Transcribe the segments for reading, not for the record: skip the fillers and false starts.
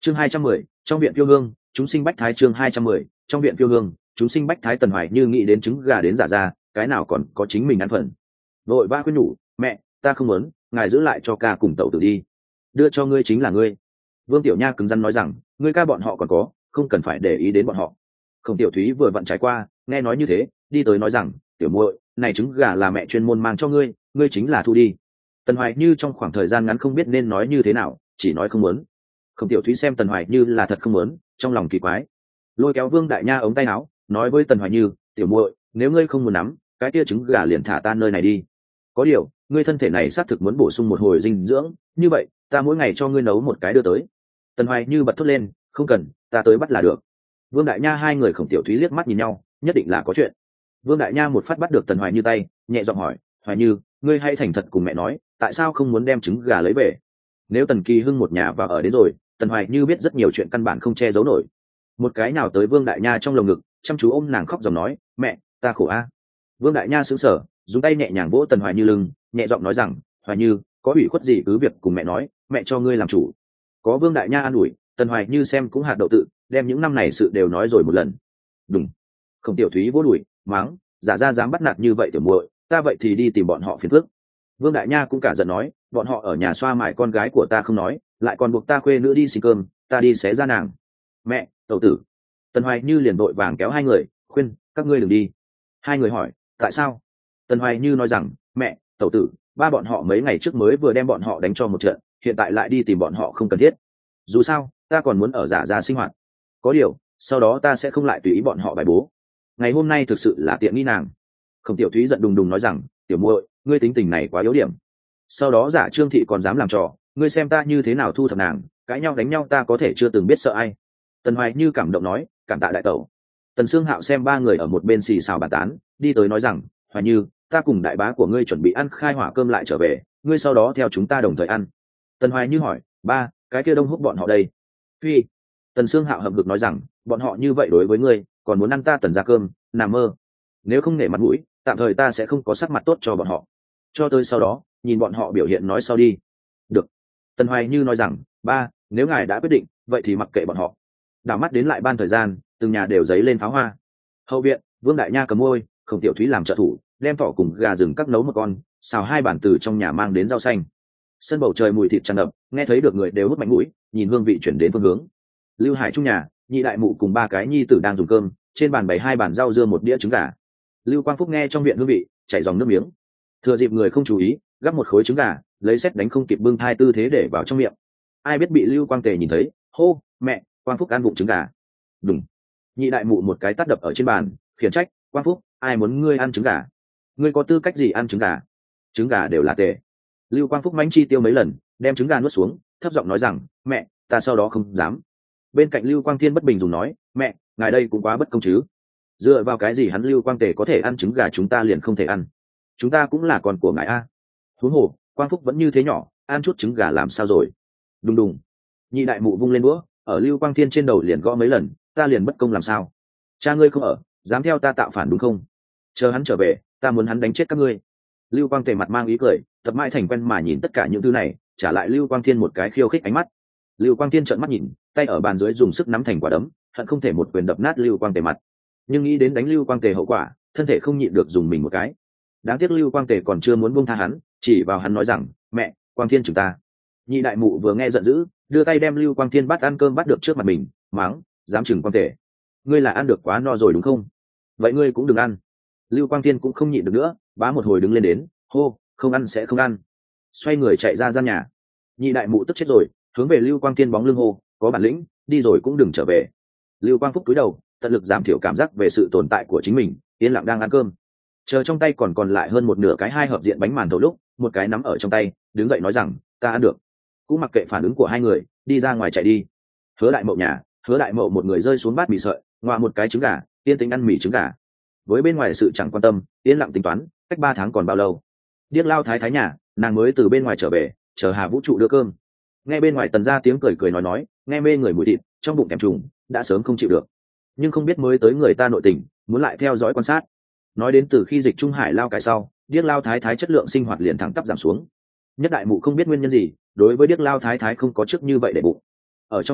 Chương 210, trong viện phiêu hương, chúng sinh bách thái. Chương 210, trong viện phiêu hương, chúng sinh bách thái. Tần Hoài Như nghĩ đến trứng gà đến giả ra, cái nào còn có chính mình ăn phần. Vội vã khuyên nhủ, mẹ, ta không muốn, ngài giữ lại cho ca cùng tẩu tử đi. Đưa cho ngươi chính là ngươi. Vương Tiểu Nha cứng rắn nói rằng, ngươi ca bọn họ còn có, không cần phải để ý đến bọn họ. Khổng Tiểu Thúy vừa vặn trải qua, nghe nói như thế, đi tới nói rằng, tiểu muội, này trứng gà là mẹ chuyên môn mang cho ngươi, ngươi chính là thu đi. Tần Hoài Như trong khoảng thời gian ngắn không biết nên nói như thế nào, chỉ nói không muốn. Khổng Tiểu Thúy xem Tần Hoài Như là thật không muốn, trong lòng kỳ quái, lôi kéo Vương Đại Nha ống tay áo, nói với Tần Hoài Như, tiểu muội, nếu ngươi không muốn nắm, cái kia trứng gà liền thả ta nơi này đi. Có điều, ngươi thân thể này xác thực muốn bổ sung một hồi dinh dưỡng, như vậy, ta mỗi ngày cho ngươi nấu một cái đưa tới. Tần Hoài Như bật thốt lên, không cần, ta tới bắt là được. Vương Đại Nha hai người Khổng Tiểu Thúy liếc mắt nhìn nhau, nhất định là có chuyện. Vương Đại Nha một phát bắt được Tần Hoài Như tay, nhẹ giọng hỏi, Hoài Như, ngươi hay thành thật cùng mẹ nói, tại sao không muốn đem trứng gà lấy về? Nếu Tần Kỳ Hưng một nhà vào ở đến rồi, Tần Hoài Như biết rất nhiều chuyện căn bản không che giấu nổi. Một cái nào tới Vương Đại Nha trong lồng ngực, chăm chú ôm nàng khóc dòng nói, mẹ, ta khổ a. Vương Đại Nha sững sờ, dùng tay nhẹ nhàng vỗ Tần Hoài Như lưng, nhẹ giọng nói rằng, Hoài Như, có ủy khuất gì cứ việc cùng mẹ nói, mẹ cho ngươi làm chủ. Có Vương Đại Nha an ủi, Tần Hoài Như xem cũng hạt đậu tự, đem những năm này sự đều nói rồi một lần. Đúng. Khổng Tiểu Thúy vỗ đùi, mắng, giả ra dám bắt nạt như vậy tiểu muội, ta vậy thì đi tìm bọn họ phiền phức. Vương Đại Nha cũng cả giận nói, bọn họ ở nhà xoa mại con gái của ta không nói, lại còn buộc ta khuê nữ đi xin cơm, ta đi xé ra nàng. Mẹ, tẩu tử. Tần Hoài Như liền vội vàng kéo hai người, khuyên, các ngươi đừng đi. Hai người hỏi, tại sao? Tần Hoài Như nói rằng, mẹ, tẩu tử, ba bọn họ mấy ngày trước mới vừa đem bọn họ đánh cho một trận, hiện tại lại đi tìm bọn họ không cần thiết. Dù sao, ta còn muốn ở giả ra sinh hoạt. Có điều, sau đó ta sẽ không lại tùy ý bọn họ bài bố. Ngày hôm nay thực sự là tiện nghi nàng. Khổng Tiểu Thúy giận đùng đùng nói rằng, tiểu muội, ngươi tính tình này quá yếu điểm. Sau đó giả Trương thị còn dám làm trò, ngươi xem ta như thế nào thu thập nàng, cãi nhau đánh nhau ta có thể chưa từng biết sợ ai. Tần Hoài Như cảm động nói, cảm tạ đại tẩu. Tần Sương Hạo xem ba người ở một bên xì xào bàn tán, đi tới nói rằng, Hoài Như, ta cùng đại bá của ngươi chuẩn bị ăn khai hỏa cơm lại trở về, ngươi sau đó theo chúng ta đồng thời ăn. Tần Hoài Như hỏi, ba, cái kia Đông Húc bọn họ đây? Phi. Tần Sương Hạo hậm hực nói rằng, bọn họ như vậy đối với ngươi, còn muốn ăn ta Tần ra cơm, nằm mơ. Nếu không nể mặt mũi, tạm thời ta sẽ không có sắc mặt tốt cho bọn họ. Cho tới sau đó, nhìn bọn họ biểu hiện nói sau đi. Được. Tần Hoài Như nói rằng, ba, nếu ngài đã quyết định, vậy thì mặc kệ bọn họ. Đảo mắt đến lại ban thời gian, từng nhà đều giấy lên pháo hoa. Hậu viện, Vương Đại Nha cầm môi, Khổng Tiểu Thúy làm trợ thủ, đem thỏ cùng gà rừng cắt nấu một con, xào hai bản từ trong nhà mang đến rau xanh. Sân bầu trời mùi thịt tràn ngập, nghe thấy được người đều hút mạnh mũi, nhìn hương vị chuyển đến phương hướng. Lưu Hải trung nhà, nhị đại mụ cùng ba cái nhi tử đang dùng cơm, trên bàn bày hai bàn rau dưa một đĩa trứng gà. Lưu Quang Phúc nghe trong viện hương vị, chảy dòng nước miếng. Thừa dịp người không chú ý, gắp một khối trứng gà, lấy sét đánh không kịp bưng thai tư thế để vào trong miệng. Ai biết bị Lưu Quang Tề nhìn thấy, hô, mẹ, Quang Phúc ăn bụng trứng gà. Đúng. Nhị đại mụ một cái tát đập ở trên bàn, khiển trách, Quang Phúc, ai muốn ngươi ăn trứng gà? Ngươi có tư cách gì ăn trứng gà? Trứng gà đều là tệ. Lưu Quang Phúc mánh chi tiêu mấy lần, đem trứng gà nuốt xuống, thấp giọng nói rằng, mẹ, ta sau đó không dám. Bên cạnh Lưu Quang Thiên bất bình dùng nói, mẹ, ngài đây cũng quá bất công chứ. Dựa vào cái gì hắn Lưu Quang Tề có thể ăn trứng gà chúng ta liền không thể ăn? Chúng ta cũng là con của ngài a. Huống hồ, Quang Phúc vẫn như thế nhỏ, ăn chút trứng gà làm sao rồi? Đùng đùng. Nhị đại mụ vung lên đũa, ở Lưu Quang Thiên trên đầu liền gõ mấy lần, ta liền bất công làm sao? Cha ngươi không ở, dám theo ta tạo phản đúng không? Chờ hắn trở về, ta muốn hắn đánh chết các ngươi. Lưu Quang Tề mặt mang ý cười, tập mãi thành quen mà nhìn tất cả những thứ này, trả lại Lưu Quang Thiên một cái khiêu khích ánh mắt. Lưu Quang Thiên trợn mắt nhìn, tay ở bàn dưới dùng sức nắm thành quả đấm, hận không thể một quyền đập nát Lưu Quang Tề mặt. Nhưng nghĩ đến đánh Lưu Quang Tề hậu quả, thân thể không nhịn được dùng mình một cái. Đáng tiếc Lưu Quang Tề còn chưa muốn buông tha hắn, chỉ vào hắn nói rằng, mẹ, Quang Thiên chừng ta. Nhị đại mụ vừa nghe giận dữ, đưa tay đem Lưu Quang Thiên bắt ăn cơm bắt được trước mặt mình, mắng, dám chừng Quang Tề, ngươi là ăn được quá no rồi đúng không? Vậy ngươi cũng đừng ăn. Lưu Quang Thiên cũng không nhịn được nữa, bá một hồi đứng lên đến, hô, không ăn sẽ không ăn. Xoay người chạy ra gian nhà. Nhị đại mụ tức chết rồi, hướng về Lưu Quang Thiên bóng lưng hô, có bản lĩnh, đi rồi cũng đừng trở về. Lưu Quang Phúc cúi đầu, tận lực giảm thiểu cảm giác về sự tồn tại của chính mình, yên lặng đang ăn cơm. Chờ trong tay còn lại hơn một nửa cái hai hợp diện bánh màn thầu lúc, một cái nắm ở trong tay, đứng dậy nói rằng, ta ăn được. Cũng mặc kệ phản ứng của hai người, đi ra ngoài chạy đi. Hứa đại mậu nhà, Hứa đại mậu một người rơi xuống bát mì sợi, ngoạ một cái trứng gà, yên tĩnh ăn mì trứng gà. Với bên ngoài sự chẳng quan tâm, yên lặng tính toán, cách 3 tháng còn bao lâu. Điếc lao thái thái nhà, nàng mới từ bên ngoài trở về, chờ Hà Vũ trụ đưa cơm. Nghe bên ngoài Tần gia tiếng cười cười nói, nghe mê người mùi thịt, trong bụng thèm trùng, đã sớm không chịu được. Nhưng không biết mới tới người ta nội tình, muốn lại theo dõi quan sát. Nói đến từ khi dịch Trung Hải lao cái sau, điếc lao thái thái chất lượng sinh hoạt liền thẳng tắp giảm xuống. Nhất đại mụ không biết nguyên nhân gì, đối với điếc lao thái thái không có trước như vậy để bụng. Ở trong sân,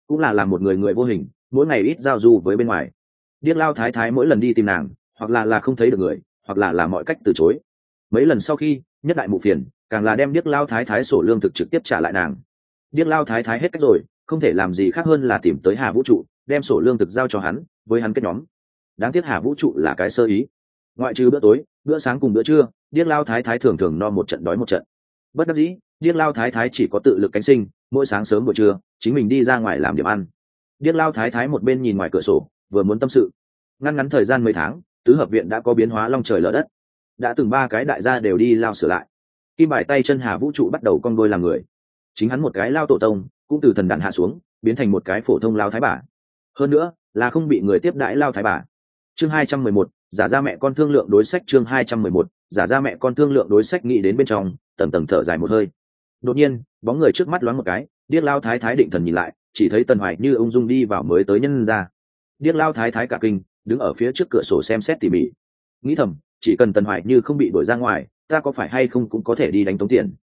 cũng là làm một người vô hình, mỗi ngày ít giao du với bên ngoài. Điếc lao thái thái mỗi lần đi tìm nàng, hoặc là không thấy được người, hoặc là mọi cách từ chối. Mấy lần sau khi nhất đại mụ phiền, càng là đem điếc lao thái thái sổ lương thực trực tiếp trả lại nàng. Điếc lao thái thái hết cách rồi, không thể làm gì khác hơn là tìm tới Hà Vũ trụ, đem sổ lương thực giao cho hắn, với hắn kết nhóm. Đáng tiếc Hà Vũ trụ là cái sơ ý, ngoại trừ bữa tối, bữa sáng cùng bữa trưa, điếc lao thái thái thường thường no một trận đói một trận. Bất đắc dĩ, điếc lao thái thái chỉ có tự lực cánh sinh, mỗi sáng sớm buổi trưa chính mình đi ra ngoài làm điểm ăn. Điếc lao thái thái một bên nhìn ngoài cửa sổ, vừa muốn tâm sự. Ngăn ngắn thời gian mấy tháng, tứ hợp viện đã có biến hóa long trời lở đất. Đã từng 3 cái đại gia đều đi lao sửa lại. Kim bài tay chân Hà Vũ trụ bắt đầu cong đôi làm người. Chính hắn một cái lao tổ tông, cũng từ thần đàn hạ xuống, biến thành một cái phổ thông lao thái bà. Hơn nữa, là không bị người tiếp đãi lao thái bà. Chương 211, giả ra mẹ con thương lượng đối sách. Chương 211, giả ra mẹ con thương lượng đối sách. Nghĩ đến bên trong, tầng tầng thở dài một hơi. Đột nhiên, bóng người trước mắt loáng một cái, điếc lao thái thái định thần nhìn lại, chỉ thấy Tần Hoài Như ung dung đi vào mới tới nhân ra. Điếc lao thái thái cả kinh, đứng ở phía trước cửa sổ xem xét tỉ mỉ. Nghĩ thầm, chỉ cần Tần Hoài Như không bị đuổi ra ngoài, ta có phải hay không cũng có thể đi đánh tống tiền.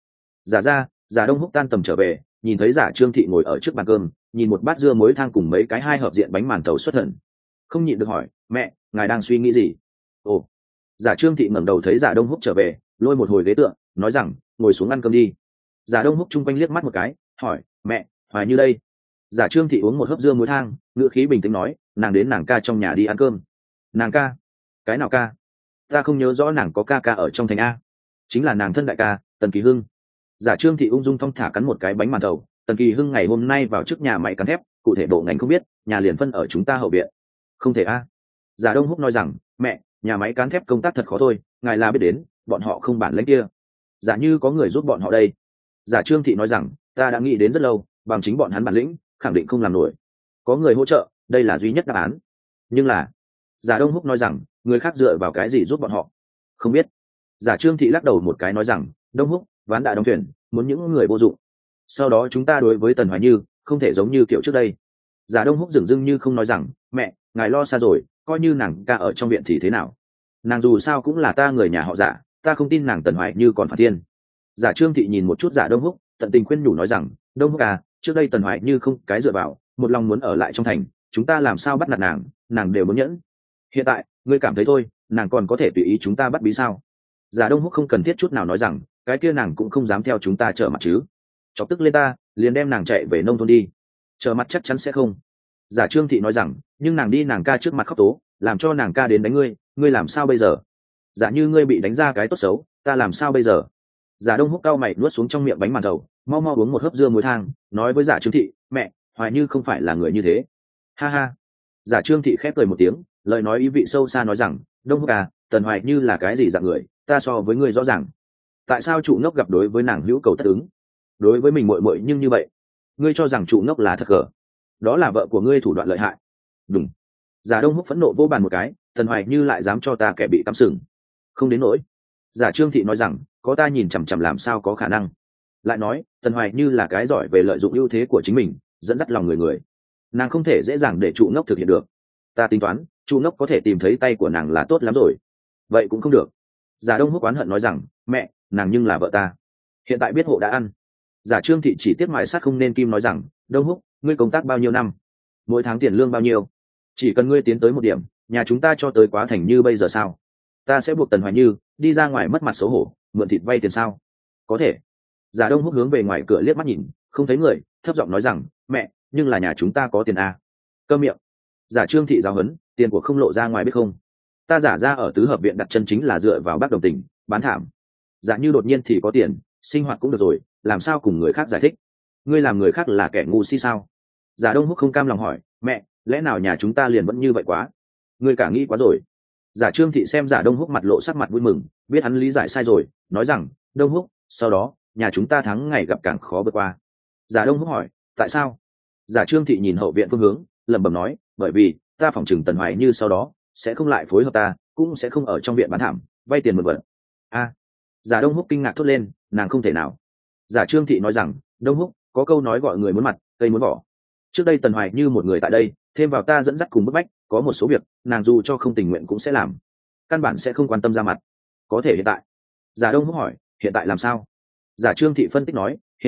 Giả Đông Húc tan tầm trở về, nhìn thấy giả Trương Thị ngồi ở trước bàn cơm, nhìn một bát dưa muối thang cùng mấy cái 2 hợp diện bánh màn tàu xuất thần, không nhịn được hỏi, mẹ, ngài đang suy nghĩ gì? Ồ. Giả Trương Thị ngẩng đầu thấy giả Đông Húc trở về, lôi một hồi ghế tựa, nói rằng, ngồi xuống ăn cơm đi. Giả Đông Húc chung quanh liếc mắt một cái, hỏi, mẹ, Hoài Như đây? Giả Trương Thị uống một hớp dưa muối thang, ngữ khí bình tĩnh nói, nàng đến nàng ca trong nhà đi ăn cơm. Nàng ca? Cái nào ca? Ta không nhớ rõ nàng có ca ở trong thành A. Chính là nàng thân đại ca, Tần Kỳ Hưng. Giả Trương Thị ung dung thong thả cắn một cái bánh màn thầu. Tần Kỳ Hưng ngày hôm nay vào trước nhà máy cán thép, cụ thể độ ngành không biết, nhà liền phân ở chúng ta hậu viện. Không thể A. Giả Đông Húc nói rằng, mẹ, nhà máy cán thép công tác thật khó thôi, ngài là biết đến, bọn họ không bản lĩnh kia. Giả như có người giúp bọn họ đây. Giả Trương Thị nói rằng, ta đã nghĩ đến rất lâu, bằng chính bọn hắn bản lĩnh, khẳng định không làm nổi. Có người hỗ trợ, đây là duy nhất đáp án. Nhưng là, Giả Đông Húc nói rằng, người khác dựa vào cái gì giúp bọn họ? Không biết. Giả Trương Thị lắc đầu một cái nói rằng, Đông Húc, ván đã đóng thuyền, muốn những người vô dụng. Sau đó chúng ta đối với Tần Hoài Như, không thể giống như kiểu trước đây. Giả Đông Húc dửng dưng như không nói rằng, mẹ, ngài lo xa rồi, coi như nàng ca ở trong viện thì thế nào? Nàng dù sao cũng là ta người nhà họ Giả, ta không tin nàng Tần Hoài Như còn phản thiên. Giả Trương Thị nhìn một chút Giả Đông Húc, tận tình khuyên nhủ nói rằng, Đông Húc à, trước đây Tần Hoài Như không cái dựa vào, một lòng muốn ở lại trong thành, chúng ta làm sao bắt nạt nàng, nàng đều muốn nhẫn. Hiện tại, ngươi cảm thấy thôi, nàng còn có thể tùy ý chúng ta bắt bí sao? Giả Đông Húc không cần thiết chút nào nói rằng, cái kia nàng cũng không dám theo chúng ta trở mặt chứ. Chọc tức lên ta, liền đem nàng chạy về nông thôn đi. Trở mặt chắc chắn sẽ không. Giả Trương Thị nói rằng, nhưng nàng đi nàng ca trước mặt khóc tố, làm cho nàng ca đến đánh ngươi, ngươi làm sao bây giờ? Giả như ngươi bị đánh ra cái tốt xấu, ta làm sao bây giờ? Giả Đông Húc cau mày nuốt xuống trong miệng bánh màn thầu, mau mau uống một hớp dưa muối thang, nói với Giả Trương Thị, mẹ, Hoài Như không phải là người như thế. Ha ha. Giả Trương Thị khép cười một tiếng, lời nói ý vị sâu xa nói rằng, Đông Húc à, Tần Hoài Như là cái gì dạng người, ta so với ngươi rõ ràng. Tại sao trụ ngốc gặp đối với nàng hữu cầu tất ứng, đối với mình muội muội nhưng như vậy? Ngươi cho rằng trụ ngốc là thật cờ? Đó là vợ của ngươi thủ đoạn lợi hại. Đúng. Giả Đông Húc phẫn nộ vô bàn một cái, Tần Hoài Như lại dám cho ta kẻ bị cắm sừng. Không đến nỗi. Giả Trương Thị nói rằng, có ta nhìn chằm chằm làm sao có khả năng. Lại nói, Tần Hoài Như là cái giỏi về lợi dụng ưu thế của chính mình, dẫn dắt lòng người. Nàng không thể dễ dàng để trụ ngốc thực hiện được. Ta tính toán, trụ ngốc có thể tìm thấy tay của nàng là tốt lắm rồi. Vậy cũng không được. Giả Đông Húc oán hận nói rằng, mẹ, nàng nhưng là vợ ta. Hiện tại biết hộ đã ăn. Giả Trương Thị chỉ tiếc mài sát không nên kim nói rằng, Đông Húc, ngươi công tác bao nhiêu năm? Mỗi tháng tiền lương bao nhiêu? Chỉ cần ngươi tiến tới một điểm, nhà chúng ta cho tới quá thành như bây giờ sao? Ta sẽ buộc Tần Hoài Như đi ra ngoài mất mặt xấu hổ, mượn thịt vay tiền sao? Có thể. Giả Đông Húc hướng về ngoài cửa liếc mắt nhìn, không thấy người, thấp giọng nói rằng, mẹ, nhưng là nhà chúng ta có tiền à? Câm miệng. Giả Trương Thị giáo huấn, tiền của không lộ ra ngoài biết không? Ta giả ra ở tứ hợp viện đặt chân chính là dựa vào bác đồng tình, bán thảm. Giả như đột nhiên thì có tiền, sinh hoạt cũng được rồi, làm sao cùng người khác giải thích? Ngươi làm người khác là kẻ ngu si sao? Giả Đông Húc không cam lòng hỏi, mẹ, lẽ nào nhà chúng ta liền vẫn như vậy quá? Ngươi cả nghĩ quá rồi. Giả Trương Thị xem Giả Đông Húc mặt lộ sắc mặt vui mừng, biết hắn lý giải sai rồi, nói rằng, Đông Húc, sau đó nhà chúng ta thắng ngày gặp càng khó vượt qua. Giả Đông Húc hỏi, tại sao? Giả Trương Thị nhìn hậu viện phương hướng, lẩm bẩm nói, bởi vì ta phỏng chừng Tần Hoài Như sau đó sẽ không lại phối hợp ta, cũng sẽ không ở trong viện bán thảm, vay tiền mượn vật. A. Giả Đông Húc kinh ngạc thốt lên, nàng không thể nào. Giả Trương Thị nói rằng, Đông Húc, có câu nói gọi người muốn mặt, cây muốn vỏ. Trước đây Tần Hoài Như một người tại đây, thêm vào ta dẫn dắt cùng bức bách, có một số việc nàng dù cho không tình nguyện cũng sẽ làm, căn bản sẽ không quan tâm ra mặt. Có thể hiện tại? Giả Đông Húc hỏi, hiện tại làm sao? Giả Trương Thị phân tích nói, hiện tại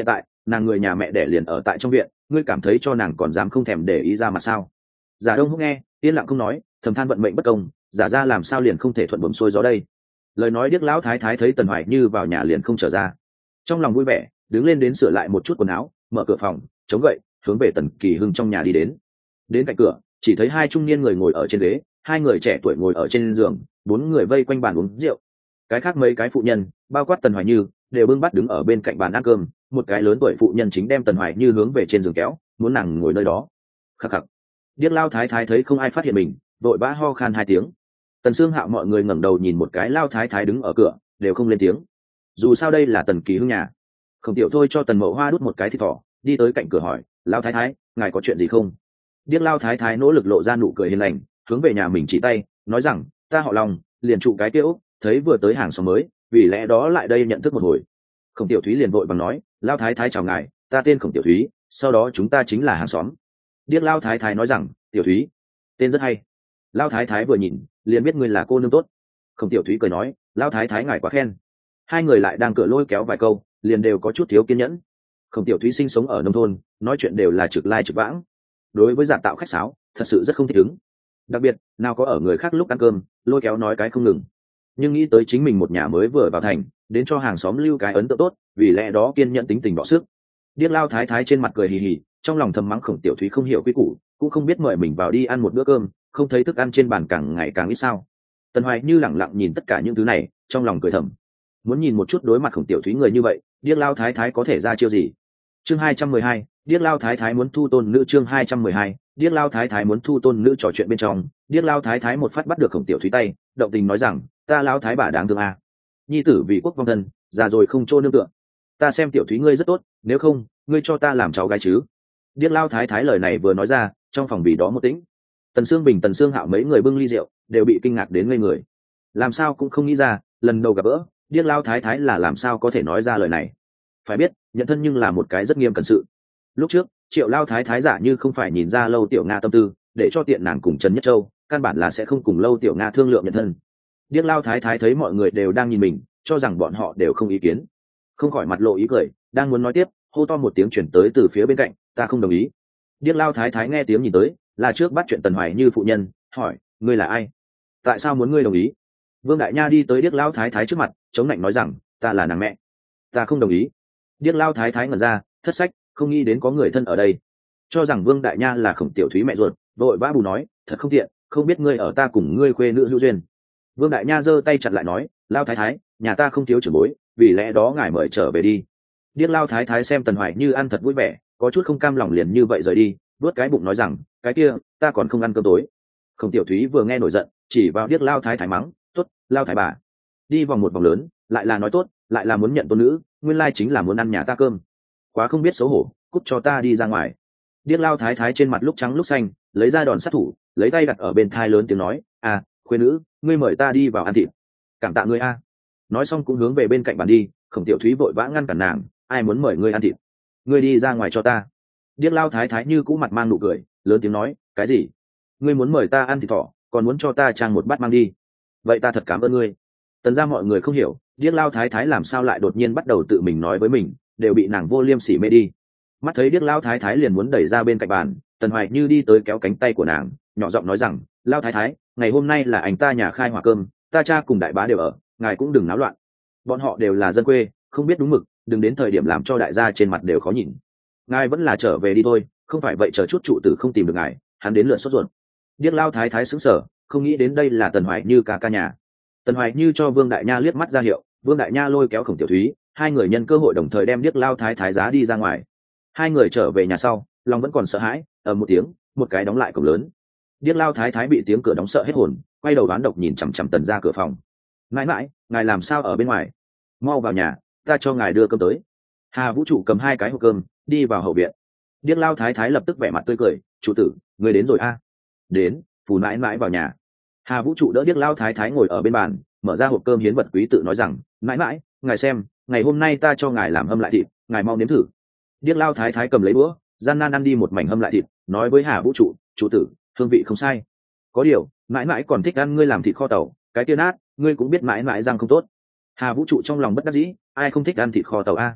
nàng người nhà mẹ đẻ liền ở tại trong viện, ngươi cảm thấy cho nàng còn dám không thèm để ý ra mặt sao? Giả Đông Húc nghe yên lặng không nói, thầm than vận mệnh bất công, giả ra làm sao liền không thể thuận buồm xuôi gió đây. Lời nói điếc lão thái thái thấy Tần Hoài Như vào nhà liền không trở ra, trong lòng vui vẻ, đứng lên đến sửa lại một chút quần áo, mở cửa phòng, chống gậy hướng về Tần Kỳ Hưng trong nhà đi đến. Đến cạnh cửa chỉ thấy hai trung niên người ngồi ở trên ghế, hai người trẻ tuổi ngồi ở trên giường, bốn người vây quanh bàn uống rượu. Cái khác mấy cái phụ nhân, bao quát Tần Hoài Như, đều bưng bát đứng ở bên cạnh bàn ăn cơm. Một cái lớn tuổi phụ nhân chính đem Tần Hoài Như hướng về trên giường kéo, muốn nàng ngồi nơi đó. Khắc khắc. Điếc lao thái thái thấy không ai phát hiện mình, vội vã ho khan hai tiếng. Tần Sương Hạo mọi người ngẩng đầu nhìn một cái lao thái thái đứng ở cửa, đều không lên tiếng. Dù sao đây là Tần Kỳ Hưng nhà. Không tiểu thôi cho Tần Mậu Hoa đút một cái thịt thỏ, đi tới cạnh cửa hỏi, lao thái thái, ngài có chuyện gì không? Điếc lao thái thái nỗ lực lộ ra nụ cười hiền lành, hướng về nhà mình chỉ tay, nói rằng, ta họ Long, liền trụ cái kia Úc, thấy vừa tới hàng xóm mới, vì lẽ đó lại đây nhận thức một hồi. Khổng Tiểu Thúy liền vội bằng nói, lao thái thái chào ngài, ta tên Khổng Tiểu Thúy, sau đó chúng ta chính là hàng xóm. Điếc lao thái thái nói rằng, Tiểu Thúy, tên rất hay. Lao thái thái vừa nhìn liền biết ngươi là cô nương tốt. Khổng Tiểu Thúy cười nói, lao thái thái ngài quá khen. Hai người lại đang cửa lôi kéo vài câu, liền đều có chút thiếu kiên nhẫn. Khổng Tiểu Thúy sinh sống ở nông thôn, nói chuyện đều là trực lai trực vãng, đối với giả tạo khách sáo thật sự rất không thích ứng. Đặc biệt nào có ở người khác lúc ăn cơm lôi kéo nói cái không ngừng, nhưng nghĩ tới chính mình một nhà mới vừa vào thành, đến cho hàng xóm lưu cái ấn tượng tốt, vì lẽ đó kiên nhẫn tính tình bỏ sức. Điếc lao thái thái trên mặt cười hì hì, trong lòng thầm mắng Khổng Tiểu Thúy không hiểu quy củ, cũng không biết mời mình vào đi ăn một bữa cơm, không thấy thức ăn trên bàn càng ngày càng ít sao. Tần Hoài Như lẳng lặng nhìn tất cả những thứ này, trong lòng cười thầm, muốn nhìn một chút đối mặt Khổng Tiểu Thúy người như vậy, điếc lao thái thái có thể ra chiêu gì. Chương 212, điếc lao thái thái muốn thu tôn nữ. Chương 212, điếc lao thái thái muốn thu tôn nữ. Trò chuyện bên trong, điếc lao thái thái một phát bắt được Khổng Tiểu Thúy tay, động tình nói rằng, ta lao thái bà đáng thương à. Nhi tử vì quốc vong thân, già rồi không chỗ nương tựa, ta xem Tiểu Thúy ngươi rất tốt, nếu không ngươi cho ta làm cháu gái chứ. Điếc lao thái thái lời này vừa nói ra, trong phòng vì đó một tĩnh. Tần Sương Bình, Tần Sương Hạo mấy người bưng ly rượu, đều bị kinh ngạc đến ngây người, làm sao cũng không nghĩ ra, lần đầu gặp gỡ điếc lao thái thái là làm sao có thể nói ra lời này. Phải biết nhận thân nhưng là một cái rất nghiêm cẩn sự. Lúc trước Triệu lao thái thái giả như không phải nhìn ra Lâu Tiểu Nga tâm tư, để cho tiện nàng cùng Trần Nhất Châu, căn bản là sẽ không cùng Lâu Tiểu Nga thương lượng nhận thân. Điếc lao thái thái thấy mọi người đều đang nhìn mình, cho rằng bọn họ đều không ý kiến, không khỏi mặt lộ ý cười, đang muốn nói tiếp, hô to một tiếng chuyển tới từ phía bên cạnh, ta không đồng ý. Điếc lao thái thái nghe tiếng nhìn tới, là trước bắt chuyện Tần Hoài Như phụ nhân, hỏi, ngươi là ai, tại sao muốn ngươi đồng ý? Vương Đại Nha đi tới điếc lao thái thái trước mặt, chống lạnh nói rằng, ta là nàng mẹ, ta không đồng ý. Điếc lao thái thái ngẩn ra, thất sách, không nghĩ đến có người thân ở đây, cho rằng Vương Đại Nha là Khổng Tiểu Thúy mẹ ruột, vội vã bù nói, thật không tiện, không biết ngươi ở ta cùng ngươi khuê nữ hữu duyên. Vương Đại Nha giơ tay chặt lại nói, lao thái thái, nhà ta không thiếu trưởng bối, vì lẽ đó ngài mời trở về đi. Điếc lao thái thái xem Tần Hoài Như ăn thật vui vẻ, có chút không cam lòng liền như vậy rời đi, vuốt cái bụng nói rằng, cái kia ta còn không ăn cơm tối. Khổng Tiểu Thúy vừa nghe nổi giận, chỉ vào điếc lao thái thái mắng, tốt, lao thái bà. Đi vòng một vòng lớn, lại là nói tốt, lại là muốn nhận tôn nữ, nguyên lai chính là muốn ăn nhà ta cơm, quá không biết xấu hổ, cút cho ta đi ra ngoài. Điếc lao thái thái trên mặt lúc trắng lúc xanh, lấy ra đòn sát thủ, lấy tay đặt ở bên thai lớn tiếng nói, à khuê nữ, ngươi mời ta đi vào ăn thịt, cảm tạ ngươi a. Nói xong cũng hướng về bên cạnh bàn đi. Khổng Tiểu Thúy vội vã ngăn cản nàng, ai muốn mời ngươi ăn thịt, ngươi đi ra ngoài cho ta. Điếc lao thái thái như cũ mặt mang nụ cười, lớn tiếng nói, cái gì, ngươi muốn mời ta ăn thịt thỏ, còn muốn cho ta trang một bát mang đi, vậy ta thật cảm ơn ngươi. Tần ra mọi người không hiểu, điếc lao thái thái làm sao lại đột nhiên bắt đầu tự mình nói với mình, đều bị nàng vô liêm sỉ mê đi. Mắt thấy điếc lao thái thái liền muốn đẩy ra bên cạnh bàn, Tần Hoài Như đi tới kéo cánh tay của nàng, nhỏ giọng nói rằng, lao thái thái, ngày hôm nay là anh ta nhà khai hỏa cơm, ta cha cùng đại bá đều ở, ngài cũng đừng náo loạn, bọn họ đều là dân quê, không biết đúng mực, đừng đến thời điểm làm cho đại gia trên mặt đều khó nhìn. Ngài vẫn là trở về đi thôi, không phải vậy chờ chút trụ tử không tìm được ngài, hắn đến lượt sốt ruột. Điếc lao thái thái sững sờ, không nghĩ đến đây là Tần Hoài Như ca nhà. Tần Hoài Như cho Vương Đại Nha liếc mắt ra hiệu, Vương Đại Nha lôi kéo Khổng Tiểu Thúy, hai người nhân cơ hội đồng thời đem điếc lao thái thái giá đi ra ngoài. Hai người trở về nhà sau, lòng vẫn còn sợ hãi, ở một tiếng, một cái đóng lại cổng lớn. Điếc lao thái thái bị tiếng cửa đóng sợ hết hồn, quay đầu đoán độc nhìn chằm chằm Tần ra cửa phòng. Mãi mãi, ngài làm sao ở bên ngoài, mau vào nhà, ta cho ngài đưa cơm tới. Hà Vũ Trụ cầm hai cái hộp cơm đi vào hậu viện. Điếc lao thái thái lập tức vẻ mặt tươi cười, chủ tử, người đến rồi a. Đến, phù mãi mãi vào nhà. Hà Vũ Trụ đỡ điếc lao thái thái ngồi ở bên bàn, mở ra hộp cơm hiến vật quý tự nói rằng, mãi mãi, ngài xem, ngày hôm nay ta cho ngài làm hâm lại thịt, ngài mau nếm thử. Điếc lao thái thái cầm lấy búa, gian nan ăn đi một mảnh hâm lại thịt, nói với Hà Vũ Trụ, chủ tử, hương vị không sai, có điều mãi mãi còn thích ăn ngươi làm thịt kho tàu, cái tiên nát, ngươi cũng biết mãi mãi răng không tốt. Hà Vũ Trụ trong lòng bất đắc dĩ, ai không thích ăn thịt kho tàu a.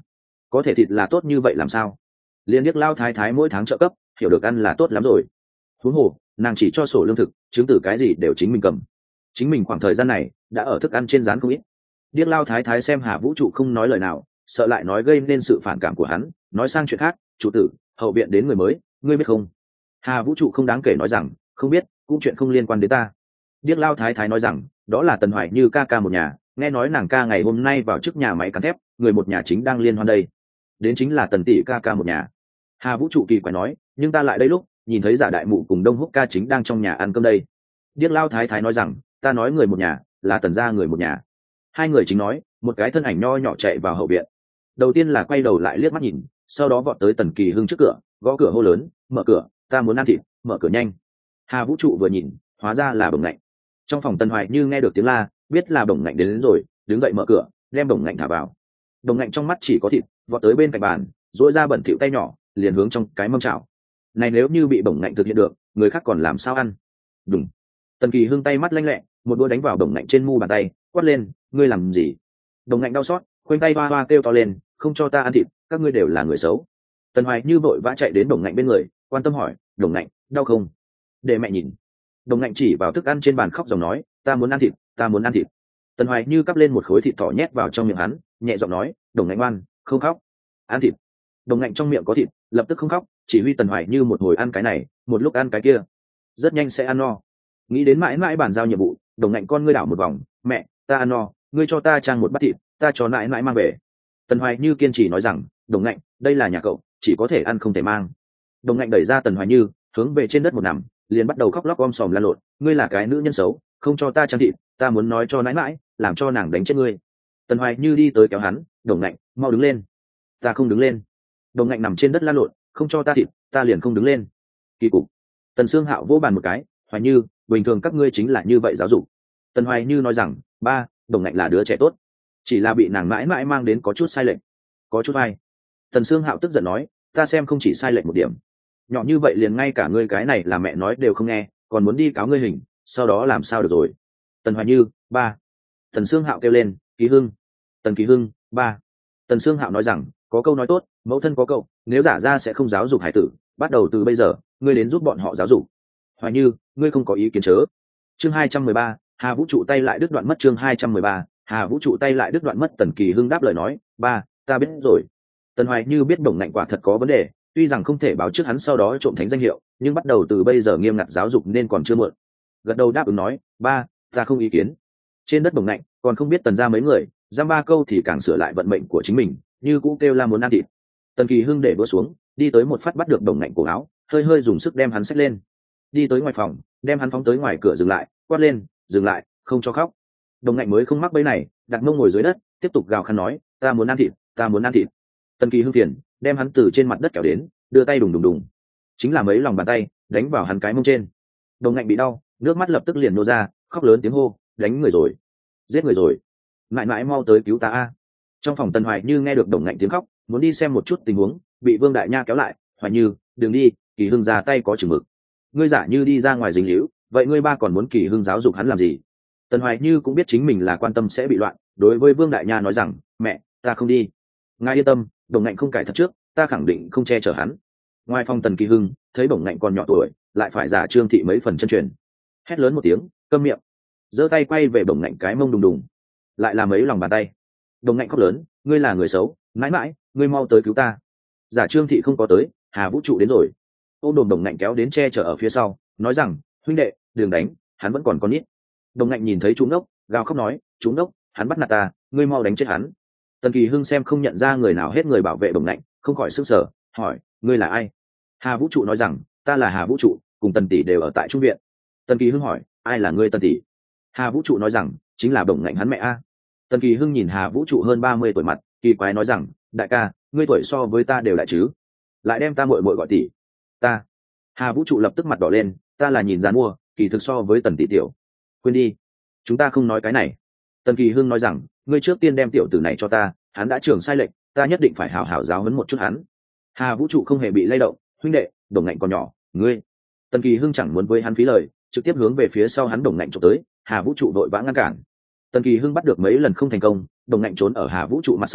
có thể thịt là tốt như vậy làm sao? Liên biết lao thái thái mỗi tháng trợ cấp, hiểu được ăn là tốt lắm rồi. Huống hồ nàng chỉ cho sổ lương thực, chứng tử cái gì đều chính mình cầm. Chính mình khoảng thời gian này đã ở thức ăn trên rán không ít. Điếc lao thái thái xem Hà Vũ trụ không nói lời nào, sợ lại nói gây nên sự phản cảm của hắn, nói sang chuyện khác. Chủ tử, hậu viện đến người mới, ngươi biết không? Hà Vũ trụ không đáng kể nói rằng, không biết, cũng chuyện không liên quan đến ta. Điếc lao thái thái nói rằng, đó là Tần Hoài Như ca ca một nhà, nghe nói nàng ca ngày hôm nay vào trước nhà máy cán thép, người một nhà chính đang liên hoan đây. Đến chính là Tần tỷ ca ca một nhà. Hà Vũ trụ kỳ quái nói, nhưng ta lại đây lúc nhìn thấy Giả Đại Mụ cùng Đông Húc ca chính đang trong nhà ăn cơm đây. Điếc lao thái thái nói rằng, ta nói người một nhà là Tần gia người một nhà. Hai người chính nói, một cái thân ảnh nho nhỏ chạy vào hậu viện. Đầu tiên là quay đầu lại liếc mắt nhìn, sau đó vọt tới Tần Kỳ Hưng trước cửa, gõ cửa hô lớn, mở cửa, ta muốn ăn thịt, mở cửa nhanh. Hà Vũ trụ vừa nhìn, hóa ra là Bổng Ngạnh. Trong phòng Tần Hoài Như nghe được tiếng la, biết là Bổng Ngạnh đến rồi, đứng dậy mở cửa, đem Bổng Ngạnh thả vào. Bổng Ngạnh trong mắt chỉ có thịt, vọt tới bên cạnh bàn, duỗi ra bẩn thỉu tay nhỏ, liền hướng trong cái mâm chảo. Này nếu như bị Bổng Ngạnh thực hiện được, người khác còn làm sao ăn? Đúng. Tần Kỳ Hưng tay mắt lanh lẹ, một đũa đánh vào Bổng Ngạnh trên mu bàn tay, quát lên, ngươi làm gì? Bổng Ngạnh đau xót, khoanh tay hoa hoa kêu to lên, không cho ta ăn thịt, các ngươi đều là người xấu. Tần Hoài Như vội vã chạy đến Bổng Ngạnh bên người, quan tâm hỏi, Bổng Ngạnh, đau không? Để mẹ nhìn. Bổng Ngạnh chỉ vào thức ăn trên bàn khóc dòng nói, ta muốn ăn thịt, ta muốn ăn thịt. Tần Hoài Như cắp lên một khối thịt thỏ nhét vào trong miệng hắn, nhẹ giọng nói, Bổng Ngạnh ngoan, không khóc, ăn thịt. Bổng Ngạnh trong miệng có thịt, lập tức không khóc, chỉ huy Tần Hoài Như một hồi ăn cái này, một lúc ăn cái kia, rất nhanh sẽ ăn no. Nghĩ đến mãi mãi bàn giao nhiệm vụ, Bổng Ngạnh con ngươi đảo một vòng, mẹ, ta ăn no, ngươi cho ta trang một bát thịt, ta cho mãi mãi mang về. Tần Hoài Như kiên trì nói rằng, Bổng Ngạnh, đây là nhà cậu, chỉ có thể ăn không thể mang. Bổng Ngạnh đẩy ra Tần Hoài Như, hướng về trên đất một nằm, liền bắt đầu khóc lóc om sòm lan lộn, ngươi là cái nữ nhân xấu, không cho ta trang thịt, ta muốn nói cho mãi mãi, làm cho nàng đánh chết ngươi. Tần Hoài Như đi tới kéo hắn, Bổng Ngạnh, mau đứng lên. Ta không đứng lên. Bổng Ngạnh nằm trên đất lan lộn, không cho ta thịt, ta liền không đứng lên. Kỳ cục. Tần Sương Hạo vỗ bàn một cái, Hoài Như, bình thường các ngươi chính là như vậy giáo dục. Tần Hoài Như nói rằng, ba, Bổng Ngạnh là đứa trẻ tốt, chỉ là bị nàng mãi mãi mang đến có chút sai lệch, có chút vai. Tần Sương Hạo tức giận nói, ta xem không chỉ sai lệch một điểm, nhỏ như vậy liền ngay cả ngươi cái này là mẹ nói đều không nghe, còn muốn đi cáo ngươi hình, sau đó làm sao được rồi. Tần Hoài Như, ba. Tần Sương Hạo kêu lên, Kỳ Hưng. Tần Kỳ Hưng, ba. Tần Sương Hạo nói rằng, có câu nói tốt, mẫu thân có cậu, nếu giả ra sẽ không giáo dục hải tử, bắt đầu từ bây giờ ngươi đến giúp bọn họ giáo dục. Hoài Như, ngươi không có ý kiến chớ. Chương 213, Hà Vũ trụ tay lại đứt đoạn mất. Chương 213, Hà Vũ trụ tay lại đứt đoạn mất. Tần Kỳ Hưng đáp lời nói, ba, ta biết rồi. Tần Hoài Như biết Bổng Ngạnh quả thật có vấn đề, tuy rằng không thể báo trước hắn sau đó trộm thánh danh hiệu, nhưng bắt đầu từ bây giờ nghiêm ngặt giáo dục nên còn chưa muộn. Gật đầu đáp ứng nói, ba, ta không ý kiến. Trên đất Bổng Ngạnh còn không biết Tần ra mấy người, giam ba câu thì càng sửa lại vận mệnh của chính mình, như cũ kêu la muốn ăn thịt. Tần Kỳ Hưng để đũa xuống, đi tới một phát bắt được Bổng Ngạnh cổ áo, hơi hơi dùng sức đem hắn xách lên, đi tới ngoài phòng, đem hắn phóng tới ngoài cửa dừng lại, quát lên, dừng lại, không cho khóc. Bổng Ngạnh mới không mắc bẫy này, đặt mông ngồi dưới đất, tiếp tục gào khăn nói, ta muốn ăn thịt, ta muốn ăn thịt. Tần Kỳ Hưng phiền, đem hắn từ trên mặt đất kéo đến, đưa tay đùng đùng đùng, chính là mấy lòng bàn tay đánh vào hắn cái mông trên. Bổng Ngạnh bị đau, nước mắt lập tức liền nô ra, khóc lớn tiếng hô, đánh người rồi, giết người rồi, mãi mãi mau tới cứu ta a. Trong phòng Tần Hoài Như nghe được Bổng Ngạnh tiếng khóc, muốn đi xem một chút tình huống, bị Vương Đại Nha kéo lại, Hoài Như, đừng đi, Kỳ Hưng ra tay có chừng mực, ngươi giả như đi ra ngoài dính líu, vậy ngươi ba còn muốn Kỳ Hưng giáo dục hắn làm gì? Tần Hoài Như cũng biết chính mình là quan tâm sẽ bị loạn, đối với Vương Đại Nha nói rằng, mẹ, ta không đi, ngài yên tâm, Bổng Ngạnh không cải thật trước, ta khẳng định không che chở hắn. Ngoài phòng Tần Kỳ Hưng thấy Bổng Ngạnh còn nhỏ tuổi, lại phải giả Trương thị mấy phần chân truyền, hét lớn một tiếng, câm miệng, giơ tay quay về Bổng Ngạnh cái mông đùng đùng, lại là mấy lòng bàn tay. Bổng Ngạnh khóc lớn, ngươi là người xấu, mãi mãi, ngươi mau tới cứu ta. Giả Trương thị không có tới, Hà Vũ trụ đến rồi, ôm đồn Bổng Ngạnh kéo đến che chở ở phía sau, nói rằng, huynh đệ, đừng đánh, hắn vẫn còn con nít. Bổng Ngạnh nhìn thấy chú ngốc, gào khóc nói, chú ngốc, hắn bắt nạt ta, ngươi mau đánh chết hắn. Tần Kỳ Hưng xem không nhận ra người nào hết người bảo vệ Bổng Ngạnh, không khỏi sửng sở, hỏi, ngươi là ai? Hà Vũ trụ nói rằng, ta là Hà Vũ trụ, cùng Tần tỷ đều ở tại trung viện. Tần Kỳ Hưng hỏi, ai là ngươi Tần tỷ? Hà Vũ trụ nói rằng, chính là Bổng Ngạnh hắn mẹ a. Tần Kỳ Hưng nhìn Hà Vũ trụ hơn 30 tuổi mặt, kỳ quái nói rằng, đại ca, ngươi tuổi so với ta đều đại chứ, lại đem ta muội muội gọi tỷ. Ta. Hà Vũ trụ lập tức mặt đỏ lên, ta là nhìn dán mua, kỳ thực so với Tần tỷ tiểu. Quên đi, chúng ta không nói cái này. Tần Kỳ Hưng nói rằng, ngươi trước tiên đem tiểu tử này cho ta, hắn đã trưởng sai lệch, ta nhất định phải hảo hảo giáo huấn một chút hắn. Hà Vũ trụ không hề bị lay động, huynh đệ, Bổng Ngạnh còn nhỏ, ngươi. Tần Kỳ Hưng chẳng muốn với hắn phí lời, trực tiếp hướng về phía sau hắn Bổng Ngạnh chụp tới, Hà Vũ trụ đội vã ngăn cản. Tần Kỳ Hưng bắt được mấy lần không thành công, Bổng Ngạnh trốn ở Hà Vũ trụ mặt sau,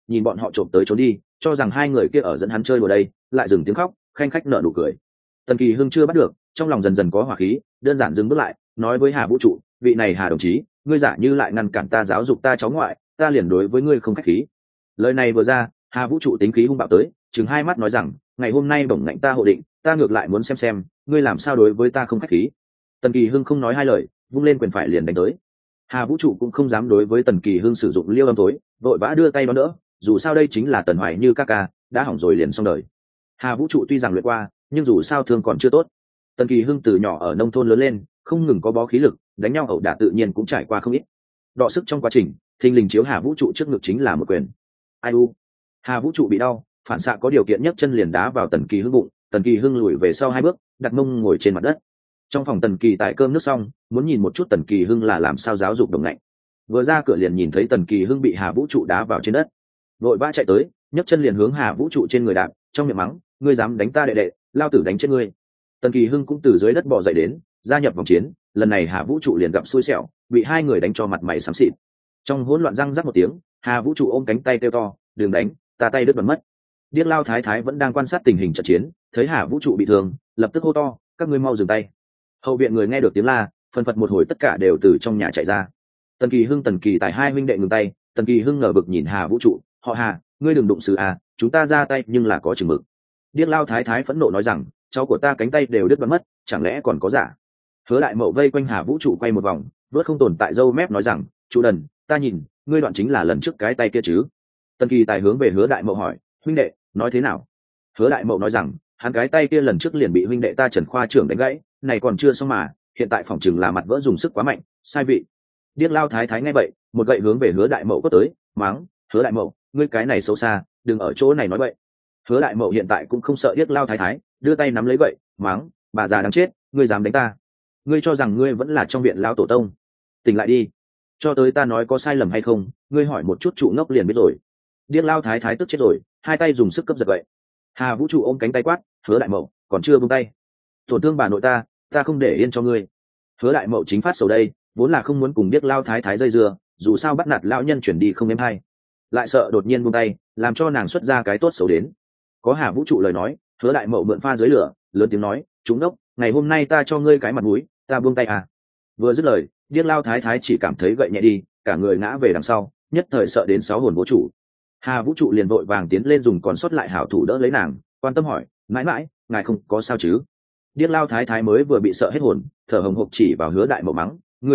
nhìn bọn họ trộm tới trốn đi, cho rằng hai người kia ở dẫn hắn chơi đùa đây, lại dừng tiếng khóc, khanh khách nở nụ cười. Tần Kỳ Hưng chưa bắt được, trong lòng dần dần có hỏa khí, đơn giản dừng bước lại, nói với Hà Vũ trụ, vị này Hà đồng chí, ngươi giả như lại ngăn cản ta giáo dục ta cháu ngoại, ta liền đối với ngươi không khách khí. Lời này vừa ra, Hà Vũ trụ tính khí hung bạo tới, chừng hai mắt nói rằng, ngày hôm nay bổng ngạnh ta hộ định, ta ngược lại muốn xem ngươi làm sao đối với ta không khách khí. Tần Kỳ Hưng không nói hai lời, vung lên quyền phải liền đánh tới. Hà Vũ trụ cũng không dám đối với Tần Kỳ Hưng sử dụng liêu âm tối, vội vã đưa tay đón đỡ, dù sao đây chính là Tần Hoài Như ca ca, đã hỏng rồi liền xong đời. Hà Vũ trụ tuy rằng luyện qua, nhưng dù sao thương còn chưa tốt. Tần Kỳ Hưng từ nhỏ ở nông thôn lớn lên, không ngừng có bó khí lực, đánh nhau ẩu đả tự nhiên cũng trải qua không ít. Đọ sức trong quá trình, thình lình chiếu Hà Vũ trụ trước ngực chính là một quyền. Ai u. Hà Vũ trụ bị đau, phản xạ có điều kiện nhấc chân liền đá vào Tần Kỳ Hưng bụng, Tần Kỳ Hưng lùi về sau hai bước, đặt mông ngồi trên mặt đất. Trong phòng Tần Kỳ tại cơm nước xong, muốn nhìn một chút Tần Kỳ Hưng là làm sao giáo dục đồng ngạnh. Vừa ra cửa liền nhìn thấy Tần Kỳ Hưng bị Hà Vũ trụ đá vào trên đất, vội vã chạy tới, nhấc chân liền hướng Hà Vũ trụ trên người đạp, trong miệng mắng, ngươi dám đánh ta đệ đệ, lao tử đánh chết ngươi. Tần Kỳ Hưng cũng từ dưới đất bò dậy đến, gia nhập vòng chiến, lần này Hà Vũ trụ liền gặp xui xẻo, bị hai người đánh cho mặt mày xám xịt. Trong hỗn loạn răng rắc một tiếng, Hà Vũ trụ ôm cánh tay kêu to, đừng đánh, ta tay đứt bật mất. Điếc Lao Thái Thái vẫn đang quan sát tình hình trận chiến, thấy Hà Vũ trụ bị thương, lập tức hô to, các ngươi mau dừng tay. Hậu viện người nghe được tiếng la, phân phật một hồi tất cả đều từ trong nhà chạy ra. Tần Kỳ Hưng, Tần Kỳ Tài hai huynh đệ ngừng tay, Tần Kỳ Hưng ngờ vực nhìn Hà Vũ trụ, họ Hà, ngươi đừng đụng sự à, chúng ta ra tay nhưng là có chừng mực. Điếc Lao Thái Thái phẫn nộ nói rằng, cháu của ta cánh tay đều đứt bật mất, chẳng lẽ còn có giả? Hứa Đại Mậu vây quanh Hà Vũ trụ quay một vòng, vớt không tồn tại dâu mép nói rằng, trụ đần, ta nhìn, ngươi đoạn chính là lần trước cái tay kia chứ? Tần Kỳ Tài hướng về Hứa Đại Mậu hỏi, huynh đệ, nói thế nào? Hứa Đại Mậu nói rằng, hắn cái tay kia lần trước liền bị huynh đệ ta Trần Khoa trưởng đánh gãy, này còn chưa xong mà, hiện tại phòng chừng là mặt vỡ dùng sức quá mạnh, sai vị. Điếc Lao Thái Thái nghe vậy, một gậy hướng về Hứa Đại Mậu quất tới, mắng, Hứa Đại Mậu, ngươi cái này xấu xa, đừng ở chỗ này nói vậy. Hứa Đại Mậu hiện tại cũng không sợ Điếc Lao Thái Thái, đưa tay nắm lấy gậy, mắng, bà già đáng chết, ngươi dám đánh ta? Ngươi cho rằng ngươi vẫn là trong viện Lao tổ tông? Tỉnh lại đi, cho tới ta nói có sai lầm hay không, ngươi hỏi một chút trụ ngốc liền biết rồi. Điếc Lao Thái Thái tức chết rồi, hai tay dùng sức cấp giật gậy. Hà Vũ trụ ôm cánh tay quát, Hứa Đại Mậu, còn chưa buông tay, tổn thương bà nội ta không để yên cho ngươi. Hứa Đại Mậu chính phát sầu đây, vốn là không muốn cùng Điếc Lao Thái Thái dây dưa, dù sao bắt nạt lão nhân chuyển đi không êm hay, lại sợ đột nhiên buông tay làm cho nàng xuất ra cái tốt xấu đến. Có Hà Vũ trụ lời nói, Hứa Đại Mậu mượn pha dưới lửa, lớn tiếng nói, chúng đốc, ngày hôm nay ta cho ngươi cái mặt mũi, ta buông tay à? Vừa dứt lời, Điếc Lao Thái Thái chỉ cảm thấy gậy nhẹ đi, cả người ngã về đằng sau, nhất thời sợ đến sáu hồn vô chủ. Hà Vũ trụ liền vội vàng tiến lên dùng còn sót lại hảo thủ đỡ lấy nàng, quan tâm hỏi, mãi mãi, ngài không có sao chứ? Điếc Lao Thái Thái mới vừa bị sợ hết hồn, thở hồng hộc chỉ vào Hứa Đại Mậu mắng,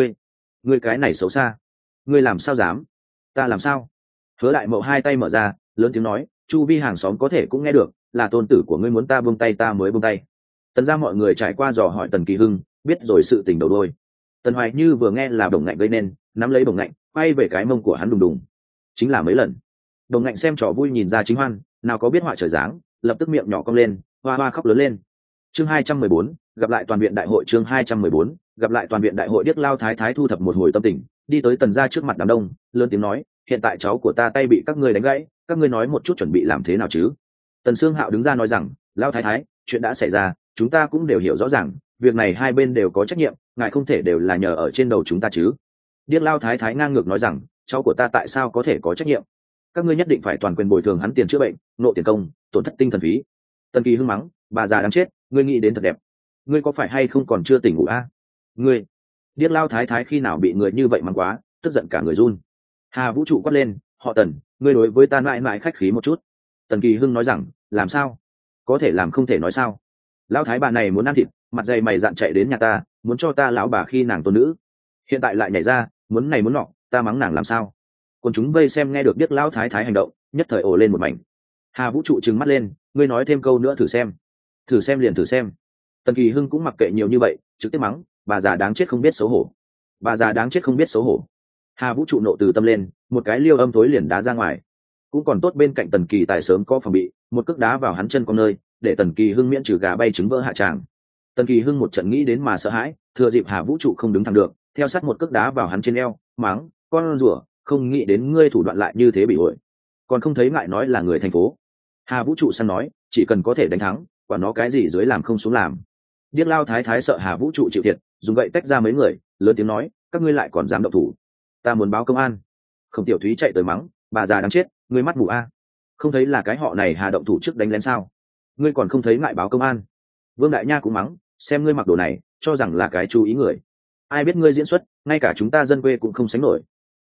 ngươi cái này xấu xa, ngươi làm sao dám? Ta làm sao? Hứa Đại Mậu hai tay mở ra, lớn tiếng nói, chu vi hàng xóm có thể cũng nghe được, là tôn tử của ngươi muốn ta buông tay ta mới buông tay. Tần ra mọi người trải qua dò hỏi Tần Kỳ Hưng, biết rồi sự tình đầu đôi. Tần Hoài Như vừa nghe là Đồng Ngạnh gây nên, nắm lấy Đồng Ngạnh, quay về cái mông của hắn đùng đùng, chính là mấy lần. Đồng Ngạnh xem trò vui nhìn ra chính hoan, nào có biết họa trời dáng, lập tức miệng nhỏ cong lên, hoa hoa khóc lớn lên. Chương 214, gặp lại toàn viện đại hội. Chương 214, gặp lại toàn viện đại hội. Điếc Lao Thái Thái thu thập một hồi tâm tình, đi tới Tần gia trước mặt đám đông, lớn tiếng nói, hiện tại cháu của ta tay bị các ngươi đánh gãy, các ngươi nói một chút chuẩn bị làm thế nào chứ? Tần Sương Hạo đứng ra nói rằng, Lao Thái Thái, chuyện đã xảy ra, chúng ta cũng đều hiểu rõ ràng, việc này hai bên đều có trách nhiệm, ngài không thể đều là nhờ ở trên đầu chúng ta chứ? Điếc Lao Thái Thái ngang ngược nói rằng, cháu của ta tại sao có thể có trách nhiệm? Các ngươi nhất định phải toàn quyền bồi thường hắn tiền chữa bệnh, nộ tiền công, tổn thất tinh thần phí. Tần Kỳ Hưng mắng, bà già đáng chết, ngươi nghĩ đến thật đẹp, ngươi có phải hay không còn chưa tỉnh ngủ à? Ngươi, Điếc Lao Thái Thái khi nào bị người như vậy mắng quá, tức giận cả người run. Hà Vũ trụ quát lên, họ Tần, ngươi đối với ta mãi mãi khách khí một chút. Tần Kỳ Hưng nói rằng, làm sao, có thể làm không thể nói sao? Lão thái bà này muốn ăn thịt, mặt dày mày dạn chạy đến nhà ta, muốn cho ta lão bà khi nàng tôn nữ, hiện tại lại nhảy ra muốn này muốn nọ, ta mắng nàng làm sao? Còn chúng vây xem nghe được Điếc Lão Thái Thái hành động, nhất thời ồ lên một mảnh. Hà Vũ trụ trừng mắt lên, ngươi nói thêm câu nữa thử xem liền thử xem. Tần Kỳ Hưng cũng mặc kệ nhiều như vậy, trực tiếp mắng, bà già đáng chết không biết xấu hổ, bà già đáng chết không biết xấu hổ. Hà Vũ trụ nộ từ tâm lên, một cái liêu âm thối liền đá ra ngoài. Cũng còn tốt bên cạnh Tần Kỳ Tài sớm có phòng bị, một cước đá vào hắn chân con nơi, để Tần Kỳ Hưng miễn trừ gà bay trứng vỡ hạ tràng. Tần Kỳ Hưng một trận nghĩ đến mà sợ hãi, thừa dịp Hà Vũ trụ không đứng thẳng được, theo sát một cước đá vào hắn trên eo, mắng, con rùa, không nghĩ đến ngươi thủ đoạn lại như thế bị ổi, còn không thấy ngại nói là người thành phố. Hà Vũ trụ săn nói, chỉ cần có thể đánh thắng, quả nó cái gì dưới làm không xuống làm. Điếc Lao Thái Thái sợ Hà Vũ trụ chịu thiệt, dùng gậy tách ra mấy người, lớn tiếng nói, các ngươi lại còn dám động thủ, ta muốn báo công an. Không Tiểu Thúy chạy tới mắng, bà già đáng chết, ngươi mắt mù a, không thấy là cái họ này hà động thủ trước đánh lén sao? Ngươi còn không thấy ngại báo công an? Vương Đại Nha cũng mắng, xem ngươi mặc đồ này cho rằng là cái chú ý người, ai biết ngươi diễn xuất ngay cả chúng ta dân quê cũng không sánh nổi.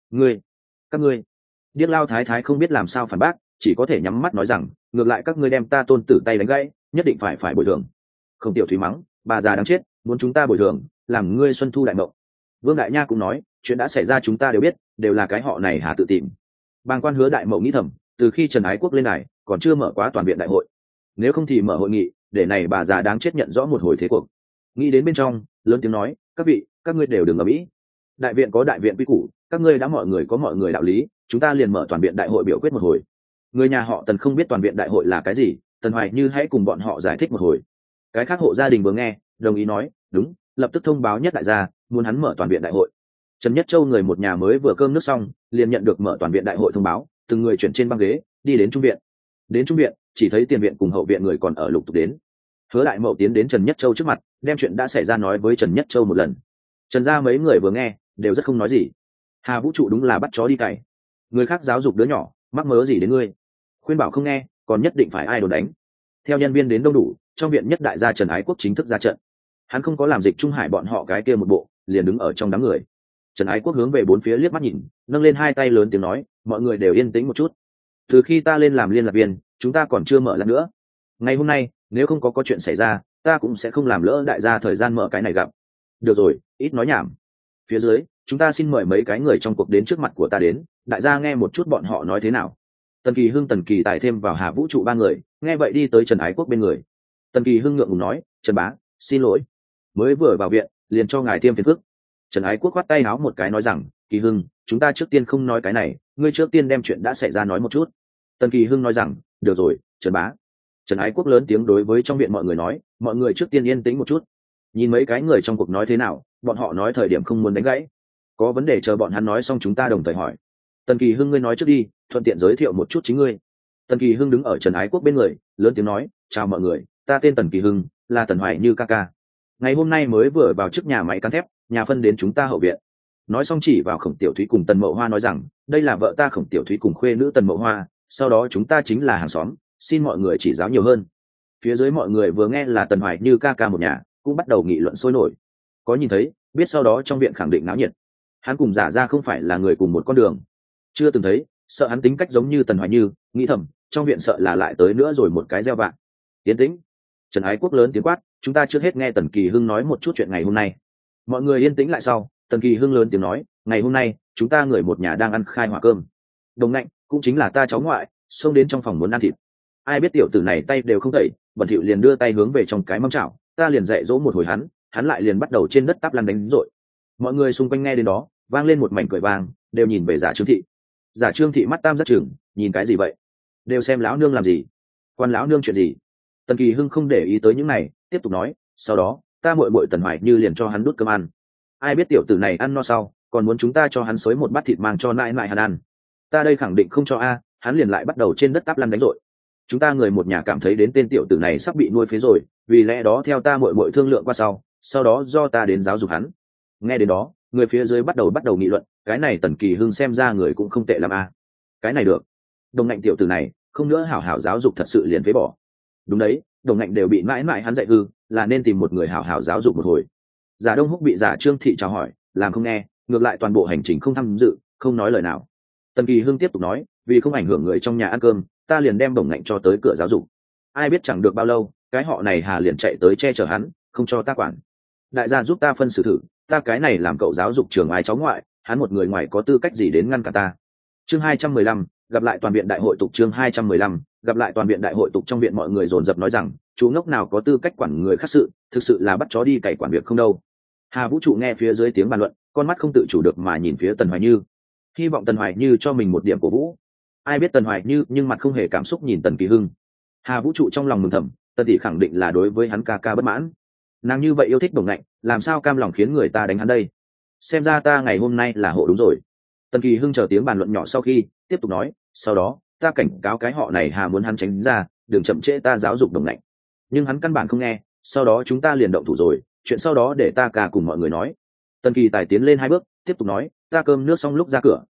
Các ngươi điếc lao thái thái không biết làm sao phản bác, chỉ có thể nhắm mắt nói rằng ngược lại các ngươi đem ta tôn tử tay đánh gãy, nhất định phải bồi thường. Không tiểu thúy mắng, bà già đáng chết, muốn chúng ta bồi thường làm ngươi xuân thu đại mộng. Vương Đại Nha cũng nói, chuyện đã xảy ra chúng ta đều biết, đều là cái họ này hà tự tìm. Bàng quan Hứa Đại Mậu nghĩ thầm, từ khi Trần Ái Quốc lên này còn chưa mở quá toàn viện đại hội, nếu không thì mở hội nghị để này bà già đáng chết nhận rõ một hồi thế cuộc. Nghĩ đến bên trong lớn tiếng nói, các vị, các ngươi đều đừng ở mỹ, đại viện có đại viện quy củ, các ngươi đã mọi người có mọi người đạo lý, chúng ta liền mở toàn viện đại hội biểu quyết một hồi. Người nhà họ Tần không biết toàn viện đại hội là cái gì, Tần Hoài Như hãy cùng bọn họ giải thích một hồi. Cái khác hộ gia đình vừa nghe đồng ý nói, đúng, lập tức thông báo Nhất đại gia muốn hắn mở toàn viện đại hội. Trần Nhất Châu người một nhà mới vừa cơm nước xong liền nhận được mở toàn viện đại hội thông báo, từng người chuyển trên băng ghế đi đến trung viện. Đến trung viện chỉ thấy tiền viện cùng hậu viện người còn ở lục tục đến. Hứa Đại Mậu tiến đến Trần Nhất Châu trước mặt, đem chuyện đã xảy ra nói với Trần Nhất Châu một lần. Trần gia mấy người vừa nghe đều rất không nói gì. Hà Vũ Trụ đúng là bắt chó đi cày, người khác giáo dục đứa nhỏ mắc mớ gì đến ngươi, khuyên bảo không nghe còn nhất định phải ai đồn đánh. Theo nhân viên đến đông đủ, trong viện Nhất đại gia Trần Ái Quốc chính thức ra trận. Hắn không có làm Dịch Trung Hải bọn họ cái kia một bộ, liền đứng ở trong đám người. Trần Ái Quốc hướng về bốn phía liếc mắt nhìn, nâng lên hai tay lớn tiếng nói, mọi người đều yên tĩnh một chút. Từ khi ta lên làm liên lạc viên, chúng ta còn chưa mở lần nữa. Ngày hôm nay nếu không có chuyện xảy ra, ta cũng sẽ không làm lỡ đại gia thời gian mở cái này gặp. Được rồi, ít nói nhảm. Phía dưới chúng ta xin mời mấy cái người trong cuộc đến trước mặt của ta đến, đại gia nghe một chút bọn họ nói thế nào. Tần Kỳ Hưng, Tần Kỳ Tài thêm vào Hà Vũ Trụ ba người nghe vậy đi tới Trần Ái Quốc bên người. Tần Kỳ Hưng ngượng ngùng nói, Trần bá, xin lỗi, mới vừa vào viện liền cho ngài tiêm phiền phức. Trần Ái Quốc khoát tay áo một cái nói rằng, Kỳ Hưng, chúng ta trước tiên không nói cái này, ngươi trước tiên đem chuyện đã xảy ra nói một chút. Tần Kỳ Hưng nói rằng, được rồi, Trần bá. Trần Ái Quốc lớn tiếng đối với trong viện mọi người nói, mọi người trước tiên yên tĩnh một chút, nhìn mấy cái người trong cuộc nói thế nào, bọn họ nói thời điểm không muốn đánh gãy, có vấn đề chờ bọn hắn nói xong chúng ta đồng thời hỏi. Tần Kỳ Hưng, ngươi nói trước đi, thuận tiện giới thiệu một chút chính ngươi. Tần Kỳ Hưng đứng ở Trần Ái Quốc bên người lớn tiếng nói, chào mọi người, ta tên Tần Kỳ Hưng, là Tần Hoài Như ca ca, ngày hôm nay mới vừa vào trước nhà máy cán thép, nhà phân đến chúng ta hậu viện. Nói xong chỉ vào Khổng Tiểu Thúy cùng Tần Mậu Hoa nói rằng, đây là vợ ta Khổng Tiểu Thúy cùng khuê nữ Tần Mậu Hoa, sau đó chúng ta chính là hàng xóm, xin mọi người chỉ giáo nhiều hơn. Phía dưới mọi người vừa nghe là Tần Hoài Như ca ca một nhà, cũng bắt đầu nghị luận sôi nổi. Có nhìn thấy, biết sau đó trong viện khẳng định náo nhiệt. Hắn cùng Giả ra không phải là người cùng một con đường, chưa từng thấy, sợ hắn tính cách giống như Tần Hoài Như, nghĩ thầm, trong viện sợ là lại tới nữa rồi một cái gieo vạ. Tiến tĩnh. Trần Ái Quốc lớn tiếng quát, chúng ta trước hết nghe Tần Kỳ Hưng nói một chút chuyện ngày hôm nay. Mọi người yên tĩnh lại sau, Tần Kỳ Hưng lớn tiếng nói, ngày hôm nay chúng ta người một nhà đang ăn khai hỏa cơm. Đồng Nạnh, cũng chính là ta cháu ngoại, xông đến trong phòng muốn ăn thịt. Ai biết tiểu tử này tay đều không tẩy, bẩn thỉu liền đưa tay hướng về trong cái mâm chảo, ta liền dạy dỗ một hồi hắn lại liền bắt đầu trên đất táp lăn đánh rội. Mọi người xung quanh nghe đến đó vang lên một mảnh cười vang, đều nhìn về Giả Trương Thị. Giả Trương Thị mắt tam giác trừng, nhìn cái gì vậy, đều xem lão nương làm gì, quan lão nương chuyện gì. Tần Kỳ Hưng không để ý tới những này, tiếp tục nói, sau đó ta muội muội Tần Hoài Như liền cho hắn đút cơm ăn. Ai biết tiểu tử này ăn no sau còn muốn chúng ta cho hắn xới một bát thịt mang cho nãi nãi hắn ăn, ta đây khẳng định không cho a, hắn liền lại bắt đầu trên đất táp lăn đánh rội. Chúng ta người một nhà cảm thấy đến tên tiểu tử này sắp bị nuôi phế rồi, vì lẽ đó theo ta muội muội thương lượng qua sau đó do ta đến giáo dục hắn. Nghe đến đó người phía dưới bắt đầu nghị luận, cái này Tần Kỳ Hưng xem ra người cũng không tệ lắm a. Cái này được, Đồng Nạnh tiểu tử này không nữa hảo hảo giáo dục thật sự liền phế bỏ. Đúng đấy, Đồng Nạnh đều bị mãi mãi hắn dạy hư, là nên tìm một người hảo hảo giáo dục một hồi. Giả Đông Húc bị Giả Trương Thị chào hỏi, làm không nghe, ngược lại toàn bộ hành trình không tham dự, không nói lời nào. Tần Kỳ Hưng tiếp tục nói, vì không ảnh hưởng người trong nhà ăn cơm, ta liền đem Đồng Nạnh cho tới cửa giáo dục. Ai biết chẳng được bao lâu, cái họ này Hà liền chạy tới che chở hắn, không cho ta quản. Đại gia giúp ta phân xử thử, ta cái này làm cậu giáo dục trường ai cháu ngoại, hắn một người ngoài có tư cách gì đến ngăn cả ta. Chương 215, gặp lại toàn viện đại hội tục. Chương 215, gặp lại toàn viện đại hội tục. Trong viện mọi người dồn dập nói rằng, chú ngốc nào có tư cách quản người khác sự, thực sự là bắt chó đi cày quản việc không đâu. Hà Vũ Trụ nghe phía dưới tiếng bàn luận, con mắt không tự chủ được mà nhìn phía Tần Hoài Như, hy vọng Tần Hoài Như cho mình một điểm cổ vũ. Ai biết Tần Hoài Như nhưng mặt không hề cảm xúc nhìn Tần Kỳ Hưng. Hà Vũ Trụ trong lòng mừng thầm, Tần tỷ khẳng định là đối với hắn ca ca bất mãn, nàng như vậy yêu thích Đồng Nạnh, làm sao cam lòng khiến người ta đánh hắn đây. Xem ra ta ngày hôm nay là hộ đúng rồi. Tần Kỳ Hưng chờ tiếng bàn luận nhỏ sau khi tiếp tục nói, sau đó ta cảnh cáo cái họ này Hà muốn hắn tránh ra, đừng chậm trễ ta giáo dục Đồng Nạnh. Nhưng hắn căn bản không nghe, sau đó chúng ta liền động thủ rồi, chuyện sau đó để ta cả cùng mọi người nói. Tần Kỳ Tài tiến lên hai bước tiếp tục nói, ta cơm nước xong lúc ra cửa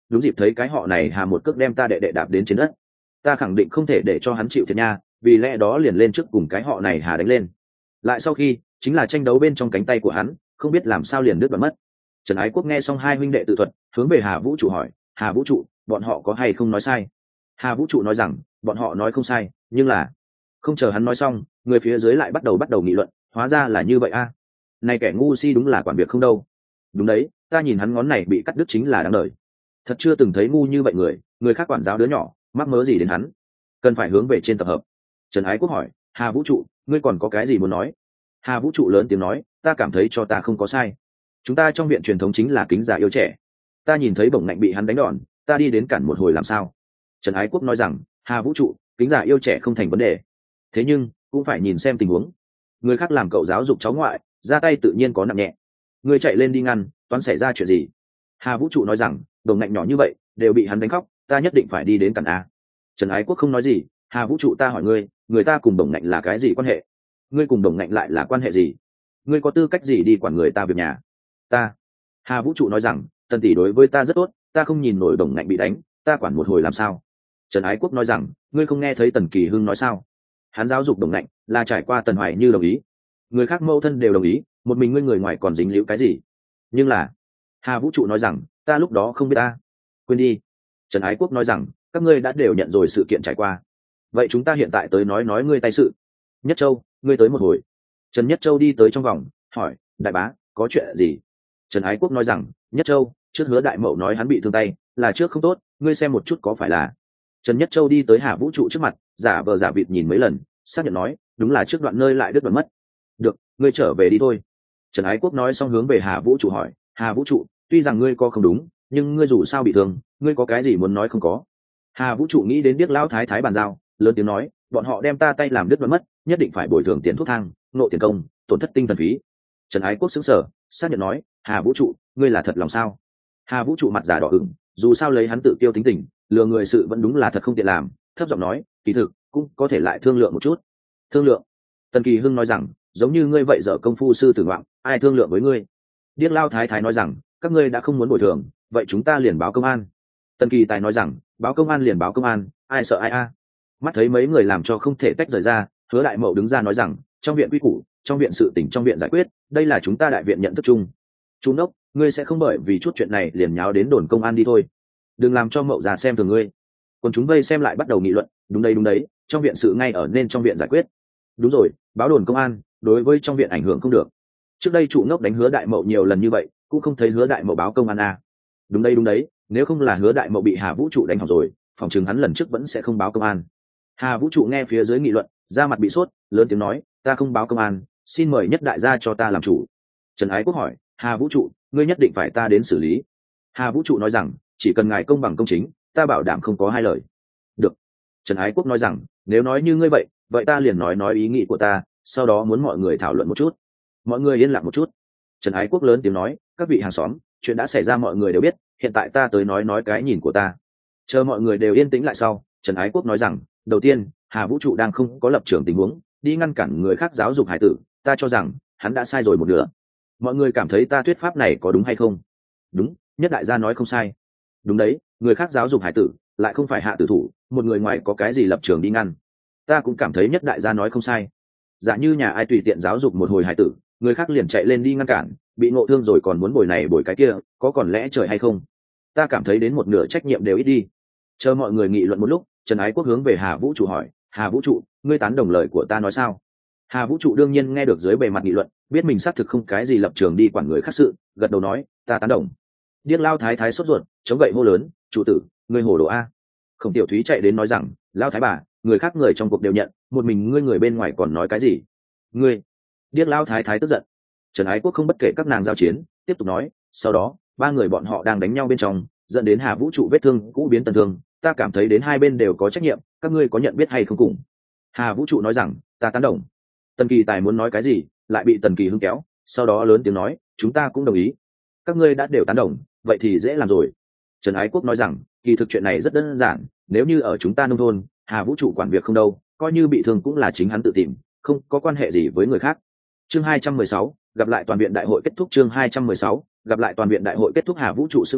đúng dịp thấy cái họ này Hà một cước đem ta đệ đệ đạp đến trên đất. Ta khẳng định không thể để cho hắn chịu thiệt nha, vì lẽ đó liền lên trước cùng cái họ này Hà đánh lên. Lại sau khi chính là tranh đấu bên trong cánh tay của hắn, không biết làm sao liền đứt đoạn mất. Trần Ái Quốc nghe xong hai huynh đệ tự thuật, hướng về Hà Vũ trụ hỏi, Hà Vũ trụ, bọn họ có hay không nói sai? Hà Vũ trụ nói rằng, bọn họ nói không sai, nhưng là không chờ hắn nói xong, người phía dưới lại bắt đầu nghị luận, hóa ra là như vậy a. Này kẻ ngu si đúng là quản việc không đâu. Đúng đấy, ta nhìn hắn ngón này bị cắt đứt chính là đáng đời. Thật chưa từng thấy ngu như vậy người khác quản giáo đứa nhỏ, mắc mớ gì đến hắn? Cần phải hướng về trên tập hợp. Trần Ái Quốc hỏi, Hà Vũ trụ, ngươi còn có cái gì muốn nói? Hà Vũ trụ lớn tiếng nói, ta cảm thấy cho ta không có sai. Chúng ta trong viện truyền thống chính là kính già yêu trẻ. Ta nhìn thấy bổng ngạnh bị hắn đánh đòn, ta đi đến cản một hồi làm sao? Trần Ái Quốc nói rằng, Hà Vũ trụ, kính già yêu trẻ không thành vấn đề. Thế nhưng cũng phải nhìn xem tình huống. Người khác làm cậu giáo dục cháu ngoại, ra tay tự nhiên có nặng nhẹ. Ngươi chạy lên đi ngăn, toán xảy ra chuyện gì? Hà Vũ trụ nói rằng, bổng ngạnh nhỏ như vậy đều bị hắn đánh khóc, ta nhất định phải đi đến cản a. Trần Ái Quốc không nói gì. Hà Vũ trụ, ta hỏi ngươi, người ta cùng bổng ngạnh là cái gì quan hệ? Ngươi cùng bổng ngạnh lại là quan hệ gì? Ngươi có tư cách gì đi quản người ta việc nhà? Ta. Hà Vũ trụ nói rằng, Tần tỷ đối với ta rất tốt, ta không nhìn nổi bổng ngạnh bị đánh, ta quản một hồi làm sao? Trần Ái Quốc nói rằng, ngươi không nghe thấy Tần Kỳ Hưng nói sao? Hắn giáo dục bổng ngạnh là trải qua Tần Hoài Như đồng ý, người khác mâu thân đều đồng ý, một mình ngươi người ngoài còn dính líu cái gì? Nhưng là Hà Vũ trụ nói rằng, ta lúc đó không biết ta. Quên đi. Trần Ái Quốc nói rằng, các ngươi đã đều nhận rồi sự kiện trải qua, vậy chúng ta hiện tại tới nói ngươi tay sự. Nhất Châu, ngươi tới một hồi. Trần Nhất Châu đi tới trong vòng, hỏi, đại bá, có chuyện gì? Trần Ái Quốc nói rằng, Nhất Châu, trước Hứa đại mậu nói hắn bị thương tay, là trước không tốt, ngươi xem một chút có phải là? Trần Nhất Châu đi tới Hà Vũ trụ trước mặt, giả vờ giả vịt nhìn mấy lần, xác nhận nói, đúng là trước đoạn nơi lại đứt đoạn mất. Được, ngươi trở về đi thôi. Trần Ái Quốc nói xong hướng về Hà Vũ trụ hỏi, Hà Vũ trụ, tuy rằng ngươi có không đúng, nhưng ngươi dù sao bị thương, ngươi có cái gì muốn nói không có? Hà Vũ trụ nghĩ đến Điếc Lão Thái Thái bàn giao, lớn tiếng nói, bọn họ đem ta tay làm đứt đoạn mất, nhất định phải bồi thường tiền thuốc thang, nộ tiền công, tổn thất tinh thần phí. Trần Ái Quốc sững sờ, xác nhận nói, Hà Vũ trụ, ngươi là thật lòng sao? Hà Vũ trụ mặt già đỏ ửng, dù sao lấy hắn tự tiêu tính tình, lừa người sự vẫn đúng là thật không tiện làm, thấp giọng nói, kỳ thực cũng có thể lại thương lượng một chút. Thương lượng? Tần Kỳ Hưng nói rằng, giống như ngươi vậy dở công phu sư tử ngoạm, ai thương lượng với ngươi? Điếc Lao Thái Thái nói rằng, các ngươi đã không muốn bồi thường, vậy chúng ta liền báo công an. Tần Kỳ Tài nói rằng, báo công an liền báo công an, ai sợ ai a. Mắt thấy mấy người làm cho không thể tách rời ra, Hứa đại mậu đứng ra nói rằng, trong viện quy củ, trong viện sự tỉnh trong viện giải quyết, đây là chúng ta đại viện nhận thức chung. Chú Nốc, ngươi sẽ không bởi vì chút chuyện này liền nháo đến đồn công an đi thôi, đừng làm cho mậu già xem thường ngươi. Còn chúng vây xem lại bắt đầu nghị luận, đúng đấy, trong viện sự ngay ở nên trong viện giải quyết. Đúng rồi, báo đồn công an, đối với trong viện ảnh hưởng không được. Trước đây Trụ Nốc đánh Hứa đại mậu nhiều lần như vậy, cũng không thấy Hứa đại mậu báo công an à. Đúng đấy, nếu không là Hứa đại mậu bị Hà Vũ trụ đánh hỏng rồi, phòng chừng hắn lần trước vẫn sẽ không báo công an. Hà Vũ trụ nghe phía dưới nghị luận, da mặt bị sốt, lớn tiếng nói, ta không báo công an, xin mời Nhất đại gia cho ta làm chủ. Trần Ái Quốc hỏi, Hà Vũ trụ, ngươi nhất định phải ta đến xử lý? Hà Vũ trụ nói rằng, chỉ cần ngài công bằng công chính, ta bảo đảm không có hai lời. Được. Trần Ái Quốc nói rằng, nếu nói như ngươi vậy ta liền nói ý nghĩ của ta, sau đó muốn mọi người thảo luận một chút. Mọi người yên lặng một chút. Trần Ái Quốc lớn tiếng nói, các vị hàng xóm, chuyện đã xảy ra mọi người đều biết, hiện tại ta tới nói cái nhìn của ta. Chờ mọi người đều yên tĩnh lại sau, Trần Ái Quốc nói rằng, đầu tiên, Hà Vũ trụ đang không có lập trường tình huống, đi ngăn cản người khác giáo dục hải tử, ta cho rằng hắn đã sai rồi một nửa. Mọi người cảm thấy ta thuyết pháp này có đúng hay không? Đúng, Nhất đại gia nói không sai. Đúng đấy, người khác giáo dục hải tử, lại không phải hạ tử thủ, một người ngoài có cái gì lập trường đi ngăn. Ta cũng cảm thấy Nhất đại gia nói không sai. Giả như nhà ai tùy tiện giáo dục một hồi hải tử, người khác liền chạy lên đi ngăn cản, bị ngộ thương rồi còn muốn bồi này bồi cái kia, có còn lẽ trời hay không? Ta cảm thấy đến một nửa trách nhiệm đều ít đi. Chờ mọi người nghị luận một lúc, Trần Ái Quốc hướng về Hà Vũ trụ hỏi, Hà Vũ trụ, ngươi tán đồng lời của ta nói sao? Hà Vũ trụ đương nhiên nghe được dưới bề mặt nghị luận, biết mình xác thực không cái gì lập trường đi quản người khác sự, gật đầu nói, ta tán đồng. Điếc Lao Thái Thái sốt ruột, chống gậy hô lớn, chủ tử, ngươi hồ đồ a. Khổng Tiểu Thúy chạy đến nói rằng, Lao Thái bà, người khác người trong cuộc đều nhận, một mình ngươi người bên ngoài còn nói cái gì? Ngươi. Điếc Lao Thái Thái tức giận. Trần Ái Quốc không bất kể các nàng giao chiến, tiếp tục nói, sau đó ba người bọn họ đang đánh nhau bên trong, dẫn đến Hà Vũ trụ vết thương cũ biến tân thương, ta cảm thấy đến hai bên đều có trách nhiệm, các ngươi có nhận biết hay không cùng? Hà Vũ trụ nói rằng, ta tán đồng. Tần Kỳ Tài muốn nói cái gì, lại bị Tần Kỳ Hưng kéo, sau đó lớn tiếng nói, chúng ta cũng đồng ý. Các ngươi đã đều tán đồng, vậy thì dễ làm rồi. Trần Ái Quốc nói rằng, kỳ thực chuyện này rất đơn giản, nếu như ở chúng ta nông thôn, Hà Vũ trụ quản việc không đâu, coi như bị thương cũng là chính hắn tự tìm, không có quan hệ gì với người khác. Chương 216, gặp lại toàn viện đại hội kết thúc. Chương 216, gặp lại toàn viện đại hội kết thúc. Hà Vũ trụ sững sờ,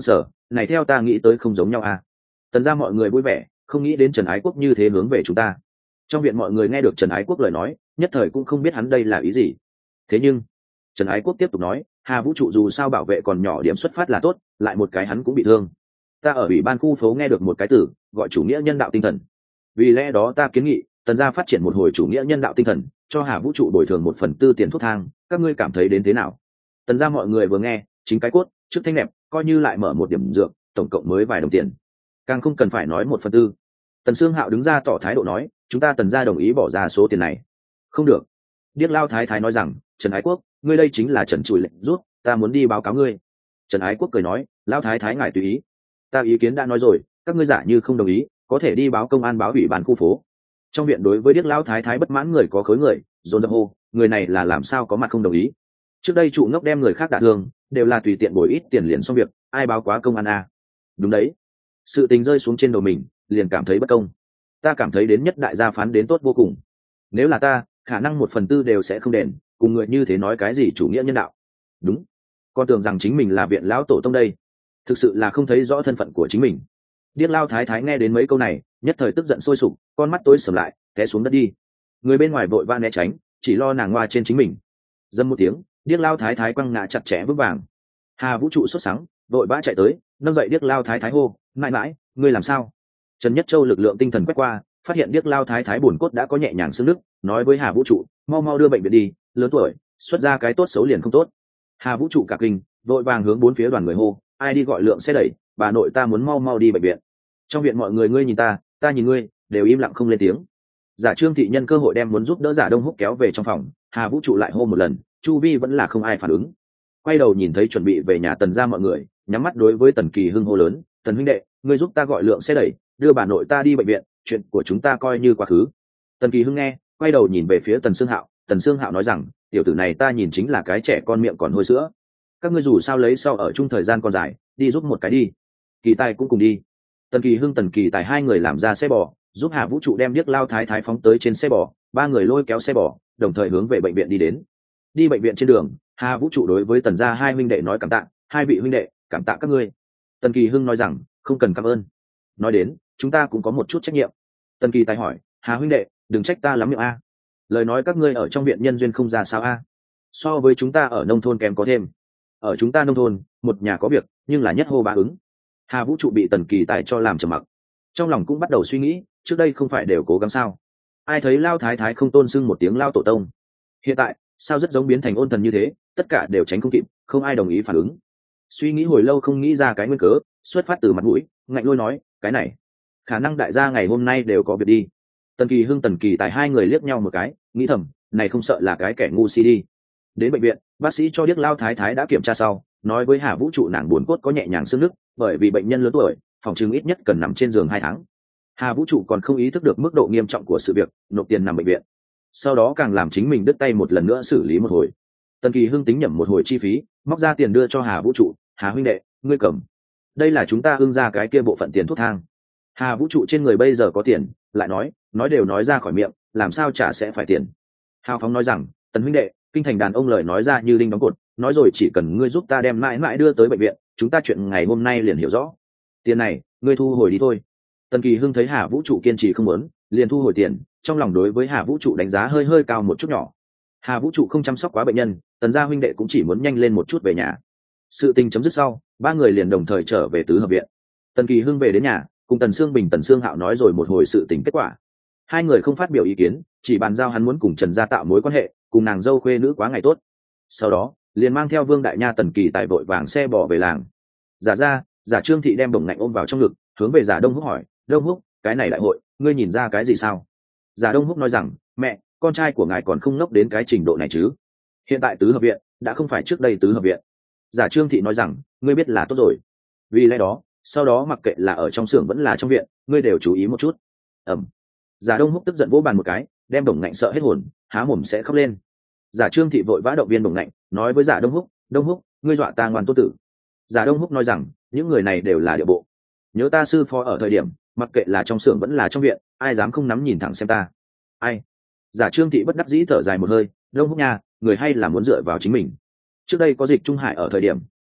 này theo ta nghĩ tới không giống nhau à. Tần ra mọi người vui vẻ, không nghĩ đến Trần Ái Quốc như thế hướng về chúng ta. Trong viện mọi người nghe được Trần Ái Quốc lời nói, nhất thời cũng không biết hắn đây là ý gì. Thế nhưng Trần Ái Quốc tiếp tục nói, Hà Vũ trụ dù sao bảo vệ còn nhỏ, điểm xuất phát là tốt, lại một cái hắn cũng bị thương. Ta ở ủy ban khu phố nghe được một cái từ gọi chủ nghĩa nhân đạo tinh thần, vì lẽ đó ta kiến nghị Tần gia phát triển một hồi chủ nghĩa nhân đạo tinh thần, cho Hà Vũ trụ bồi thường 1/4 tiền thuốc thang, các ngươi cảm thấy đến thế nào? Tần gia mọi người vừa nghe, chính cái cốt trước thanh nẹp, coi như lại mở một điểm dược, tổng cộng mới vài đồng tiền, càng không cần phải nói 1/4. Tần Sương Hạo đứng ra tỏ thái độ nói, chúng ta Tần gia đồng ý bỏ ra số tiền này. Không được. Điếc Lao Thái Thái nói rằng, Trần Ái Quốc, ngươi đây chính là Trần Trùi lệnh rút, ta muốn đi báo cáo ngươi. Trần Ái Quốc cười nói, Lao Thái Thái ngài tùy ý, ta ý kiến đã nói rồi, các ngươi giả như không đồng ý, có thể đi báo công an, báo ủy ban khu phố. Trong viện đối với Điếc Lao Thái Thái bất mãn người có khối người dồn dập hô, người này là làm sao có mặt không đồng ý? Trước đây trụ ngốc đem người khác đả thương, đều là tùy tiện bồi ít tiền liền xong việc, ai báo quá công an à? Đúng đấy, sự tình rơi xuống trên đầu mình, liền cảm thấy bất công. Ta cảm thấy đến nhất đại gia phán đến tốt vô cùng. Nếu là ta, khả năng 1/4 đều sẽ không đền, cùng người như thế nói cái gì chủ nghĩa nhân đạo. Đúng, con tưởng rằng chính mình là viện lão tổ tông đây, thực sự là không thấy rõ thân phận của chính mình. Điếc Lao Thái Thái nghe đến mấy câu này, nhất thời tức giận sôi sục, con mắt tối sầm lại, té xuống đất đi. Người bên ngoài vội vã né tránh, chỉ lo nàng ngoa trên chính mình. Dâm một tiếng, Điếc Lao Thái Thái quăng ngã chặt chẽ vững vàng. Hà Vũ trụ sốt sắng, vội vã chạy tới, nâng dậy Điếc Lao Thái Thái hô, mãi mãi, ngươi làm sao? Trần Nhất Châu lực lượng tinh thần quét qua, phát hiện Điếc Lao Thái Thái buồn cốt đã có nhẹ nhàng xương nứt, nói với Hà Vũ trụ, mau mau đưa bệnh viện đi, lớn tuổi, xuất ra cái tốt xấu liền không tốt. Hà Vũ trụ cả kinh, vội vàng hướng bốn phía đoàn người hô, ai đi gọi lượng xe đẩy, bà nội ta muốn mau mau đi bệnh viện. Trong viện mọi người ngươi nhìn ta nhìn ngươi, đều im lặng không lên tiếng. Giả Trương thị nhân cơ hội đem muốn giúp đỡ Giả Đông Húc kéo về trong phòng, Hà Vũ trụ lại hô một lần, chu vi vẫn là không ai phản ứng. Quay đầu nhìn thấy chuẩn bị về nhà Tần gia mọi người, nhắm mắt đối với Tần Kỳ Hưng hô lớn, Tần huynh đệ, ngươi giúp ta gọi lượng xe đẩy, đưa bà nội ta đi bệnh viện, chuyện của chúng ta coi như quá khứ. Tần Kỳ Hưng nghe, quay đầu nhìn về phía Tần Sương Hạo, Tần Sương Hạo nói rằng, tiểu tử này ta nhìn chính là cái trẻ con miệng còn hôi sữa, các ngươi dù sao lấy sau ở chung thời gian còn dài, đi giúp một cái đi. Kỳ Tài cũng cùng đi. Tần Kỳ Hưng, Tần Kỳ Tài hai người làm ra xe bò, giúp Hà Vũ trụ đem Điếc Lao Thái Thái phóng tới trên xe bò, ba người lôi kéo xe bò, đồng thời hướng về bệnh viện đi đến. Đi bệnh viện trên đường, Hà Vũ trụ đối với Tần gia hai huynh đệ nói cảm tạ, hai vị huynh đệ, cảm tạ các ngươi. Tần Kỳ Hưng nói rằng, không cần cảm ơn. Nói đến, chúng ta cũng có một chút trách nhiệm. Tần Kỳ Tài hỏi, Hà huynh đệ, đừng trách ta lắm miệng a. Lời nói các ngươi ở trong viện nhân duyên không ra sao a. So với chúng ta ở nông thôn kém có thêm. Ở chúng ta nông thôn, một nhà có việc, nhưng là nhất hô bá ứng. Hà Vũ trụ bị Tần Kỳ Tài cho làm trầm mặc, trong lòng cũng bắt đầu suy nghĩ, trước đây không phải đều cố gắng sao? Ai thấy Lao Thái Thái không tôn sưng một tiếng Lao tổ tông, hiện tại sao rất giống biến thành ôn thần như thế, tất cả đều tránh không kịp, không ai đồng ý phản ứng. Suy nghĩ hồi lâu không nghĩ ra cái nguyên cớ, xuất phát từ mặt mũi, ngạnh lôi nói, cái này khả năng đại gia ngày hôm nay đều có việc đi. Tần Kỳ Hưng, Tần Kỳ Tài hai người liếc nhau một cái, nghĩ thầm, này không sợ là cái kẻ ngu si đi. Đến bệnh viện, bác sĩ cho Điếc Lao Thái Thái đã kiểm tra sau, nói với Hà Vũ trụ nàng buồn cốt có nhẹ nhàng xương nứt, bởi vì bệnh nhân lớn tuổi, phòng chứng ít nhất cần nằm trên giường 2 tháng. Hà Vũ trụ còn không ý thức được mức độ nghiêm trọng của sự việc, nộp tiền nằm bệnh viện. Sau đó càng làm chính mình đứt tay một lần nữa xử lý một hồi. Tần Kỳ Hưng tính nhẩm một hồi chi phí, móc ra tiền đưa cho Hà Vũ trụ, Hà huynh đệ, ngươi cầm. Đây là chúng ta ưng ra cái kia bộ phận tiền thuốc thang. Hà Vũ trụ trên người bây giờ có tiền, lại nói đều nói ra khỏi miệng, làm sao trả sẽ phải tiền. Hào phóng nói rằng, Tần huynh đệ, kinh thành đàn ông lời nói ra như đinh đóng cột, nói rồi chỉ cần ngươi giúp ta đem mãi mãi đưa tới bệnh viện, chúng ta chuyện ngày hôm nay liền hiểu rõ. Tiền này, ngươi thu hồi đi thôi. Tần Kỳ Hưng thấy Hà Vũ trụ kiên trì không muốn, liền thu hồi tiền, trong lòng đối với Hà Vũ trụ đánh giá hơi hơi cao một chút nhỏ. Hà Vũ trụ không chăm sóc quá bệnh nhân, Tần gia huynh đệ cũng chỉ muốn nhanh lên một chút về nhà. Sự tình chấm dứt sau, ba người liền đồng thời trở về tứ hợp viện. Tần Kỳ Hưng về đến nhà, cùng Tần Sương Bình, Tần Sương Hạo nói rồi một hồi sự tình kết quả. Hai người không phát biểu ý kiến, chỉ bàn giao hắn muốn cùng Trần gia tạo mối quan hệ, cùng nàng dâu khuê nữ quá ngày tốt. Sau đó, liền mang theo Vương Đại Nha, Tần Kỳ Tài vội vàng xe bỏ về làng. Giả Trương thị đem Đồng Ngạnh ôm vào trong ngực, hướng về Giả Đông Húc hỏi, Đông Húc, cái này đại hội, ngươi nhìn ra cái gì sao? Giả Đông Húc nói rằng, mẹ, con trai của ngài còn không ngốc đến cái trình độ này chứ? Hiện tại tứ hợp viện đã không phải trước đây tứ hợp viện. Giả Trương thị nói rằng, ngươi biết là tốt rồi. Vì lẽ đó, sau đó mặc kệ là ở trong xưởng vẫn là trong viện, ngươi đều chú ý một chút. Giả Đông Húc tức giận vỗ bàn một cái, đem Đồng Ngạnh sợ hết hồn, há mồm sẽ khóc lên. Giả Trương thị vội vã động viên Đồng Ngạnh, nói với Giả Đông Húc, ngươi dọa ta ngoan tốt tử. Giả Đông Húc nói rằng, những người này đều là địa bộ, nhớ ta sư phó ở thời điểm, mặc kệ là trong xưởng vẫn là trong viện, ai dám không nắm nhìn thẳng xem ta. Ai? Giả Trương thị bất đắc dĩ thở dài một hơi, Đông Húc nha, người hay là muốn dựa vào chính mình. Trước đây có Dịch Trung Hải ở thời điểm,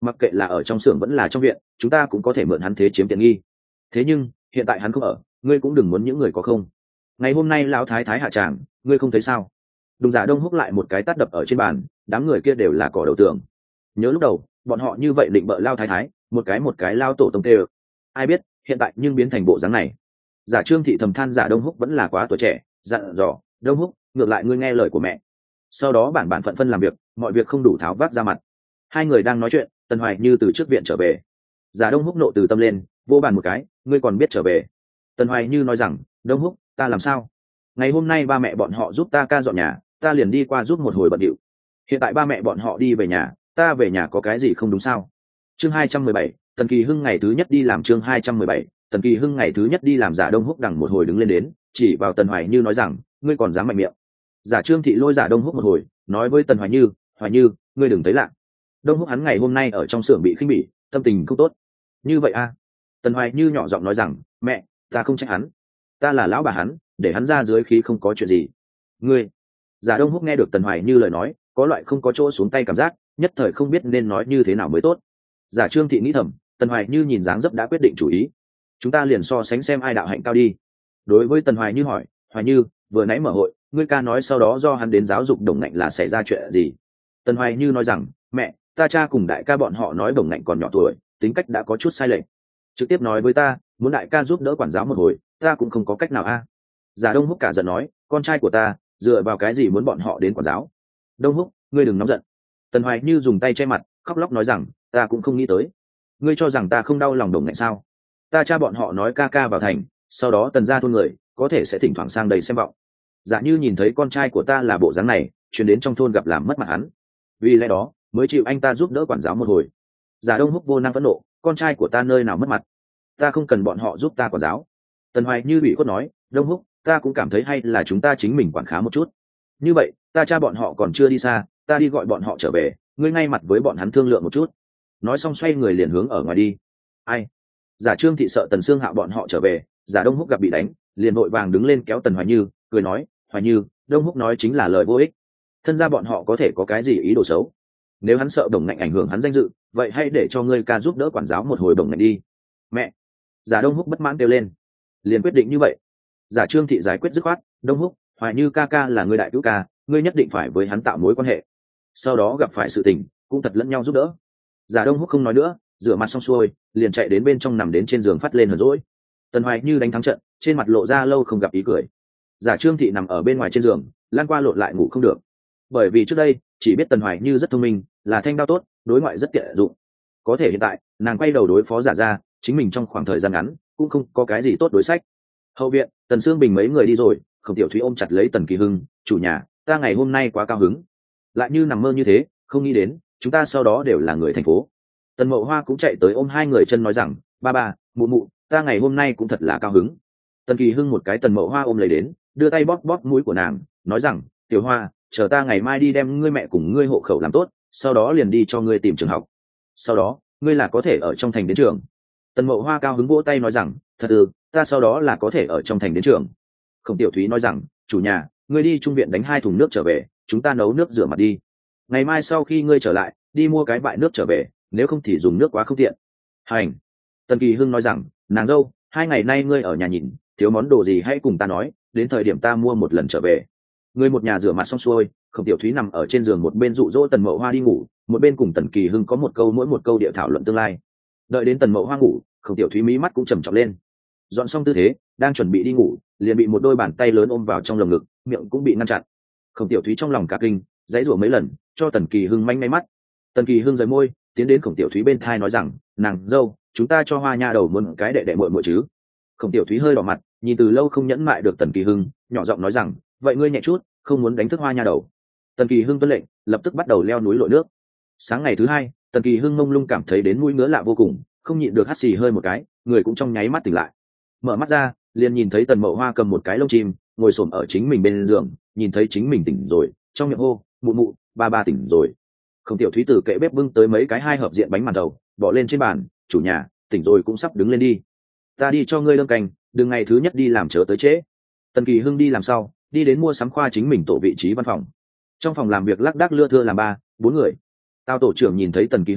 mặc kệ là ở trong xưởng vẫn là trong viện, chúng ta cũng có thể mượn hắn thế chiếm tiện nghi. Thế nhưng hiện tại hắn không ở, ngươi cũng đừng muốn những người có không. Ngày hôm nay lão thái thái hạ tràng, ngươi không thấy sao? Đùng Giả Đông Húc lại một cái tát đập ở trên bàn, đám người kia đều là cỏ đầu tường. Nhớ lúc đầu bọn họ như vậy định bợ lao thái thái, một cái lao tổ tông tê. Ai biết hiện tại nhưng biến thành bộ dáng này. Giả Trương Thị thầm than Giả Đông Húc vẫn là quá tuổi trẻ, dặn dò Đông Húc, ngược lại ngươi nghe lời của mẹ. Sau đó bản phận phân làm việc, mọi việc không đủ tháo vác ra mặt. Hai người đang nói chuyện, Tần Hoài Như từ trước viện trở về. Giả Đông Húc nộ từ tâm lên, vô bàn một cái, ngươi còn biết trở về. Tần Hoài Như nói rằng, Đông Húc, ta làm sao? Ngày hôm nay ba mẹ bọn họ giúp ta ca dọn nhà, ta liền đi qua giúp một hồi bận điệu. Hiện tại ba mẹ bọn họ đi về nhà, ta về nhà có cái gì không đúng sao? Chương 217, Tần Kỳ Hưng ngày thứ nhất đi làm. Chương 217, Tần Kỳ Hưng ngày thứ nhất đi làm. Giả Đông Húc đằng một hồi đứng lên đến, chỉ vào Tần Hoài Như nói rằng, ngươi còn dám mạnh miệng. Giả Trương Thị lôi Giả Đông Húc một hồi, nói với Tần Hoài Như, ngươi đừng thấy lạ. Đông Húc hắn ngày hôm nay ở trong xưởng bị khinh bỉ, tâm tình không tốt. Như vậy a? Tần Hoài Như nhỏ giọng nói rằng, mẹ, ta không trách hắn, ta là lão bà hắn, để hắn ra dưới khí không có chuyện gì. Ngươi. Giả Đông Húc nghe được Tần Hoài Như lời nói, có loại không có chỗ xuống tay cảm giác, nhất thời không biết nên nói như thế nào mới tốt. Giả Trương Thị nghĩ thầm, Tần Hoài Như nhìn dáng dấp đã quyết định chủ ý, chúng ta liền so sánh xem ai đạo hạnh cao đi. Đối với Tần Hoài Như hỏi, Hoài Như, vừa nãy mở hội, ngươi ca nói sau đó do hắn đến giáo dục Đồng Ngạnh là xảy ra chuyện gì? Tần Hoài Như nói rằng, mẹ, ta cha cùng đại ca bọn họ nói Đồng Ngạnh còn nhỏ tuổi, tính cách đã có chút sai lệch, trực tiếp nói với ta muốn đại ca giúp đỡ quản giáo một hồi, ta cũng không có cách nào a. Giả Đông Húc cả giận nói, con trai của ta dựa vào cái gì muốn bọn họ đến quản giáo? Đông Húc, ngươi đừng nóng giận. Tần Hoài Như dùng tay che mặt, khóc lóc nói rằng, ta cũng không nghĩ tới. Ngươi cho rằng ta không đau lòng Đồng Ngạnh sao? Ta cha bọn họ nói ca ca vào thành, sau đó Tần gia thôn người có thể sẽ thỉnh thoảng sang đây xem vọng. Giả Như nhìn thấy con trai của ta là bộ dáng này, chuyển đến trong thôn gặp làm mất mặt hắn, vì lẽ đó mới chịu anh ta giúp đỡ quản giáo một hồi. Giả Đông Húc vô năng phẫn nộ, con trai của ta nơi nào mất mặt? Ta không cần bọn họ giúp ta quản giáo. Tần Hoài Như bị khuất nói, Đông Húc, ta cũng cảm thấy hay là chúng ta chính mình quản khá một chút. Như vậy ta cha bọn họ còn chưa đi xa, ta đi gọi bọn họ trở về, ngươi ngay mặt với bọn hắn thương lượng một chút. Nói xong xoay người liền hướng ở ngoài đi. Ai? Giả Trương Thị sợ Tần Sương Hạo bọn họ trở về, Giả Đông Húc gặp bị đánh, liền vội vàng đứng lên kéo Tần Hoài Như, cười nói, Hoài Như, Đông Húc nói chính là lời vô ích, thân gia bọn họ có thể có cái gì ý đồ xấu. Nếu hắn sợ Đồng Ngạnh ảnh hưởng hắn danh dự, vậy hãy để cho ngươi ca giúp đỡ quản giáo một hồi Đồng Ngạnh đi. Mẹ. Giả Đông Húc bất mãn kêu lên, liền quyết định như vậy. Giả Trương Thị giải quyết dứt khoát, Đông Húc, Hoài Như ca ca là người đại cứu ca, ngươi nhất định phải với hắn tạo mối quan hệ, sau đó gặp phải sự tình cũng thật lẫn nhau giúp đỡ. Giả Đông Húc không nói nữa, rửa mặt xong xuôi liền chạy đến bên trong nằm đến trên giường phát lên hờn dỗi. Tần Hoài Như đánh thắng trận, trên mặt lộ ra lâu không gặp ý cười. Giả Trương Thị nằm ở bên ngoài trên giường, lan qua lộn lại ngủ không được, bởi vì trước đây chỉ biết Tần Hoài Như rất thông minh, là thanh đao tốt, đối ngoại rất tiện dụng. Có thể hiện tại nàng quay đầu đối phó Giả ra, chính mình trong khoảng thời gian ngắn cũng không có cái gì tốt đối sách. Hậu viện, Tần Sương Bình mấy người đi rồi, Khổng Tiểu Thúy ôm chặt lấy Tần Kỳ Hưng, chủ nhà, ta ngày hôm nay quá cao hứng, lại như nằm mơ như thế, không nghĩ đến chúng ta sau đó đều là người thành phố. Tần Mậu Hoa cũng chạy tới ôm hai người chân nói rằng, ba ba, mụ mụ, ta ngày hôm nay cũng thật là cao hứng. Tần Kỳ Hưng một cái Tần Mậu Hoa ôm lấy đến, đưa tay bóp bóp mũi của nàng, nói rằng, Tiểu Hoa, chờ ta ngày mai đi đem ngươi mẹ cùng ngươi hộ khẩu làm tốt, sau đó liền đi cho ngươi tìm trường học, sau đó ngươi là có thể ở trong thành đến trường. Tần Mậu Hoa cao hứng vỗ tay nói rằng, thật ta sau đó là có thể ở trong thành đến trường. Khổng Tiểu Thúy nói rằng, chủ nhà, ngươi đi trung viện đánh 2 thùng nước trở về, chúng ta nấu nước rửa mặt đi. Ngày mai sau khi ngươi trở lại, đi mua cái bại nước trở về, nếu không thì dùng nước quá không tiện. Hành. Tần Kỳ Hưng nói rằng, nàng dâu, 2 ngày nay ngươi ở nhà nhìn, thiếu món đồ gì hãy cùng ta nói, đến thời điểm ta mua một lần trở về. Người một nhà rửa mặt xong xuôi, Khổng Tiểu Thúy nằm ở trên giường một bên dụ dỗ Tần Mậu Hoa đi ngủ, một bên cùng Tần Kỳ Hưng có một câu mỗi một câu địa thảo luận tương lai. Đợi đến Tần Mậu Hoa ngủ, Khổng Tiểu Thúy mí mắt cũng trầm trọng lên. Dọn xong tư thế, đang chuẩn bị đi ngủ, liền bị một đôi bàn tay lớn ôm vào trong lồng ngực, miệng cũng bị ngăn chặn. Khổng Tiểu Thúy trong lòng cả kinh, giãy giụa mấy lần, cho Tần Kỳ Hưng manh mắt. Tần Kỳ Hưng rời môi, tiến đến Khổng Tiểu Thúy bên thai nói rằng, nàng dâu, chúng ta cho Hoa nha đầu muốn cái đệ đệ muội muội chứ. Khổng Tiểu Thúy hơi đỏ mặt, nhìn từ lâu không nhẫn mại được Tần Kỳ Hưng, nhỏ giọng nói rằng, vậy ngươi nhẹ chút, không muốn đánh thức Hoa nha đầu. Tần Kỳ Hưng tuân lệnh, lập tức bắt đầu leo núi lội nước. Sáng ngày thứ hai, Tần Kỳ Hưng mông lung cảm thấy đến mũi ngứa lạ vô cùng, không nhịn được hắt xì hơi một cái, người cũng trong nháy mắt tỉnh lại. Mở mắt ra, liền nhìn thấy Tần Mậu Hoa cầm một cái lông chim, ngồi xổm ở chính mình bên giường, nhìn thấy chính mình tỉnh rồi, trong miệng hô, mụ mụ, ba ba tỉnh rồi. Khổng Tiểu Thúy từ kệ bếp bưng tới mấy cái 2 hộp diện bánh màn thầu, bỏ lên trên bàn, chủ nhà, tỉnh rồi cũng sắp đứng lên đi. Ta đi cho ngươi đâm canh, đừng ngày thứ nhất đi làm chớ tới trễ. Tần Kỳ Hưng đi làm sau, đi đến mua sắm khoa chính mình tổ vị trí văn phòng. Trong phòng làm việc lác đác lưa thưa làm 3, 4 người. Tao tổ trưởng nhìn thấy Tần Kỳ Hưng,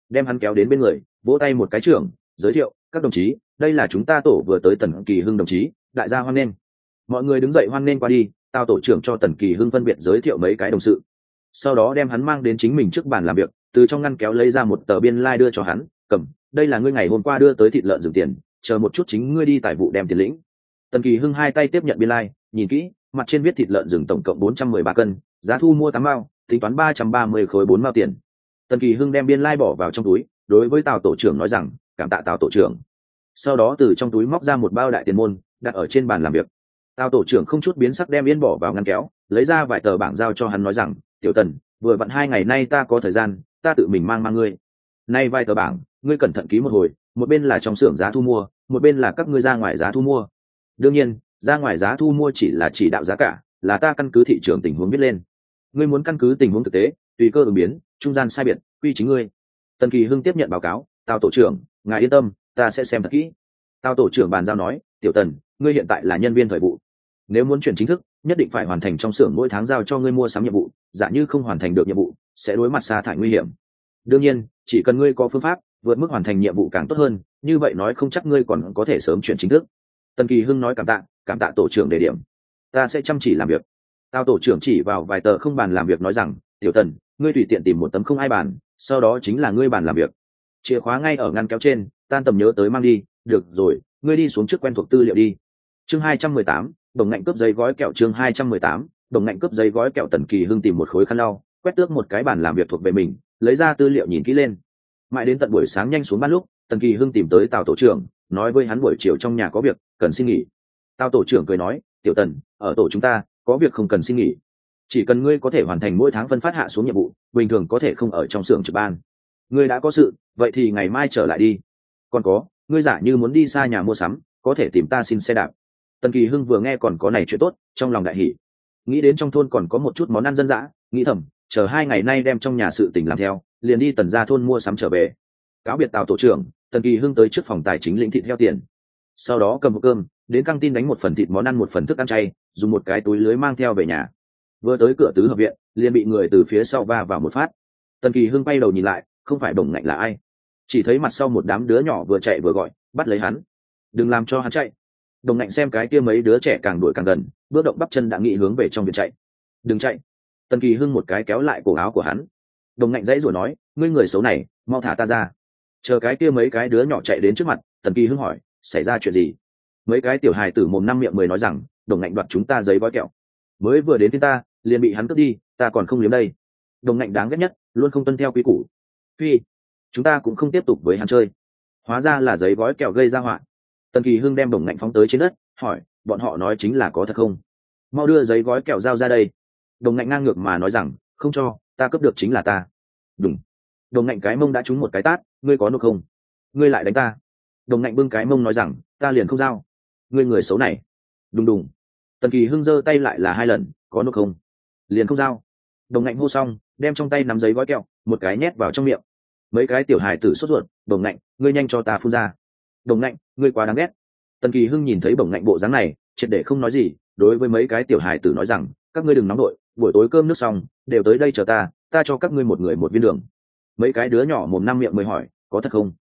đem hắn kéo đến bên người, vỗ tay một cái trưởng, giới thiệu các đồng chí, đây là chúng ta tổ vừa tới Tần Kỳ Hưng đồng chí, đại gia hoan nghênh. Mọi người đứng dậy hoan nghênh qua đi. Tào tổ trưởng cho Tần Kỳ Hưng phân biệt giới thiệu mấy cái đồng sự, sau đó đem hắn mang đến chính mình trước bàn làm việc, từ trong ngăn kéo lấy ra một tờ biên lai đưa cho hắn, cầm, đây là ngươi ngày hôm qua đưa tới thịt lợn dừng tiền, chờ một chút chính ngươi đi tài vụ đem tiền lĩnh. Tần Kỳ Hưng hai tay tiếp nhận biên lai, nhìn kỹ, mặt trên viết thịt lợn rừng tổng cộng 413 cân, giá thu mua 8 mao, tính toán 330 khối 4 mao tiền. Tần Kỳ Hưng đem biên lai bỏ vào trong túi, đối với Tào tổ trưởng nói rằng, cảm tạ Tào tổ trưởng. Sau đó từ trong túi móc ra một bao đại tiền môn, đặt ở trên bàn làm việc. Tào tổ trưởng không chút biến sắc đem yên bỏ vào ngăn kéo, lấy ra vài tờ bảng giao cho hắn nói rằng, tiểu Tần, vừa vặn 2 ngày nay ta có thời gian, ta tự mình mang ngươi. Nay vài tờ bảng, ngươi cẩn thận ký một hồi, một bên là trong xưởng giá thu mua, một bên là các ngươi ra ngoài giá thu mua. Đương nhiên, ra ngoài giá thu mua chỉ là chỉ đạo giá cả, là ta căn cứ thị trường tình huống viết lên. Ngươi muốn căn cứ tình huống thực tế, tùy cơ ứng biến, trung gian sai biệt, quy chính ngươi. Tần Kỳ Hưng tiếp nhận báo cáo, Tào tổ trưởng, ngài yên tâm, ta sẽ xem thật kỹ. Tào tổ trưởng bàn giao nói, tiểu Tần, ngươi hiện tại là nhân viên thời vụ, nếu muốn chuyển chính thức, nhất định phải hoàn thành trong xưởng mỗi tháng giao cho ngươi mua sắm nhiệm vụ, giả như không hoàn thành được nhiệm vụ, sẽ đối mặt sa thải nguy hiểm. Đương nhiên, chỉ cần ngươi có phương pháp vượt mức hoàn thành nhiệm vụ càng tốt hơn, như vậy nói không chắc ngươi còn có thể sớm chuyển chính thức. Tần Kỳ Hưng nói cảm tạ tổ trưởng đề điểm, ta sẽ chăm chỉ làm việc. Tào tổ trưởng chỉ vào vài tờ không bàn làm việc nói rằng, tiểu Tần, ngươi tùy tiện tìm một tấm không ai bàn, sau đó chính là ngươi bàn làm việc. Chìa khóa ngay ở ngăn kéo trên, tan tầm nhớ tới mang đi. Được rồi, ngươi đi xuống trước quen thuộc tư liệu đi. Chương 218, đồng ngạnh cướp giấy gói kẹo. Chương 218, đồng ngạnh cướp giấy gói kẹo. Tần Kỳ Hưng tìm một khối khăn lau, quét tước một cái bàn làm việc thuộc về mình, lấy ra tư liệu nhìn kỹ lên. Mãi đến tận buổi sáng nhanh xuống ban lúc, Tần Kỳ Hưng tìm tới Tào tổ trưởng, nói với hắn buổi chiều trong nhà có việc, cần xin nghỉ. Tào tổ trưởng cười nói, tiểu Tần, ở tổ chúng ta có việc không cần xin nghỉ, chỉ cần ngươi có thể hoàn thành mỗi tháng phân phát hạ xuống nhiệm vụ, bình thường có thể không ở trong xưởng trực ban. Ngươi đã có sự, vậy thì ngày mai trở lại đi. Còn có, ngươi giả như muốn đi xa nhà mua sắm, có thể tìm ta xin xe đạp. Tần Kỳ Hưng vừa nghe còn có này chuyện tốt, trong lòng đại hỉ, nghĩ đến trong thôn còn có một chút món ăn dân dã, nghĩ thầm, chờ 2 ngày nay đem trong nhà sự tình làm theo, liền đi Tần gia thôn mua sắm trở về. Cáo biệt Tào tổ trưởng, Tần Kỳ Hưng tới trước phòng tài chính lĩnh thịt heo tiền, sau đó cầm hộp cơm đến căng tin đánh một phần thịt món ăn một phần thức ăn chay, dùng một cái túi lưới mang theo về nhà. Vừa tới cửa tứ hợp viện, liền bị người từ phía sau va vào một phát. Tần Kỳ Hưng quay đầu nhìn lại, không phải Đồng Ngạnh là ai, chỉ thấy mặt sau một đám đứa nhỏ vừa chạy vừa gọi, bắt lấy hắn, đừng làm cho hắn chạy. Đồng Ngạnh xem cái kia mấy đứa trẻ càng đuổi càng gần, bước động bắp chân đã nghĩ hướng về trong viện chạy. Đừng chạy. Tần Kỳ Hưng một cái kéo lại cổ áo của hắn. Đồng Ngạnh dãy rồi nói, ngươi người xấu này, mau thả ta ra. Chờ cái kia mấy cái đứa nhỏ chạy đến trước mặt, Tần Kỳ Hưng hỏi, xảy ra chuyện gì? Mấy cái tiểu hài tử mồm năm miệng mười nói rằng, Đồng Ngạnh đoạt chúng ta giấy gói kẹo, mới vừa đến thiên ta liền bị hắn cướp đi, ta còn không liếm đây. Đồng Ngạnh đáng ghét nhất, luôn không tuân theo quy củ. Phi, chúng ta cũng không tiếp tục với hắn chơi. Hóa ra là giấy gói kẹo gây ra họa. Tần Kỳ Hưng đem Đồng Ngạnh phóng tới trên đất, hỏi, bọn họ nói chính là có thật không? Mau đưa giấy gói kẹo giao ra đây. Đồng Ngạnh ngang ngược mà nói rằng, không cho, ta cướp được chính là ta. Đúng. Đồng Ngạnh cái mông đã trúng một cái tát, ngươi có nộp không? Ngươi lại đánh ta. Đồng Ngạnh bưng cái mông nói rằng, ta liền không giao. Ngươi người xấu này. Đùng đùng. Tần Kỳ Hưng giơ tay lại là 2 lần, có nộp không? Liền không giao. Đồng Ngạnh hô xong, đem trong tay nắm giấy gói kẹo, một cái nhét vào trong miệng. Mấy cái tiểu hài tử sốt ruột, Đồng Ngạnh, ngươi nhanh cho ta phun ra. Đồng Ngạnh, ngươi quá đáng ghét. Tần Kỳ Hưng nhìn thấy Đồng Ngạnh bộ dáng này, triệt để không nói gì, đối với mấy cái tiểu hài tử nói rằng, các ngươi đừng nóng đội, buổi tối cơm nước xong đều tới đây chờ ta, ta cho các ngươi một người một viên đường. Mấy cái đứa nhỏ mồm năm miệng mới hỏi, có thật không?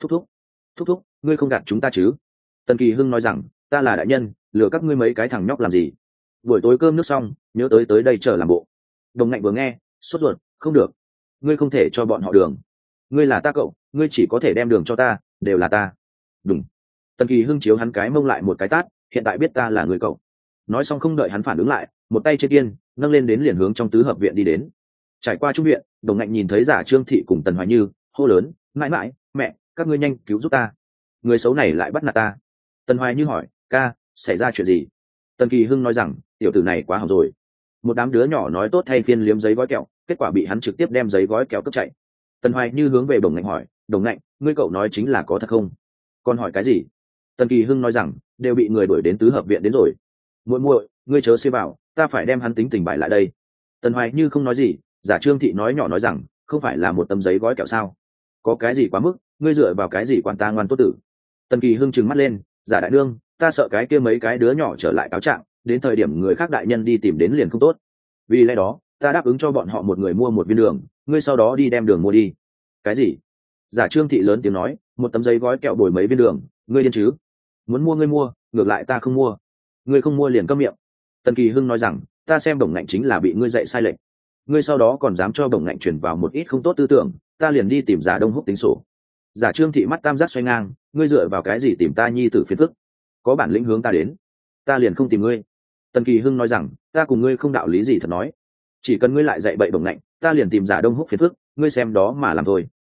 Thúc thúc, ngươi không gạt chúng ta chứ? Tần Kỳ Hưng nói rằng, ta là đại nhân, lừa các ngươi mấy cái thằng nhóc làm gì? Buổi tối cơm nước xong nhớ tới đây chờ làm bộ. Đồng Ngạnh vừa nghe sốt ruột, không được, ngươi không thể cho bọn họ đường, ngươi là ta cậu, ngươi chỉ có thể đem đường cho ta, đều là ta. Đúng. Tần Kỳ Hưng chiếu hắn cái mông lại một cái tát, hiện tại biết ta là người cậu. Nói xong không đợi hắn phản ứng lại, một tay trên kiên nâng lên đến liền hướng trong tứ hợp viện đi đến. Trải qua trung viện, Đồng Ngạnh nhìn thấy giả Trương Thị cùng Tần Hoài Như, hô lớn, mãi mãi, mẹ, các ngươi nhanh cứu giúp ta, người xấu này lại bắt nạt ta. Tần Hoài Như hỏi, ca, xảy ra chuyện gì? Tần Kỳ Hưng nói rằng, tiểu tử này quá hỏng rồi, một đám đứa nhỏ nói tốt thay phiên liếm giấy gói kẹo, kết quả bị hắn trực tiếp đem giấy gói kẹo cướp chạy. Tần Hoài Như hướng về Đồng Ngạnh hỏi, Đồng Ngạnh, ngươi cậu nói chính là có thật không? Còn hỏi cái gì? Tần Kỳ Hưng nói rằng, đều bị người đuổi đến tứ hợp viện đến rồi. Muội muội, ngươi chớ xê vào, ta phải đem hắn tính tình bại lại đây. Tần Hoài Như không nói gì, giả Trương Thị nói nhỏ nói rằng, không phải là một tấm giấy gói kẹo sao? Có cái gì quá mức, ngươi dựa vào cái gì quan ta ngoan tốt tử? Tần Kỳ Hưng trừng mắt lên, giả đại nương, ta sợ cái kia mấy cái đứa nhỏ trở lại cáo trạng, đến thời điểm người khác đại nhân đi tìm đến liền không tốt. Vì lẽ đó, ta đáp ứng cho bọn họ một người mua một viên đường, ngươi sau đó đi đem đường mua đi. Cái gì? Giả Trương Thị lớn tiếng nói, một tấm giấy gói kẹo bồi mấy viên đường, ngươi điên chứ? Muốn mua ngươi mua, ngược lại ta không mua. Ngươi không mua liền câm miệng. Tần Kỳ Hưng nói rằng, ta xem Đồng Ngạnh chính là bị ngươi dạy sai lệch. Ngươi sau đó còn dám cho Đồng Ngạnh truyền vào một ít không tốt tư tưởng, ta liền đi tìm Giả Đông Húc tính sổ. Giả Trương Thị mắt tam giác xoay ngang, ngươi dựa vào cái gì tìm ta nhi tử phiền phức? Có bản lĩnh hướng ta đến, ta liền không tìm ngươi. Tần Kỳ Hưng nói rằng, ta cùng ngươi không đạo lý gì thật nói, chỉ cần ngươi lại dạy bậy Đồng Ngạnh, ta liền tìm Giả Đông Húc phiền phức, ngươi xem đó mà làm thôi.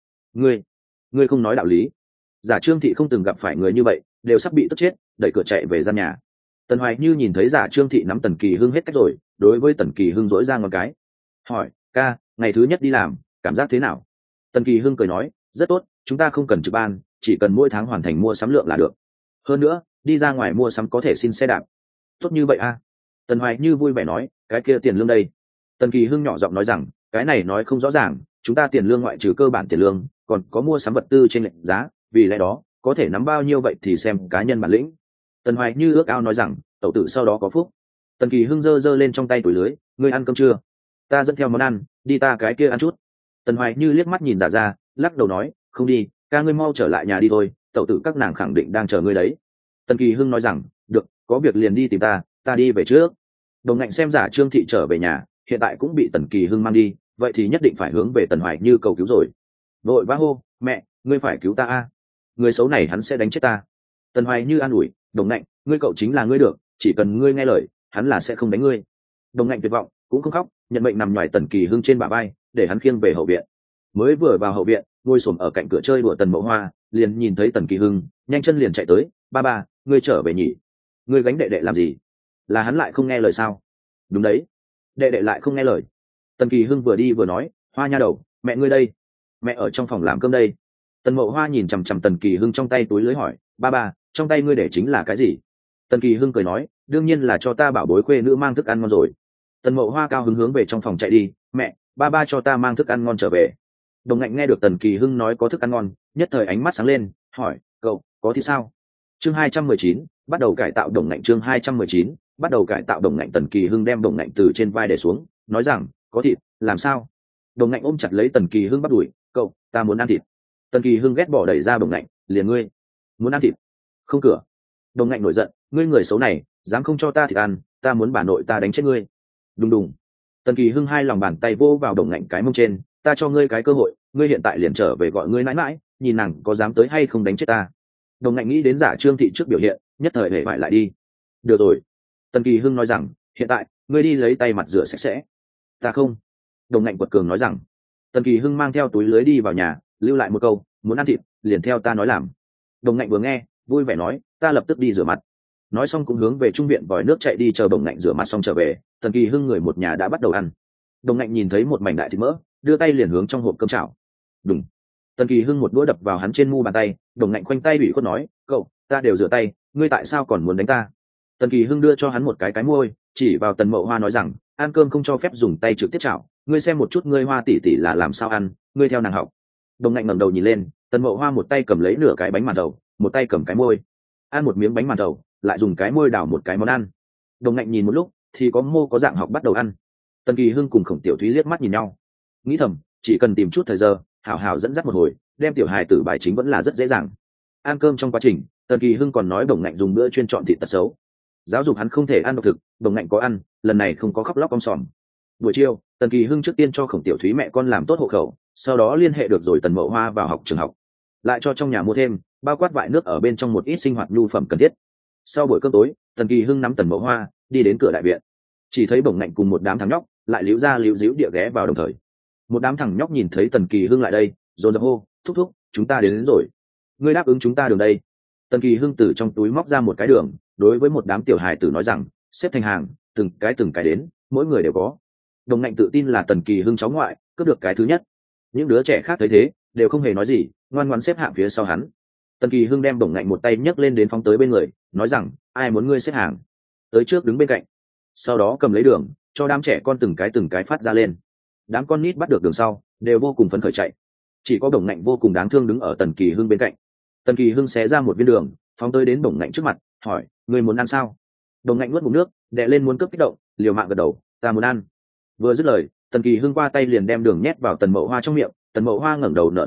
Ngươi không nói đạo lý. Giả Trương Thị không từng gặp phải người như vậy, đều sắp bị tức chết, đẩy cửa chạy về gian nhà. Tần Hoài Như nhìn thấy Giả Trương Thị nắm Tần Kỳ Hưng hết cách rồi, đối với Tần Kỳ Hưng dỗi ra ngón cái, hỏi, ca, ngày thứ nhất đi làm cảm giác thế nào? Tần Kỳ Hưng cười nói, rất tốt, chúng ta không cần trực ban, chỉ cần mỗi tháng hoàn thành mua sắm lượng là được. Hơn nữa, đi ra ngoài mua sắm có thể xin xe đạp. Tốt như vậy à? Tần Hoài Như vui vẻ nói, cái kia tiền lương đây? Tần Kỳ Hưng nhỏ giọng nói rằng, cái này nói không rõ ràng, chúng ta tiền lương ngoại trừ cơ bản tiền lương, còn có mua sắm vật tư trên lệnh giá, vì lẽ đó có thể nắm bao nhiêu vậy thì xem cá nhân bản lĩnh. Tần Hoài Như ước ao nói rằng, tẩu tử sau đó có phúc. Tần Kỳ Hưng giơ lên trong tay túi lưới, ngươi ăn cơm chưa? Ta dẫn theo món ăn, đi ta cái kia ăn chút. Tần Hoài Như liếc mắt nhìn Giả ra, lắc đầu nói, không đi, ca ngươi mau trở lại nhà đi thôi, tẩu tử các nàng khẳng định đang chờ ngươi đấy. Tần Kỳ Hưng nói rằng, được, có việc liền đi tìm ta đi về trước. Đồng Ngạnh xem Giả Trương Thị trở về nhà, hiện tại cũng bị Tần Kỳ Hưng mang đi, vậy thì nhất định phải hướng về Tần Hoài Như cầu cứu rồi. Vội vã hô, mẹ, ngươi phải cứu ta a, người xấu này hắn sẽ đánh chết ta. Tần Hoài Như an ủi, Đồng Ngạnh, ngươi cậu chính là ngươi được, chỉ cần ngươi nghe lời, hắn là sẽ không đánh ngươi. Đồng Ngạnh tuyệt vọng, cũng không khóc, nhận mệnh nằm ngoài Tần Kỳ Hưng trên bả vai, để hắn khiêng về hậu viện. Mới vừa vào hậu viện, ngồi xổm ở cạnh cửa chơi đùa Tần Mậu Hoa, liền nhìn thấy Tần Kỳ Hưng, nhanh chân liền chạy tới, ba, ngươi trở về nhỉ? Ngươi gánh đệ đệ làm gì? Là hắn lại không nghe lời sao? Đúng đấy, đệ đệ lại không nghe lời. Tần Kỳ Hưng vừa đi vừa nói, Hoa nha đầu, mẹ ngươi đây, mẹ ở trong phòng làm cơm đây. Tần Mậu Hoa nhìn chằm chằm Tần Kỳ Hưng trong tay túi lưới hỏi, ba, trong tay ngươi để chính là cái gì? Tần Kỳ Hưng cười nói, đương nhiên là cho ta bảo bối khuê nữ mang thức ăn ngon rồi. Tần Mậu Hoa cao hứng hướng về trong phòng chạy đi, mẹ, ba cho ta mang thức ăn ngon trở về. Đồng Ngạnh nghe được Tần Kỳ Hưng nói có thức ăn ngon, nhất thời ánh mắt sáng lên, hỏi, cậu có thì sao? Chương 219, bắt đầu cải tạo Đồng Ngạnh. Chương 219, bắt đầu cải tạo Đồng Ngạnh. Tần Kỳ Hưng đem Đồng Ngạnh từ trên vai để xuống, nói rằng, có thịt, làm sao? Đồng Ngạnh ôm chặt lấy Tần Kỳ Hưng bắt đuổi, cậu, ta muốn ăn thịt. Tần Kỳ Hưng ghét bỏ đẩy ra Đồng Ngạnh, liền ngươi muốn ăn thịt? Không cửa. Đồng Ngạnh nổi giận, ngươi người xấu này, dám không cho ta thịt ăn, ta muốn bà nội ta đánh chết ngươi. Đùng đùng. Tần Kỳ Hưng hai lòng bàn tay vô vào Đồng Ngạnh cái mông trên, ta cho ngươi cái cơ hội, ngươi hiện tại liền trở về gọi ngươi mãi mãi, nhìn nàng có dám tới hay không đánh chết ta. Đồng Ngạnh nghĩ đến Giả Trương Thị trước biểu hiện, nhất thời hề bại lại đi. Được rồi. Tần Kỳ Hưng nói rằng, hiện tại ngươi đi lấy tay mặt rửa sạch sẽ. Ta không. Đồng Ngạnh quật cường nói rằng. Tần Kỳ Hưng mang theo túi lưới đi vào nhà, lưu lại một câu, muốn ăn thịt liền theo ta nói làm. Đồng Ngạnh vừa nghe, vui vẻ nói, ta lập tức đi rửa mặt. Nói xong cũng hướng về trung viện vòi nước chạy đi, chờ Đồng Ngạnh rửa mặt xong trở về, Tần Kỳ Hưng người một nhà đã bắt đầu ăn. Đồng Ngạnh nhìn thấy một mảnh đại thịt mỡ, đưa tay liền hướng trong hộp cơm chảo. Đùng. Tần Kỳ Hưng một đũa đập vào hắn trên mu bàn tay, Đồng Ngạnh khoanh tay ủy khuất nói, cậu, ta đều rửa tay, ngươi tại sao còn muốn đánh ta? Tần Kỳ Hưng đưa cho hắn một cái môi, chỉ vào Tần Mậu Hoa nói rằng, ăn cơm không cho phép dùng tay trực tiếp chảo, ngươi xem một chút ngươi Hoa tỷ tỷ là làm sao ăn, ngươi theo nàng học. Đồng Ngạnh ngẩng đầu nhìn lên, Tần Mậu Hoa một tay cầm lấy nửa cái bánh màn thầu, một tay cầm cái môi, ăn một miếng bánh màn thầu, lại dùng cái môi đảo một cái món ăn. Đồng Ngạnh nhìn một lúc, thì có mô có dạng học bắt đầu ăn. Tần Kỳ Hưng cùng Khổng Tiểu Thúy liếc mắt nhìn nhau, nghĩ thầm, chỉ cần tìm chút thời giờ, hảo hảo dẫn dắt một hồi, đem tiểu hài tử bài chính vẫn là rất dễ dàng. Ăn cơm trong quá trình, Tần Kỳ Hưng còn nói Đồng Ngạnh dùng bữa chuyên chọn thịt tật xấu, giáo dục hắn không thể ăn độc thực. Đồng Ngạnh có ăn, lần này không có khóc lóc om sòm. Buổi chiều, Tần Kỳ Hưng trước tiên cho Khổng Tiểu Thúy mẹ con làm tốt hộ khẩu, sau đó liên hệ được rồi Tần Mậu Hoa vào học trường học, lại cho trong nhà mua thêm bao quát vại nước ở bên trong một ít sinh hoạt nhu phẩm cần thiết. Sau buổi cơm tối, Tần Kỳ Hưng nắm Tần Mậu Hoa đi đến cửa đại viện, chỉ thấy Đồng Ngạnh cùng một đám thằng nhóc lại liễu ra liễu díu địa ghé vào đồng thời. Một đám thằng nhóc nhìn thấy Tần Kỳ Hưng lại đây, dồn dập hô, thúc thúc, chúng ta đến rồi, ngươi đáp ứng chúng ta đường đây. Tần Kỳ Hưng từ trong túi móc ra một cái đường, đối với một đám tiểu hài tử nói rằng, xếp thành hàng, từng cái đến, mỗi người đều có. Đồng Ngạnh tự tin là Tần Kỳ Hưng cháu ngoại, cướp được cái thứ nhất. Những đứa trẻ khác thấy thế, đều không hề nói gì, ngoan ngoãn xếp hạng phía sau hắn. Tần Kỳ Hưng đem Đồng Ngạnh một tay nhấc lên đến phóng tới bên người, nói rằng, ai muốn ngươi xếp hàng, tới trước đứng bên cạnh. Sau đó cầm lấy đường, cho đám trẻ con từng cái phát ra lên. Đám con nít bắt được đường sau, đều vô cùng phấn khởi chạy. Chỉ có Đồng Ngạnh vô cùng đáng thương đứng ở Tần Kỳ Hưng bên cạnh. Tần Kỳ Hưng xé ra một viên đường, phóng tới đến Đồng Ngạnh trước mặt, hỏi, ngươi muốn ăn sao? Đồng Ngạnh nuốt ngụm nước, đè lên muốn cướp kích động, liều mạng gật đầu, ta muốn ăn. Vừa dứt lời, Tần Kỳ Hưng qua tay liền đem đường nhét vào Tần Mậu Hoa trong miệng. Tần Mậu Hoa ngẩng đầu nở nụ cười,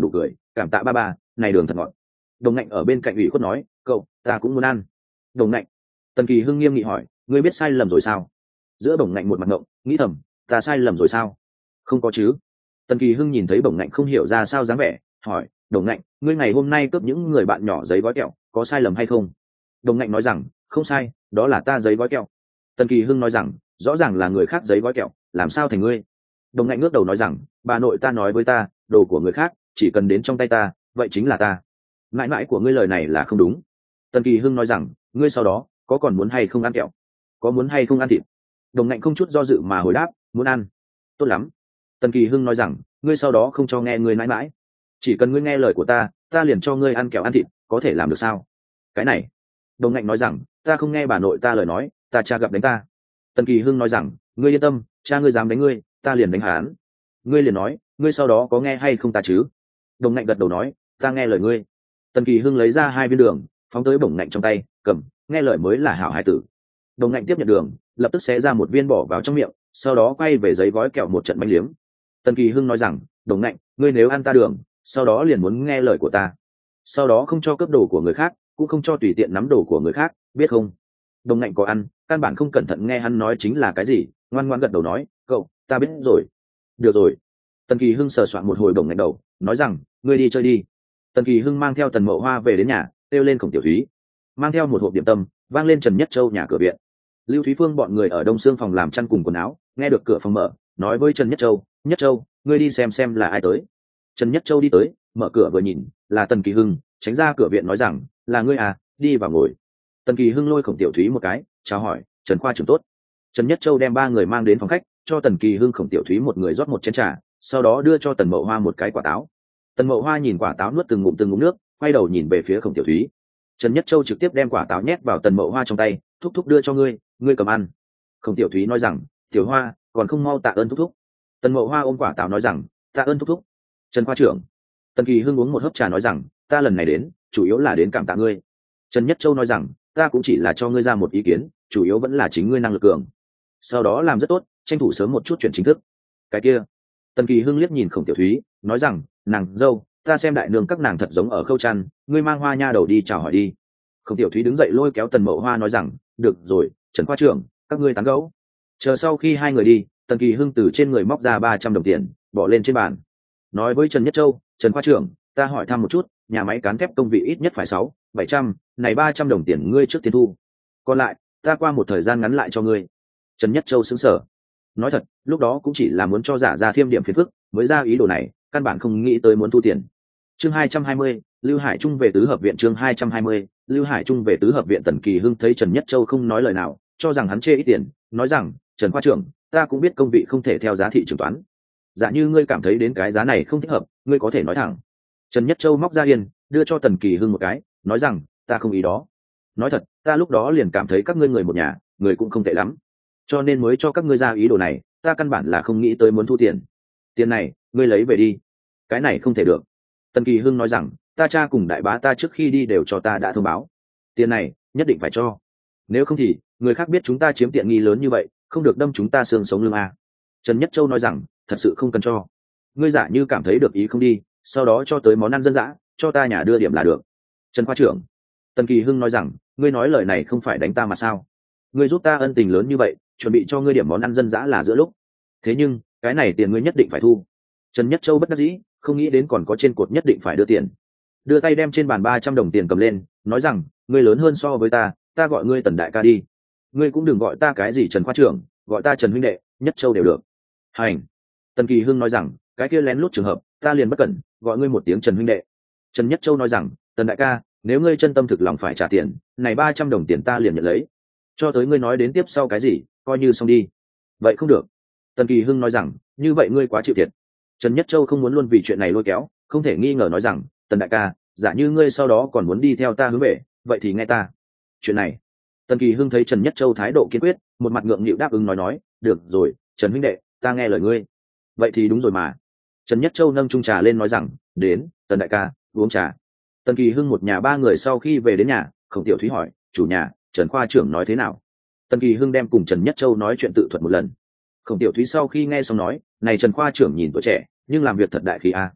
cảm tạ ba ba, này đường thật ngọt. Đồng Ngạnh ở bên cạnh ủy khuất nói, cậu, ta cũng muốn ăn. Đồng Ngạnh. Tần Kỳ Hưng nghiêm nghị hỏi, ngươi biết sai lầm rồi sao? Giữa Đồng Ngạnh một mặt ngộng, nghĩ thầm, ta sai lầm rồi sao? Không có chứ. Tần Kỳ Hưng nhìn thấy Đồng Ngạnh không hiểu ra sao dáng vẻ, hỏi, Đồng Ngạnh, ngươi ngày hôm nay cướp những người bạn nhỏ giấy gói kẹo, có sai lầm hay không? Đồng Ngạnh nói rằng, không sai, đó là ta giấy gói kẹo. Tần Kỳ Hưng nói rằng, rõ ràng là người khác giấy gói kẹo, làm sao thành ngươi? Đồng Ngạnh ngước đầu nói rằng, bà nội ta nói với ta, đồ của người khác chỉ cần đến trong tay ta, vậy chính là ta. Mãi mãi của ngươi lời này là không đúng. Tần Kỳ Hưng nói rằng, ngươi sau đó có còn muốn hay không ăn kẹo, có muốn hay không ăn thịt? Đồng Ngạnh không chút do dự mà hồi đáp, muốn ăn. Tốt lắm. Tần Kỳ Hưng nói rằng, ngươi sau đó không cho nghe ngươi mãi mãi, chỉ cần ngươi nghe lời của ta liền cho ngươi ăn kẹo ăn thịt, có thể làm được sao? Cái này. Đồng Ngạnh nói rằng, ta không nghe bà nội ta lời nói, ta cha gặp đánh ta. Tần Kỳ Hưng nói rằng, ngươi yên tâm, cha ngươi dám đánh ngươi, ta liền đánh hắn. Ngươi liền nói, ngươi sau đó có nghe hay không ta chứ? Đồng Ngạnh gật đầu nói, ta nghe lời ngươi. Tần Kỳ Hưng lấy ra 2 viên đường, phóng tới Đồng Ngạnh trong tay, cầm, nghe lời mới là hảo hải tử. Đồng Ngạnh tiếp nhận đường, lập tức xé ra một viên bỏ vào trong miệng, sau đó quay về giấy gói kẹo một trận bánh liếm. Tần Kỳ Hưng nói rằng, Đồng Ngạnh, ngươi nếu ăn ta đường, sau đó liền muốn nghe lời của ta, sau đó không cho cướp đồ của người khác, cũng không cho tùy tiện nắm đồ của người khác, biết không? Đồng Ngạnh có ăn, căn bản không cẩn thận nghe hắn nói chính là cái gì, ngoan ngoãn gật đầu nói, cậu, ta biết rồi. Được rồi. Tần Kỳ Hưng sờ soạn một hồi Đồng Ngạnh đầu, nói rằng, ngươi đi chơi đi. Tần Kỳ Hưng mang theo Tần Mậu Hoa về đến nhà, kêu lên Khổng Tiểu Thúy, mang theo một hộp điểm tâm, vang lên Trần Nhất Châu nhà cửa viện. Lưu Thúy Phương bọn người ở đông xương phòng làm chăn cùng quần áo, nghe được cửa phòng mở, nói với Trần Nhất Châu, Nhất Châu, ngươi đi xem là ai tới. Trần Nhất Châu đi tới, mở cửa vừa nhìn, là Tần Kỳ Hưng, tránh ra cửa viện nói rằng, là ngươi à, đi vào ngồi. Tần Kỳ Hưng lôi Khổng Tiểu Thúy một cái, chào hỏi, Trần khoa trưởng tốt. Trần Nhất Châu đem 3 người mang đến phòng khách, cho Tần Kỳ Hưng, Khổng Tiểu Thúy một người rót một chén trà, sau đó đưa cho Tần Mậu Hoa một cái quả táo. Tần Mậu Hoa nhìn quả táo nuốt từng ngụm nước, quay đầu nhìn về phía Khổng Tiểu Thúy. Trần Nhất Châu trực tiếp đem quả táo nhét vào Tần Mậu Hoa trong tay, thúc thúc đưa cho ngươi, ngươi cầm ăn. Khổng Tiểu Thúy nói rằng, Tiểu Hoa, còn không mau tạ ơn thúc thúc. Tần Mậu Hoa ôm quả táo nói rằng, tạ ơn thúc thúc. Trần khoa trưởng. Tần Kỳ Hưng uống một hớp trà nói rằng, ta lần này đến, chủ yếu là đến cảm tạ ngươi. Trần Nhất Châu nói rằng, ta cũng chỉ là cho ngươi ra một ý kiến, chủ yếu vẫn là chính ngươi năng lực cường. Sau đó làm rất tốt, tranh thủ sớm một chút chuyển chính thức. Cái kia. Tần Kỳ Hưng liếc nhìn Khổng Tiểu Thúy, nói rằng, nàng dâu, ta xem đại nương các nàng thật giống ở khâu chăn, ngươi mang Hoa nha đầu đi chào hỏi đi. Khổng Tiểu Thúy đứng dậy lôi kéo Tần Mậu Hoa nói rằng, được rồi, Trần khoa trưởng, các ngươi tán gẫu. Chờ sau khi 2 người đi, Tần Kỳ Hưng từ trên người móc ra 300 đồng tiền, bỏ lên trên bàn, nói với Trần Nhất Châu, Trần khoa trưởng, ta hỏi thăm một chút, nhà máy cán thép công vị ít nhất phải 600-700, này 300 đồng tiền ngươi trước tiên thu, còn lại ta qua một thời gian ngắn lại cho ngươi. Trần Nhất Châu sững sờ, nói thật, lúc đó cũng chỉ là muốn cho giả ra thêm điểm phiền phức, mới ra ý đồ này, căn bản không nghĩ tới muốn thu tiền. Chương 220, Lưu Hải Trung về tứ hợp viện. Chương 220, Lưu Hải Trung về tứ hợp viện. Tần Kỳ Hưng thấy Trần Nhất Châu không nói lời nào, cho rằng hắn chê ít tiền, nói rằng, Trần khoa trưởng, ta cũng biết công vị không thể theo giá thị trường toán, giả như ngươi cảm thấy đến cái giá này không thích hợp, ngươi có thể nói thẳng. Trần Nhất Châu móc ra yên, đưa cho Tần Kỳ Hưng một cái, nói rằng, ta không ý đó. Nói thật, ta lúc đó liền cảm thấy các ngươi người một nhà, người cũng không tệ lắm, cho nên mới cho các ngươi ra ý đồ này, ta căn bản là không nghĩ tới muốn thu tiền. Tiền này, ngươi lấy về đi. Cái này không thể được. Tần Kỳ Hưng nói rằng, ta cha cùng đại bá ta trước khi đi đều cho ta đã thông báo, tiền này nhất định phải cho, nếu không thì người khác biết chúng ta chiếm tiện nghi lớn như vậy, không được đâm chúng ta xương sống lưng à. Trần Nhất Châu nói rằng, thật sự không cần cho, ngươi giả như cảm thấy được ý không đi, sau đó cho tới món ăn dân dã, cho ta nhà đưa điểm là được. Trần khoa trưởng. Tần Kỳ Hưng nói rằng, ngươi nói lời này không phải đánh ta mà sao? Ngươi giúp ta ân tình lớn như vậy, chuẩn bị cho ngươi điểm món ăn dân dã là giữa lúc, thế nhưng cái này tiền ngươi nhất định phải thu. Trần Nhất Châu bất đắc dĩ, không nghĩ đến còn có trên cột nhất định phải đưa tiền, đưa tay đem trên bàn 300 đồng tiền cầm lên, nói rằng, ngươi lớn hơn so với ta gọi ngươi Tần đại ca đi, ngươi cũng đừng gọi ta cái gì Trần khoa trưởng, gọi ta Trần huynh đệ, Nhất Châu đều được. Hành. Tần Kỳ Hưng nói rằng, cái kia lén lút trường hợp, ta liền bất cẩn, gọi ngươi một tiếng Trần huynh đệ. Trần Nhất Châu nói rằng, Tần đại ca, nếu ngươi chân tâm thực lòng phải trả tiền, này 300 đồng tiền ta liền nhận lấy, cho tới ngươi nói đến tiếp sau cái gì, coi như xong đi. Vậy không được. Tần Kỳ Hưng nói rằng, như vậy ngươi quá chịu thiệt. Trần Nhất Châu không muốn luôn vì chuyện này lôi kéo, không thể nghi ngờ nói rằng, Tần đại ca, giả như ngươi sau đó còn muốn đi theo ta hướng về, vậy thì nghe ta. Chuyện này. Tần Kỳ Hưng thấy Trần Nhất Châu thái độ kiên quyết, một mặt ngượng nghịu đáp ứng nói, được rồi, Trần huynh đệ, ta nghe lời ngươi. Vậy thì đúng rồi mà. Trần Nhất Châu nâng chung trà lên nói rằng, đến, Tần đại ca, uống trà. Tần Kỳ Hưng một nhà 3 người sau khi về đến nhà, Khổng Tiểu Thúy hỏi, chủ nhà, Trần khoa trưởng nói thế nào? Tần Kỳ Hưng đem cùng Trần Nhất Châu nói chuyện tự thuật một lần. Khổng Tiểu Thúy sau khi nghe xong nói, này Trần khoa trưởng nhìn tuổi trẻ, nhưng làm việc thật đại khí a.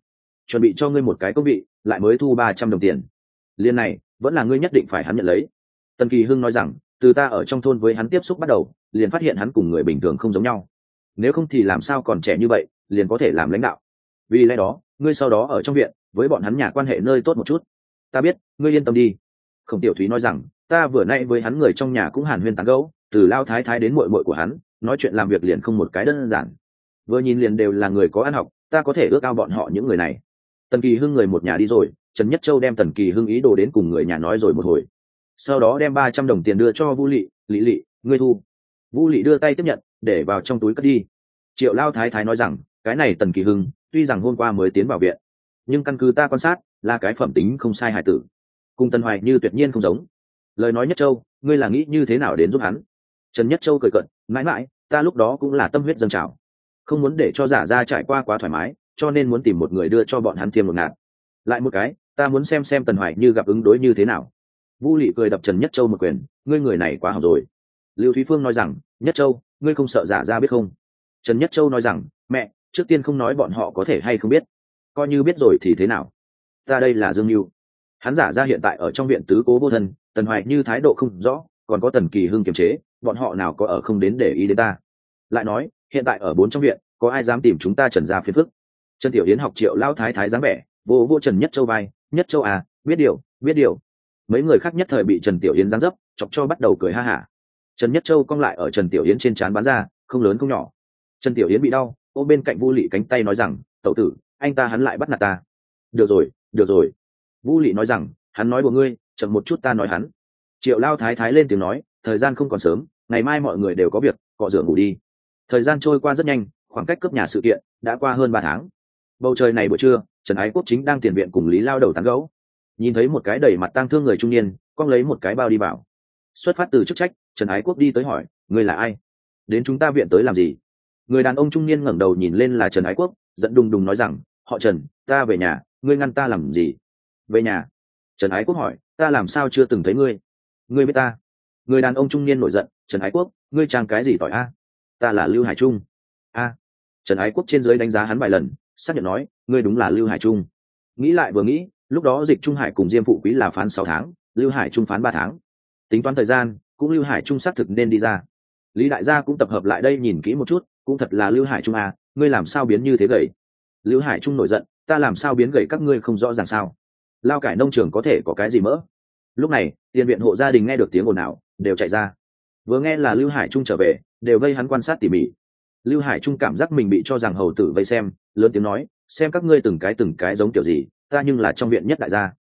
chuẩn bị cho ngươi một cái công vị, lại mới thu 300 đồng tiền. Liên này vẫn là ngươi nhất định phải hắn nhận lấy. Tần Kỳ Hưng nói rằng, từ ta ở trong thôn với hắn tiếp xúc bắt đầu, liền phát hiện hắn cùng người bình thường không giống nhau. Nếu không thì làm sao còn trẻ như vậy, liền có thể làm lãnh đạo. Vì lẽ đó, ngươi sau đó ở trong viện, với bọn hắn nhà quan hệ nơi tốt một chút. Ta biết, ngươi yên tâm đi. Khổng Tiểu Thúy nói rằng, ta vừa nãy với hắn người trong nhà cũng hàn huyên tán gẫu, từ lao thái thái đến muội muội của hắn, nói chuyện làm việc liền không một cái đơn giản. Vừa nhìn liền đều là người có ăn học, ta có thể ước ao bọn họ những người này. Tần Kỳ Hưng người một nhà đi rồi, Trần Nhất Châu đem Tần Kỳ Hưng ý đồ đến cùng người nhà nói rồi một hồi, sau đó đem 300 đồng tiền đưa cho Vu Lị, Lị, ngươi thu. Vu Lị đưa tay tiếp nhận, để vào trong túi cất đi. Triệu lao thái thái nói rằng, cái này Tần Kỳ Hưng, tuy rằng hôm qua mới tiến vào viện, nhưng căn cứ ta quan sát, là cái phẩm tính không sai hài tử, cùng Tần Hoài Như tuyệt nhiên không giống. Lời nói Nhất Châu, ngươi là nghĩ như thế nào đến giúp hắn? Trần Nhất Châu cười cợt, mãi mãi, ta lúc đó cũng là tâm huyết dâng trào, không muốn để cho Giả Gia trải qua quá thoải mái, cho nên muốn tìm một người đưa cho bọn hắn thêm một ngạt. Lại một cái, ta muốn xem Tần Hoài Như gặp ứng đối như thế nào. Vu Lị cười đập Trần Nhất Châu một quyền, ngươi người này quá hỏng rồi. Lưu Thúy Phương nói rằng, Nhất Châu, ngươi không sợ Giả Gia biết không? Trần Nhất Châu nói rằng, mẹ, trước tiên không nói bọn họ có thể hay không biết, coi như biết rồi thì thế nào? Ta đây là Dương Mưu. Hắn Giả Gia hiện tại ở trong viện tứ cố vô thân, Tần Hoài Như thái độ không rõ, còn có Tần Kỳ Hưng kiềm chế, bọn họ nào có ở không đến để ý đến ta. Lại nói, hiện tại ở 4 trong viện, có ai dám tìm chúng ta Trần gia phiền phức? Trần Tiểu Yến học Triệu lao thái thái dáng vẻ, vô Trần Nhất Châu vai, Nhất Châu à, biết điều. Mấy người khác nhất thời bị Trần Tiểu Yến giáng dấp, chọc cho bắt đầu cười ha hả. Trần Nhất Châu cong lại ở Trần Tiểu Yến trên trán bán ra, không lớn không nhỏ. Trần Tiểu Yến bị đau, ôm bên cạnh Vu Lị cánh tay nói rằng, tẩu tử, anh ta hắn lại bắt nạt ta. Được rồi. Vu Lị nói rằng, hắn nói của ngươi, chậm một chút ta nói hắn. Triệu lao thái thái lên tiếng nói, thời gian không còn sớm, ngày mai mọi người đều có việc, cọ rửa ngủ đi. Thời gian trôi qua rất nhanh, khoảng cách cướp nhà sự kiện đã qua hơn 3 tháng. Bầu trời này buổi trưa, Trần Ái Quốc chính đang tiền viện cùng Lý Lao Đầu tán gẫu, nhìn thấy một cái đầy mặt tang thương người trung niên, con lấy một cái bao đi vào. Xuất phát từ chức trách, Trần Ái Quốc đi tới hỏi, ngươi là ai? Đến chúng ta viện tới làm gì? Người đàn ông trung niên ngẩng đầu nhìn lên là Trần Ái Quốc, giận đùng đùng nói rằng, họ Trần, ta về nhà, ngươi ngăn ta làm gì? Về nhà? Trần Ái Quốc hỏi, ta làm sao chưa từng thấy ngươi? Ngươi biết ta? Người đàn ông trung niên nổi giận, Trần Ái Quốc, ngươi trang cái gì tỏi a? Ta là Lưu Hải Trung. A. Trần Ái Quốc trên dưới đánh giá hắn vài lần, xác nhận nói, ngươi đúng là Lưu Hải Trung. Nghĩ lại vừa nghĩ, lúc đó Dịch Trung Hải cùng Diêm Phụ Quý là phán 6 tháng, Lưu Hải Trung phán 3 tháng. Tính toán thời gian, cũng Lưu Hải Trung xác thực nên đi ra. Lý đại gia cũng tập hợp lại đây nhìn kỹ một chút, cũng thật là Lưu Hải Trung à, ngươi làm sao biến như thế gầy? Lưu Hải Trung nổi giận, ta làm sao biến gầy các ngươi không rõ ràng sao? Lao cải nông trường có thể có cái gì mỡ? Lúc này, tiền viện hộ gia đình nghe được tiếng ồn ào, đều chạy ra. Vừa nghe là Lưu Hải Trung trở về, đều vây hắn quan sát tỉ mỉ. Lưu Hải Trung cảm giác mình bị cho rằng hầu tử vây xem, lớn tiếng nói, xem các ngươi từng cái giống kiểu gì, ta nhưng là trong viện nhất đại gia.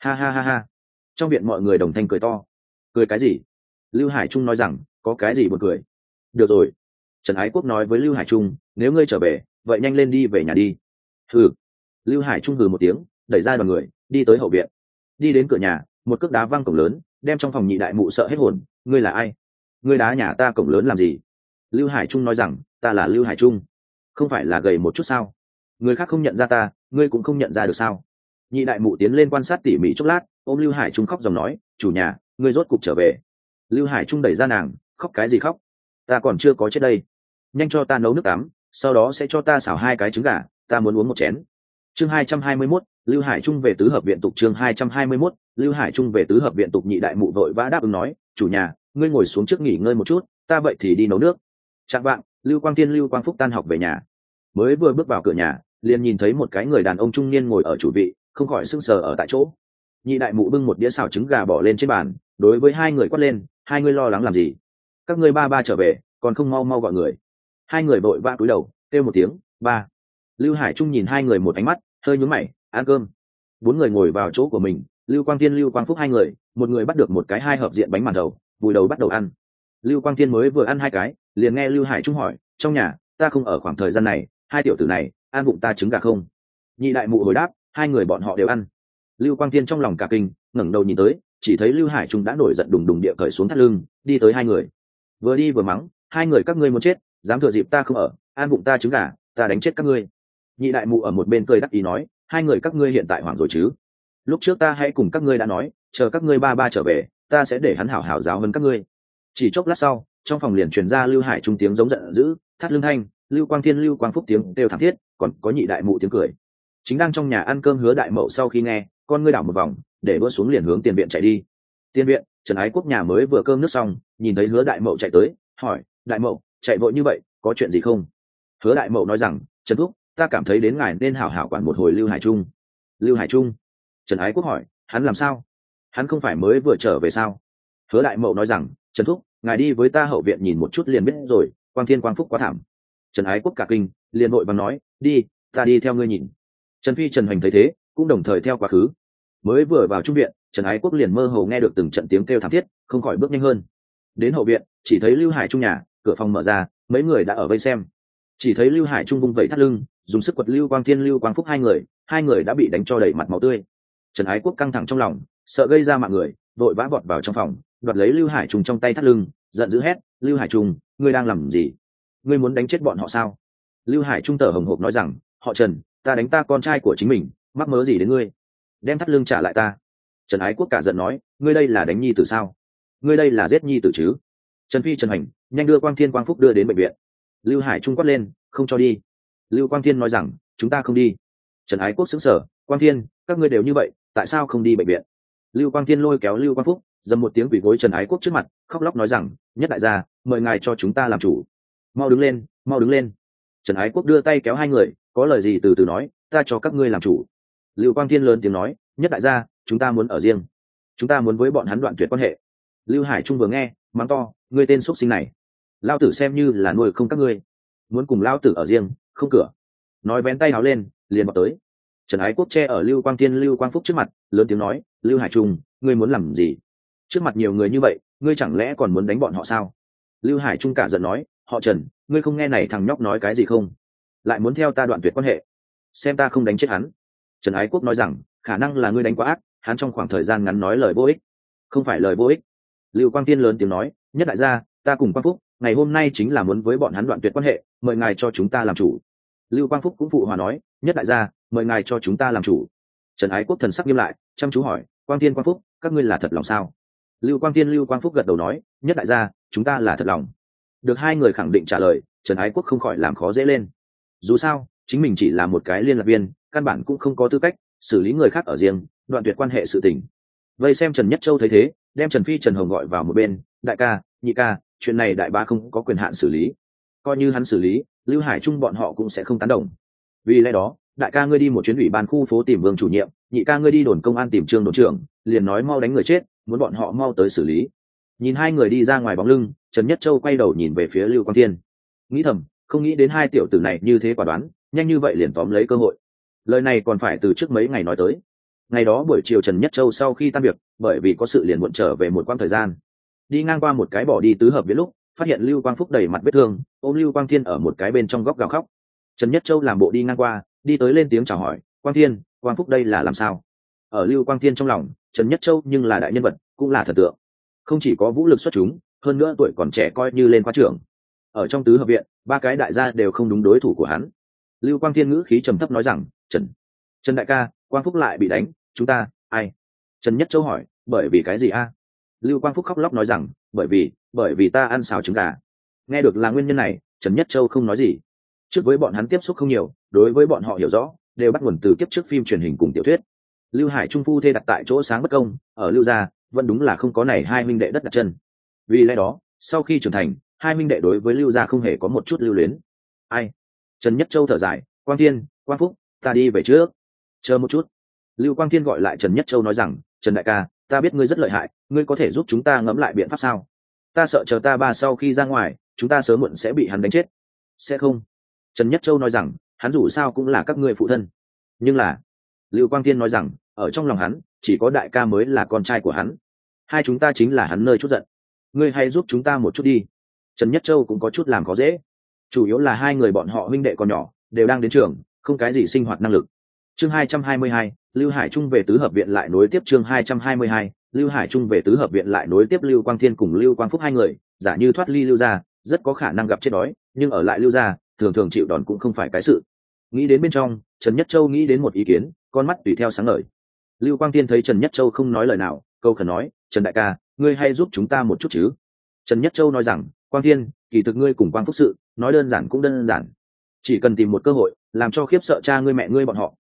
Ha. Trong viện mọi người đồng thanh cười to. Cười cái gì? Lưu Hải Trung nói rằng, có cái gì buồn cười? Được rồi. Trần Ái Quốc nói với Lưu Hải Trung, nếu ngươi trở về, vậy nhanh lên đi về nhà đi. Hừ. Lưu Hải Trung hừ một tiếng, đẩy ra đoàn người, đi tới hậu viện. Đi đến cửa nhà, một cước đá văng cổng lớn, đem trong phòng nhị đại mụ sợ hết hồn. Ngươi là ai? Ngươi đá nhà ta cổng lớn làm gì? Lưu Hải Trung nói rằng, ta là Lưu Hải Trung. Không phải là gầy một chút sao? Người khác không nhận ra ta, ngươi cũng không nhận ra được sao? Nhị đại mụ tiến lên quan sát tỉ mỉ chốc lát, ôm Lưu Hải Trung khóc dòng nói, chủ nhà, ngươi rốt cục trở về. Lưu Hải Trung đẩy ra nàng, khóc cái gì khóc? Ta còn chưa có chết đây. Nhanh cho ta nấu nước tắm, sau đó sẽ cho ta xào 2 cái trứng gà, ta muốn uống một chén. Chương 221, Lưu Hải Trung về tứ hợp viện tục. Chương 221, Lưu Hải Trung về tứ hợp viện tục. Nhị đại mụ vội vã đáp ứng nói, chủ nhà, ngươi ngồi xuống trước nghỉ ngơi một chút, ta vậy thì đi nấu nước. Trạng vạng, Lưu Quang Thiên Lưu Quang Phúc tan học về nhà, mới vừa bước vào cửa nhà, liền nhìn thấy một cái người đàn ông trung niên ngồi ở chủ vị, không khỏi sững sờ ở tại chỗ. Nhị đại mụ bưng một đĩa xào trứng gà bỏ lên trên bàn, đối với 2 người quát lên, 2 người lo lắng làm gì? Các ngươi ba trở về, còn không mau gọi người. 2 người vội vã cúi đầu, kêu một tiếng, ba. Lưu Hải Trung nhìn 2 người một ánh mắt, hơi nhướng mày, ăn cơm. 4 người ngồi vào chỗ của mình, Lưu Quang Thiên Lưu Quang Phúc 2 người, một người bắt được một cái 2 hợp diện bánh màn thầu, vùi đầu bắt đầu ăn. Lưu Quang Thiên mới vừa ăn 2 cái, liền nghe Lưu Hải Trung hỏi, trong nhà ta không ở khoảng thời gian này, 2 tiểu tử này ăn bụng ta trứng gà không? Nhị đại mụ hồi đáp, 2 người bọn họ đều ăn. Lưu Quang Thiên trong lòng cả kinh, ngẩng đầu nhìn tới, chỉ thấy Lưu Hải Trung đã nổi giận đùng đùng địa cởi xuống thắt lưng, đi tới 2 người. Vừa đi vừa mắng, 2 người các ngươi muốn chết, dám thừa dịp ta không ở, ăn bụng ta trứng gà, ta đánh chết các ngươi. Nhị đại mụ ở một bên cười đắc ý nói, 2 người các ngươi hiện tại hoảng rồi chứ? Lúc trước ta hãy cùng các ngươi đã nói, chờ các ngươi ba trở về, ta sẽ để hắn hảo hảo giáo hơn các ngươi. Chỉ chốc lát sau, trong phòng liền truyền ra Lưu Hải Trung tiếng giống giận dữ, thắt lưng thanh, Lưu Quang Thiên Lưu Quang Phúc tiếng kêu thảm thiết, còn có nhị đại mụ tiếng cười. Chính đang trong nhà ăn cơm Hứa Đại Mậu sau khi nghe, con ngươi đảo một vòng, để đua xuống liền hướng tiền viện chạy đi. Tiền viện, Trần Ái Quốc nhà mới vừa cơm nước xong, nhìn thấy Hứa Đại Mậu chạy tới, hỏi: Đại Mậu, chạy vội như vậy, có chuyện gì không? Hứa Đại Mậu nói rằng: Trần thúc, ta cảm thấy đến ngài nên hảo hảo quản một hồi Lưu Hải Trung. Lưu Hải Trung? Trần Ái Quốc hỏi: hắn làm sao? Hắn không phải mới vừa trở về sao? Hứa Đại Mậu nói rằng: Trần thúc, ngài đi với ta hậu viện nhìn một chút liền biết rồi, Quang Thiên Quang Phúc quá thảm. Trần Ái Quốc cả kinh, liền vội vàng nói: đi, ta đi theo ngươi nhìn. Trần Phi Trần Hoành thấy thế, cũng đồng thời theo quá khứ. Mới vừa vào trung viện, Trần Ái Quốc liền mơ hồ nghe được từng trận tiếng kêu thảm thiết, không khỏi bước nhanh hơn. Đến hậu viện, chỉ thấy Lưu Hải Trung nhà, cửa phòng mở ra, mấy người đã ở vây xem. Chỉ thấy Lưu Hải Trung vung vẩy thắt lưng, dùng sức quật Lưu Quang Thiên, Lưu Quang Phúc hai người đã bị đánh cho đầy mặt máu tươi. Trần Ái Quốc căng thẳng trong lòng, sợ gây ra mạng người, vội vã vọt vào trong phòng, đoạt lấy Lưu Hải Trung trong tay thắt lưng, giận dữ hét: Lưu Hải Trung, ngươi đang làm gì? Ngươi muốn đánh chết bọn họ sao? Lưu Hải Trung tở hồng hộc nói rằng: họ Trần, ta đánh ta con trai của chính mình, mắc mớ gì đến ngươi? Đem thắt lưng trả lại ta. Trần Ái Quốc cả giận nói: ngươi đây là đánh nhi tử sao? Ngươi đây là giết nhi tử chứ? Trần Phi Trần Hành, nhanh đưa Quang Thiên Quang Phúc đưa đến bệnh viện. Lưu Hải Trung quát lên: không cho đi. Lưu Quang Thiên nói rằng: chúng ta không đi. Trần Ái Quốc sững sờ: Quang Thiên, các ngươi đều như vậy, tại sao không đi bệnh viện? Lưu Quang Thiên lôi kéo Lưu Quang Phúc, dầm một tiếng quỳ gối Trần Ái Quốc trước mặt, khóc lóc nói rằng: nhất đại gia, mời ngài cho chúng ta làm chủ. Mau đứng lên, mau đứng lên. Trần Ái Quốc đưa tay kéo hai người, có lời gì từ từ nói, ta cho các ngươi làm chủ. Lưu Quang Thiên lớn tiếng nói: nhất đại gia, chúng ta muốn ở riêng, chúng ta muốn với bọn hắn đoạn tuyệt quan hệ. Lưu Hải Trung vừa nghe, mắng to: ngươi tên xúc sinh này, lao tử xem như là nuôi không các ngươi, muốn cùng lao tử ở riêng, không cửa. Nói vén tay áo lên, liền vào tới. Trần Ái Quốc che ở Lưu Quang Thiên, Lưu Quang Phúc trước mặt, lớn tiếng nói: Lưu Hải Trung, ngươi muốn làm gì? Trước mặt nhiều người như vậy, ngươi chẳng lẽ còn muốn đánh bọn họ sao? Lưu Hải Trung cả giận nói: họ Trần, ngươi không nghe này thằng nhóc nói cái gì không? Lại muốn theo ta đoạn tuyệt quan hệ, xem ta không đánh chết hắn. Trần Ái Quốc nói rằng: khả năng là ngươi đánh quá ác, hắn trong khoảng thời gian ngắn nói lời vô ích. Không phải lời vô ích. Lưu Quang Thiên lớn tiếng nói: nhất đại gia, ta cùng Quang Phúc ngày hôm nay chính là muốn với bọn hắn đoạn tuyệt quan hệ, mời ngài cho chúng ta làm chủ. Lưu Quang Phúc cũng phụ hòa nói: nhất đại gia, mời ngài cho chúng ta làm chủ. Trần Ái Quốc thần sắc nghiêm lại, chăm chú hỏi: Quang Thiên, Quang Phúc, các ngươi là thật lòng sao? Lưu Quang Thiên, Lưu Quang Phúc gật đầu nói: nhất đại gia, chúng ta là thật lòng. Được hai người khẳng định trả lời, Trần Ái Quốc không khỏi làm khó dễ lên. Dù sao, chính mình chỉ là một cái liên lạc viên, căn bản cũng không có tư cách xử lý người khác ở riêng, đoạn tuyệt quan hệ sự tình. Vây xem Trần Nhất Châu thấy thế, đem Trần Phi Trần Hồng gọi vào một bên: đại ca, nhị ca, chuyện này đại bá không có quyền hạn xử lý, coi như hắn xử lý, Lưu Hải Trung bọn họ cũng sẽ không tán đồng. Vì lẽ đó, đại ca ngươi đi một chuyến ủy ban khu phố tìm Vương chủ nhiệm, nhị ca ngươi đi đồn công an tìm Trương đồn trưởng, liền nói mau đánh người chết, muốn bọn họ mau tới xử lý. Nhìn hai người đi ra ngoài bóng lưng, Trần Nhất Châu quay đầu nhìn về phía Lưu Quang Thiên, nghĩ thầm, không nghĩ đến hai tiểu tử này như thế quả đoán, nhanh như vậy liền tóm lấy cơ hội. Lời này còn phải từ trước mấy ngày nói tới. Ngày đó buổi chiều Trần Nhất Châu sau khi tan việc, bởi vì có sự liền muộn trở về một quãng thời gian, đi ngang qua một cái bỏ đi tứ hợp viện lúc, phát hiện Lưu Quang Phúc đầy mặt vết thương, ôm Lưu Quang Thiên ở một cái bên trong góc gào khóc. Trần Nhất Châu làm bộ đi ngang qua, đi tới lên tiếng chào hỏi: Quang Thiên, Quang Phúc đây là làm sao? Ở Lưu Quang Thiên trong lòng, Trần Nhất Châu nhưng là đại nhân vật, cũng là thần tượng, không chỉ có vũ lực xuất chúng, hơn nữa tuổi còn trẻ coi như lên khoa trưởng. Ở trong tứ hợp viện, ba cái đại gia đều không đúng đối thủ của hắn. Lưu Quang Thiên ngữ khí trầm thấp nói rằng: Trần đại ca, Quang Phúc lại bị đánh, chúng ta ai? Trần Nhất Châu hỏi: bởi vì cái gì a? Lưu Quang Phúc khóc lóc nói rằng: bởi vì ta ăn xào trứng gà. Nghe được là nguyên nhân này, Trần Nhất Châu không nói gì. Trước với bọn hắn tiếp xúc không nhiều, đối với bọn họ hiểu rõ, đều bắt nguồn từ kiếp trước phim truyền hình cùng tiểu thuyết. Lưu Hải Trung phu thê đặt tại chỗ sáng bất công, ở Lưu gia vẫn đúng là không có này hai minh đệ đất đặt chân. Vì lẽ đó, sau khi trưởng thành, hai minh đệ đối với Lưu gia không hề có một chút lưu luyến. Ai? Trần Nhất Châu thở dài: Quang Thiên, Quang Phúc, ta đi về trước. Chờ một chút. Lưu Quang Thiên gọi lại Trần Nhất Châu nói rằng: Trần đại ca, ta biết ngươi rất lợi hại, ngươi có thể giúp chúng ta ngẫm lại biện pháp sao? Ta sợ chờ ta ba sau khi ra ngoài, chúng ta sớm muộn sẽ bị hắn đánh chết. Sẽ không. Trần Nhất Châu nói rằng: hắn dù sao cũng là các ngươi phụ thân. Nhưng là, Lưu Quang Thiên nói rằng, ở trong lòng hắn, chỉ có đại ca mới là con trai của hắn. Hai chúng ta chính là hắn nơi chút giận. Ngươi hãy giúp chúng ta một chút đi. Trần Nhất Châu cũng có chút làm khó dễ. Chủ yếu là hai người bọn họ huynh đệ còn nhỏ, đều đang đến trường, không cái gì sinh hoạt năng lực. Chương 222, Lưu Hải Trung về tứ hợp viện lại nối tiếp. Chương 222, Lưu Hải Trung về tứ hợp viện lại nối tiếp. Lưu Quang Thiên cùng Lưu Quang Phúc hai người, giả như thoát ly Lưu gia, rất có khả năng gặp chết đói, nhưng ở lại Lưu gia, thường thường chịu đòn cũng không phải cái sự. Nghĩ đến bên trong, Trần Nhất Châu nghĩ đến một ý kiến, con mắt tùy theo sáng ngời. Lưu Quang Thiên thấy Trần Nhất Châu không nói lời nào, câu khẩn nói: Trần đại ca, ngươi hay giúp chúng ta một chút chứ? Trần Nhất Châu nói rằng: Quang Thiên, kỳ thực ngươi cùng Quang Phúc sự, nói đơn giản cũng đơn giản, chỉ cần tìm một cơ hội, làm cho khiếp sợ cha ngươi mẹ ngươi bọn họ,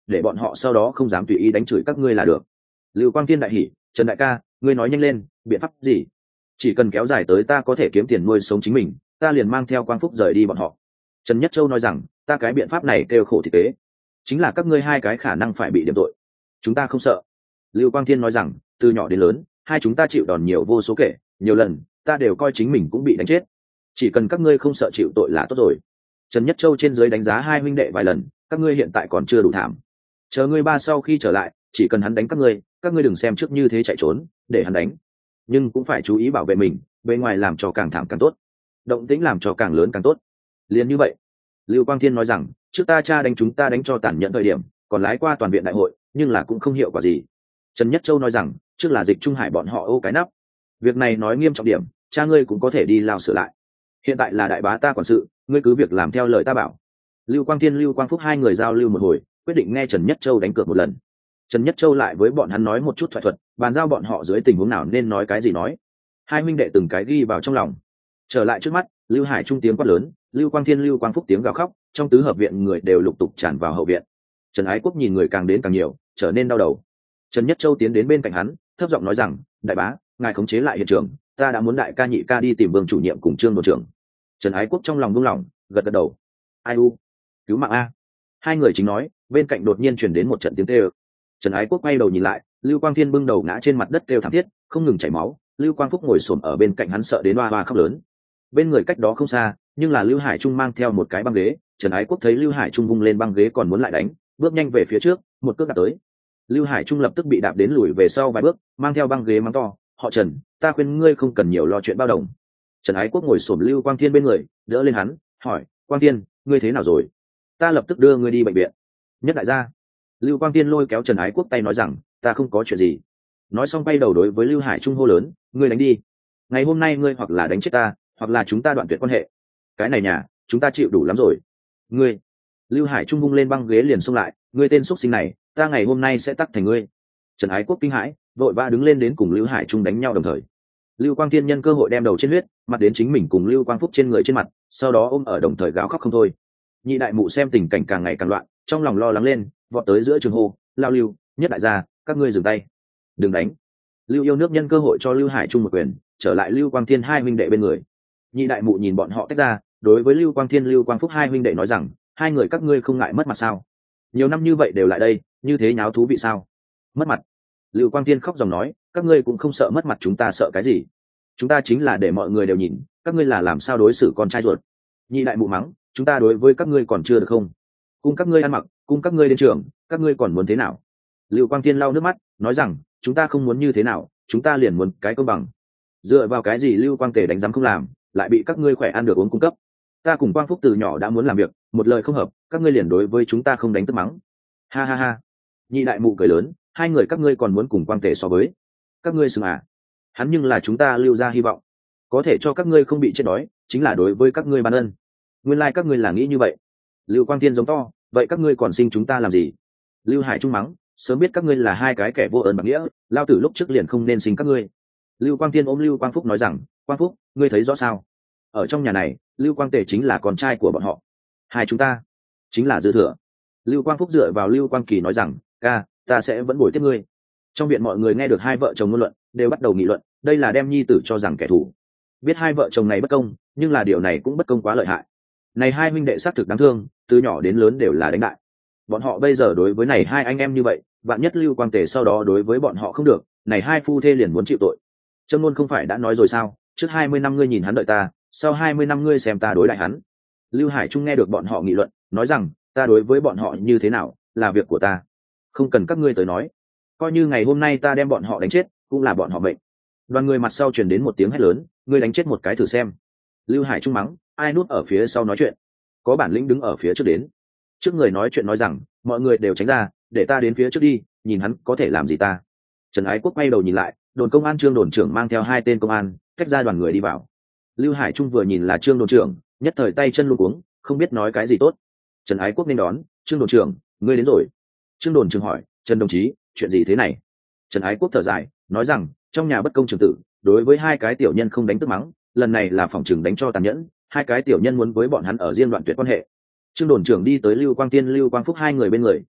để bọn họ sau đó không dám tùy ý đánh chửi các ngươi là được. Lưu Quang Thiên đại hỉ, Trần đại ca, ngươi nói nhanh lên, biện pháp gì? Chỉ cần kéo dài tới ta có thể kiếm tiền nuôi sống chính mình, ta liền mang theo Quang Phúc rời đi bọn họ. Trần Nhất Châu nói rằng, ta cái biện pháp này kêu khổ thì tế, chính là các ngươi hai cái khả năng phải bị điểm tội, chúng ta không sợ. Lưu Quang Thiên nói rằng, từ nhỏ đến lớn, hai chúng ta chịu đòn nhiều vô số kể, nhiều lần ta đều coi chính mình cũng bị đánh chết, chỉ cần các ngươi không sợ chịu tội là tốt rồi. Trần Nhất Châu trên dưới đánh giá hai huynh đệ vài lần, các ngươi hiện tại còn chưa đủ thảm, chờ ngươi ba sau khi trở lại, chỉ cần hắn đánh các ngươi đừng xem trước như thế chạy trốn, để hắn đánh, nhưng cũng phải chú ý bảo vệ mình, bề ngoài làm cho càng thảm càng tốt, động tĩnh làm cho càng lớn càng tốt. Liền như vậy. Lưu Quang Thiên nói rằng, trước ta cha đánh chúng ta đánh cho tàn nhẫn thời điểm, còn lái qua toàn viện đại hội, nhưng là cũng không hiệu quả gì. Trần Nhất Châu nói rằng, trước là Dịch Trung Hải bọn họ ô cái nắp, việc này nói nghiêm trọng điểm, cha ngươi cũng có thể đi lao sửa lại. Hiện tại là đại bá ta quản sự, ngươi cứ việc làm theo lời ta bảo. Lưu Quang Thiên Lưu Quang Phúc hai người giao lưu một hồi, quyết định nghe Trần Nhất Châu đánh cược một lần. Trần Nhất Châu lại với bọn hắn nói một chút thoại thuật, bàn giao bọn họ dưới tình huống nào nên nói cái gì nói. Hai huynh đệ từng cái ghi vào trong lòng. Trở lại trước mắt, Lưu Hải Trung tiếng quát lớn, Lưu Quang Thiên Lưu Quang Phúc tiếng gào khóc, trong tứ hợp viện người đều lục tục tràn vào hậu viện. Trần Ái Quốc nhìn người càng đến càng nhiều, trở nên đau đầu. Trần Nhất Châu tiến đến bên cạnh hắn, thấp giọng nói rằng, đại bá, ngài khống chế lại hiện trường, ta đã muốn đại ca nhị ca đi tìm Vương chủ nhiệm cùng Trương đồn trưởng. Trần Ái Quốc trong lòng buông lỏng, gật gật đầu. Ai u, cứu mạng a. Hai người chính nói, bên cạnh đột nhiên truyền đến một trận tiếng kêu. Trần Ái Quốc quay đầu nhìn lại, Lưu Quang Thiên bưng đầu ngã trên mặt đất kêu thảm thiết, không ngừng chảy máu. Lưu Quang Phúc ngồi xổm ở bên cạnh hắn sợ đến oa oa khóc lớn. Bên người cách đó không xa, nhưng là Lưu Hải Trung mang theo một cái băng ghế. Trần Ái Quốc thấy Lưu Hải Trung vung lên băng ghế còn muốn lại đánh, bước nhanh về phía trước, một cước đạp tới. Lưu Hải Trung lập tức bị đạp đến lùi về sau vài bước, mang theo băng ghế mắng to, họ Trần, ta khuyên ngươi không cần nhiều lo chuyện bao đồng. Trần Ái Quốc ngồi xổm Lưu Quang Thiên bên người, đỡ lên hắn, hỏi, Quang Thiên, ngươi thế nào rồi? Ta lập tức đưa ngươi đi bệnh viện. Nhất đại gia. Lưu Quang Thiên lôi kéo Trần Ái Quốc tay nói rằng, ta không có chuyện gì. Nói xong bay đầu đối với Lưu Hải Trung hô lớn, ngươi đánh đi. Ngày hôm nay ngươi hoặc là đánh chết ta, hoặc là chúng ta đoạn tuyệt quan hệ. Cái này nhà, chúng ta chịu đủ lắm rồi. Ngươi. Lưu Hải Trung vung lên băng ghế liền xông lại, ngươi tên xúc sinh này, ta ngày hôm nay sẽ tắt thành ngươi. Trần Ái Quốc kinh hãi, vội vã đứng lên đến cùng Lưu Hải Trung đánh nhau đồng thời. Lưu Quang Thiên nhân cơ hội đem đầu trên huyết, mặt đến chính mình cùng Lưu Quang Phúc trên người trên mặt, sau đó ôm ở đồng thời gào khóc không thôi. Nhị đại mụ xem tình cảnh càng ngày càng loạn, trong lòng lo lắng lên, vọt tới giữa trường hô, lao Lưu, Nhất đại gia, các ngươi dừng tay, đừng đánh. Lưu Yêu Nước nhân cơ hội cho Lưu Hải Trung một quyền, trở lại Lưu Quang Thiên hai huynh đệ bên người. Nhị đại mụ nhìn bọn họ tách ra, đối với Lưu Quang Thiên Lưu Quang Phúc hai huynh đệ nói rằng, hai người các ngươi không ngại mất mặt sao? Nhiều năm như vậy đều lại đây, như thế nháo thú vị sao? Mất mặt? Lưu Quang Thiên khóc dòng nói, các ngươi cũng không sợ mất mặt, chúng ta sợ cái gì? Chúng ta chính là để mọi người đều nhìn, các ngươi là làm sao đối xử con trai ruột. Nhị đại mụ mắng, chúng ta đối với các ngươi còn chưa được không? Cùng các ngươi ăn mặc, cùng các ngươi đến trường, các ngươi còn muốn thế nào? Lưu Quang Thiên lau nước mắt, nói rằng, chúng ta không muốn như thế nào, chúng ta liền muốn cái công bằng. Dựa vào cái gì Lưu Quang Tề đánh giám không làm, lại bị các ngươi khỏe ăn được uống cung cấp? Ta cùng Quang Phúc từ nhỏ đã muốn làm việc, một lời không hợp, các ngươi liền đối với chúng ta không đánh tức mắng. Ha ha ha. Nhị đại mụ cười lớn, hai người các ngươi còn muốn cùng Quang Tề so với? Các ngươi xứng à? Hắn nhưng là chúng ta Lưu ra hy vọng, có thể cho các ngươi không bị chết đói, chính là đối với các ngươi ban ân. Nguyên lai các ngươi là nghĩ như vậy. Lưu Quang Thiên giống to, vậy các ngươi còn sinh chúng ta làm gì? Lưu Hải Trung mắng, sớm biết các ngươi là hai cái kẻ vô ơn bạc nghĩa, lao tử lúc trước liền không nên sinh các ngươi. Lưu Quang Thiên ôm Lưu Quang Phúc nói rằng, Quang Phúc, ngươi thấy rõ sao? Ở trong nhà này, Lưu Quang Tề chính là con trai của bọn họ, hai chúng ta chính là dư thừa. Lưu Quang Phúc dựa vào Lưu Quang Kỳ nói rằng, ca, ta sẽ vẫn bồi tiếp ngươi. Trong viện mọi người nghe được hai vợ chồng ngôn luận, đều bắt đầu nghị luận, đây là đem nhi tử cho rằng kẻ thù. Biết hai vợ chồng này bất công, nhưng là điều này cũng bất công quá lợi hại. Này hai huynh đệ xác thực đáng thương, từ nhỏ đến lớn đều là đánh đại. Bọn họ bây giờ đối với này hai anh em như vậy, vạn nhất Lưu Quang Tề sau đó đối với bọn họ không được, này hai phu thê liền muốn chịu tội. Trâm Luân không phải đã nói rồi sao, trước 20 năm ngươi nhìn hắn đợi ta, sau 20 năm ngươi xem ta đối lại hắn. Lưu Hải Trung nghe được bọn họ nghị luận, nói rằng, ta đối với bọn họ như thế nào, là việc của ta, không cần các ngươi tới nói. Coi như ngày hôm nay ta đem bọn họ đánh chết, cũng là bọn họ mệnh. Đoàn người mặt sau truyền đến một tiếng hét lớn, ngươi đánh chết một cái thử xem. Lưu Hải Trung mắng, ai núp ở phía sau nói chuyện, có bản lĩnh đứng ở phía trước đến. Trước người nói chuyện nói rằng, mọi người đều tránh ra, để ta đến phía trước đi, nhìn hắn có thể làm gì ta. Trần Ái Quốc quay đầu nhìn lại, đồn công an Trương đồn trưởng mang theo hai tên công an, cách ra đoàn người đi vào. Lưu Hải Trung vừa nhìn là Trương đồn trưởng, nhất thời tay chân luống cuống, không biết nói cái gì tốt. Trần Ái Quốc nên đón, Trương đồn trưởng, ngươi đến rồi. Trương đồn trưởng hỏi, Trần đồng chí, chuyện gì thế này? Trần Ái Quốc thở dài, nói rằng, trong nhà bất công trường tử, đối với hai cái tiểu nhân không đánh tức mắng, lần này là phòng trừng đánh cho tàn nhẫn, hai cái tiểu nhân muốn với bọn hắn ở riêng đoạn tuyệt quan hệ. Trương đồn trưởng đi tới Lưu Quang Tiên Lưu Quang Phúc hai người bên người,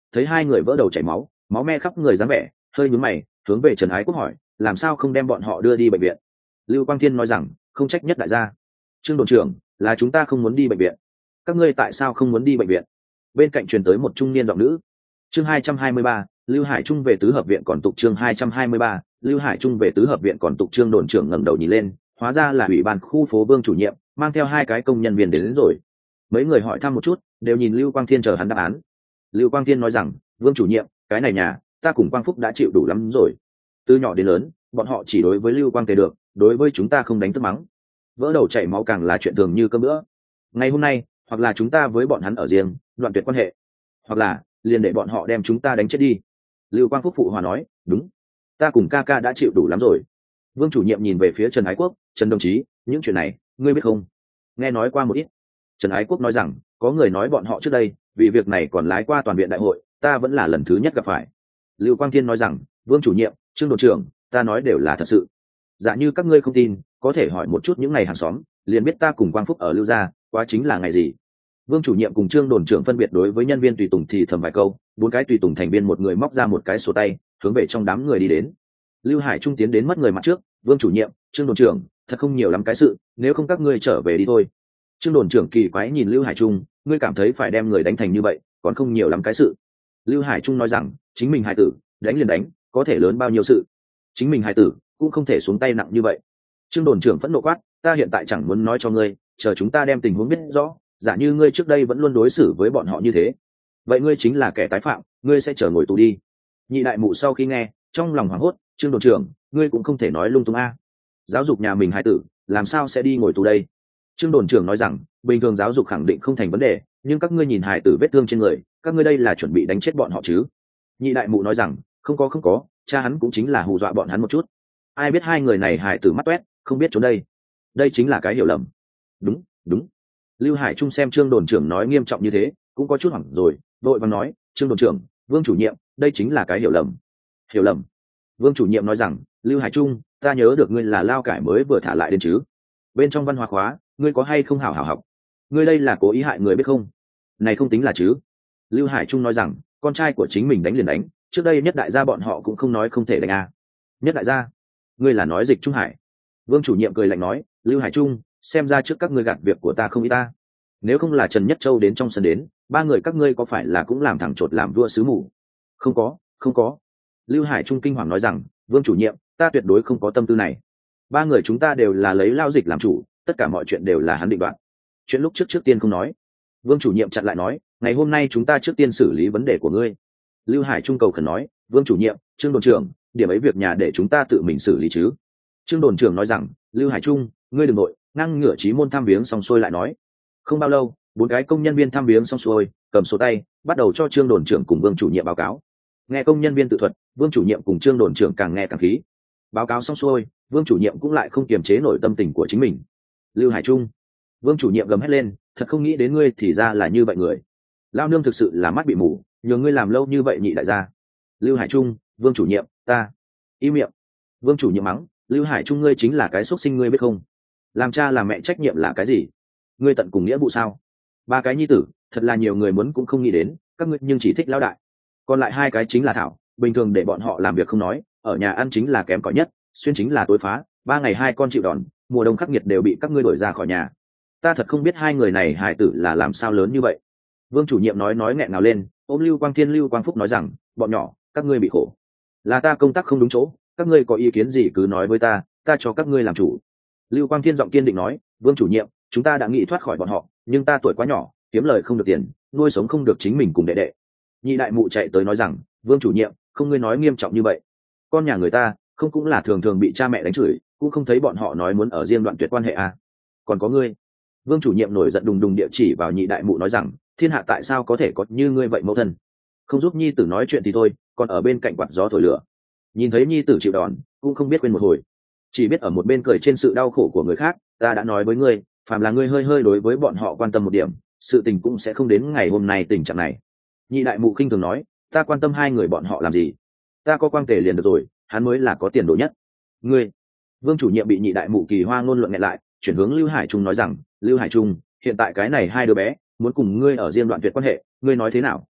thấy hai người vỡ đầu chảy máu, máu me khắp người dáng vẻ, hơi nhướng mày hướng về Trần Ái Quốc hỏi, làm sao không đem bọn họ đưa đi bệnh viện? Lưu Quang Thiên nói rằng, không trách nhất đại gia. Trương đồn trưởng, là chúng ta không muốn đi bệnh viện. Các ngươi tại sao không muốn đi bệnh viện? Bên cạnh truyền tới một trung niên giọng nữ. Chương 223, Lưu Hải Trung về tứ hợp viện còn tục. Chương 223, Lưu Hải Trung về tứ hợp viện còn tục. Trương đồn trưởng ngẩng đầu nhìn lên, hóa ra là ủy ban khu phố Vương chủ nhiệm, mang theo hai cái công nhân viên đến rồi. Mấy người hỏi thăm một chút, đều nhìn Lưu Quang Thiên chờ hắn đáp án. Lưu Quang Thiên nói rằng, Vương chủ nhiệm, cái này nhà ta cùng Quang Phúc đã chịu đủ lắm rồi. Từ nhỏ đến lớn, bọn họ chỉ đối với Lưu Quang Tề được, đối với chúng ta không đánh tức mắng. Vỡ đầu chảy máu càng là chuyện thường như cơm bữa. Ngày hôm nay, hoặc là chúng ta với bọn hắn ở riêng, đoạn tuyệt quan hệ, hoặc là liền để bọn họ đem chúng ta đánh chết đi. Lưu Quang Phúc phụ hòa nói, đúng, ta cùng ca ca đã chịu đủ lắm rồi. Vương chủ nhiệm nhìn về phía Trần Ái Quốc, Trần đồng chí, những chuyện này ngươi biết không? Nghe nói qua một ít. Trần Ái Quốc nói rằng, có người nói bọn họ trước đây vì việc này còn lái qua toàn viện đại hội, ta vẫn là lần thứ nhất gặp phải. Lưu Quang Thiên nói rằng, Vương chủ nhiệm, Trương đồn trưởng, ta nói đều là thật sự. Dạ như các ngươi không tin, có thể hỏi một chút những ngày hàng xóm, liền biết ta cùng Quang Phúc ở Lưu gia quá chính là ngày gì. Vương chủ nhiệm cùng Trương đồn trưởng phân biệt đối với nhân viên tùy tùng thì thầm vài câu, bốn cái tùy tùng thành viên một người móc ra một cái sổ tay, hướng về trong đám người đi đến. Lưu Hải Trung tiến đến mất người mặt trước, Vương chủ nhiệm, Trương đồn trưởng, thật không nhiều lắm cái sự, nếu không các ngươi trở về đi thôi. Trương đồn trưởng kỳ quái nhìn Lưu Hải Trung, ngươi cảm thấy phải đem người đánh thành như vậy, còn không nhiều lắm cái sự. Lưu Hải Trung nói rằng, chính mình hài tử, đánh liền đánh, có thể lớn bao nhiêu sự. Chính mình hài tử cũng không thể xuống tay nặng như vậy. Trương đồn trưởng phẫn nộ quát, ta hiện tại chẳng muốn nói cho ngươi, chờ chúng ta đem tình huống biết rõ, giả như ngươi trước đây vẫn luôn đối xử với bọn họ như thế, vậy ngươi chính là kẻ tái phạm, ngươi sẽ chờ ngồi tù đi. Nhị đại mụ sau khi nghe, trong lòng hoảng hốt, Trương đồn trưởng, ngươi cũng không thể nói lung tung a. Giáo dục nhà mình hài tử, làm sao sẽ đi ngồi tù đây? Trương đồn trưởng nói rằng, bình thường giáo dục khẳng định không thành vấn đề, nhưng các ngươi nhìn hài tử vết thương trên người, các ngươi đây là chuẩn bị đánh chết bọn họ chứ? Nhị đại mụ nói rằng, không có, cha hắn cũng chính là hù dọa bọn hắn một chút. Ai biết hai người này hài tử mắt toét, không biết trốn đây. Đây chính là cái hiểu lầm. Đúng. Lưu Hải Trung xem Trương đồn trưởng nói nghiêm trọng như thế, cũng có chút hoảng rồi, vội vàng nói, Trương đồn trưởng, Vương chủ nhiệm, đây chính là cái hiểu lầm. Hiểu lầm? Vương chủ nhiệm nói rằng, Lưu Hải Trung, ta nhớ được ngươi là lao cải mới vừa thả lại đến chứ? Bên trong văn hóa khóa, ngươi có hay không hảo học? Ngươi đây là cố ý hại người biết không? Này không tính là chứ? Lưu Hải Trung nói rằng, con trai của chính mình đánh liền đánh, trước đây nhất đại gia bọn họ cũng không nói không thể đánh a. Nhất đại gia? Ngươi là nói Dịch Trung Hải? Vương chủ nhiệm cười lạnh nói, Lưu Hải Trung, xem ra trước các ngươi gạt việc của ta không ý ta. Nếu không là Trần Nhất Châu đến trong sân đến, ba người các ngươi có phải là cũng làm thẳng chột làm vua sứ mù? Không có. Lưu Hải Trung kinh hoàng nói rằng, Vương chủ nhiệm, ta tuyệt đối không có tâm tư này. Ba người chúng ta đều là lấy Lao Dịch làm chủ, tất cả mọi chuyện đều là hắn định đoạt. Chuyện lúc trước tiên không nói. Vương chủ nhiệm chặn lại nói, ngày hôm nay chúng ta trước tiên xử lý vấn đề của ngươi. Lưu Hải Trung cầu khẩn nói, Vương chủ nhiệm, Trương đồn trưởng, điểm ấy việc nhà để chúng ta tự mình xử lý chứ? Trương đồn trưởng nói rằng, Lưu Hải Trung, ngươi đừng nội, ngang ngửa chí môn thăm viếng xong xuôi lại nói. Không bao lâu, bốn cái công nhân viên thăm viếng xong xuôi, cầm sổ tay, bắt đầu cho Trương đồn trưởng cùng Vương chủ nhiệm báo cáo. Nghe công nhân viên tự thuật, Vương chủ nhiệm cùng Trương đồn trưởng càng nghe càng khí. Báo cáo xong xuôi, Vương chủ nhiệm cũng lại không kiềm chế nổi tâm tình của chính mình. Lưu Hải Trung, Vương chủ nhiệm gầm hét lên, thật không nghĩ đến ngươi thì ra là như vậy người. Lao nương thực sự là mắt bị mù, nhờ ngươi làm lâu như vậy nhị đại gia. Lưu Hải Trung, Vương chủ nhiệm, ta im miệng. Vương chủ nhiệm mắng, Lưu Hải Trung, ngươi chính là cái xuất sinh, ngươi biết không? Làm cha làm mẹ trách nhiệm là cái gì? Ngươi tận cùng nghĩa vụ sao? Ba cái nhi tử, thật là nhiều người muốn cũng không nghĩ đến, các ngươi nhưng chỉ thích lão đại. Còn lại hai cái chính là thảo, bình thường để bọn họ làm việc không nói, ở nhà ăn chính là kém cỏi nhất, xuyên chính là tối phá, 3 ngày 2 con chịu đòn, mùa đông khắc nghiệt đều bị các ngươi đuổi ra khỏi nhà. Ta thật không biết hai người này hài tử là làm sao lớn như vậy. Vương chủ nhiệm nói nghẹn ngào lên, ôm Lưu Quang Thiên, Lưu Quang Phúc nói rằng, bọn nhỏ, các ngươi bị khổ, là ta công tác không đúng chỗ, các ngươi có ý kiến gì cứ nói với ta cho các ngươi làm chủ. Lưu Quang Thiên giọng kiên định nói, Vương chủ nhiệm, chúng ta đã nghĩ thoát khỏi bọn họ, nhưng ta tuổi quá nhỏ, kiếm lời không được tiền, nuôi sống không được chính mình cùng đệ đệ. Nhị đại mụ chạy tới nói rằng, Vương chủ nhiệm, không ngươi nói nghiêm trọng như vậy, con nhà người ta không cũng là thường thường bị cha mẹ đánh chửi, cũng không thấy bọn họ nói muốn ở riêng đoạn tuyệt quan hệ à? Còn có ngươi. Vương chủ nhiệm nổi giận đùng đùng địa chỉ vào nhị đại mụ nói rằng, thiên hạ tại sao có thể có như ngươi vậy mẫu thân, không giúp nhi tử nói chuyện thì thôi, còn ở bên cạnh quạt gió thổi lửa. Nhìn thấy nhi tử chịu đòn, cũng không biết quên một hồi, chỉ biết ở một bên cười trên sự đau khổ của người khác. Ta đã nói với ngươi, phàm là ngươi hơi đối với bọn họ quan tâm một điểm, sự tình cũng sẽ không đến ngày hôm nay tình trạng này. Nhị đại mụ khinh thường nói, ta quan tâm hai người bọn họ làm gì? Ta có Quang Tề liền được rồi, hắn mới là có tiền đồ nhất. Ngươi. Vương chủ nhiệm bị nhị đại mụ kỳ hoa ngôn luận nghẹn lại, chuyển hướng Lưu Hải Trung nói rằng, Lưu Hải Trung, hiện tại cái này hai đứa bé muốn cùng ngươi ở riêng đoạn tuyệt quan hệ, ngươi nói thế nào?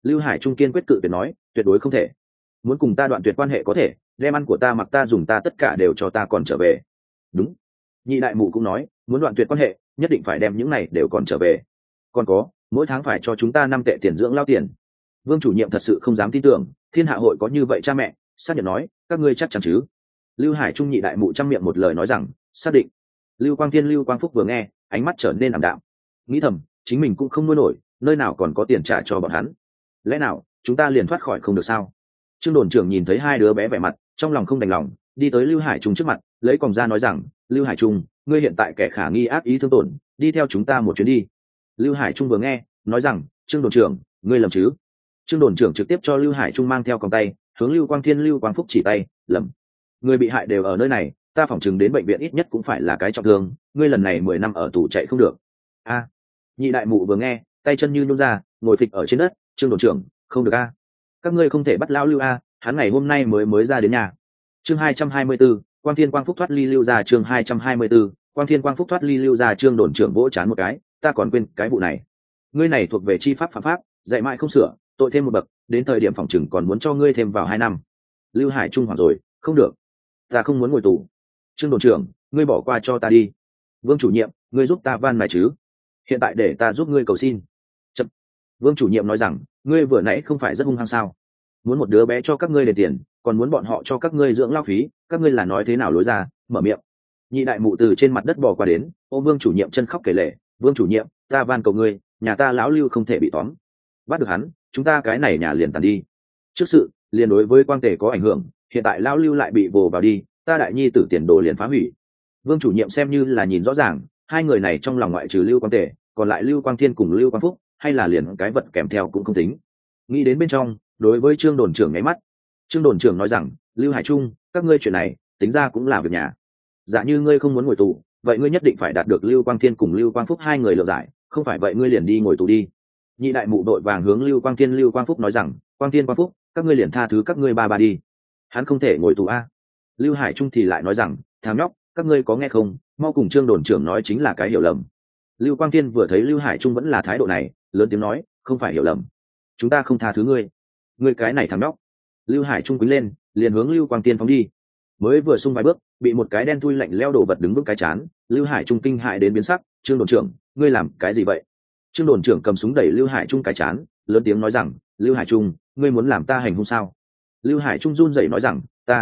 Lưu Hải Trung kiên quyết cự tuyệt nói, tuyệt đối không thể. Muốn cùng ta đoạn tuyệt quan hệ có thể, đem ăn của ta mặc ta dùng ta tất cả đều cho ta còn trở về. Đúng. Nhị đại mụ cũng nói, muốn đoạn tuyệt quan hệ nhất định phải đem những này đều còn trở về. Còn có, mỗi tháng phải cho chúng ta 5 tệ tiền dưỡng lao tiền. Vương chủ nhiệm thật sự không dám tin tưởng, thiên hạ hội có như vậy cha mẹ. Xác nhận nói, các ngươi chắc chắn chứ? Lưu Hải Trung nhị đại mụ trăm miệng một lời nói rằng, xác định. Lưu Quang Thiên Lưu Quang Phúc vừa nghe, ánh mắt trở nên ảm đạm, nghĩ thầm, chính mình cũng không nuôi nổi, nơi nào còn có tiền trả cho bọn hắn. Lẽ nào chúng ta liền thoát khỏi không được sao? Trương đồn trưởng nhìn thấy hai đứa bé vẻ mặt, trong lòng không đành lòng, đi tới Lưu Hải Trung trước mặt, lấy còng ra nói rằng, Lưu Hải Trung, ngươi hiện tại kẻ khả nghi ác ý thương tổn, đi theo chúng ta một chuyến đi. Lưu Hải Trung vừa nghe, nói rằng, Trương đồn trưởng, ngươi lầm chứ? Trương đồn trưởng trực tiếp cho Lưu Hải Trung mang theo còng tay, hướng Lưu Quang Thiên Lưu Quang Phúc chỉ tay, lầm. Người bị hại đều ở nơi này, ta phỏng chừng đến bệnh viện ít nhất cũng phải là cái trọng thương, ngươi lần này 10 năm ở tù chạy không được. A. Nhị đại mụ vừa nghe, tay chân như nhún ra, ngồi phịch ở trên đất. Trương đồn trưởng, không được a. Các ngươi không thể bắt lão Lưu a, hắn ngày hôm nay mới ra đến nhà. Chương 224, Quang Thiên Quang Phúc thoát ly Lưu ra. Chương 224, Quang Thiên Quang Phúc thoát ly Lưu ra. Trương đồn trưởng vỗ chán một cái, ta còn quên cái vụ này. Ngươi này thuộc về chi pháp phạm pháp, dạy mãi không sửa, tội thêm một bậc, đến thời điểm phòng chừng còn muốn cho ngươi thêm vào 2 năm. Lưu Hải Trung hoảng rồi, không được, ta không muốn ngồi tù. Trương đồn trưởng, ngươi bỏ qua cho ta đi. Vương chủ nhiệm, ngươi giúp ta van mài chứ? Hiện tại để ta giúp ngươi cầu xin. Chậm. Vương chủ nhiệm nói rằng, ngươi vừa nãy không phải rất hung hăng sao? Muốn một đứa bé cho các ngươi để tiền, còn muốn bọn họ cho các ngươi dưỡng lao phí, các ngươi là nói thế nào lối ra? Mở miệng. Nhị đại mụ từ trên mặt đất bò qua đến, ôm Vương chủ nhiệm chân khóc kể lể, Vương chủ nhiệm, ta van cầu ngươi, nhà ta lão Lưu không thể bị tóm, bắt được hắn, chúng ta cái này nhà liền tàn đi. Trước sự liền đối với Quang Tề có ảnh hưởng, hiện tại lão Lưu lại bị vồ vào đi, ta đại nhi tử tiền đồ liền phá hủy. Vương chủ nhiệm xem như là nhìn rõ ràng, hai người này trong lòng ngoại trừ Lưu Quang Tề, còn lại Lưu Quang Thiên cùng Lưu Quang Phúc, hay là liền cái vật kèm theo cũng không tính. Nghĩ đến bên trong, đối với Trương đồn trưởng nháy mắt. Trương đồn trưởng nói rằng, Lưu Hải Trung, các ngươi chuyện này tính ra cũng là việc nhà. Giả như ngươi không muốn ngồi tù, vậy ngươi nhất định phải đạt được Lưu Quang Thiên cùng Lưu Quang Phúc hai người lựa giải, không phải vậy ngươi liền đi ngồi tù đi. Nhị đại mụ đội vàng hướng Lưu Quang Thiên Lưu Quang Phúc nói rằng, Quang Thiên Quang Phúc, các ngươi liền tha thứ các ngươi ba đi, hắn không thể ngồi tù a. Lưu Hải Trung thì lại nói rằng, thằng nhóc, các ngươi có nghe không, mau cùng Trương đồn trưởng nói chính là cái hiểu lầm. Lưu Quang Thiên vừa thấy Lưu Hải Trung vẫn là thái độ này, lớn tiếng nói, không phải hiểu lầm, chúng ta không tha thứ ngươi, ngươi cái này thằng nhóc. Lưu Hải Trung quýnh lên, liền hướng Lưu Quang Thiên phóng đi. Mới vừa xung vài bước, bị một cái đen thui lạnh leo đổ vật đứng vững cái chán. Lưu Hải Trung kinh hại đến biến sắc, Trương đồn trưởng, ngươi làm cái gì vậy? Trương đồn trưởng cầm súng đẩy Lưu Hải Trung cái chán, lớn tiếng nói rằng, Lưu Hải Trung, ngươi muốn làm ta hành hung sao? Lưu Hải Trung run rẩy nói rằng,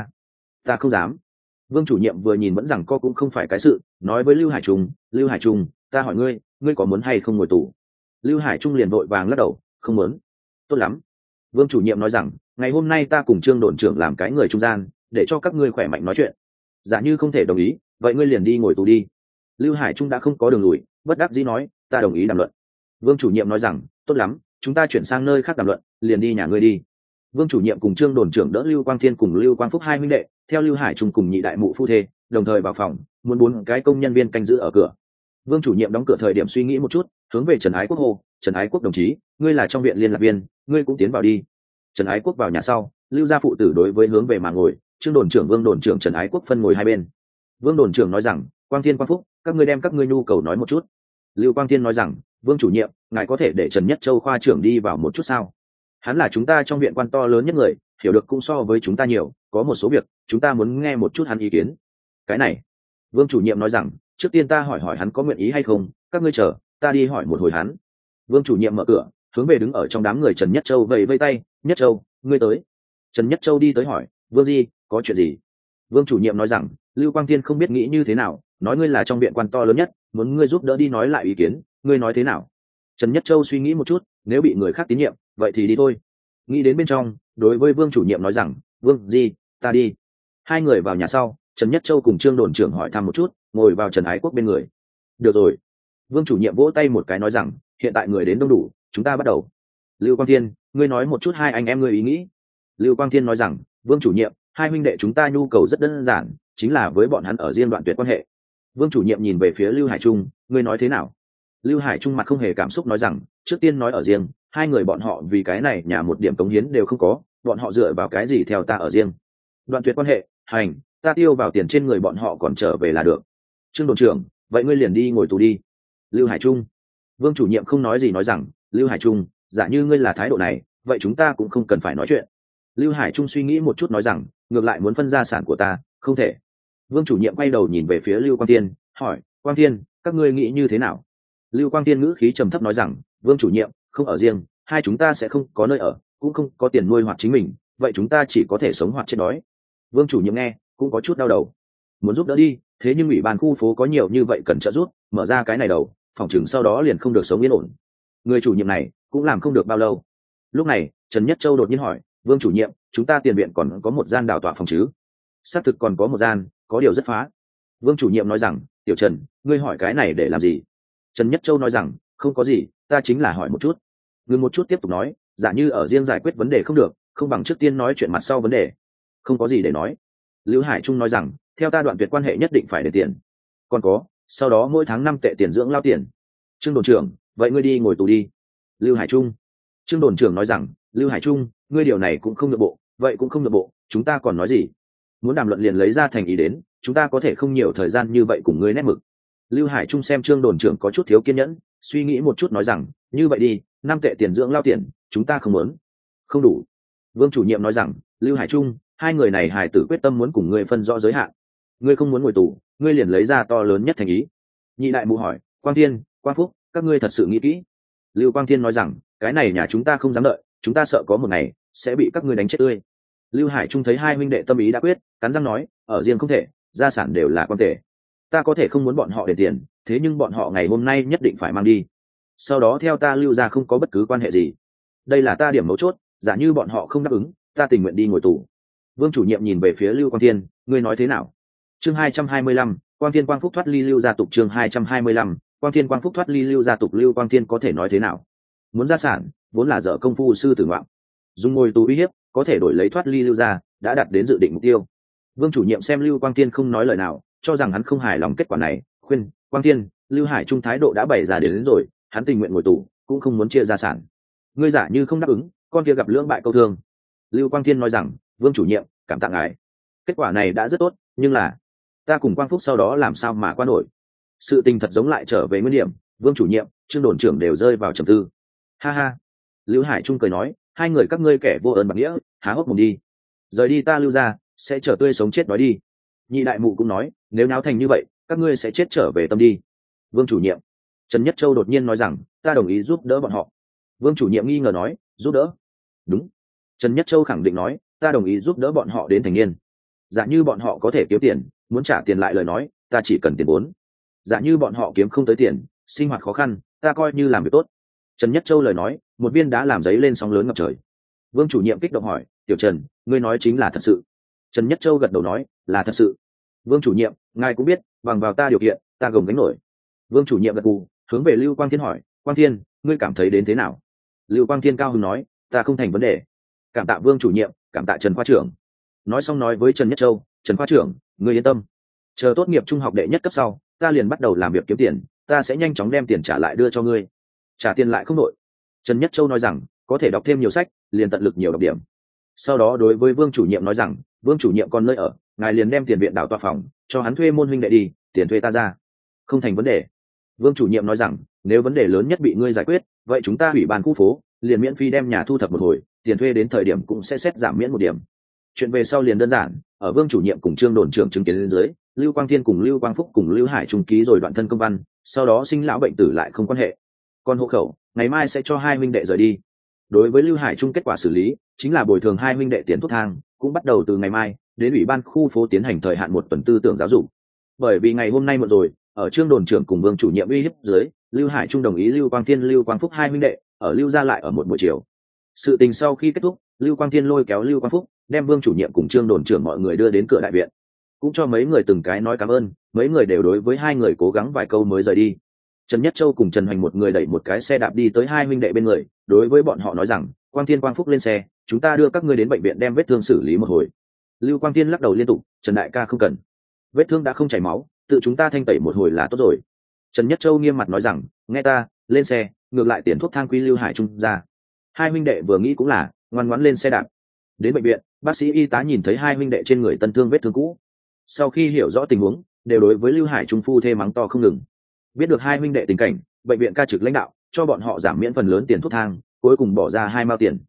ta không dám. Vương chủ nhiệm vừa nhìn vẫn rằng co cũng không phải cái sự, nói với Lưu Hải Trung, ta hỏi ngươi, ngươi có muốn hay không ngồi tù? Lưu Hải Trung liền vội vàng lắc đầu, không muốn. Tốt lắm. Vương chủ nhiệm nói rằng, ngày hôm nay ta cùng Trương đồn trưởng làm cái người trung gian, để cho các ngươi khỏe mạnh nói chuyện. Giả như không thể đồng ý, vậy ngươi liền đi ngồi tù đi. Lưu Hải Trung đã không có đường lùi, bất đắc dĩ nói, ta đồng ý đàm luận. Vương chủ nhiệm nói rằng, tốt lắm, chúng ta chuyển sang nơi khác đàm luận, liền đi nhà ngươi đi. Vương chủ nhiệm cùng Trương đồn trưởng đỡ Lưu Quang Thiên cùng Lưu Quang Phúc hai huynh đệ, theo Lưu Hải Trung cùng nhị đại mụ phu thê, đồng thời vào phòng, muốn 4 cái công nhân viên canh giữ ở cửa. Vương chủ nhiệm đóng cửa thời điểm suy nghĩ một chút, hướng về Trần Ái Quốc hô, Trần Ái Quốc đồng chí, ngươi là trong viện liên lạc viên, ngươi cũng tiến vào đi. Trần Ái Quốc vào nhà sau, Lưu gia phụ tử đối với hướng về mà ngồi, Trương đồn trưởng Vương đồn trưởng Trần Ái Quốc phân ngồi hai bên. Vương đồn trưởng nói rằng, Quang Thiên Quang Phúc, các ngươi đem các ngươi nhu cầu nói một chút. Lưu Quang Thiên nói rằng, Vương chủ nhiệm, ngài có thể để Trần Nhất Châu khoa trưởng đi vào một chút sao? Hắn là chúng ta trong viện quan to lớn nhất người, hiểu được cũng so với chúng ta nhiều, có một số việc chúng ta muốn nghe một chút hắn ý kiến. Cái này, Vương chủ nhiệm nói rằng, trước tiên ta hỏi hắn có nguyện ý hay không, các ngươi chờ, ta đi hỏi một hồi hắn. Vương chủ nhiệm mở cửa, hướng về đứng ở trong đám người Trần Nhất Châu vẫy vẫy tay, Nhất Châu, ngươi tới. Trần Nhất Châu đi tới hỏi, Vương Di, có chuyện gì? Vương chủ nhiệm nói rằng, Lưu Quang Thiên không biết nghĩ như thế nào, nói ngươi là trong viện quan to lớn nhất, muốn ngươi giúp đỡ đi nói lại ý kiến, ngươi nói thế nào? Trần Nhất Châu suy nghĩ một chút, nếu bị người khác tín nhiệm, vậy thì đi thôi. Nghĩ đến bên trong, đối với Vương chủ nhiệm nói rằng, Vương Di, ta đi. Hai người vào nhà sau, Trần Nhất Châu cùng Trương đồn trưởng hỏi thăm một chút, ngồi vào Trần Ái Quốc bên người. Được rồi. Vương chủ nhiệm vỗ tay một cái nói rằng, hiện tại người đến đông đủ, chúng ta bắt đầu. Lưu Quang Thiên, ngươi nói một chút hai anh em ngươi ý nghĩ. Lưu Quang Thiên nói rằng, Vương chủ nhiệm, hai huynh đệ chúng ta nhu cầu rất đơn giản, chính là với bọn hắn ở riêng đoạn tuyệt quan hệ. Vương chủ nhiệm nhìn về phía Lưu Hải Trung, ngươi nói thế nào? Lưu Hải Trung mặt không hề cảm xúc nói rằng, trước tiên nói ở riêng, hai người bọn họ vì cái này nhà một điểm cống hiến đều không có, bọn họ dựa vào cái gì theo ta ở riêng? Đoạn tuyệt quan hệ, hành, ta tiêu vào tiền trên người bọn họ còn trở về là được. Trương đồn trưởng, vậy ngươi liền đi ngồi tù đi. Lưu Hải Trung. Vương chủ nhiệm không nói gì nói rằng, Lưu Hải Trung, giả như ngươi là thái độ này, vậy chúng ta cũng không cần phải nói chuyện. Lưu Hải Trung suy nghĩ một chút nói rằng, ngược lại muốn phân gia sản của ta, không thể. Vương chủ nhiệm quay đầu nhìn về phía Lưu Quang Tiên, hỏi, Quang Tiên, các ngươi nghĩ như thế nào? Lưu Quang Tiên ngữ khí trầm thấp nói rằng, Vương chủ nhiệm, không ở riêng, hai chúng ta sẽ không có nơi ở, cũng không có tiền nuôi hoạt chính mình, vậy chúng ta chỉ có thể sống hoạt chết đói. Vương chủ nhiệm nghe cũng có chút đau đầu, muốn giúp đỡ đi, thế nhưng ủy ban khu phố có nhiều như vậy cần trợ giúp, mở ra cái này đầu, phòng chừng sau đó liền không được sống yên ổn. Người chủ nhiệm này cũng làm không được bao lâu. Lúc này Trần Nhất Châu đột nhiên hỏi, Vương chủ nhiệm, chúng ta tiền viện còn có một gian đào tọa phòng chứ? Xác thực còn có một gian, có điều rất phá. Vương chủ nhiệm nói rằng, Tiểu Trần, ngươi hỏi cái này để làm gì? Trần Nhất Châu nói rằng, không có gì, ta chính là hỏi một chút. Ngừng một chút tiếp tục nói, giả như ở riêng giải quyết vấn đề không được, không bằng trước tiên nói chuyện mặt sau vấn đề. Không có gì để nói. Lưu Hải Trung nói rằng, theo ta đoạn tuyệt quan hệ nhất định phải để tiền. Còn có, sau đó mỗi tháng 5 tệ tiền dưỡng lao tiền. Trương đồn trưởng, vậy ngươi đi ngồi tù đi. Lưu Hải Trung. Trương đồn trưởng nói rằng, Lưu Hải Trung, ngươi điều này cũng không được bộ, vậy cũng không được bộ, chúng ta còn nói gì? Muốn đàm luận liền lấy ra thành ý đến, chúng ta có thể không nhiều thời gian như vậy cùng ngươi nét mực. Lưu Hải Trung xem Trương đồn trưởng có chút thiếu kiên nhẫn, suy nghĩ một chút nói rằng, như vậy đi, 5 tệ tiền dưỡng lao tiền, chúng ta không muốn. Không đủ. Vương chủ nhiệm nói rằng, Lưu Hải Trung, hai người này hài tử quyết tâm muốn cùng ngươi phân rõ giới hạn. Ngươi không muốn ngồi tù, ngươi liền lấy ra to lớn nhất thành ý. Nhị đại mụ hỏi, Quang Thiên, Quang Phúc, các ngươi thật sự nghĩ kỹ? Lưu Quang Thiên nói rằng, cái này nhà chúng ta không dám đợi, chúng ta sợ có một ngày sẽ bị các ngươi đánh chết tươi. Lưu Hải Trung thấy hai huynh đệ tâm ý đã quyết, cắn răng nói, ở riêng không thể, gia sản đều là quan tệ. Ta có thể không muốn bọn họ để tiền, thế nhưng bọn họ ngày hôm nay nhất định phải mang đi. Sau đó theo ta Lưu ra không có bất cứ quan hệ gì. Đây là ta điểm mấu chốt, giả như bọn họ không đáp ứng, ta tình nguyện đi ngồi tù. Vương chủ nhiệm nhìn về phía Lưu Quang Thiên, ngươi nói thế nào? Chương 225, Quang Thiên Quang Phúc thoát ly Lưu gia tục. Chương 225, Quang Thiên Quang Phúc thoát ly Lưu gia tục. Lưu Quang Thiên có thể nói thế nào? Muốn gia sản, vốn là dở công phu sư tử ngoạm. Dùng ngồi tù uy hiếp, có thể đổi lấy thoát ly Lưu gia, đã đạt đến dự định mục tiêu. Vương chủ nhiệm xem Lưu Quang Thiên không nói lời nào, cho rằng hắn không hài lòng kết quả này, khuyên, Quang Thiên, Lưu Hải Trung thái độ đã bày ra đến rồi, hắn tình nguyện ngồi tù, cũng không muốn chia gia sản. Ngươi giả như không đáp ứng, con kia gặp lưỡng bại câu thương. Lưu Quang Thiên nói rằng, Vương chủ nhiệm, cảm tạ ngài. Kết quả này đã rất tốt, nhưng là ta cùng Quang Phúc sau đó làm sao mà qua nổi? Sự tình thật giống lại trở về nguyên điểm, Vương chủ nhiệm, Trương đồn trưởng đều rơi vào trầm tư. Ha ha. Lưu Hải Trung cười nói, hai người các ngươi kẻ vô ơn bạc nghĩa, há hốc mồm đi. Rời đi ta Lưu ra, sẽ trở tươi sống chết đói đi. Nhị đại mụ cũng nói, nếu náo thành như vậy, các ngươi sẽ chết trở về tâm đi. Vương chủ nhiệm. Trần Nhất Châu đột nhiên nói rằng, ta đồng ý giúp đỡ bọn họ. Vương chủ nhiệm nghi ngờ nói, giúp đỡ? Đúng. Trần Nhất Châu khẳng định nói, ta đồng ý giúp đỡ bọn họ đến thành niên. Giả như bọn họ có thể kiếm tiền, muốn trả tiền lại lời nói, ta chỉ cần tiền vốn. Giả như bọn họ kiếm không tới tiền, sinh hoạt khó khăn, ta coi như làm việc tốt. Trần Nhất Châu lời nói, một viên đá làm giấy lên sóng lớn ngập trời. Vương chủ nhiệm kích động hỏi, Tiểu Trần, ngươi nói chính là thật sự? Trần Nhất Châu gật đầu nói, là thật sự. Vương chủ nhiệm, ngài cũng biết, bằng vào ta điều kiện, ta gồng gánh nổi. Vương chủ nhiệm gật gù, hướng về Lưu Quang Thiên hỏi, Quang Thiên, ngươi cảm thấy đến thế nào? Lưu Quang Thiên cao hứng nói, ta không thành vấn đề. Cảm tạ Vương chủ nhiệm, cảm tạ Trần khoa trưởng. Nói xong nói với Trần Nhất Châu, Trần khoa trưởng, ngươi yên tâm, chờ tốt nghiệp trung học đệ nhất cấp sau, ta liền bắt đầu làm việc kiếm tiền, ta sẽ nhanh chóng đem tiền trả lại đưa cho ngươi. Trả tiền lại không đội. Trần Nhất Châu nói rằng, có thể đọc thêm nhiều sách, liền tận lực nhiều đọc điểm. Sau đó đối với Vương chủ nhiệm nói rằng, Vương chủ nhiệm còn nơi ở, ngài liền đem tiền viện đào tọa phòng cho hắn thuê môn huynh đệ đi, tiền thuê ta ra. Không thành vấn đề. Vương chủ nhiệm nói rằng, nếu vấn đề lớn nhất bị ngươi giải quyết, vậy chúng ta ủy ban khu phố liền miễn phí đem nhà thu thập một hồi, tiền thuê đến thời điểm cũng sẽ xét giảm miễn một điểm. Chuyện về sau liền đơn giản, ở Vương chủ nhiệm cùng Trương đồn trưởng chứng kiến lên dưới, Lưu Quang Thiên cùng Lưu Quang Phúc cùng Lưu Hải Trung ký rồi đoạn thân công văn, sau đó sinh lão bệnh tử lại không quan hệ. Còn hộ khẩu, ngày mai sẽ cho hai huynh đệ rời đi. Đối với Lưu Hải Trung kết quả xử lý, chính là bồi thường hai huynh đệ tiền thuốc thang, cũng bắt đầu từ ngày mai, đến ủy ban khu phố tiến hành thời hạn một tuần tư tưởng giáo dục. Bởi vì ngày hôm nay một rồi, ở Trương đồn trưởng cùng Vương chủ nhiệm uy hiếp dưới, Lưu Hải Trung đồng ý Lưu Quang Thiên, Lưu Quang Phúc hai huynh đệ ở Lưu gia lại ở một buổi chiều. Sự tình sau khi kết thúc, Lưu Quang Thiên lôi kéo Lưu Quang Phúc, đem Vương chủ nhiệm cùng Trương đồn trưởng mọi người đưa đến cửa đại viện, cũng cho mấy người từng cái nói cảm ơn, mấy người đều đối với hai người cố gắng vài câu mới rời đi. Trần Nhất Châu cùng Trần Hoành một người đẩy một cái xe đạp đi tới hai huynh đệ bên người, đối với bọn họ nói rằng, Quang Thiên Quang Phúc lên xe, chúng ta đưa các ngươi đến bệnh viện đem vết thương xử lý một hồi. Lưu Quang Thiên lắc đầu liên tục, Trần đại ca không cần, vết thương đã không chảy máu, tự chúng ta thanh tẩy một hồi là tốt rồi. Trần Nhất Châu nghiêm mặt nói rằng, nghe ta, lên xe, ngược lại tiền thuốc thang quy Lưu Hải Trung ra. Hai huynh đệ vừa nghĩ cũng là, ngoan ngoãn lên xe đạp. Đến bệnh viện, bác sĩ y tá nhìn thấy hai huynh đệ trên người tân thương vết thương cũ. Sau khi hiểu rõ tình huống, đều đối với Lưu Hải Trung phu thê mắng to không ngừng. Biết được hai huynh đệ tình cảnh, bệnh viện ca trực lãnh đạo cho bọn họ giảm miễn phần lớn tiền thuốc thang, cuối cùng bỏ ra 2 mao tiền.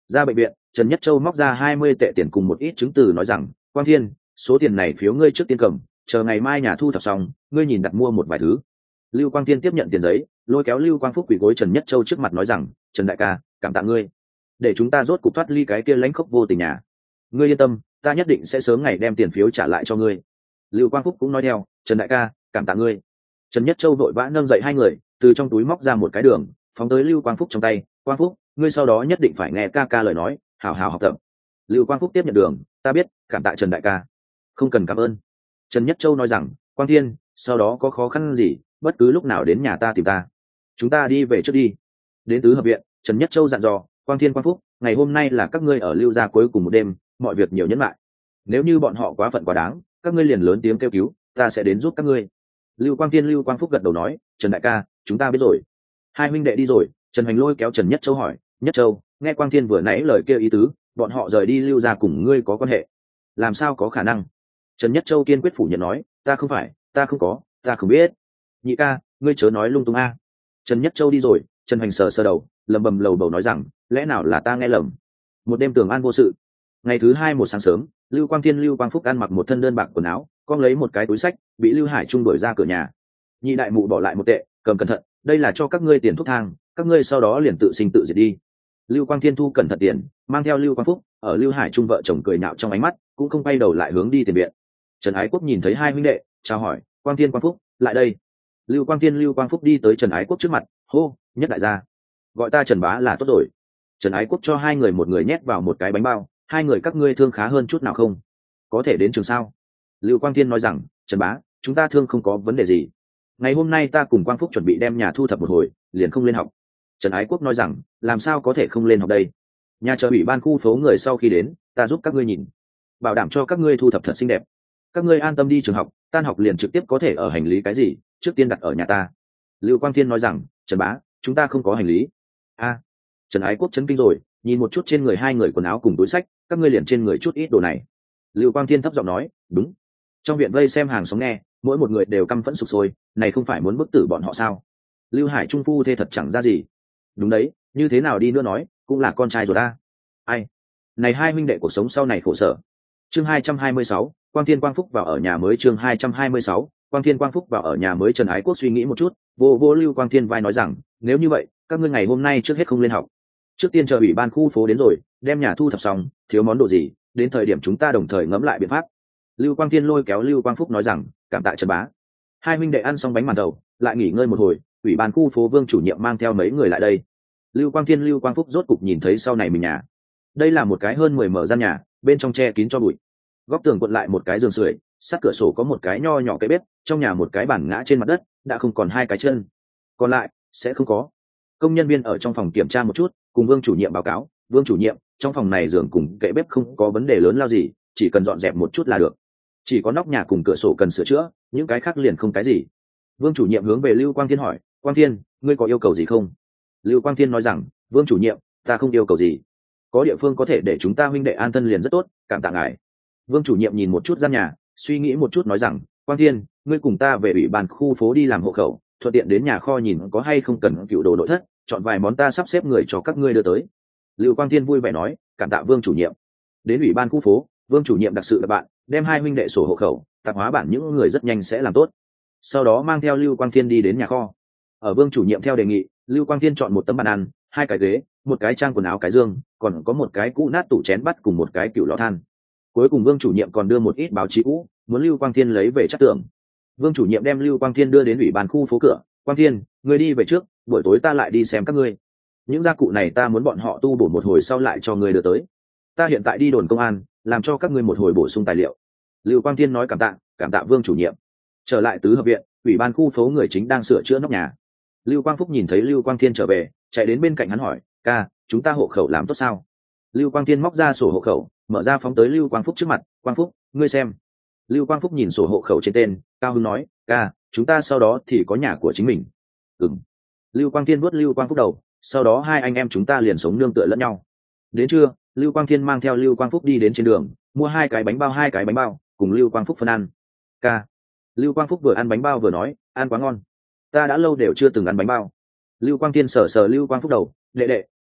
Ra bệnh viện, Trần Nhất Châu móc ra 20 tệ tiền cùng một ít chứng từ nói rằng, Quang Thiên, số tiền này phiếu ngươi trước tiên cầm, chờ ngày mai nhà thu thập xong, ngươi nhìn đặt mua một vài thứ. Lưu Quang Thiên tiếp nhận tiền giấy, lôi kéo Lưu Quang Phúc quỳ gối Trần Nhất Châu trước mặt nói rằng, Trần đại ca, cảm tạ ngươi, để chúng ta rốt cục thoát ly cái kia lãnh khốc vô tình nhà. Ngươi yên tâm, ta nhất định sẽ sớm ngày đem tiền phiếu trả lại cho ngươi. Lưu Quang Phúc cũng nói theo, Trần đại ca, cảm tạ ngươi. Trần Nhất Châu vội vã nâng dậy hai người, từ trong túi móc ra một cái đường, phóng tới Lưu Quang Phúc trong tay. Quang Phúc, ngươi sau đó nhất định phải nghe ca ca lời nói, hào hào học tập. Lưu Quang Phúc tiếp nhận đường, ta biết, cảm tạ Trần đại ca. Không cần cảm ơn. Trần Nhất Châu nói rằng, Quang Thiên, sau đó có khó khăn gì, bất cứ lúc nào đến nhà ta tìm ta. Chúng ta đi về trước đi. Đến tứ hợp viện, Trần Nhất Châu dặn dò, Quang Thiên Quang Phúc, ngày hôm nay là các ngươi ở Lưu gia cuối cùng một đêm, mọi việc nhiều nhẫn lại. Nếu như bọn họ quá phận quá đáng, các ngươi liền lớn tiếng kêu cứu, ta sẽ đến giúp các ngươi. Lưu Quang Thiên Lưu Quang Phúc gật đầu nói, Trần đại ca, chúng ta biết rồi. Hai huynh đệ đi rồi, Trần Hoành lôi kéo Trần Nhất Châu hỏi, Nhất Châu, nghe Quang Thiên vừa nãy lời kêu ý tứ, bọn họ rời đi Lưu gia cùng ngươi có quan hệ? Làm sao có khả năng? Trần Nhất Châu kiên quyết phủ nhận nói, ta không phải, ta không có, ta không biết. Nhị ca, ngươi chớ nói lung tung a. Trần Nhất Châu đi rồi, Trần Hoành sờ đầu, lầm bầm lầu bầu nói rằng, lẽ nào là ta nghe lầm? Một đêm tường an vô sự. Ngày thứ hai một sáng sớm, Lưu Quang Thiên Lưu Quang Phúc ăn mặc một thân đơn bạc quần áo, con lấy một cái túi sách, bị Lưu Hải Trung đuổi ra cửa nhà. Nhị đại mụ bỏ lại một tệ, cầm cẩn thận, đây là cho các ngươi tiền thuốc thang, các ngươi sau đó liền tự sinh tự diệt đi. Lưu Quang Thiên thu cẩn thận tiền, mang theo Lưu Quang Phúc, ở Lưu Hải Trung vợ chồng cười nhạo trong ánh mắt, cũng không quay đầu lại hướng đi tiền viện. Trần Ái Quốc nhìn thấy hai huynh đệ, chào hỏi, Quang Thiên Quang Phúc, lại đây. Lưu Quang Thiên Lưu Quang Phúc đi tới Trần Ái Quốc trước mặt, hô, Nhất đại gia, gọi ta Trần bá là tốt rồi. Trần Ái Quốc cho hai người một người nhét vào một cái bánh bao, hai người các ngươi thương khá hơn chút nào không? Có thể đến trường sao? Lưu Quang Thiên nói rằng, Trần bá, chúng ta thương không có vấn đề gì. Ngày hôm nay ta cùng Quang Phúc chuẩn bị đem nhà thu thập một hồi, liền không lên học. Trần Ái Quốc nói rằng, làm sao có thể không lên học đây? Nhà chờ ủy ban khu phố người sau khi đến, ta giúp các ngươi nhìn, bảo đảm cho các ngươi thu thập thật xinh đẹp. Các ngươi an tâm đi trường học, tan học liền trực tiếp có thể ở hành lý cái gì, trước tiên đặt ở nhà ta. Lưu Quang Thiên nói rằng, Trần bá, chúng ta không có hành lý. A, Trần Ái Quốc chấn kinh rồi, nhìn một chút trên người hai người quần áo cùng túi sách, các ngươi liền trên người chút ít đồ này. Lưu Quang Thiên thấp giọng nói, đúng. Trong viện vây xem hàng xóm nghe, mỗi một người đều căm phẫn sục sôi, này không phải muốn bức tử bọn họ sao? Lưu Hải Trung phu thê thật chẳng ra gì. Đúng đấy, như thế nào đi nữa nói, cũng là con trai rồi ta. Ai? Này hai huynh đệ cuộc sống sau này khổ sở. Chương 226, Quang Thiên Quang Phúc vào ở nhà mới. Chương 226, Quang Thiên Quang Phúc vào ở nhà mới. Trần Ái Quốc suy nghĩ một chút, vô Lưu Quang Thiên vai nói rằng, nếu như vậy, các ngươi ngày hôm nay trước hết không lên học. Trước tiên chờ ủy ban khu phố đến rồi, đem nhà thu thập xong, thiếu món đồ gì, đến thời điểm chúng ta đồng thời ngẫm lại biện pháp. Lưu Quang Thiên lôi kéo Lưu Quang Phúc nói rằng, cảm tạ Trần bá. Hai huynh đệ ăn xong bánh màn thầu, lại nghỉ ngơi một hồi, ủy ban khu phố Vương chủ nhiệm mang theo mấy người lại đây. Lưu Quang Thiên Lưu Quang Phúc rốt cục nhìn thấy sau này mình nhà. Đây là một cái hơn 10 mở gian nhà, bên trong che kín cho bụi. Góc tường cuộn lại một cái giường sưởi, sát cửa sổ có một cái nho nhỏ cái bếp, trong nhà một cái bàn ngã trên mặt đất, đã không còn hai cái chân. Còn lại sẽ không có. Công nhân viên ở trong phòng kiểm tra một chút, cùng Vương chủ nhiệm báo cáo, Vương chủ nhiệm, trong phòng này giường cùng kệ bếp không có vấn đề lớn lao gì, chỉ cần dọn dẹp một chút là được. Chỉ có nóc nhà cùng cửa sổ cần sửa chữa, những cái khác liền không cái gì. Vương chủ nhiệm hướng về Lưu Quang Thiên hỏi, Quang Thiên, ngươi có yêu cầu gì không? Lưu Quang Thiên nói rằng, Vương chủ nhiệm, ta không yêu cầu gì, có địa phương có thể để chúng ta huynh đệ an thân liền rất tốt, cảm tạ ngài. Vương chủ nhiệm nhìn một chút gian nhà, suy nghĩ một chút nói rằng, Quang Thiên, ngươi cùng ta về ủy ban khu phố đi làm hộ khẩu, thuận tiện đến nhà kho nhìn có hay không cần cựu đồ nội thất, chọn vài món ta sắp xếp người cho các ngươi đưa tới. Lưu Quang Thiên vui vẻ nói, cảm tạ Vương chủ nhiệm. Đến ủy ban khu phố, Vương chủ nhiệm đặc sự là bạn, đem hai huynh đệ sổ hộ khẩu, tạp hóa bản những người rất nhanh sẽ làm tốt. Sau đó mang theo Lưu Quang Thiên đi đến nhà kho. Ở Vương chủ nhiệm theo đề nghị, Lưu Quang Thiên chọn một tấm bàn ăn, hai cái ghế, một cái trang quần áo cái dương, còn có một cái cũ nát tủ chén bát cùng một cái cựu lò than. Cuối cùng Vương chủ nhiệm còn đưa một ít báo chí cũ, muốn Lưu Quang Thiên lấy về chất tưởng. Vương chủ nhiệm đem Lưu Quang Thiên đưa đến ủy ban khu phố cửa, Quang Thiên, ngươi đi về trước, buổi tối ta lại đi xem các ngươi. Những gia cụ này ta muốn bọn họ tu bổ một hồi sau lại cho ngươi đưa tới. Ta hiện tại đi đồn công an, làm cho các ngươi một hồi bổ sung tài liệu. Lưu Quang Thiên nói cảm tạ Vương chủ nhiệm. Trở lại tứ hợp viện, ủy ban khu phố người chính đang sửa chữa nóc nhà. Lưu Quang Phúc nhìn thấy Lưu Quang Thiên trở về, chạy đến bên cạnh hắn hỏi, ca, chúng ta hộ khẩu làm tốt sao? Lưu Quang Thiên móc ra sổ hộ khẩu, mở ra phóng tới Lưu Quang Phúc trước mặt, Quang Phúc, ngươi xem. Lưu Quang Phúc nhìn sổ hộ khẩu trên tên, cao hứng nói, ca, chúng ta sau đó thì có nhà của chính mình. Ừm. Lưu Quang Thiên vuốt Lưu Quang Phúc đầu, sau đó hai anh em chúng ta liền sống nương tựa lẫn nhau. Đến trưa, Lưu Quang Thiên mang theo Lưu Quang Phúc đi đến trên đường, mua hai cái bánh bao, cùng Lưu Quang Phúc phân ăn. Ca. Lưu Quang Phúc vừa ăn bánh bao vừa nói, ăn quá ngon. Ta đã lâu đều chưa từng ăn bánh bao. Lưu Quang Thiên sờ Lưu Quang Phúc đầu, đệ,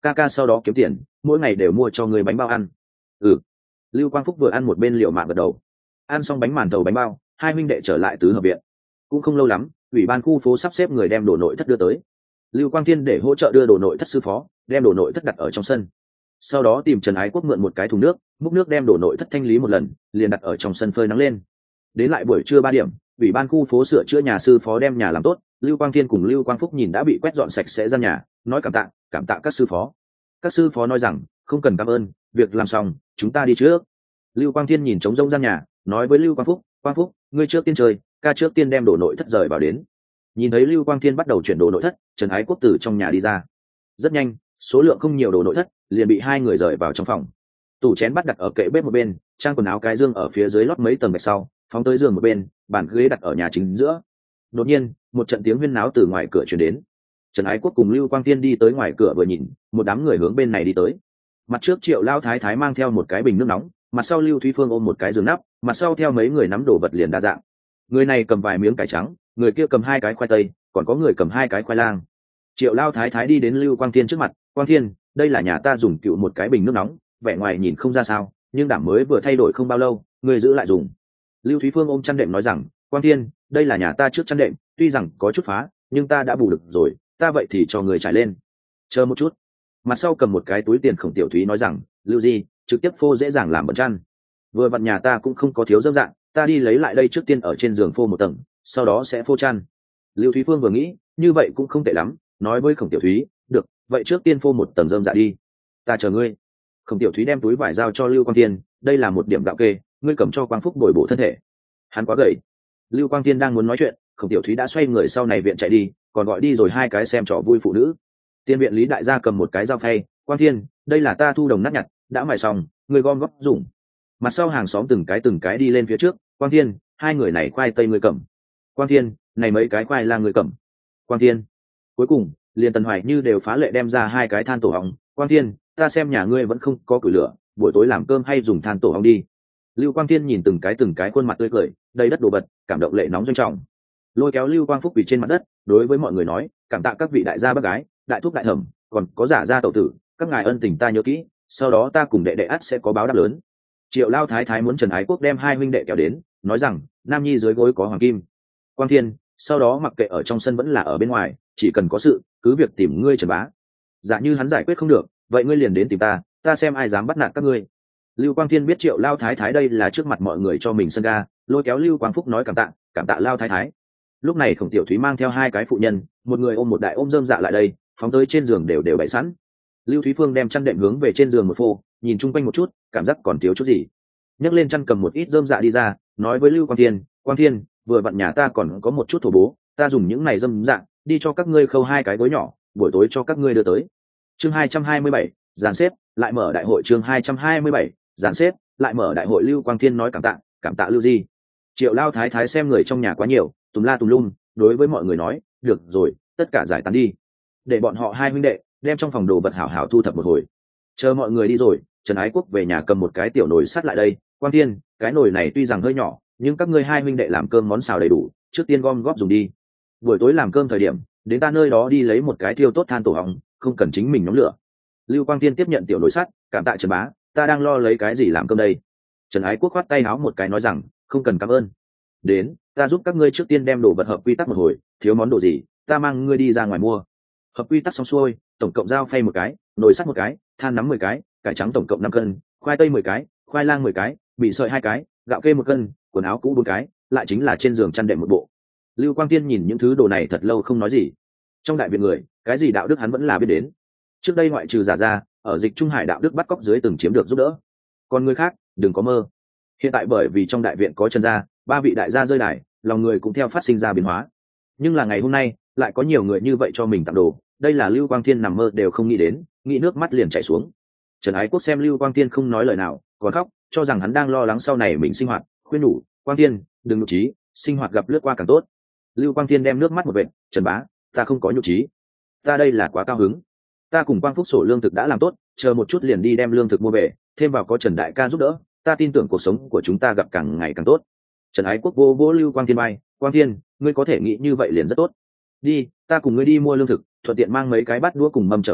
ca ca sau đó kiếm tiền mỗi ngày đều mua cho người bánh bao ăn. Ừ. Lưu Quang Phúc vừa ăn một bên liệu mạng gật đầu. Ăn xong bánh màn thầu bánh bao, hai huynh đệ trở lại tứ hợp viện. Cũng không lâu lắm, ủy ban khu phố sắp xếp người đem đồ nội thất đưa tới. Lưu Quang Thiên để hỗ trợ đưa đồ nội thất sư phó, đem đồ nội thất đặt ở trong sân. Sau đó tìm Trần Ái Quốc mượn một cái thùng nước, múc nước đem đồ nội thất thanh lý một lần, liền đặt ở trong sân phơi nắng lên. Đến lại buổi trưa 3 điểm, ủy ban khu phố sửa chữa nhà sư phó đem nhà làm tốt. Lưu Quang Thiên cùng Lưu Quang Phúc nhìn đã bị quét dọn sạch sẽ gian nhà, nói cảm tạ các sư phó. Các sư phó nói rằng không cần cảm ơn, việc làm xong chúng ta đi trước. Lưu Quang Thiên nhìn trống rỗng gian nhà, nói với Lưu Quang Phúc, ngươi trước tiên chơi, ca trước tiên đem đồ nội thất rời vào đến. Nhìn thấy Lưu Quang Thiên bắt đầu chuyển đồ nội thất, Trần Ái Quốc từ trong nhà đi ra. Rất nhanh, số lượng không nhiều đồ nội thất liền bị hai người rời vào trong phòng. Tủ chén bắt đặt ở kệ bếp một bên, trang quần áo cái dương ở phía dưới lót mấy tầng gạch sau, phóng tới giường một bên, bàn ghế đặt ở nhà chính giữa. Đột nhiên, một trận tiếng huyên náo từ ngoài cửa truyền đến. Trần Ái Quốc cùng Lưu Quang Thiên đi tới ngoài cửa vừa nhìn, một đám người hướng bên này đi tới. Mặt trước Triệu Lao Thái Thái mang theo một cái bình nước nóng, mặt sau Lưu Thúy Phương ôm một cái giường nắp, mặt sau theo mấy người nắm đồ vật liền đa dạng. Người này cầm vài miếng cải trắng, người kia cầm 2 cái khoai tây, còn có người cầm 2 cái khoai lang. Triệu Lao Thái Thái đi đến Lưu Quang Thiên trước mặt, Quang Thiên, đây là nhà ta dùng cựu một cái bình nước nóng, vẻ ngoài nhìn không ra sao, nhưng đảm mới vừa thay đổi không bao lâu, người giữ lại dùng. Lưu Thúy Phương ôm chăn đệm nói rằng, Quang Thiên, đây là nhà ta trước chăn đệm, tuy rằng có chút phá, nhưng ta đã bù được rồi, ta vậy thì cho người trải lên. Chờ một chút. Mặt sau cầm một cái túi tiền Khổng Tiểu Thúy nói rằng, Lưu Di, trực tiếp phô dễ dàng làm bẩn chăn. Vừa vặn nhà ta cũng không có thiếu dâm dạng, ta đi lấy lại đây trước tiên ở trên giường phô một tầng, sau đó sẽ phô chăn. Lưu Thúy Phương vừa nghĩ, như vậy cũng không tệ lắm, nói với Khổng Tiểu Thúy, được, vậy trước tiên phô một tầng dơm dạ đi, ta chờ ngươi. Khổng Tiểu Thúy đem túi vải giao cho Lưu Quang Thiên, đây là một điểm gạo kê, ngươi cầm cho Quang Phúc bồi bổ thân thể. Hắn quá gầy. Lưu Quang Thiên đang muốn nói chuyện, Khổng Tiểu Thúy đã xoay người sau này viện chạy đi, còn gọi đi rồi 2 cái xem trò vui phụ nữ. Tiên viện Lý đại gia cầm một cái dao phay, Quang Thiên, đây là ta thu đồng nát nhặt, đã mài xong, ngươi gom góp dùng. Mặt sau hàng xóm từng cái đi lên phía trước, Quang Thiên, 2 người này khoai tây ngươi cầm. Quang Thiên, này mấy cái khoai lang ngươi cầm. Quang Thiên. Cuối cùng, liền Tần Hoài Như đều phá lệ đem ra 2 cái than tổ ong, Quang Thiên, ta xem nhà ngươi vẫn không có củi lửa, buổi tối làm cơm hay dùng than tổ ong đi. Lưu Quang Thiên nhìn từng cái khuôn mặt tươi cười, đầy đất đồ vật, cảm động lệ nóng doanh trọng. Lôi kéo Lưu Quang Phúc quỳ trên mặt đất, đối với mọi người nói, cảm tạ các vị đại gia bác gái, đại thúc đại thẩm, còn có giả gia tẩu tử, các ngài ân tình ta nhớ kỹ, sau đó ta cùng đệ đệ ắt sẽ có báo đáp lớn. Triệu Lao Thái Thái muốn Trần Ái Quốc đem 2 huynh đệ kéo đến, nói rằng, nam nhi dưới gối có hoàng kim. Quang Thiên, sau đó mặc kệ ở trong sân vẫn là ở bên ngoài, chỉ cần có sự, cứ việc tìm ngươi Trần bá. Dạ như hắn giải quyết không được, vậy ngươi liền đến tìm ta xem ai dám bắt nạt các ngươi. Lưu Quang Thiên biết Triệu Lao Thái Thái đây là trước mặt mọi người cho mình sân ga, lôi kéo Lưu Quang Phúc nói cảm tạ Lao Thái Thái. Lúc này Khổng Tiểu Thúy mang theo 2 cái phụ nhân, một người ôm một đại ôm rơm dạ lại đây, phóng tới trên giường đều bày sẵn. Lưu Thúy Phương đem chăn đệm hướng về trên giường một phô, nhìn chung quanh một chút, cảm giác còn thiếu chút gì, nhấc lên chăn cầm một ít rơm dạ đi ra, nói với Lưu Quang Thiên, vừa vặn nhà ta còn có một chút thổ bố, ta dùng những này rơm dạ đi cho các ngươi khâu 2 cái gối nhỏ, buổi tối cho các ngươi đưa tới. Chương 227, dàn xếp lại mở đại hội. Chương 227, dàn xếp lại mở đại hội. Lưu Quang Thiên nói cảm tạ Lưu Di. Triệu Lao Thái Thái xem người trong nhà quá nhiều, tùm la tùm lum, đối với mọi người nói, được rồi, tất cả giải tán đi, để bọn họ 2 huynh đệ đem trong phòng đồ vật hảo hảo thu thập một hồi. Chờ mọi người đi rồi, Trần Ái Quốc về nhà cầm một cái tiểu nồi sắt lại đây, Quang Thiên, cái nồi này tuy rằng hơi nhỏ, nhưng các ngươi 2 huynh đệ làm cơm món xào đầy đủ, trước tiên gom góp dùng đi. Buổi tối làm cơm thời điểm, đến ta nơi đó đi lấy một cái thiêu tốt than tổ ong, không cần chính mình nhóm lửa. Lưu Quang Thiên tiếp nhận tiểu nồi sắt, cảm tạ Trần bá, ta đang lo lấy cái gì làm cơm đây. Trần Ái Quốc khoát tay áo một cái nói rằng, không cần cảm ơn. Đến, ta giúp các ngươi trước tiên đem đồ vật hợp quy tắc một hồi, thiếu món đồ gì, ta mang ngươi đi ra ngoài mua. Hợp quy tắc xong xuôi, tổng cộng dao phay một cái, nồi sắt một cái, than nắm 10 cái, cải trắng tổng cộng 5 cân, khoai tây 10 cái, khoai lang 10 cái, mì sợi 2 cái, gạo kê 1 cân, quần áo cũ 4 cái, lại chính là trên giường chăn đệm một bộ. Lưu Quang Thiên nhìn những thứ đồ này thật lâu không nói gì. Trong đại viện người, cái gì đạo đức hắn vẫn là biết đến. Trước đây ngoại trừ giả ra, ở Dịch Trung Hải đạo đức bắt cóc dưới từng chiếm được giúp đỡ. Còn người khác, đừng có mơ. Hiện tại bởi vì trong đại viện có Trần gia, 3 vị đại gia rơi đài, lòng người cũng theo phát sinh ra biến hóa. Nhưng là ngày hôm nay, lại có nhiều người như vậy cho mình tặng đồ, đây là Lưu Quang Thiên nằm mơ đều không nghĩ đến, nghĩ nước mắt liền chảy xuống. Trần Ái Quốc xem Lưu Quang Thiên không nói lời nào, còn khóc, cho rằng hắn đang lo lắng sau này mình sinh hoạt, khuyên nhủ, Quang Thiên, đừng nhục trí, sinh hoạt gặp lướt qua càng tốt. Lưu Quang Thiên đem nước mắt một vệt, Trần bá, ta không có nhục trí, ta đây là quá cao hứng. Ta cùng Quang Phúc sổ lương thực đã làm tốt, chờ một chút liền đi đem lương thực mua về, thêm vào có Trần đại ca giúp đỡ, ta tin tưởng cuộc sống của chúng ta gặp càng ngày càng tốt. Trần Ái Quốc vô Lưu Quang Thiên bay, Quang Thiên, ngươi có thể nghĩ như vậy liền rất tốt. Đi, ta cùng ngươi đi mua lương thực, thuận tiện mang mấy cái bát đũa cùng mâm trở về,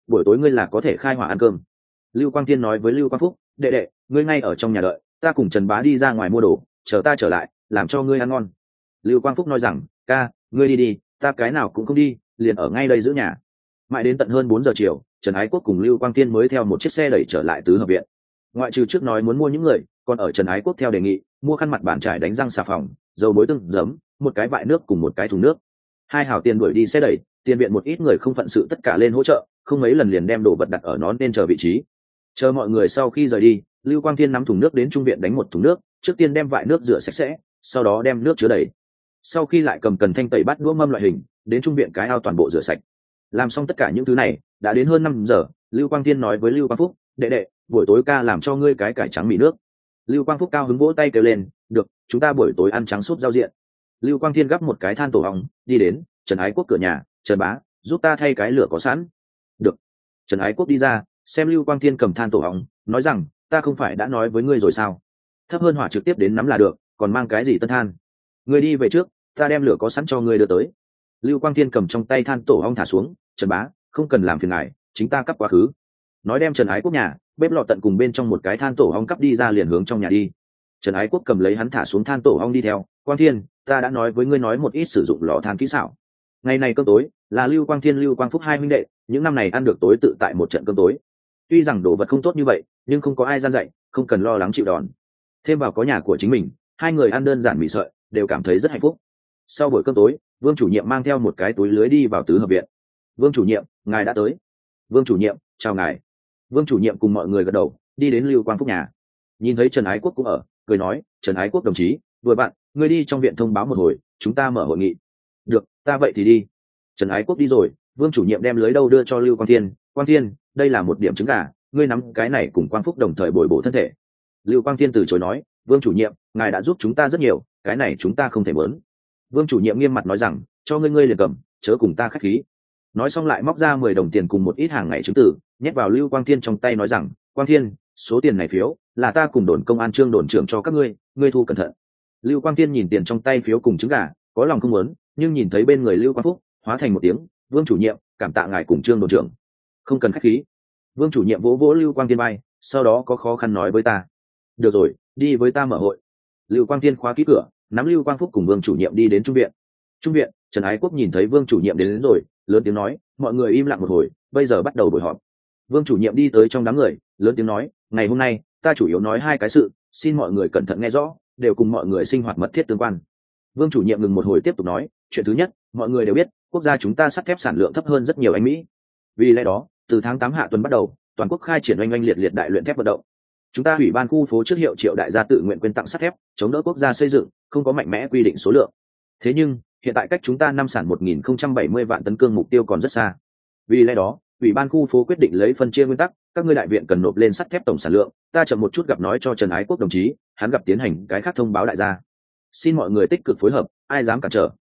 buổi tối ngươi là có thể khai hỏa ăn cơm. Lưu Quang Thiên nói với Lưu Quang Phúc, đệ đệ, ngươi ngay ở trong nhà đợi, ta cùng Trần Bá đi ra ngoài mua đồ, chờ ta trở lại làm cho ngươi ăn ngon. Lưu Quang Phúc nói rằng, ca, ngươi đi đi, ta cái nào cũng không đi, liền ở ngay đây giữ nhà. Mãi đến tận hơn 4 giờ chiều, Trần Ái Quốc cùng Lưu Quang Thiên mới theo một chiếc xe đẩy trở lại tứ hợp viện. Ngoại trừ trước nói muốn mua những người, còn ở Trần Ái Quốc theo đề nghị mua khăn mặt bàn trải đánh răng xà phòng, dầu muối tương giấm, một cái vại nước cùng một cái thùng nước. Hai hảo tiền đuổi đi xe đẩy, tiền viện một ít người không phận sự tất cả lên hỗ trợ, không mấy lần liền đem đồ vật đặt ở nó nên chờ vị trí. Chờ mọi người sau khi rời đi, Lưu Quang Thiên nắm thùng nước đến trung viện đánh một thùng nước, trước tiên đem vại nước rửa sạch sẽ, sau đó đem nước chứa đầy. Sau khi lại cầm cần thanh tẩy bát đũa mâm loại hình, đến trung viện cái ao toàn bộ rửa sạch. Làm xong tất cả những thứ này, đã đến hơn 5 giờ, Lưu Quang Thiên nói với Lưu Quang Phúc, đệ đệ, buổi tối ca làm cho ngươi cái cải trắng mì nước. Lưu Quang Phúc cao hứng vỗ tay kêu lên, được, chúng ta buổi tối ăn trắng súp rau diện. Lưu Quang Thiên gắp một cái than tổ ong, đi đến Trần Ái Quốc cửa nhà, Trần Bá, giúp ta thay cái lửa có sẵn. Được. Trần Ái Quốc đi ra, xem Lưu Quang Thiên cầm than tổ ong, nói rằng, ta không phải đã nói với ngươi rồi sao? Thấp hơn hỏa trực tiếp đến nắm là được, còn mang cái gì tân than? Ngươi đi về trước, ta đem lửa có sẵn cho ngươi đưa tới. Lưu Quang Thiên cầm trong tay than tổ ong thả xuống, Trần Bá, không cần làm phiền ngài, chính ta cắp quá khứ. Nói đem Trần Ái Quốc nhà, bếp lò tận cùng bên trong một cái than tổ ong cắp đi ra liền hướng trong nhà đi. Trần Ái Quốc cầm lấy hắn thả xuống than tổ ong đi theo. Quang Thiên, ta đã nói với ngươi nói một ít sử dụng lò than kỹ xảo. Ngày này cơm tối là Lưu Quang Thiên Lưu Quang Phúc hai huynh đệ, những năm này ăn được tối tự tại một trận cơm tối. Tuy rằng đồ vật không tốt như vậy, nhưng không có ai gian dạy, không cần lo lắng chịu đòn. Thêm vào có nhà của chính mình, hai người ăn đơn giản mì sợi, đều cảm thấy rất hạnh phúc. Sau buổi cơm tối, Vương chủ nhiệm mang theo một cái túi lưới đi vào tứ hợp viện. Vương chủ nhiệm, ngài đã tới. Vương chủ nhiệm, chào ngài. Vương chủ nhiệm cùng mọi người gật đầu, đi đến Lưu Quang Phúc nhà. Nhìn thấy Trần Ái Quốc cũng ở, cười nói, Trần Ái Quốc đồng chí, vừa bạn, ngươi đi trong viện thông báo một hồi, chúng ta mở hội nghị. Được, ta vậy thì đi. Trần Ái Quốc đi rồi, Vương chủ nhiệm đem lưới đâu đưa cho Lưu Quang Thiên. Quang Thiên, đây là một điểm trứng gà, ngươi nắm cái này cùng Quang Phúc đồng thời bồi bổ thân thể. Lưu Quang Thiên từ chối nói, Vương chủ nhiệm, ngài đã giúp chúng ta rất nhiều, cái này chúng ta không thể muốn. Vương chủ nhiệm nghiêm mặt nói rằng, cho ngươi liền cầm, chớ cùng ta khách khí. Nói xong lại móc ra 10 đồng tiền cùng một ít hàng ngày chứng tử, nhét vào Lưu Quang Thiên trong tay nói rằng, Quang Thiên, số tiền này phiếu là ta cùng đồn công an Trương đồn trưởng cho các ngươi, ngươi thu cẩn thận. Lưu Quang Thiên nhìn tiền trong tay phiếu cùng trứng gà, có lòng không muốn, nhưng nhìn thấy bên người Lưu Quang Phúc, hóa thành một tiếng, Vương chủ nhiệm, cảm tạ ngài cùng Trương đồn trưởng, không cần khách khí. Vương chủ nhiệm vỗ vỗ Lưu Quang Thiên bay, sau đó có khó khăn nói với ta, được rồi, đi với ta mở hội. Lưu Quang Thiên khóa kỹ cửa, nắm Lưu Quang Phúc cùng Vương chủ nhiệm đi đến trung viện. Trung viện, Trần Ái Quốc nhìn thấy Vương chủ nhiệm đến rồi, lớn tiếng nói, mọi người im lặng một hồi, bây giờ bắt đầu buổi họp. Vương chủ nhiệm đi tới trong đám người, lớn tiếng nói, ngày hôm nay ta chủ yếu nói hai cái sự, xin mọi người cẩn thận nghe rõ, đều cùng mọi người sinh hoạt mật thiết tương quan. Vương chủ nhiệm ngừng một hồi tiếp tục nói, chuyện thứ nhất, mọi người đều biết quốc gia chúng ta sắt thép sản lượng thấp hơn rất nhiều anh Mỹ. Vì lẽ đó, từ tháng 8 hạ tuần bắt đầu, toàn quốc khai triển oanh oanh liệt liệt đại luyện thép vận động. Chúng ta ủy ban khu phố trước hiệu triệu đại gia tự nguyện quyên tặng sắt thép, chống đỡ quốc gia xây dựng, không có mạnh mẽ quy định số lượng. Thế nhưng, hiện tại cách chúng ta năm sản 1070 vạn tấn cương mục tiêu còn rất xa. Vì lẽ đó, ủy ban khu phố quyết định lấy phân chia nguyên tắc, các ngươi đại viện cần nộp lên sắt thép tổng sản lượng, ta chậm một chút gặp nói cho Trần Ái Quốc đồng chí, hắn gặp tiến hành cái khác thông báo đại gia. Xin mọi người tích cực phối hợp, ai dám cản trở.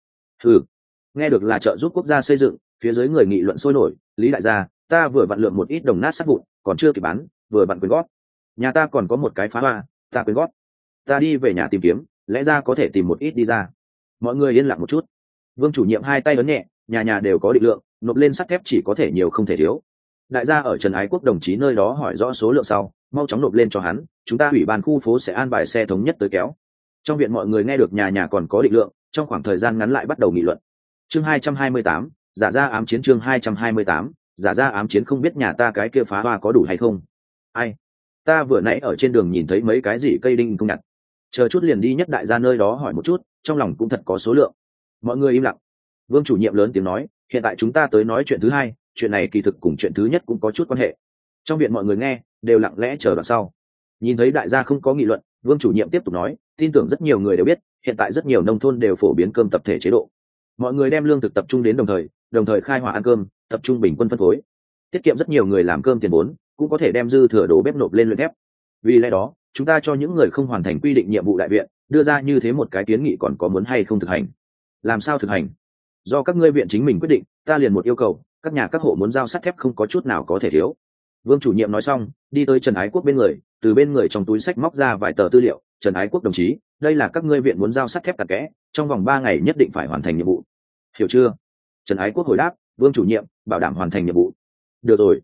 Nghe được là trợ giúp quốc gia xây dựng, phía dưới người nghị luận sôi nổi, Lý đại gia, ta vừa vặn lượng một ít đồng nát sắt vụn, còn chưa kịp bán, vừa vặn quyên góp. Nhà ta còn có một cái phá hoa, ta quyên góp. Ta đi về nhà tìm kiếm, lẽ ra có thể tìm một ít đi ra. Mọi người yên lặng một chút. Vương chủ nhiệm hai tay ấn nhẹ, nhà nhà đều có định lượng, nộp lên sắt thép chỉ có thể nhiều không thể thiếu. Đại gia ở Trần Ái Quốc đồng chí nơi đó hỏi rõ số lượng sau, mau chóng nộp lên cho hắn, chúng ta ủy ban khu phố sẽ an bài xe thống nhất tới kéo. Trong viện mọi người nghe được nhà nhà còn có định lượng, trong khoảng thời gian ngắn lại bắt đầu nghị luận. Chương 228, giả ra ám chiến. Chương 228, giả ra ám chiến. Không biết nhà ta cái kia phá hoa có đủ hay không? Ai? Ta vừa nãy ở trên đường nhìn thấy mấy cái gì cây đinh không nhặt. Chờ chút liền đi nhất đại gia nơi đó hỏi một chút, trong lòng cũng thật có số lượng. Mọi người im lặng. Vương chủ nhiệm lớn tiếng nói, hiện tại chúng ta tới nói chuyện thứ hai, chuyện này kỳ thực cùng chuyện thứ nhất cũng có chút quan hệ. Trong viện mọi người nghe, đều lặng lẽ chờ đoạn sau. Nhìn thấy đại gia không có nghị luận, Vương chủ nhiệm tiếp tục nói, tin tưởng rất nhiều người đều biết, hiện tại rất nhiều nông thôn đều phổ biến cơm tập thể chế độ. Mọi người đem lương thực tập trung đến đồng thời khai hỏa ăn cơm, tập trung bình quân phân phối, tiết kiệm rất nhiều người làm cơm tiền vốn, cũng có thể đem dư thừa đổ bếp nộp lên luyện thép. Vì lẽ đó, chúng ta cho những người không hoàn thành quy định nhiệm vụ đại viện đưa ra như thế một cái kiến nghị, còn có muốn hay không thực hành? Làm sao thực hành? Do các ngươi viện chính mình quyết định, ta liền một yêu cầu, các nhà các hộ muốn giao sắt thép không có chút nào có thể thiếu. Vương chủ nhiệm nói xong, đi tới Trần Ái Quốc bên người, từ bên người trong túi sách móc ra vài tờ tư liệu. Trần Ái Quốc đồng chí, đây là các ngươi viện muốn giao sắt thép cặn kẽ, trong vòng 3 ngày nhất định phải hoàn thành nhiệm vụ, hiểu chưa? Trần Ái Quốc hồi đáp, Vương chủ nhiệm, bảo đảm hoàn thành nhiệm vụ. Được rồi,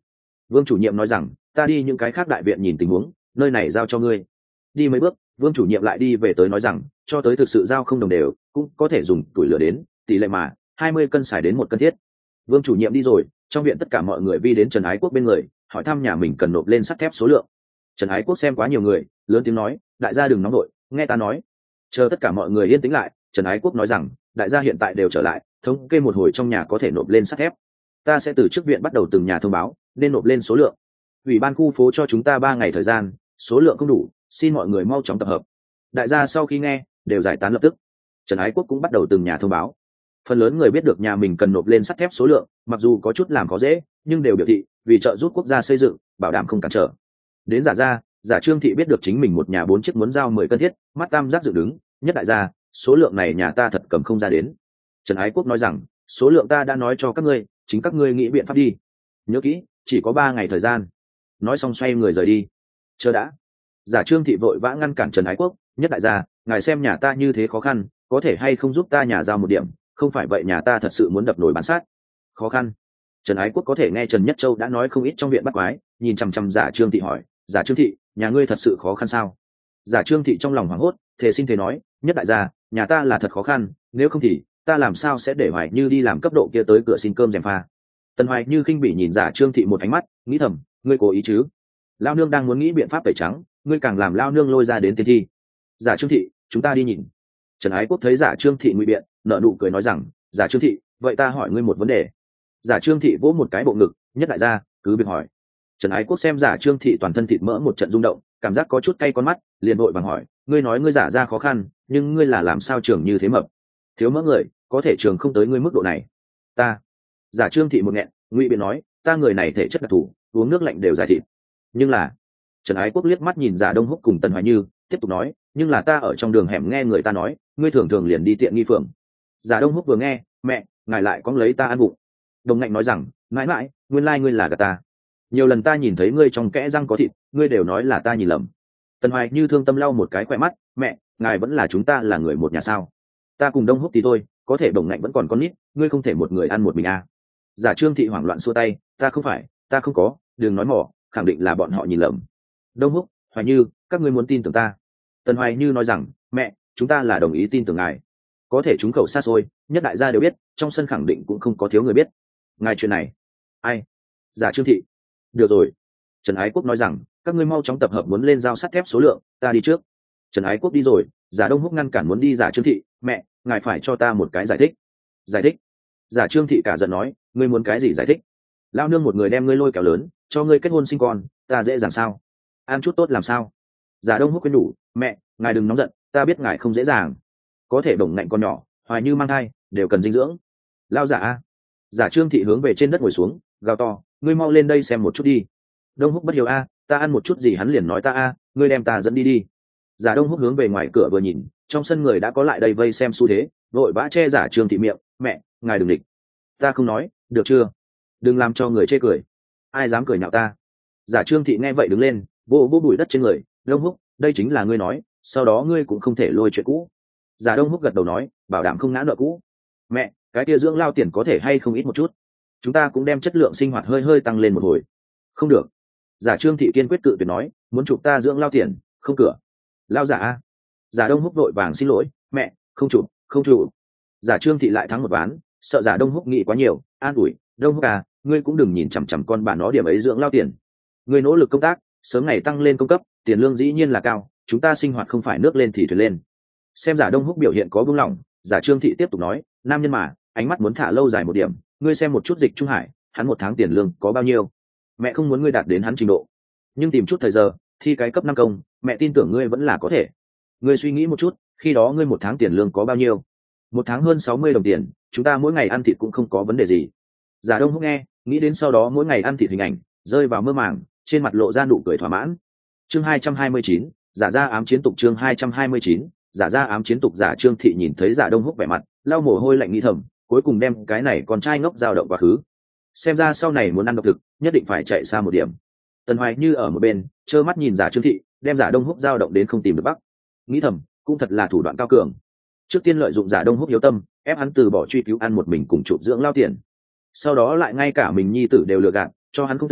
Vương chủ nhiệm nói rằng ta đi những cái khác đại viện nhìn tình huống, nơi này giao cho ngươi. Đi mấy bước Vương chủ nhiệm lại đi về tới nói rằng cho tới thực sự giao không đồng đều cũng có thể dùng tuổi lửa đến, tỷ lệ mà 20 cân xài đến 1 cân thiết. Vương chủ nhiệm đi rồi, trong viện tất cả mọi người vi đến Trần Ái Quốc bên người, hỏi thăm nhà mình cần nộp lên sắt thép số lượng. Trần Ái Quốc xem quá nhiều người, lớn tiếng nói đại gia đừng nóng nổi, nghe ta nói. Chờ tất cả mọi người yên tĩnh lại, Trần Ái Quốc nói rằng đại gia hiện tại đều trở lại, thống kê một hồi trong nhà có thể nộp lên sắt thép. Ta sẽ từ trước viện bắt đầu từng nhà thông báo nên nộp lên số lượng. Ủy ban khu phố cho chúng ta 3 ngày thời gian, số lượng không đủ xin mọi người mau chóng tập hợp. Đại gia sau khi nghe đều giải tán lập tức. Trần Ái Quốc cũng bắt đầu từng nhà thông báo. Phần lớn người biết được nhà mình cần nộp lên sắt thép số lượng, mặc dù có chút làm khó dễ nhưng đều biểu thị vì trợ giúp quốc gia xây dựng, bảo đảm không cản trở. Đến giả Trương Thị biết được chính mình một nhà 4 chiếc muốn giao 10 cân thiết, mắt tam giác dựng đứng, nhất đại gia số lượng này nhà ta thật cầm không ra đến. Trần Ái Quốc nói rằng số lượng ta đã nói cho các ngươi, chính các ngươi nghĩ biện pháp đi. Nhớ kỹ, chỉ có 3 ngày thời gian. Nói xong xoay người rời đi. Chờ đã. Giả Trương Thị vội vã ngăn cản Trần Ái Quốc, nhất đại gia ngài xem nhà ta như thế khó khăn, có thể hay không giúp ta nhà giao một điểm, không phải vậy nhà ta thật sự muốn đập nổi bán sát. Khó khăn. Trần Ái Quốc có thể nghe Trần Nhất Châu đã nói không ít trong viện bắt quái, nhìn chằm chằm Giả Trương Thị hỏi Giả Trương Thị, nhà ngươi thật sự khó khăn sao? Giả Trương Thị trong lòng hoảng hốt, thề xin thề nói nhất đại gia nhà ta là thật khó khăn, nếu không thì ta làm sao sẽ để Hoài Như đi làm cấp độ kia tới cửa xin cơm gièm pha. Tần Hoài Như khinh bỉ nhìn Giả Trương Thị một ánh mắt, nghĩ thầm ngươi cố ý chứ? Lao nương đang muốn nghĩ biện pháp tẩy trắng, ngươi càng làm lao nương lôi ra đến tiên thi. Giả Trương Thị, chúng ta đi nhìn. Trần Ái Quốc thấy Giả Trương Thị ngụy biện, nở nụ cười nói rằng Giả Trương Thị, vậy ta hỏi ngươi một vấn đề. Giả Trương Thị vỗ một cái bộ ngực, nhất đại gia cứ việc hỏi. Trần Ái Quốc xem Giả Trương Thị toàn thân thịt mỡ một trận rung động, cảm giác có chút cay con mắt, liền vội vàng hỏi ngươi nói ngươi giả ra khó khăn, nhưng ngươi là làm sao trường như thế mập, thiếu mỡ người có thể trường không tới ngươi mức độ này. Ta. Giả Trương Thị một nghẹn, ngụy biện nói ta người này thể chất đặc thù, uống nước lạnh đều giải thịt. Nhưng là. Trần Ái Quốc liếc mắt nhìn Giả Đông Húc cùng Tần Hoài Như, tiếp tục nói nhưng là ta ở trong đường hẻm nghe người ta nói ngươi thường thường liền đi tiện nghi phường. Giả Đông Húc vừa nghe mẹ ngài lại có lấy ta ăn bụng. Đồng Ngạnh nói rằng mãi mãi nguyên lai ngươi là gạt ta, nhiều lần ta nhìn thấy ngươi trong kẽ răng có thịt, ngươi đều nói là ta nhìn lầm. Tần Hoài Như thương tâm lau một cái khỏe mắt, mẹ ngài vẫn là chúng ta là người một nhà sao? Ta cùng Đông Húc thì thôi, có thể Đồng Ngạnh vẫn còn con nít, ngươi không thể một người ăn một mình à? Giả Trương Thị hoảng loạn xua tay, ta không phải, ta không có, đừng nói mỏ, khẳng định là bọn họ nhìn lầm. Đông Húc, Hoài Như, các ngươi muốn tin tưởng ta. Tần Hoài Như nói rằng mẹ chúng ta là đồng ý tin tưởng ngài, có thể chúng khẩu xa xôi, nhất đại gia đều biết, trong sân khẳng định cũng không có thiếu người biết. Ngài chuyện này ai? Giả Trương Thị. Được rồi. Trần Ái Quốc nói rằng các ngươi mau chóng tập hợp muốn lên giao sắt thép số lượng, ta đi trước. Trần Ái Quốc đi rồi, Giả Đông Húc ngăn cản muốn đi Giả Trương Thị, mẹ ngài phải cho ta một cái giải thích. Giải thích? Giả Trương Thị cả giận nói ngươi muốn cái gì giải thích? Lao nương một người đem ngươi lôi kéo lớn cho ngươi kết hôn sinh con, ta dễ dàng sao? Ăn chút tốt làm sao? Giả Đông Húc khuyên nhủ mẹ ngài đừng nóng giận, ta biết ngài không dễ dàng, có thể Đồng Ngạnh con nhỏ, Hoài Như mang thai đều cần dinh dưỡng. Lao giả a. Giả Trương Thị hướng về trên đất ngồi xuống, gào to ngươi mau lên đây xem một chút đi. Đông Húc bất hiếu a, ta ăn một chút gì hắn liền nói ta a, ngươi đem ta dẫn đi đi. Giả Đông Húc hướng về ngoài cửa vừa nhìn, trong sân người đã có lại đây vây xem xu thế, vội vã che Giả Trương Thị miệng, mẹ ngài đừng địch. Ta không nói, được chưa? Đừng làm cho người chê cười. Ai dám cười nhạo ta? Giả Trương Thị nghe vậy đứng lên, vô bụi đất trên người, Đông Húc đây chính là ngươi nói, sau đó ngươi cũng không thể lôi chuyện cũ. Giả Đông Húc gật đầu nói bảo đảm không ngã nợ cũ. Mẹ cái kia dưỡng lao tiền có thể hay không ít một chút, chúng ta cũng đem chất lượng sinh hoạt hơi tăng lên một hồi. Không được. Giả Trương Thị kiên quyết cự tuyệt nói muốn chụp ta dưỡng lao tiền không cửa. Lao giả a. Giả Đông Húc vội vàng xin lỗi, mẹ không chụp. Giả Trương Thị lại thắng một ván, sợ Giả Đông Húc nghĩ quá nhiều, an ủi Đông Húc à ngươi cũng đừng nhìn chằm chằm con bà nó điểm ấy dưỡng lao tiền, ngươi nỗ lực công tác sớm ngày tăng lên công cấp, tiền lương dĩ nhiên là cao, chúng ta sinh hoạt không phải nước lên thì thuyền lên. Xem Giả Đông Húc biểu hiện có buông lỏng, Giả Trương Thị tiếp tục nói nam nhân mà ánh mắt muốn thả lâu dài một điểm, ngươi xem một chút Dịch Trung Hải, hắn 1 tháng tiền lương có bao nhiêu? Mẹ không muốn ngươi đạt đến hắn trình độ, nhưng tìm chút thời giờ thi cái cấp 5 công, mẹ tin tưởng ngươi vẫn là có thể. Ngươi suy nghĩ một chút, khi đó ngươi 1 tháng tiền lương có bao nhiêu? 1 tháng hơn 60 đồng tiền, chúng ta mỗi ngày ăn thịt cũng không có vấn đề gì. Giả Đông Húc nghe, nghĩ đến sau đó mỗi ngày ăn thịt hình ảnh, rơi vào mơ màng, trên mặt lộ ra nụ cười thỏa mãn. Chương 229, giả ra ám chiến tục. Chương 229, giả ra ám chiến tục. Giả Trương Thị nhìn thấy Giả Đông Húc vẻ mặt, lau mồ hôi lạnh nghĩ thầm, cuối cùng đem cái này con trai ngốc dao động quá khứ. Xem ra sau này muốn ăn độc thực, nhất định phải chạy xa một điểm. Tần Hoài Như ở một bên, trơ mắt nhìn Giả Trương Thị, đem Giả Đông Húc dao động đến không tìm được bắc. Nghĩ thầm, cũng thật là thủ đoạn cao cường. Trước tiên lợi dụng Giả Đông Húc hiếu tâm, ép hắn từ bỏ truy cứu ăn một mình cùng chụp dưỡng lao tiền. Sau đó lại ngay cả mình nhi tử đều lừa gạt, cho hắn không tưởng,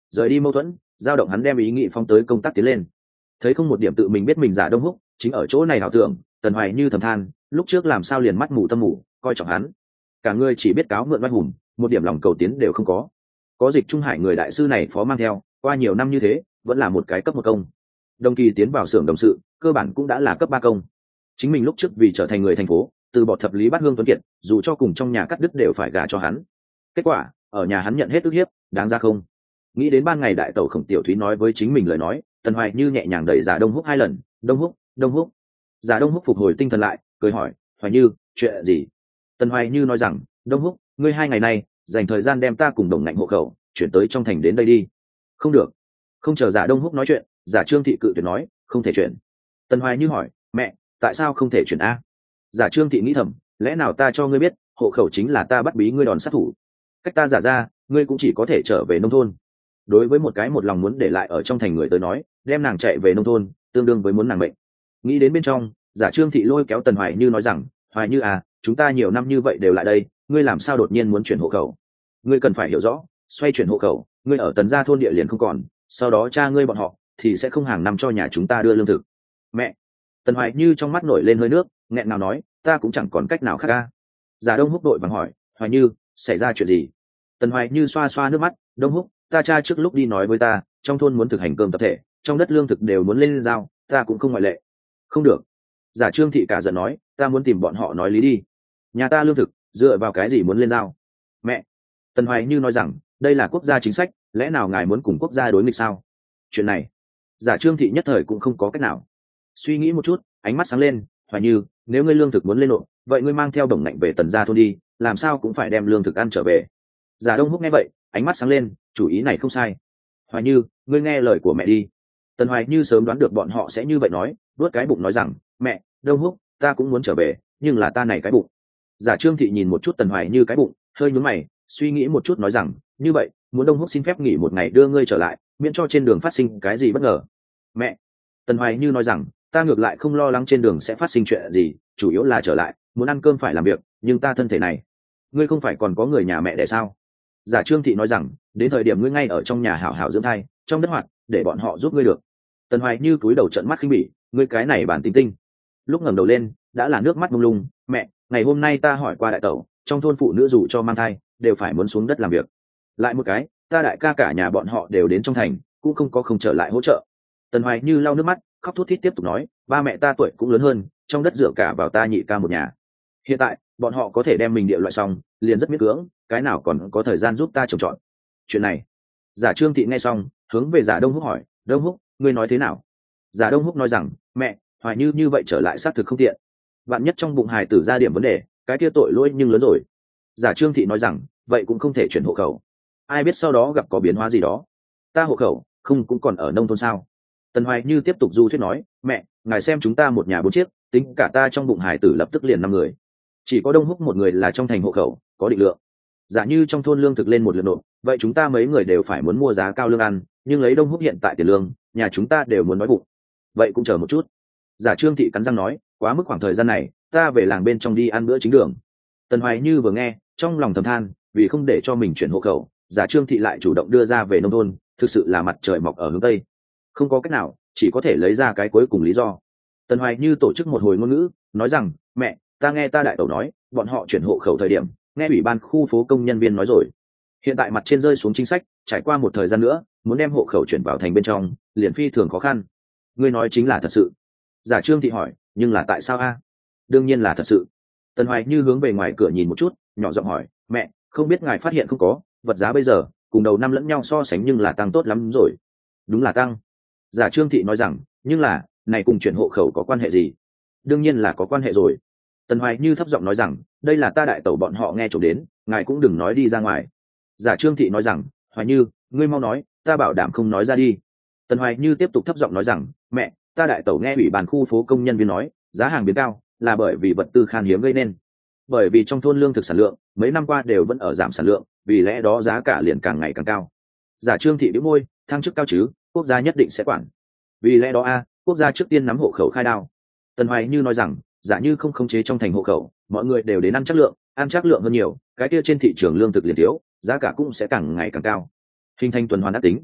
rời đi mâu thuẫn, dao động hắn đem ý nghĩ phóng tới công tác tiến lên. Thấy không một điểm tự mình biết mình giả Đông Húc chính ở chỗ này ảo tưởng, Tần Hoài Như thầm than, lúc trước làm sao liền mắt mù tâm mù, coi trọng hắn, cả người chỉ biết cáo mượn oai hùng, một điểm lòng cầu tiến đều không có. Có Dịch Trung Hải người đại sư này phó mang theo, qua nhiều năm như thế, vẫn là một cái cấp một công. Đồng kỳ tiến vào xưởng đồng sự, cơ bản cũng đã là cấp 3 công. Chính mình lúc trước vì trở thành người thành phố, từ bỏ thập lý bát hương tuấn kiệt, dù cho cùng trong nhà cắt đứt đều phải gả cho hắn. Kết quả, ở nhà hắn nhận hết ức hiếp, đáng ra không? Nghĩ đến ban ngày đại tẩu Khổng Tiểu Thúy nói với chính mình lời nói, Tần Hoài Như nhẹ nhàng đẩy giả Đông Húc 2 lần, "Đông Húc, Đông Húc." Giả Đông Húc phục hồi tinh thần lại, cười hỏi, "Hoài Như, chuyện gì?" Tần Hoài Như nói rằng, "Đông Húc, ngươi 2 ngày nay dành thời gian đem ta cùng Đồng Ngạnh hộ khẩu chuyển tới trong thành đến đây đi." "Không được." Không chờ giả Đông Húc nói chuyện, giả Trương Thị cự tuyệt nói, "Không thể chuyển." Tần Hoài Như hỏi, "Mẹ, tại sao không thể chuyển a?" Giả Trương Thị nghĩ thầm, lẽ nào ta cho ngươi biết, hộ khẩu chính là ta bắt bí ngươi đòn sát thủ. Cách ta giả ra, ngươi cũng chỉ có thể trở về nông thôn. Đối với một cái một lòng muốn để lại ở trong thành người tới nói, đem nàng chạy về nông thôn, tương đương với muốn nàng mệnh. Nghĩ đến bên trong, giả Trương Thị lôi kéo Tần Hoài Như nói rằng, "Hoài Như à, chúng ta nhiều năm như vậy đều lại đây, ngươi làm sao đột nhiên muốn chuyển hộ khẩu? Ngươi cần phải hiểu rõ, xoay chuyển hộ khẩu, ngươi ở Tần gia thôn địa liền không còn, sau đó cha ngươi bọn họ thì sẽ không hàng năm cho nhà chúng ta đưa lương thực." "Mẹ." Tần Hoài Như trong mắt nổi lên hơi nước, nghẹn ngào nói, "Ta cũng chẳng còn cách nào khác ca." Giả Đông Húc đội vàng hỏi, "Hoài Như, xảy ra chuyện gì?" Tần Hoài Như xoa xoa nước mắt, "Đông Húc, ta cha trước lúc đi nói với ta, trong thôn muốn thực hành cơm tập thể, trong đất lương thực đều muốn lên giao, ta cũng không ngoại lệ." "Không được." Giả Trương Thị cả giận nói, "Ta muốn tìm bọn họ nói lý đi. Nhà ta lương thực dựa vào cái gì muốn lên giao?" "Mẹ." Tần Hoài Như nói rằng, "Đây là quốc gia chính sách, lẽ nào ngài muốn cùng quốc gia đối nghịch sao?" Chuyện này, Giả Trương Thị nhất thời cũng không có cách nào. Suy nghĩ một chút, ánh mắt sáng lên, "Hoài Như, nếu ngươi lương thực muốn lên nộp, vậy ngươi mang theo Đồng Ngạnh về Tần gia thôn đi, làm sao cũng phải đem lương thực ăn trở về." Giả Đông Húc nghe vậy, ánh mắt sáng lên, chủ ý này không sai. "Hoài Như, ngươi nghe lời của mẹ đi." Tần Hoài Như sớm đoán được bọn họ sẽ như vậy nói, vuốt cái bụng nói rằng, "Mẹ, Đông Húc, ta cũng muốn trở về, nhưng là ta này cái bụng." Giả Trương Thị nhìn một chút Tần Hoài Như cái bụng, hơi nhướng mày, suy nghĩ một chút nói rằng, "Như vậy, muốn Đông Húc xin phép nghỉ một ngày đưa ngươi trở lại, miễn cho trên đường phát sinh cái gì bất ngờ." "Mẹ." Tần Hoài Như nói rằng, "Ta ngược lại không lo lắng trên đường sẽ phát sinh chuyện gì, chủ yếu là trở lại, muốn ăn cơm phải làm việc, nhưng ta thân thể này, ngươi không phải còn có người nhà mẹ đẻ sao?" Giả Trương Thị nói rằng, "Đến thời điểm ngươi ngay ở trong nhà hảo hảo dưỡng thai, trong đất hoạt, để bọn họ giúp ngươi được." Tần Hoài Như cúi đầu trợn mắt khinh bỉ, "Ngươi cái này bản tính tinh." Lúc ngẩng đầu lên, đã là nước mắt mông lung, "Mẹ, ngày hôm nay ta hỏi qua đại tẩu, trong thôn phụ nữ dù cho mang thai, đều phải muốn xuống đất làm việc. Lại một cái, ta đại ca cả nhà bọn họ đều đến trong thành, cũng không có không trở lại hỗ trợ." Tần Hoài Như lau nước mắt, khóc thút thít tiếp tục nói, "Ba mẹ ta tuổi cũng lớn hơn, trong đất dựa cả vào ta nhị ca một nhà. Hiện tại, bọn họ có thể đem mình địa loại xong, liền rất miễn cưỡng, cái nào còn có thời gian giúp ta trồng trọt." Chuyện này, Giả Trương Thị nghe xong, hướng về Giả Đông Húc hỏi, "Đông Húc, ngươi nói thế nào?" Giả Đông Húc nói rằng, "Mẹ, Hoài Như như vậy trở lại xác thực không tiện. Bạn nhất trong bụng hài tử ra điểm vấn đề, cái kia tội lỗi nhưng lớn rồi." Giả Trương Thị nói rằng, "Vậy cũng không thể chuyển hộ khẩu. Ai biết sau đó gặp có biến hóa gì đó. Ta hộ khẩu, không cũng còn ở nông thôn sao?" Tần Hoài Như tiếp tục du thuyết nói, "Mẹ, ngài xem chúng ta một nhà 4 chiếc, tính cả ta trong bụng hài tử lập tức liền 5 người. Chỉ có Đông Húc một người là trong thành hộ khẩu, có định lượng. Giả như trong thôn lương thực lên một lượt nộp, vậy chúng ta mấy người đều phải muốn mua giá cao lương ăn, nhưng lấy Đông Húc hiện tại tiền lương, nhà chúng ta đều muốn nói bụng. Vậy cũng chờ một chút." Giả Trương Thị cắn răng nói, "Quá mức khoảng thời gian này, ta về làng bên trong đi ăn bữa chính đường." Tần Hoài Như vừa nghe, trong lòng thầm than, vì không để cho mình chuyển hộ khẩu, Giả Trương Thị lại chủ động đưa ra về nông thôn, thực sự là mặt trời mọc ở hướng tây. Không có cách nào, chỉ có thể lấy ra cái cuối cùng lý do. Tần Hoài Như tổ chức một hồi ngôn ngữ, nói rằng, "Mẹ, ta nghe ta đại tẩu nói, bọn họ chuyển hộ khẩu thời điểm, nghe ủy ban khu phố công nhân viên nói rồi. Hiện tại mặt trên rơi xuống chính sách, trải qua một thời gian nữa, muốn đem hộ khẩu chuyển vào thành bên trong, liền phi thường khó khăn." "Ngươi nói chính là thật sự?" Giả Trương Thị hỏi, "Nhưng là tại sao a?" "Đương nhiên là thật sự." Tần Hoài Như hướng về ngoài cửa nhìn một chút, nhỏ giọng hỏi, "Mẹ, không biết ngài phát hiện không có, vật giá bây giờ cùng đầu năm lẫn nhau so sánh nhưng là tăng tốt lắm rồi." "Đúng là tăng." Giả Trương Thị nói rằng, "Nhưng là, này cùng chuyển hộ khẩu có quan hệ gì?" "Đương nhiên là có quan hệ rồi." Tần Hoài Như thấp giọng nói rằng, "Đây là ta đại tẩu bọn họ nghe trộm đến, ngài cũng đừng nói đi ra ngoài." Giả Trương Thị nói rằng, "Hoài Như, ngươi mau nói, ta bảo đảm không nói ra đi." Tần Hoài Như tiếp tục thấp giọng nói rằng, "Mẹ, ta đại tẩu nghe ủy ban khu phố công nhân viên nói, giá hàng biến cao là bởi vì vật tư khan hiếm gây nên. Bởi vì trong thôn lương thực sản lượng mấy năm qua đều vẫn ở giảm sản lượng, vì lẽ đó giá cả liền càng ngày càng cao." Giả Trương Thị bĩu môi, "Thăng chức cao chứ, quốc gia nhất định sẽ quản. Vì lẽ đó quốc gia trước tiên nắm hộ khẩu khai đao." Tần Hoài Như nói rằng, giả như không khống chế trong thành hộ khẩu, mọi người đều đến ăn chất lượng hơn nhiều, cái kia trên thị trường lương thực liền thiếu, giá cả cũng sẽ càng ngày càng cao, hình thành tuần hoàn ác tính,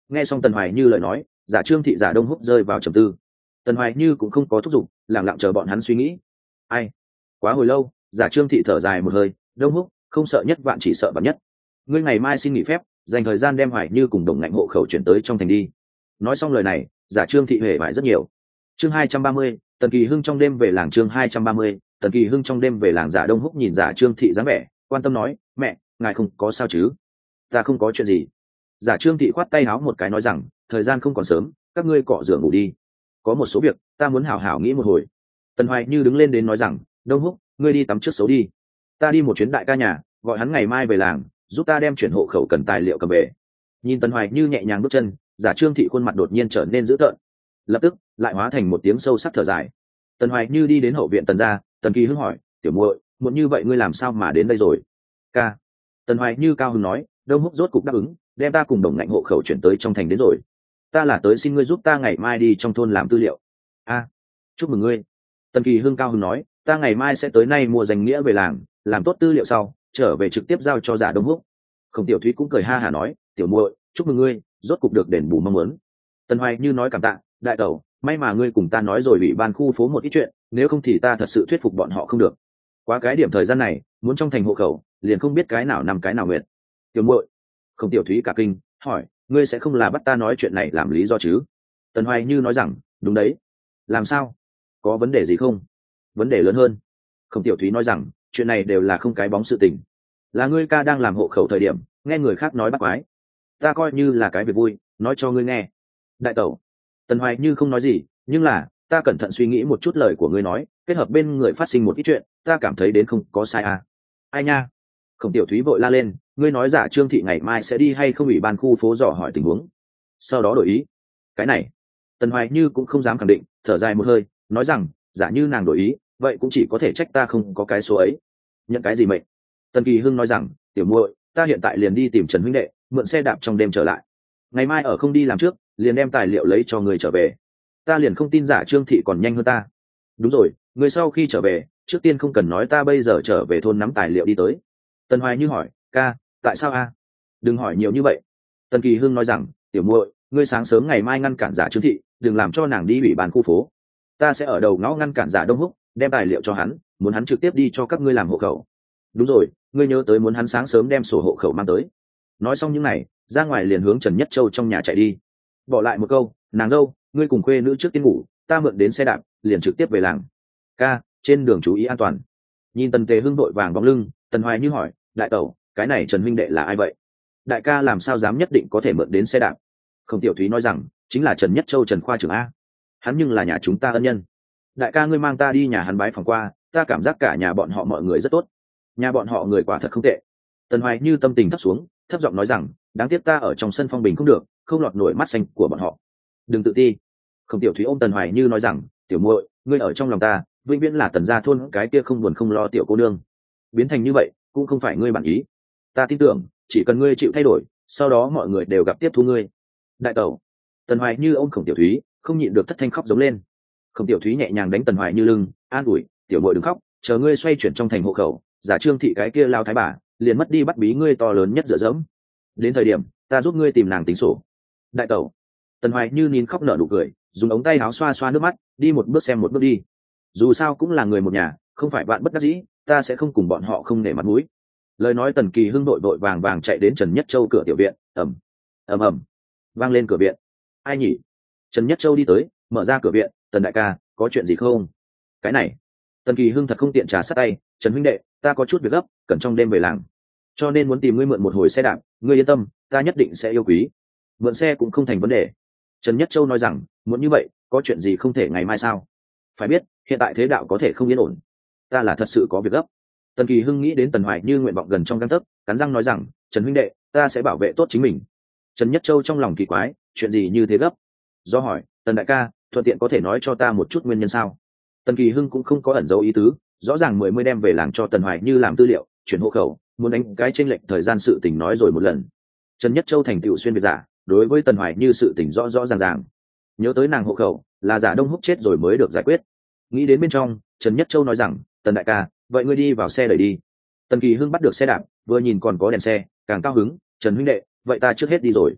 Nghe xong Tần Hoài Như lời nói, giả Trương Thị giả Đông Húc rơi vào trầm tư. Tần Hoài Như cũng không có thúc giục, lặng lặng chờ bọn hắn suy nghĩ. Ai? Quá hồi lâu, giả Trương Thị thở dài một hơi. Đông Húc, không sợ nhất vạn chỉ sợ vạn nhất. Ngươi ngày mai xin nghỉ phép, dành thời gian đem Hoài Như cùng Đồng Ngạnh hộ khẩu chuyển tới trong thành đi. Nói xong lời này, giả Trương Thị hề bại rất nhiều. Chương 230, Tần Kỳ Hưng trong đêm về làng. Chương 230, Tần Kỳ Hưng trong đêm về làng. Giả Đông Húc nhìn giả Trương Thị dáng vẻ, quan tâm nói, mẹ, ngài không có sao chứ? Ta không có chuyện gì. Giả Trương Thị khoát tay áo một cái nói rằng, thời gian không còn sớm, các ngươi cọ rửa ngủ đi. Có một số việc ta muốn hảo hảo nghĩ một hồi. Tần Hoài Như đứng lên đến nói rằng, Đông Húc, ngươi đi tắm trước xấu đi, ta đi một chuyến đại ca nhà, gọi hắn ngày mai về làng giúp ta đem chuyển hộ khẩu cần tài liệu cầm về. Nhìn Tần Hoài Như nhẹ nhàng bước chân, giả Trương Thị khuôn mặt đột nhiên trở nên dữ tợn, lập tức lại hóa thành một tiếng sâu sắc thở dài. Tần Hoài Như đi đến hậu viện Tần gia. Tần Kỳ Hưng hỏi, tiểu muội, muộn như vậy ngươi làm sao mà đến đây rồi? Ca. Tần Hoài Như cao hứng nói, Đông Húc rốt cục đáp ứng, đem ta cùng Đồng Ngạnh hộ khẩu chuyển tới trong thành đến rồi. Ta là tới xin ngươi giúp ta ngày mai đi trong thôn làm tư liệu. A, chúc mừng ngươi. Tần Kỳ Hưng cao hứng nói, ta ngày mai sẽ tới nay mua danh nghĩa về làng, làm tốt tư liệu sau trở về trực tiếp giao cho giả Đông Húc. Khổng Tiểu Thúy cũng cười ha hả nói, tiểu muội, chúc mừng ngươi, rốt cục được đền bù mong muốn. Tần Hoài Như nói cảm tạ, đại tẩu, may mà ngươi cùng ta nói rồi ủy ban khu phố một ít chuyện, nếu không thì ta thật sự thuyết phục bọn họ không được. Quá cái điểm thời gian này, muốn trong thành hộ khẩu, liền không biết cái nào nằm cái nào nguyện. Tiểu muội. Khổng Tiểu Thúy cả kinh, hỏi, ngươi sẽ không là bắt ta nói chuyện này làm lý do chứ? Tần Hoài Như nói rằng, đúng đấy. Làm sao? Có vấn đề gì không? Vấn đề lớn hơn. Khổng Tiểu Thúy nói rằng, chuyện này đều là không cái bóng sự tình, là ngươi ca đang làm hộ khẩu thời điểm nghe người khác nói bắt quái, ta coi như là cái việc vui, nói cho ngươi nghe. Đại tẩu. Tần Hoài Như không nói gì, nhưng là ta cẩn thận suy nghĩ một chút lời của ngươi nói, kết hợp bên người phát sinh một ít chuyện, ta cảm thấy đến không có sai à. Ai nha. Khổng Tiểu Thúy vội la lên, ngươi nói giả Trương Thị ngày mai sẽ đi hay không ủy ban khu phố dò hỏi tình huống, sau đó đổi ý. Cái này Tần Hoài Như cũng không dám khẳng định, thở dài một hơi, nói rằng, giả như nàng đổi ý, vậy cũng chỉ có thể trách ta không có cái số ấy. Nhận cái gì mệnh? Tần Kỳ Hưng nói rằng, tiểu muội, ta hiện tại liền đi tìm Trần huynh đệ, mượn xe đạp trong đêm trở lại, ngày mai ở không đi làm trước, liền đem tài liệu lấy cho người trở về. Ta liền không tin giả Trương Thị còn nhanh hơn ta. Đúng rồi, người sau khi trở về, trước tiên không cần nói ta bây giờ trở về thôn nắm tài liệu đi tới. Tần Hoài Như hỏi, ca, tại sao a? Đừng hỏi nhiều như vậy. Tần Kỳ Hưng nói rằng, tiểu muội, ngươi sáng sớm ngày mai ngăn cản giả Trương Thị, đừng làm cho nàng đi ủy ban khu phố. Ta sẽ ở đầu ngõ ngăn cản giả Đông Húc, đem tài liệu cho hắn, muốn hắn trực tiếp đi cho các ngươi làm hộ khẩu. Đúng rồi, ngươi nhớ tới muốn hắn sáng sớm đem sổ hộ khẩu mang tới. Nói xong những này, ra ngoài liền hướng Trần Nhất Châu trong nhà chạy đi, bỏ lại một câu, nàng dâu, ngươi cùng khuê nữ trước tiên ngủ, ta mượn đến xe đạp, liền trực tiếp về làng. Ca, trên đường chú ý an toàn. Nhìn Tần Tề Hưng đội vàng bóng lưng, Tần Hoài Như hỏi, đại tẩu, cái này Trần huynh đệ là ai vậy? Đại ca làm sao dám nhất định có thể mượn đến xe đạp? Khổng Tiểu Thúy nói rằng, chính là Trần Nhất Châu Trần khoa trưởng a. Hắn nhưng là nhà chúng ta ân nhân. Đại ca ngươi mang ta đi nhà hắn bái phòng qua, ta cảm giác cả nhà bọn họ mọi người rất tốt. Nhà bọn họ người quả thật không tệ. Tần Hoài Như tâm tình thấp xuống, thấp giọng nói rằng, đáng tiếc ta ở trong sân phong bình không được, không lọt nổi mắt xanh của bọn họ. Đừng tự ti. Khổng Tiểu Thúy ôm Tần Hoài Như nói rằng, tiểu muội, ngươi ở trong lòng ta vĩnh viễn là Tần gia thôn cái kia không buồn không lo tiểu cô nương. Biến thành như vậy cũng không phải ngươi bản ý. Ta tin tưởng chỉ cần ngươi chịu thay đổi, sau đó mọi người đều gặp tiếp thu ngươi. Đại tẩu. Tần Hoài Như ôm Khổng Tiểu Thúy, không nhịn được thất thanh khóc giống lên. Khổng Tiểu Thúy nhẹ nhàng đánh Tần Hoài Như lưng, an ủi, tiểu muội đừng khóc, chờ ngươi xoay chuyển trong thành hộ khẩu, giả Trương Thị cái kia lao thái bà liền mất đi bắt bí ngươi to lớn nhất dựa dẫm. Đến thời điểm ta giúp ngươi tìm nàng tính sổ. Đại tẩu. Tần Hoài Như nín khóc nở nụ cười, dùng ống tay áo xoa xoa nước mắt, đi một bước xem một bước đi. Dù sao cũng là người một nhà, không phải bạn bất đắc dĩ, ta sẽ không cùng bọn họ không nể mặt mũi. Lời nói Tần Kỳ Hưng vội vàng vàng chạy đến Trần Nhất Châu cửa tiểu viện, ầm ầm vang lên cửa viện. Ai nhỉ? Trần Nhất Châu đi tới, mở ra cửa viện, Tần đại ca, có chuyện gì không? Cái này, Tần Kỳ Hưng thật không tiện trà sát tay, Trần huynh đệ, ta có chút việc gấp, cần trong đêm về làng, cho nên muốn tìm ngươi mượn một hồi xe đạp, ngươi yên tâm, ta nhất định sẽ yêu quý. Mượn xe cũng không thành vấn đề. Trần Nhất Châu nói rằng, muốn như vậy, có chuyện gì không thể ngày mai sao? Phải biết, hiện tại thế đạo có thể không yên ổn, ta là thật sự có việc gấp. Tần Kỳ Hưng nghĩ đến Tần Hoài Như nguyện vọng gần trong gang tấc, cắn răng nói rằng, Trần huynh đệ, ta sẽ bảo vệ tốt chính mình. Trần Nhất Châu trong lòng kỳ quái, chuyện gì như thế gấp? Do hỏi, Tần đại ca, thuận tiện có thể nói cho ta một chút nguyên nhân sao? Tần Kỳ Hưng cũng không có ẩn dấu ý tứ, rõ ràng mới đem về làng cho Tần Hoài Như làm tư liệu, chuyển hộ khẩu, muốn đánh cái chênh lệch thời gian sự tình nói rồi một lần. Trần Nhất Châu thành tựu xuyên việt giả, đối với Tần Hoài Như sự tình rõ rõ ràng ràng. Nhớ tới nàng hộ khẩu là giả Đông Húc chết rồi mới được giải quyết. Nghĩ đến bên trong, Trần Nhất Châu nói rằng, Tần đại ca, vậy ngươi đi vào xe đẩy đi. Tần Kỳ Hưng bắt được xe đạp, vừa nhìn còn có đèn xe, càng cao hứng, Trần huynh đệ, vậy ta trước hết đi rồi.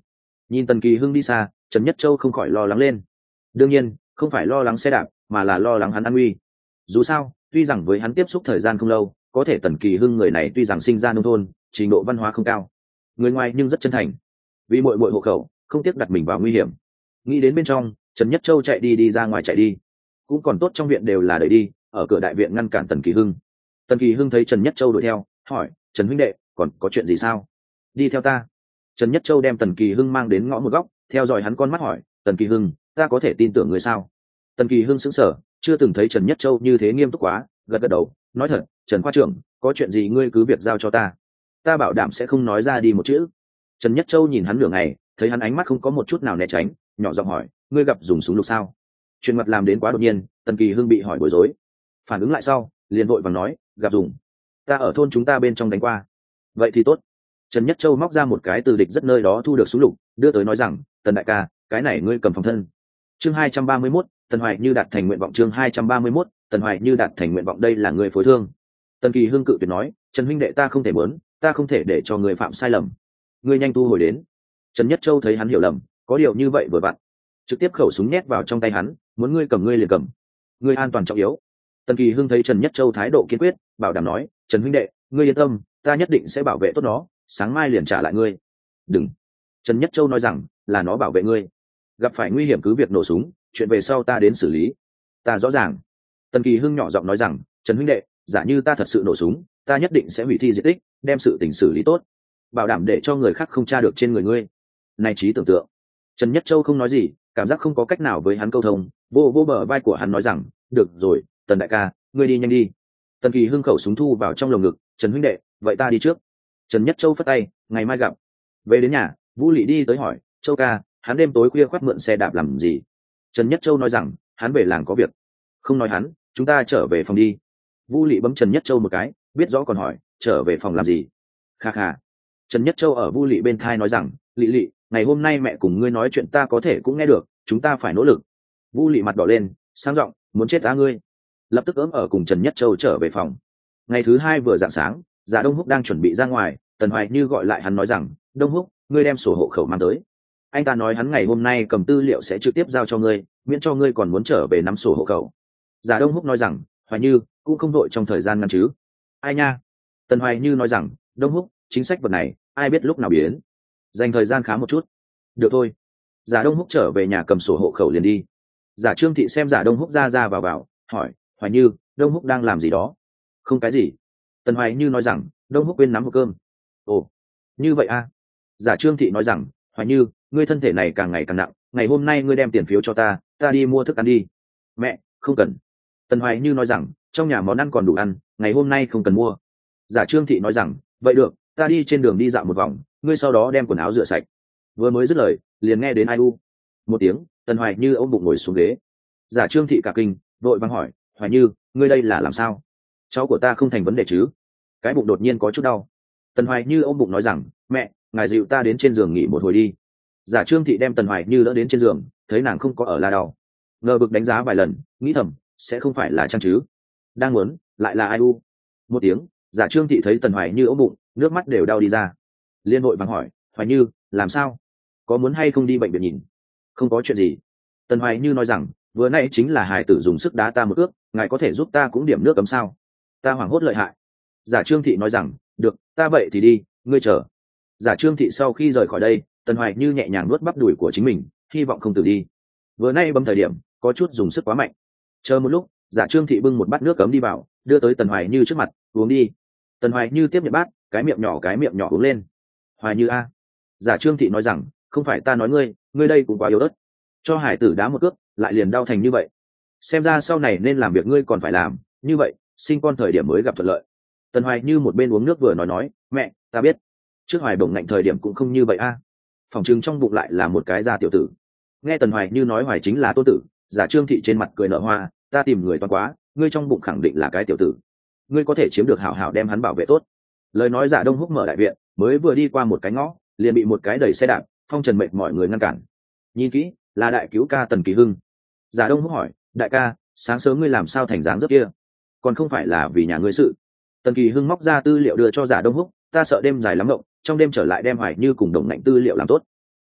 Nhìn Tần Kỳ Hưng đi xa, Trần Nhất Châu không khỏi lo lắng lên. Đương nhiên không phải lo lắng xe đạp, mà là lo lắng hắn an nguy. Dù sao tuy rằng với hắn tiếp xúc thời gian không lâu, có thể Tần Kỳ Hưng người này tuy rằng sinh ra nông thôn, trình độ văn hóa không cao, người ngoài nhưng rất chân thành, vì muội muội hộ khẩu không tiếc đặt mình vào nguy hiểm. Nghĩ đến bên trong, Trần Nhất Châu đi ra ngoài chạy đi. Cũng còn tốt trong viện đều là đẩy đi, ở cửa đại viện ngăn cản Tần Kỳ Hưng. Tần Kỳ Hưng thấy Trần Nhất Châu đuổi theo, hỏi: Trần huynh đệ, còn có chuyện gì sao? Đi theo ta. Trần Nhất Châu đem Tần Kỳ Hưng mang đến ngõ một góc, theo dõi hắn con mắt hỏi: Tần Kỳ Hưng, ta có thể tin tưởng người sao? Tần Kỳ Hưng sững sờ, chưa từng thấy Trần Nhất Châu như thế nghiêm túc quá, gật gật đầu, nói thật: Trần khoa trưởng, có chuyện gì ngươi cứ việc giao cho ta bảo đảm sẽ không nói ra đi một chữ. Trần Nhất Châu nhìn hắn nửa ngày, thấy hắn ánh mắt không có một chút nào né tránh, nhỏ giọng hỏi: ngươi gặp dùng súng lục sao? Chuyện mặt làm đến quá đột nhiên, Tần Kỳ Hưng bị hỏi bối rối, phản ứng lại sau liền vội vàng nói: gặp dùng, ta ở thôn chúng ta bên trong đánh qua. Vậy thì tốt. Trần Nhất Châu móc ra một cái từ địch rất nơi đó thu được súng lục, đưa tới nói rằng: Tần đại ca, cái này ngươi cầm phòng thân. Chương 231, Tần Hoài Như đạt thành nguyện vọng. Chương 231, Tần Hoài Như đạt thành nguyện vọng. Đây là người phối thương. Tần Kỳ Hưng cự tuyệt nói: Trần huynh đệ, ta không thể muốn, ta không thể để cho người phạm sai lầm. Ngươi nhanh thu hồi đến. Trần Nhất Châu thấy hắn hiểu lầm, có điều như vậy vừa vặn, trực tiếp khẩu súng nhét vào trong tay hắn, muốn ngươi cầm ngươi liền cầm, ngươi an toàn trọng yếu. Tần Kỳ Hưng thấy Trần Nhất Châu thái độ kiên quyết, bảo đảm nói: Trần huynh đệ, ngươi yên tâm, ta nhất định sẽ bảo vệ tốt nó, sáng mai liền trả lại ngươi. Đừng. Trần Nhất Châu nói rằng: là nó bảo vệ ngươi, gặp phải nguy hiểm cứ việc nổ súng, chuyện về sau ta đến xử lý. Ta rõ ràng. Tần Kỳ Hưng nhỏ giọng nói rằng: Trần huynh đệ, giả như ta thật sự nổ súng, ta nhất định sẽ hủy thi diệt tích, đem sự tình xử lý tốt, bảo đảm để cho người khác không tra được trên người ngươi. Này trí tưởng tượng. Trần Nhất Châu không nói gì, cảm giác không có cách nào với hắn câu thông, vô bờ vai của hắn nói rằng: được rồi, Tần đại ca, ngươi đi nhanh đi. Tần Kỳ Hưng khẩu súng thu vào trong lồng ngực. Trần huynh đệ, vậy ta đi trước. Trần Nhất Châu phất tay: ngày mai gặp. Về đến nhà, Vũ Lị đi tới hỏi: Châu ca, hắn đêm tối khuya khoác mượn xe đạp làm gì? Trần Nhất Châu nói rằng: hắn về làng có việc. Không nói hắn, chúng ta trở về phòng đi. Vũ Lị bấm Trần Nhất Châu một cái, biết rõ còn hỏi: trở về phòng làm gì? Kha kha. Trần Nhất Châu ở Vũ Lị bên thai nói rằng: Lị Lị, ngày hôm nay mẹ cùng ngươi nói chuyện ta có thể cũng nghe được, chúng ta phải nỗ lực. Vũ Lị mặt đỏ lên, sang giọng: muốn chết ta ngươi. Lập tức ấm ở cùng Trần Nhất Châu trở về phòng. Ngày thứ hai vừa rạng sáng, Giả Đông Húc đang chuẩn bị ra ngoài, Tần Hoài Như gọi lại hắn nói rằng: Đông Húc, ngươi đem sổ hộ khẩu mang tới. Anh ta nói hắn ngày hôm nay cầm tư liệu sẽ trực tiếp giao cho ngươi, miễn cho ngươi còn muốn trở về nắm sổ hộ khẩu. Giả Đông Húc nói rằng: Hoài Như cũng không đội trong thời gian ngắn chứ? Ai nha? Tần Hoài Như nói rằng: Đông Húc, chính sách vật này ai biết lúc nào biến, dành thời gian khá một chút. Được thôi. Giả Đông Húc trở về nhà cầm sổ hộ khẩu liền đi. Giả Trương Thị xem Giả Đông Húc ra vào, hỏi: Hoài Như, Đông Húc đang làm gì đó? Không cái gì. Tần Hoài Như nói rằng: Đông Húc quên nắm hộp cơm. Ồ, như vậy à? Giả Trương Thị nói rằng: Hoài Như, ngươi thân thể này càng ngày càng nặng, ngày hôm nay ngươi đem tiền phiếu cho ta đi mua thức ăn đi. Mẹ, không cần. Tần Hoài Như nói rằng: trong nhà món ăn còn đủ ăn, ngày hôm nay không cần mua. Giả Trương Thị nói rằng: vậy được, ta đi trên đường đi dạo một vòng, ngươi sau đó đem quần áo rửa sạch. Vừa mới dứt lời, liền nghe đến ai u một tiếng, Tần Hoài Như ôm bụng ngồi xuống ghế. Giả Trương Thị cả kinh, vội vàng hỏi: Hoài Như, ngươi đây là làm sao? Cháu của ta không thành vấn đề chứ? Cái bụng đột nhiên có chút đau. Tần Hoài Như ôm bụng nói rằng: mẹ, ngài dịu ta đến trên giường nghỉ một hồi đi. Giả Trương Thị đem Tần Hoài Như đỡ đến trên giường, thấy nàng không có ở la đau, ngờ vực đánh giá vài lần, nghĩ thầm: sẽ không phải là Trang chứ? Đang muốn, lại là ai u một tiếng. Giả Trương Thị thấy Tần Hoài Như ôm bụng, nước mắt đều đau đi ra, liên hội vàng hỏi: Hoài Như, làm sao? Có muốn hay không đi bệnh viện nhìn? Không có chuyện gì. Tần Hoài Như nói rằng: vừa nãy chính là hài tử dùng sức đá ta một ước, ngài có thể giúp ta cũng điểm nước cấm sao? Ta hoảng hốt lợi hại. Giả Trương Thị nói rằng: được, ta vậy thì đi, ngươi chờ. Giả Trương Thị sau khi rời khỏi đây, Tần Hoài Như nhẹ nhàng nuốt bắp đùi của chính mình, hy vọng không tự đi. Vừa nay bấm thời điểm có chút dùng sức quá mạnh. Chờ một lúc, Giả Trương Thị bưng một bát nước cấm đi vào, đưa tới Tần Hoài Như trước mặt: uống đi. Tần Hoài Như tiếp nhận bát, cái miệng nhỏ uống lên. Hoài Như a. Giả Trương Thị nói rằng: không phải ta nói ngươi đây cũng quá yếu ớt, cho hải tử đá một cước lại liền đau thành như vậy. Xem ra sau này nên làm việc ngươi còn phải làm, như vậy sinh con thời điểm mới gặp thuận lợi. Tần Hoài Như một bên uống nước vừa nói: mẹ, ta biết, trước Hoài bổng ngạnh thời điểm cũng không như vậy a. Phòng trừng trong bụng lại là một cái da tiểu tử. Nghe Tần Hoài Như nói Hoài chính là tôn tử, Giả Trương Thị trên mặt cười nở hoa: ta tìm người toán quá, ngươi trong bụng khẳng định là cái tiểu tử, ngươi có thể chiếm được hảo hảo đem hắn bảo vệ tốt. Lời nói Giả Đông Húc mở đại viện, mới vừa đi qua một cái ngõ, liền bị một cái đẩy xe đạp phong trần mệt mọi người ngăn cản. Nhìn kỹ, là đại cứu ca Tần Kỳ Hưng. Giả Đông Húc hỏi: đại ca, sáng sớm ngươi làm sao thành dáng dấp kia? Còn không phải là vì nhà ngươi sự? Tần Kỳ Hưng móc ra tư liệu đưa cho Giả Đông Húc: ta sợ đêm dài lắm mộng, trong đêm trở lại đem Hoài Như cùng Đồng Ngạnh tư liệu làm tốt.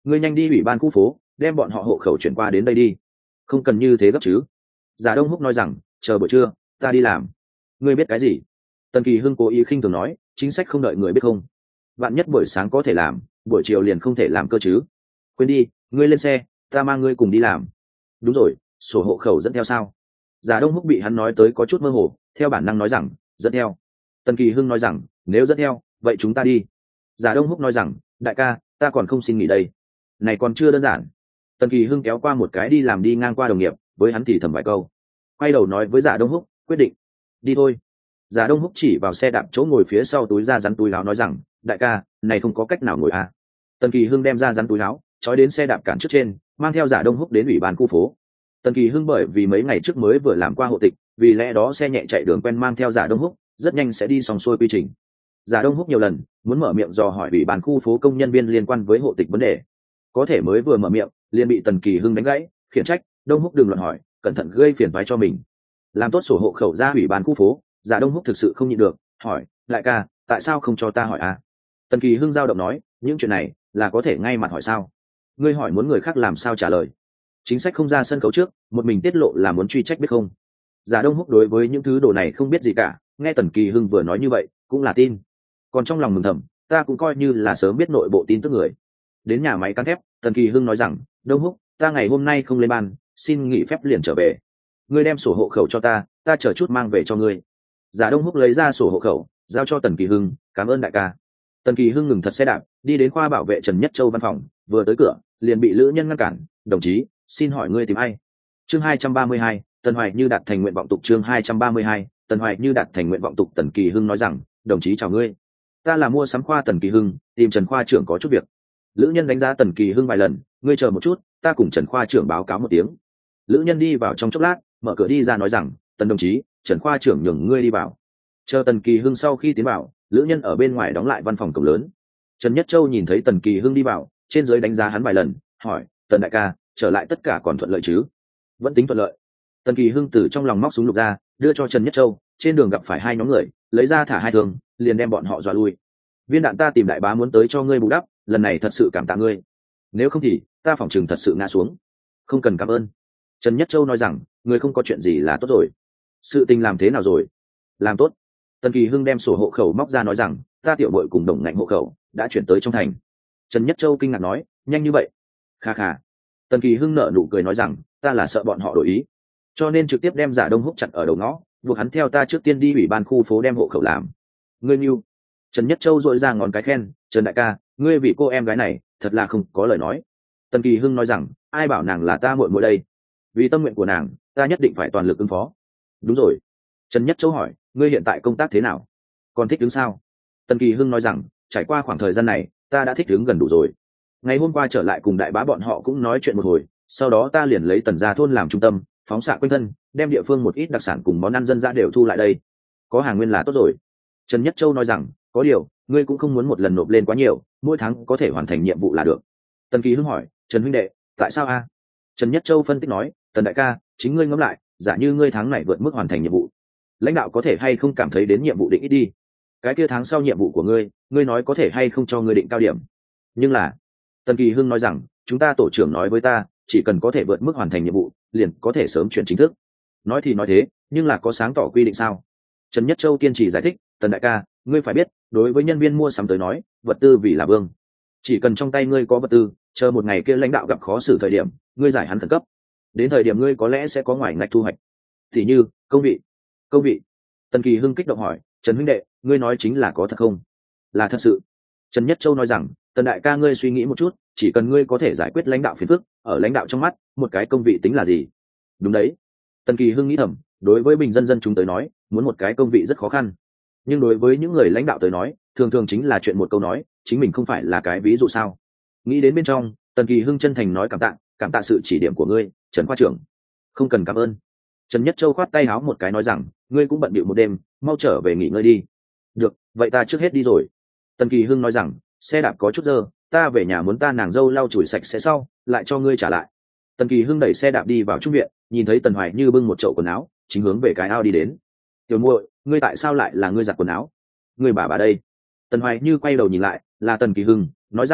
ngươi nhanh đi ủy ban khu phố đem bọn họ hộ khẩu chuyển qua đến đây đi. Không cần như thế gấp chứ. Giả Đông Húc nói rằng, chờ buổi trưa ta đi làm. Ngươi biết cái gì? Tần Kỳ Hưng cố ý khinh thường nói, chính sách không đợi người biết không. Vạn nhất buổi sáng có thể làm, buổi chiều liền không thể làm cơ chứ. Quên đi, ngươi lên xe, ta mang ngươi cùng đi làm. Đúng rồi, sổ hộ khẩu dẫn theo sao? Giả Đông Húc bị hắn nói tới có chút mơ hồ, theo bản năng nói rằng, dẫn theo. Tần Kỳ Hưng nói rằng, nếu dẫn theo, vậy chúng ta đi. Giả Đông Húc nói rằng, đại ca, ta còn không xin nghỉ đây. Này còn chưa đơn giản. Tần Kỳ Hưng kéo qua một cái đi làm đi ngang qua đồng nghiệp, với hắn thì thầm vài câu, quay đầu nói với Giả Đông Húc, quyết định, đi thôi. Giả Đông Húc chỉ vào xe đạp chỗ ngồi phía sau túi ra rắn túi áo nói rằng, đại ca, này không có cách nào ngồi à. Tần Kỳ Hưng đem ra rắn túi áo, trói đến xe đạp cản trước trên, mang theo Giả Đông Húc đến ủy ban khu phố. Tần Kỳ Hưng bởi vì mấy ngày trước mới vừa làm qua hộ tịch, vì lẽ đó xe nhẹ chạy đường quen mang theo Giả Đông Húc, rất nhanh sẽ đi xong xuôi quy trình. Giả Đông Húc nhiều lần muốn mở miệng dò hỏi ủy ban khu phố công nhân viên liên quan với hộ tịch vấn đề, có thể mới vừa mở miệng liền bị Tần Kỳ Hưng đánh gãy, khiển trách, Đông Húc đừng luận hỏi, cẩn thận gây phiền toái cho mình. Làm tốt sổ hộ khẩu ra ủy ban khu phố, Giả Đông Húc thực sự không nhịn được, hỏi, đại ca, tại sao không cho ta hỏi à? Tần Kỳ Hưng dao động nói, những chuyện này là có thể ngay mặt hỏi sao? Ngươi hỏi muốn người khác làm sao trả lời? Chính sách không ra sân khấu trước, một mình tiết lộ là muốn truy trách biết không? Giả Đông Húc đối với những thứ đồ này không biết gì cả, nghe Tần Kỳ Hưng vừa nói như vậy, cũng là tin. Còn trong lòng mừng thầm, ta cũng coi như là sớm biết nội bộ tin tức người. Đến nhà máy cán thép, Tần Kỳ Hưng nói rằng, Đông Húc, ta ngày hôm nay không lên ban, xin nghỉ phép liền trở về. Ngươi đem sổ hộ khẩu cho ta chờ chút mang về cho ngươi. Giả Đông Húc lấy ra sổ hộ khẩu, giao cho Tần Kỳ Hưng, cảm ơn đại ca. Tần Kỳ Hưng ngừng thật xe đạp, đi đến khoa bảo vệ Trần Nhất Châu văn phòng, vừa tới cửa, liền bị lữ nhân ngăn cản, đồng chí, xin hỏi ngươi tìm ai? Chương 232, Tần Hoài Như đạt thành nguyện vọng tục. Chương 232, Tần Hoài Như đạt thành nguyện vọng tục. Tần Kỳ Hưng nói rằng, đồng chí chào ngươi, ta là mua sắm khoa Tần Kỳ Hưng, tìm Trần khoa trưởng có chút việc. Lữ nhân đánh giá Tần Kỳ Hưng vài lần, ngươi chờ một chút, ta cùng Trần khoa trưởng báo cáo một tiếng. Lữ nhân đi vào trong chốc lát, mở cửa đi ra nói rằng, Tần đồng chí, Trần khoa trưởng nhường ngươi đi vào. Chờ Tần Kỳ Hưng sau khi tiến vào, lữ nhân ở bên ngoài đóng lại văn phòng cổng lớn. Trần Nhất Châu nhìn thấy Tần Kỳ Hưng đi vào, trên dưới đánh giá hắn vài lần, hỏi, Tần đại ca, trở lại tất cả còn thuận lợi chứ? Vẫn tính thuận lợi. Tần Kỳ Hưng từ trong lòng móc súng lục ra, đưa cho Trần Nhất Châu, trên đường gặp phải hai nhóm người, lấy ra thả hai thương, liền đem bọn họ dọa lui. Viên đạn ta tìm đại bá muốn tới cho ngươi bù đắp, lần này thật sự cảm tạ ngươi, nếu không thì ta phỏng chừng thật sự ngã xuống. Không cần cảm ơn. Trần Nhất Châu nói rằng, ngươi không có chuyện gì là tốt rồi. Sự tình làm thế nào rồi? Làm tốt. Tần Kỳ Hưng đem sổ hộ khẩu móc ra nói rằng, ta tiểu bội cùng đồng ngạnh hộ khẩu đã chuyển tới trong thành. Trần Nhất Châu kinh ngạc nói, nhanh như vậy? Kha kha. Tần Kỳ Hưng nở nụ cười nói rằng, ta là sợ bọn họ đổi ý, cho nên trực tiếp đem Giả Đông Húc chặn ở đầu ngõ, buộc hắn theo ta trước tiên đi ủy ban khu phố đem hộ khẩu làm. Ngươi mưu. Trần Nhất Châu dội ra ngón cái khen, Trần đại ca, ngươi vì cô em gái này thật là không có lời nói. Tần Kỳ Hưng nói rằng, ai bảo nàng là ta muội muội đây, vì tâm nguyện của nàng ta nhất định phải toàn lực ứng phó. Đúng rồi. Trần Nhất Châu hỏi, ngươi hiện tại công tác thế nào, còn thích ứng sao? Tần Kỳ Hưng nói rằng, trải qua khoảng thời gian này ta đã thích ứng gần đủ rồi. Ngày hôm qua trở lại cùng đại bá bọn họ cũng nói chuyện một hồi, sau đó ta liền lấy Tần gia thôn làm trung tâm, phóng xạ quanh thân, đem địa phương một ít đặc sản cùng món ăn dân dã đều thu lại đây. Có hàng nguyên là tốt rồi. Trần Nhất Châu nói rằng, có điều ngươi cũng không muốn một lần nộp lên quá nhiều, mỗi tháng có thể hoàn thành nhiệm vụ là được. Tần Kỳ Hưng hỏi, Trần huynh đệ, tại sao a? Trần Nhất Châu phân tích nói, Tần đại ca, chính ngươi ngẫm lại, giả như ngươi tháng này vượt mức hoàn thành nhiệm vụ, lãnh đạo có thể hay không cảm thấy đến nhiệm vụ định ít đi? Cái kia tháng sau nhiệm vụ của ngươi nói có thể hay không cho ngươi định cao điểm? Nhưng là, Tần Kỳ Hưng nói rằng, chúng ta tổ trưởng nói với ta, chỉ cần có thể vượt mức hoàn thành nhiệm vụ, liền có thể sớm chuyển chính thức. Nói thì nói thế, nhưng là có sáng tỏ quy định sao? Trần Nhất Châu kiên trì giải thích, Tần đại ca, ngươi phải biết, đối với nhân viên mua sắm tới nói, vật tư vì là vương. Chỉ cần trong tay ngươi có vật tư, chờ một ngày kia lãnh đạo gặp khó xử thời điểm, ngươi giải hắn khẩn cấp. Đến thời điểm ngươi có lẽ sẽ có ngoài ngạch thu hoạch. Thì như, công vị. Tần Kỳ Hưng kích động hỏi, Trần huynh đệ, ngươi nói chính là có thật không? Là thật sự. Trần Nhất Châu nói rằng, Tần đại ca ngươi suy nghĩ một chút, chỉ cần ngươi có thể giải quyết lãnh đạo phiền phức, ở lãnh đạo trong mắt, một cái công vị tính là gì? Đúng đấy. Tần Kỳ Hưng nghĩ thầm, đối với bình dân chúng tới nói, muốn một cái công vị rất khó khăn, nhưng đối với những người lãnh đạo tới nói, thường thường chính là chuyện một câu nói, chính mình không phải là cái ví dụ sao? Nghĩ đến bên trong, Tần Kỳ Hưng chân thành nói cảm tạ sự chỉ điểm của ngươi, Trần khoa trưởng. Không cần cảm ơn. Trần Nhất Châu khoát tay áo một cái nói rằng, ngươi cũng bận bịu một đêm, mau trở về nghỉ ngơi đi. Được, vậy ta trước hết đi rồi. Tần Kỳ Hưng nói rằng, xe đạp có chút dơ, ta về nhà muốn ta nàng dâu lau chùi sạch sẽ sau, lại cho ngươi trả lại. Tần Kỳ Hưng đẩy xe đạp đi vào trung viện, nhìn thấy Tần Hoài Như bưng một chậu quần áo, chính hướng về cái ao đi đến. Tiểu muội, ngươi tại sao lại là ngươi giặt quần áo? Ngươi bà đây? Tần Hoài Như quay đầu nhìn lại, là Tần Kỳ Hưng, nói rằng,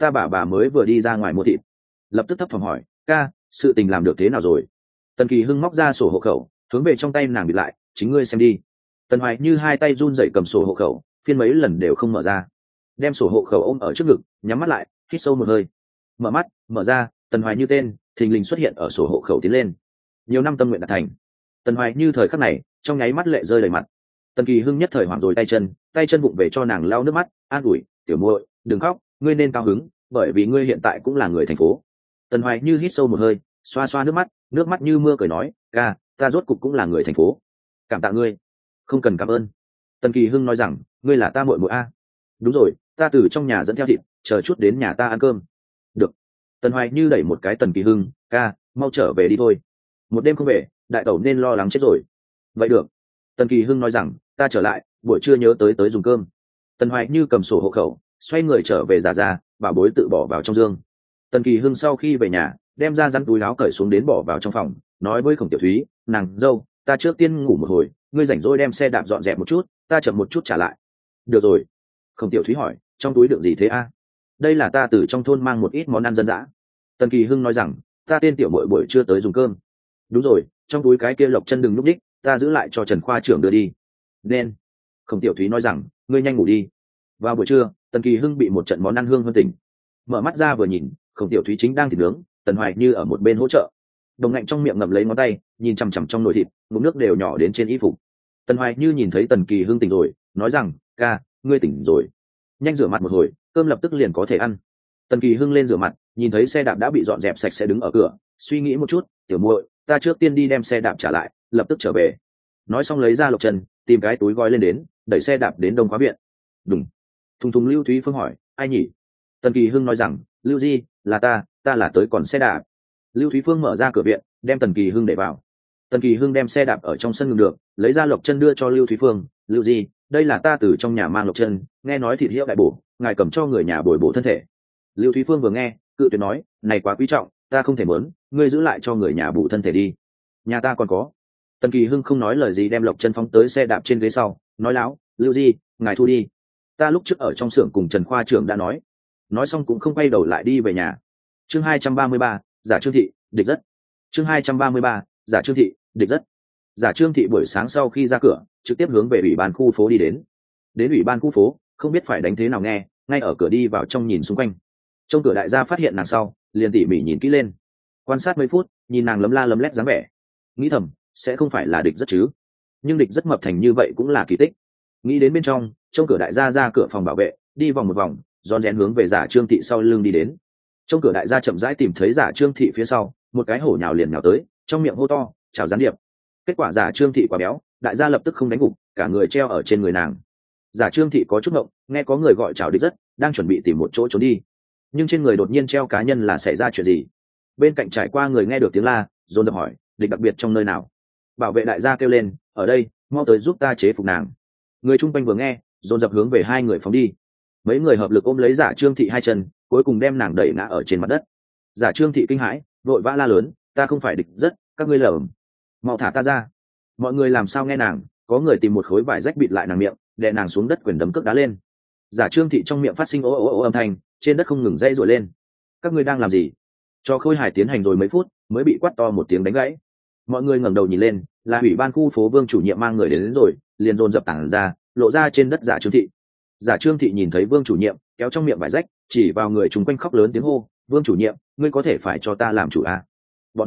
ta bà mới vừa đi ra ngoài mua thịt. Lập tức thấp thỏm hỏi, ca, sự tình làm được thế nào rồi? Tần Kỳ Hưng móc ra sổ hộ khẩu, hướng về trong tay nàng bịt lại, chính ngươi xem đi. Tần Hoài Như hai tay run rẩy cầm sổ hộ khẩu, phiên mấy lần đều không mở ra, đem sổ hộ khẩu ôm ở trước ngực, nhắm mắt lại, hít sâu một hơi. Mở mắt, mở ra, Tần Hoài Như tên thình lình xuất hiện ở sổ hộ khẩu tiến lên. Nhiều năm tâm nguyện đạt thành. Tần Hoài Như thời khắc này trong nháy mắt lệ rơi đầy mặt. Tần Kỳ Hưng nhất thời hoảng rồi tay chân vụng về cho nàng lau nước mắt, an ủi, tiểu muội đừng khóc, ngươi nên cao hứng, bởi vì ngươi hiện tại cũng là người thành phố. Tần Hoài Như hít sâu một hơi, xoa xoa nước mắt như mưa cười nói, ca, ta rốt cục cũng là người thành phố. Cảm tạ ngươi. Không cần cảm ơn. Tần Kỳ Hưng nói rằng, ngươi là ta muội muội a. Đúng rồi, ta từ trong nhà dẫn theo thịt, chờ chút đến nhà ta ăn cơm. Được. Tần Hoài Như đẩy một cái Tần Kỳ Hưng, ca, mau trở về đi thôi. Một đêm không về, đại tẩu nên lo lắng chết rồi. Vậy được. Tần Kỳ Hưng nói rằng, ta trở lại, buổi trưa nhớ tới dùng cơm. Tần Hoài Như cầm sổ hộ khẩu, xoay người trở về giả bảo bối tự bỏ vào trong giường. Tần Kỳ Hưng sau khi về nhà, đem ra rắn túi áo cởi xuống đến bỏ vào trong phòng, nói với Khổng Tiểu Thúy, nàng dâu, ta trước tiên ngủ một hồi, ngươi rảnh rỗi đem xe đạp dọn dẹp một chút, ta chậm một chút trả lại. Được rồi. Khổng Tiểu Thúy hỏi, trong túi đựng gì thế a? Đây là ta từ trong thôn mang một ít món ăn dân dã. Tần Kỳ Hưng nói rằng, ta tên tiểu muội buổi trưa tới dùng cơm. Đúng rồi, trong túi cái kia Lộc Chân đừng núp đích, ta giữ lại cho Trần khoa trưởng đưa đi. Nên. Khổng Tiểu Thúy nói rằng, ngươi nhanh ngủ đi. Vào buổi trưa, Tần Kỳ Hưng bị một trận món ăn hương hơn tỉnh. Mở mắt ra vừa nhìn, Khổng Tiểu Thúy chính đang thịt nướng, Tần Hoài Như ở một bên hỗ trợ. Đồng Ngạnh trong miệng ngậm lấy ngón tay, nhìn chằm chằm trong nồi thịt, ngụm nước đều nhỏ đến trên y phục. Tần Hoài Như nhìn thấy Tần Kỳ Hưng tỉnh rồi, nói rằng, ca, ngươi tỉnh rồi, nhanh rửa mặt một hồi, cơm lập tức liền có thể ăn. Tần Kỳ Hưng lên rửa mặt, nhìn thấy xe đạp đã bị dọn dẹp sạch sẽ đứng ở cửa, suy nghĩ một chút, tiểu muội, ta trước tiên đi đem xe đạp trả lại, lập tức trở về. Nói xong lấy ra Lộc Chân, tìm cái túi gói lên đến, đẩy xe đạp đến Đông Khóa viện. Đúng. Thùng thùng Lưu Thúy Phương hỏi, ai nhỉ? Tần Kỳ Hưng nói rằng, Lưu Di, là ta là tới còn xe đạp. Lưu Thúy Phương mở ra cửa viện, đem Tần Kỳ Hưng để vào. Tần Kỳ Hưng đem xe đạp ở trong sân ngừng được, lấy ra Lộc Chân đưa cho Lưu Thúy Phương, Lưu Di, đây là ta từ trong nhà mang Lộc Chân, nghe nói thịt hiệu đại bổ, ngài cầm cho người nhà bồi bổ thân thể. Lưu Thúy Phương vừa nghe, cự tuyệt nói, này quá quý trọng, ta không thể muốn, ngươi giữ lại cho người nhà bổ thân thể đi. Nhà ta còn có. Tần Kỳ Hưng không nói lời gì đem Lộc Chân phóng tới xe đạp trên ghế sau, nói láo, Lưu Di, ngài thu đi. Ta lúc trước ở trong xưởng cùng Trần khoa trưởng đã nói xong cũng không quay đầu lại đi về nhà. Chương 233, giả Trương Thị, địch rất. Chương 233, giả Trương Thị, địch rất. Giả Trương Thị buổi sáng sau khi ra cửa, trực tiếp hướng về ủy ban khu phố đi đến. Đến ủy ban khu phố, không biết phải đánh thế nào nghe, ngay ở cửa đi vào trong nhìn xung quanh. Trong cửa đại gia phát hiện nàng sau, liền tỉ mỉ nhìn kỹ lên. Quan sát mấy phút, nhìn nàng lấm la lấm lét dáng vẻ. Nghĩ thầm, sẽ không phải là địch rất chứ. Nhưng địch rất mập thành như vậy cũng là kỳ tích. Nghĩ đến bên trong, trong cửa đại gia ra cửa phòng bảo vệ, đi vòng một vòng, rón rén hướng về giả Trương Thị sau lưng đi đến. Trong cửa đại gia chậm rãi tìm thấy giả Trương Thị phía sau, một cái hổ nhào liền nhào tới, trong miệng hô to, chào gián điệp. Kết quả giả Trương Thị quá béo, đại gia lập tức không đánh gục, cả người treo ở trên người nàng. Giả Trương Thị có chút ngộng, nghe có người gọi chào địch rất, đang chuẩn bị tìm một chỗ trốn đi, nhưng trên người đột nhiên treo cá nhân là xảy ra chuyện gì? Bên cạnh trải qua người nghe được tiếng la, dồn dập hỏi, địch đặc biệt trong nơi nào? Bảo vệ đại gia kêu lên, ở đây, mau tới giúp ta chế phục nàng. Người chung quanh vừa nghe, dồn dập hướng về hai người phóng đi. Mấy người hợp lực ôm lấy giả Trương Thị hai chân, cuối cùng đem nàng đẩy ngã ở trên mặt đất. Giả Trương Thị kinh hãi, vội vã la lớn, ta không phải địch rất, các ngươi lởm, mau thả ta ra. Mọi người làm sao nghe nàng, có người tìm một khối vải rách bịt lại nàng miệng, đè nàng xuống đất quyền đấm cước đá lên. Giả Trương Thị trong miệng phát sinh ố ố ố âm thanh, trên đất không ngừng dây rủa lên. Các ngươi đang làm gì? Cho khôi hài tiến hành rồi mấy phút, mới bị quát to một tiếng đánh gãy. Mọi người ngẩng đầu nhìn lên, là ủy ban khu phố Vương chủ nhiệm mang người đến rồi, liền dồn dập tản ra, lộ ra trên đất giả Trương Thị. Giả Trương Thị nhìn thấy Vương chủ nhiệm, kéo trong miệng vải rách, chỉ vào người chúng quanh khóc lớn tiếng hô, Vương chủ nhiệm, ngươi có thể phải cho ta làm chủ à? Bọn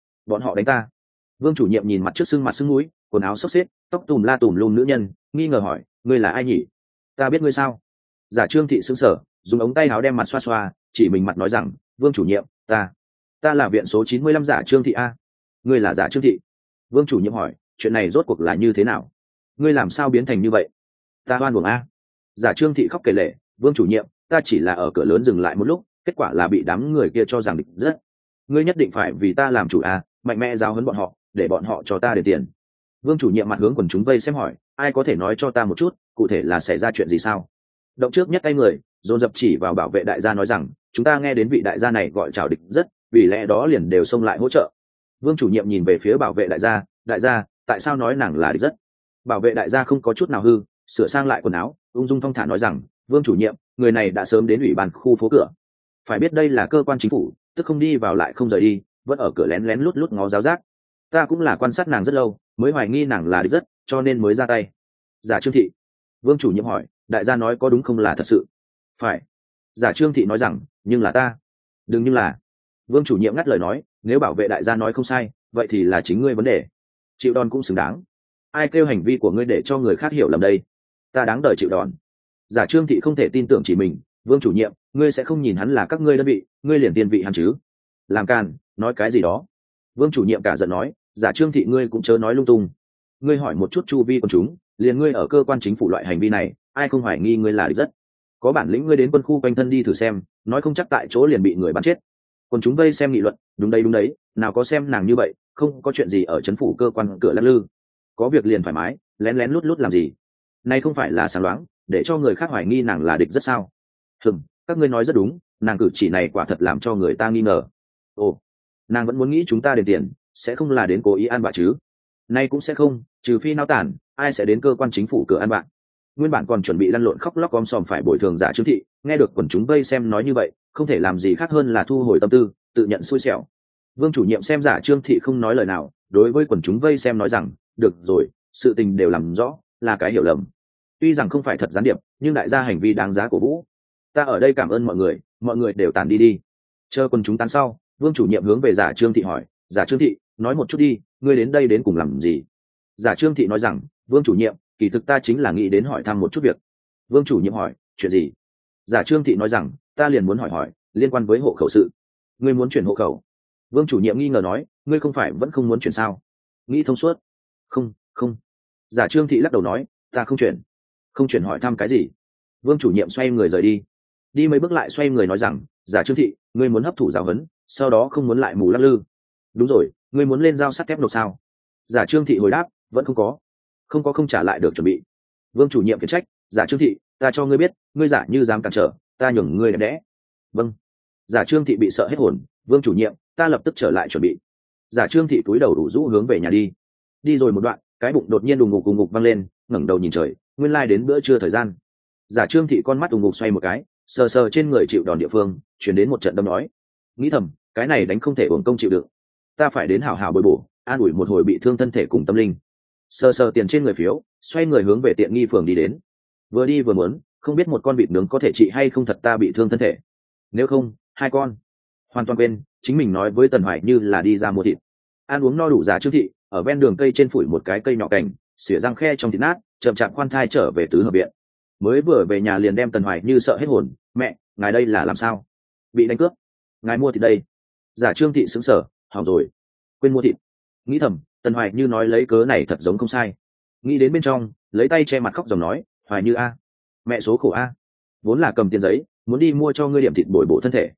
họ đánh ta. Vương chủ nhiệm nhìn mặt trước sưng mặt sưng mũi, quần áo xốc xếp, tóc tùm la tùm lum nữ nhân, nghi ngờ hỏi, ngươi là ai nhỉ? Ta biết ngươi sao? Giả Trương Thị sững sờ, dùng ống tay áo đem mặt xoa xoa, chỉ mình mặt nói rằng, Vương chủ nhiệm, ta là viện số 95 giả Trương Thị a. Ngươi là giả Trương Thị? Vương chủ nhiệm hỏi, chuyện này rốt cuộc là như thế nào? Ngươi làm sao biến thành như vậy? Ta oan uổng a. Giả Trương Thị khóc kể lể, Vương chủ nhiệm, ta chỉ là ở cửa lớn dừng lại một lúc, kết quả là bị đám người kia cho rằng địch rất. Ngươi nhất định phải vì ta làm chủ a, mạnh mẽ giáo huấn bọn họ, để bọn họ cho ta đền tiền. Vương chủ nhiệm mặt hướng quần chúng vây xem hỏi, ai có thể nói cho ta một chút, cụ thể là xảy ra chuyện gì sao? Động trước nhất tay người, dồn dập chỉ vào bảo vệ đại gia nói rằng, chúng ta nghe đến vị đại gia này gọi chào địch rất, vì lẽ đó liền đều xông lại hỗ trợ. Vương chủ nhiệm nhìn về phía bảo vệ đại gia, tại sao nói nàng là địch rất? Bảo vệ đại gia không có chút nào hư, sửa sang lại quần áo, ung dung thong thả nói rằng, Vương chủ nhiệm, người này đã sớm đến ủy ban khu phố cửa. phải biết đây là cơ quan chính phủ, tức không đi vào lại không rời đi, vẫn ở cửa lén lén lút lút ngó giáo giác. Ta cũng là quan sát nàng rất lâu mới hoài nghi nàng là địch rất, cho nên mới ra tay. Giả Trương Thị. Vương chủ nhiệm hỏi, đại gia nói có đúng không là thật sự? Phải. Giả Trương Thị nói rằng, nhưng là ta. Đừng nhưng là. Vương chủ nhiệm ngắt lời nói, nếu bảo vệ đại gia nói không sai, vậy thì là chính ngươi vấn đề. Chịu đòn cũng xứng đáng. Ai kêu hành vi của ngươi để cho người khác hiểu lầm đây? Ta đáng đời chịu đòn. Giả Trương Thị không thể tin tưởng chỉ mình. Vương chủ nhiệm, ngươi sẽ không nhìn hắn là các ngươi đơn vị, ngươi liền tiên vị hắn chứ? Làm càn, nói cái gì đó? Vương chủ nhiệm cả giận nói, Giả Trương Thị ngươi cũng chớ nói lung tung. Ngươi hỏi một chút chu vi quần chúng, liền ngươi ở cơ quan chính phủ loại hành vi này, ai không hoài nghi ngươi là địch rất? Có bản lĩnh ngươi đến quân khu quanh thân đi thử xem, nói không chắc tại chỗ liền bị người bắn chết. Quần chúng vây xem nghị luận, đúng đấy, nào có xem nàng như vậy, không có chuyện gì ở trấn phủ cơ quan cửa lắc lư, có việc liền thoải mái, lén lén lút lút làm gì? Này không phải là sáng loáng, để cho người khác hoài nghi nàng là địch rất sao? Các ngươi nói rất đúng, nàng cử chỉ này quả thật làm cho người ta nghi ngờ. Ồ, nàng vẫn muốn nghĩ chúng ta đền tiền, sẽ không là đến cố ý ăn bạ chứ? Nay cũng sẽ không, trừ phi nao tản, ai sẽ đến cơ quan chính phủ cửa ăn bạ? Nguyên bản còn chuẩn bị lăn lộn khóc lóc om sòm phải bồi thường Giả Trương Thị, nghe được quần chúng vây xem nói như vậy, không thể làm gì khác hơn là thu hồi tâm tư, tự nhận xui xẻo. Vương chủ nhiệm xem Giả Trương Thị không nói lời nào, đối với quần chúng vây xem nói rằng, được rồi, sự tình đều làm rõ, là cái hiểu lầm. Tuy rằng không phải thật gián điệp, nhưng đại gia hành vi đáng giá cổ vũ. Ta ở đây cảm ơn mọi người đều tản đi đi. Chờ quần chúng tán sau, Vương chủ nhiệm hướng về Giả Trương Thị hỏi, Giả Trương Thị, nói một chút đi, ngươi đến đây đến cùng làm gì? Giả Trương Thị nói rằng, Vương chủ nhiệm, kỳ thực ta chính là nghĩ đến hỏi thăm một chút việc. Vương chủ nhiệm hỏi, chuyện gì? Giả Trương Thị nói rằng, ta liền muốn hỏi liên quan với hộ khẩu sự. Ngươi muốn chuyển hộ khẩu? Vương chủ nhiệm nghi ngờ nói, ngươi không phải vẫn không muốn chuyển sao? Nghĩ thông suốt. Không. Giả Trương Thị lắc đầu nói, ta không chuyển. Không chuyển hỏi thăm cái gì? Vương chủ nhiệm xoay người rời đi. Đi mấy bước lại xoay người nói rằng, Giả Trương Thị, ngươi muốn hấp thụ giáo huấn, sau đó không muốn lại mù lắc lư. Đúng rồi, ngươi muốn lên dao sắt thép nộp sao? Giả Trương Thị hồi đáp, vẫn không có. Không trả lại được chuẩn bị. Vương chủ nhiệm khiển trách, Giả Trương Thị, ta cho ngươi biết, ngươi giả như dám cản trở, ta nhường ngươi đẹp đẽ. Vâng. Giả Trương Thị bị sợ hết hồn, Vương chủ nhiệm, ta lập tức trở lại chuẩn bị. Giả Trương Thị cúi đầu đủ rũ hướng về nhà đi. Đi rồi một đoạn, cái bụng đột nhiên đùng ngục văng lên, ngẩng đầu nhìn trời, nguyên lai đến bữa trưa thời gian. Giả Trương Thị con mắt đùng ngục xoay một cái, sờ sờ trên người chịu đòn địa phương, chuyển đến một trận đâm nói, nghĩ thầm, cái này đánh không thể uổng công chịu đựng, ta phải đến hảo hảo bồi bổ, an ủi một hồi bị thương thân thể cùng tâm linh. Sờ sờ tiền trên người phiếu, xoay người hướng về tiện nghi phường đi đến. Vừa đi vừa muốn, không biết một con vịt nướng có thể trị hay không thật ta bị thương thân thể. Nếu không, hai con. Hoàn toàn quên, chính mình nói với Tần Hoài Như là đi ra mua thịt. Ăn uống no đủ, Giả Trương Thị ở ven đường cây trên phủi một cái cây nhỏ cành, xỉa răng khe trong thịt nát, chậm chạp khoan thai trở về tứ hợp viện. Mới vừa về nhà liền đem Tần Hoài Như sợ hết hồn, mẹ, ngài đây là làm sao? Bị đánh cướp? Ngài mua thịt đây? Giả Trương Thị sững sờ, hỏng rồi, quên mua thịt. Nghĩ thầm, Tần Hoài Như nói lấy cớ này thật giống không sai. Nghĩ đến bên trong, lấy tay che mặt khóc dòng nói, Hoài Như a, mẹ số khổ a, vốn là cầm tiền giấy muốn đi mua cho ngươi điểm thịt bồi bổ thân thể,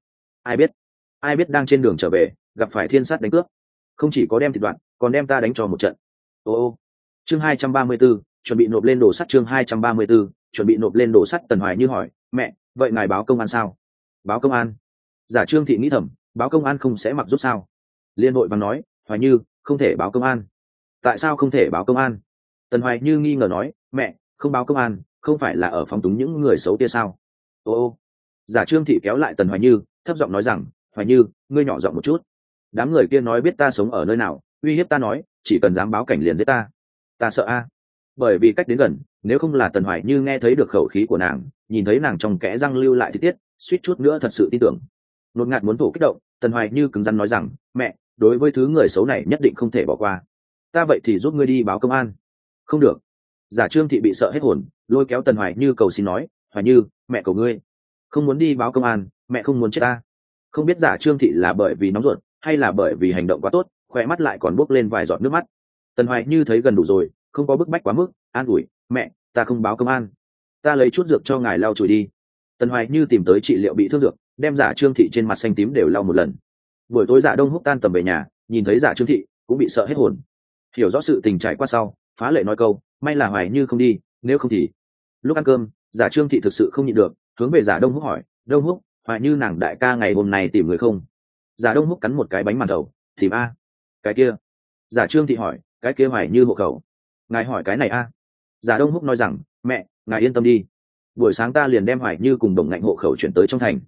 ai biết đang trên đường trở về gặp phải thiên sát đánh cướp, không chỉ có đem thịt đoạn, còn đem ta đánh cho một trận. Ô, chương 234, chuẩn bị nộp lên đồ sắt. Chương 234, chuẩn bị nộp lên đồ sắt. Tần Hoài Như hỏi, mẹ, vậy ngài báo công an sao? Báo công an? Giả Trương Thị nghĩ thầm, báo công an không sẽ mặc rút sao? Liên hội vàng nói, Hoài Như, không thể báo công an. Tại sao không thể báo công an? Tần Hoài Như nghi ngờ nói, mẹ, không báo công an, không phải là ở phóng túng những người xấu kia sao? Ô, Giả Trương Thị kéo lại Tần Hoài Như, thấp giọng nói rằng, Hoài Như, ngươi nhỏ giọng một chút. Đám người kia nói biết ta sống ở nơi nào, uy hiếp ta nói, chỉ cần dám báo cảnh liền giết ta. Ta sợ a. Bởi vì cách đến gần, nếu không là Tần Hoài Như nghe thấy được khẩu khí của nàng, nhìn thấy nàng trong kẽ răng lưu lại thì tiết, suýt chút nữa thật sự tin tưởng. Nột ngạt muốn thổ kích động, Tần Hoài Như cứng rắn nói rằng, mẹ, đối với thứ người xấu này nhất định không thể bỏ qua. Ta vậy thì giúp ngươi đi báo công an. Không được. Giả Trương Thị bị sợ hết hồn, lôi kéo Tần Hoài Như cầu xin nói, Hoài Như, mẹ cầu ngươi, không muốn đi báo công an, mẹ không muốn chết ta. Không biết Giả Trương Thị là bởi vì nóng ruột hay là bởi vì hành động quá tốt, khỏe mắt lại còn bốc lên vài giọt nước mắt. Tần Hoài Như thấy gần đủ rồi, không có bức bách quá mức, an ủi, mẹ, ta không báo công an, ta lấy chút dược cho ngài lau chùi đi. Tần Hoài Như tìm tới trị liệu bị thương dược, đem Giả Trương Thị trên mặt xanh tím đều lau một lần. Buổi tối Giả Đông Húc tan tầm về nhà, nhìn thấy Giả Trương Thị cũng bị sợ hết hồn. Hiểu rõ sự tình trải qua sau, phá lệ nói câu, may là Hoài Như không đi, nếu không thì. Lúc ăn cơm, Giả Trương Thị thực sự không nhịn được, hướng về Giả Đông Húc hỏi, Đông Húc, Hoài Như nàng đại ca ngày hôm nay tìm người không? Giả Đông Húc cắn một cái bánh màn thầu, tìm a. Cái kia. Giả Trương Thị hỏi, cái kia Hoài Như hộ khẩu. Ngài hỏi cái này a? Giả Đông Húc nói rằng, mẹ, ngài yên tâm đi, buổi sáng ta liền đem Hoài Như cùng Đồng Ngạnh hộ khẩu chuyển tới trong thành.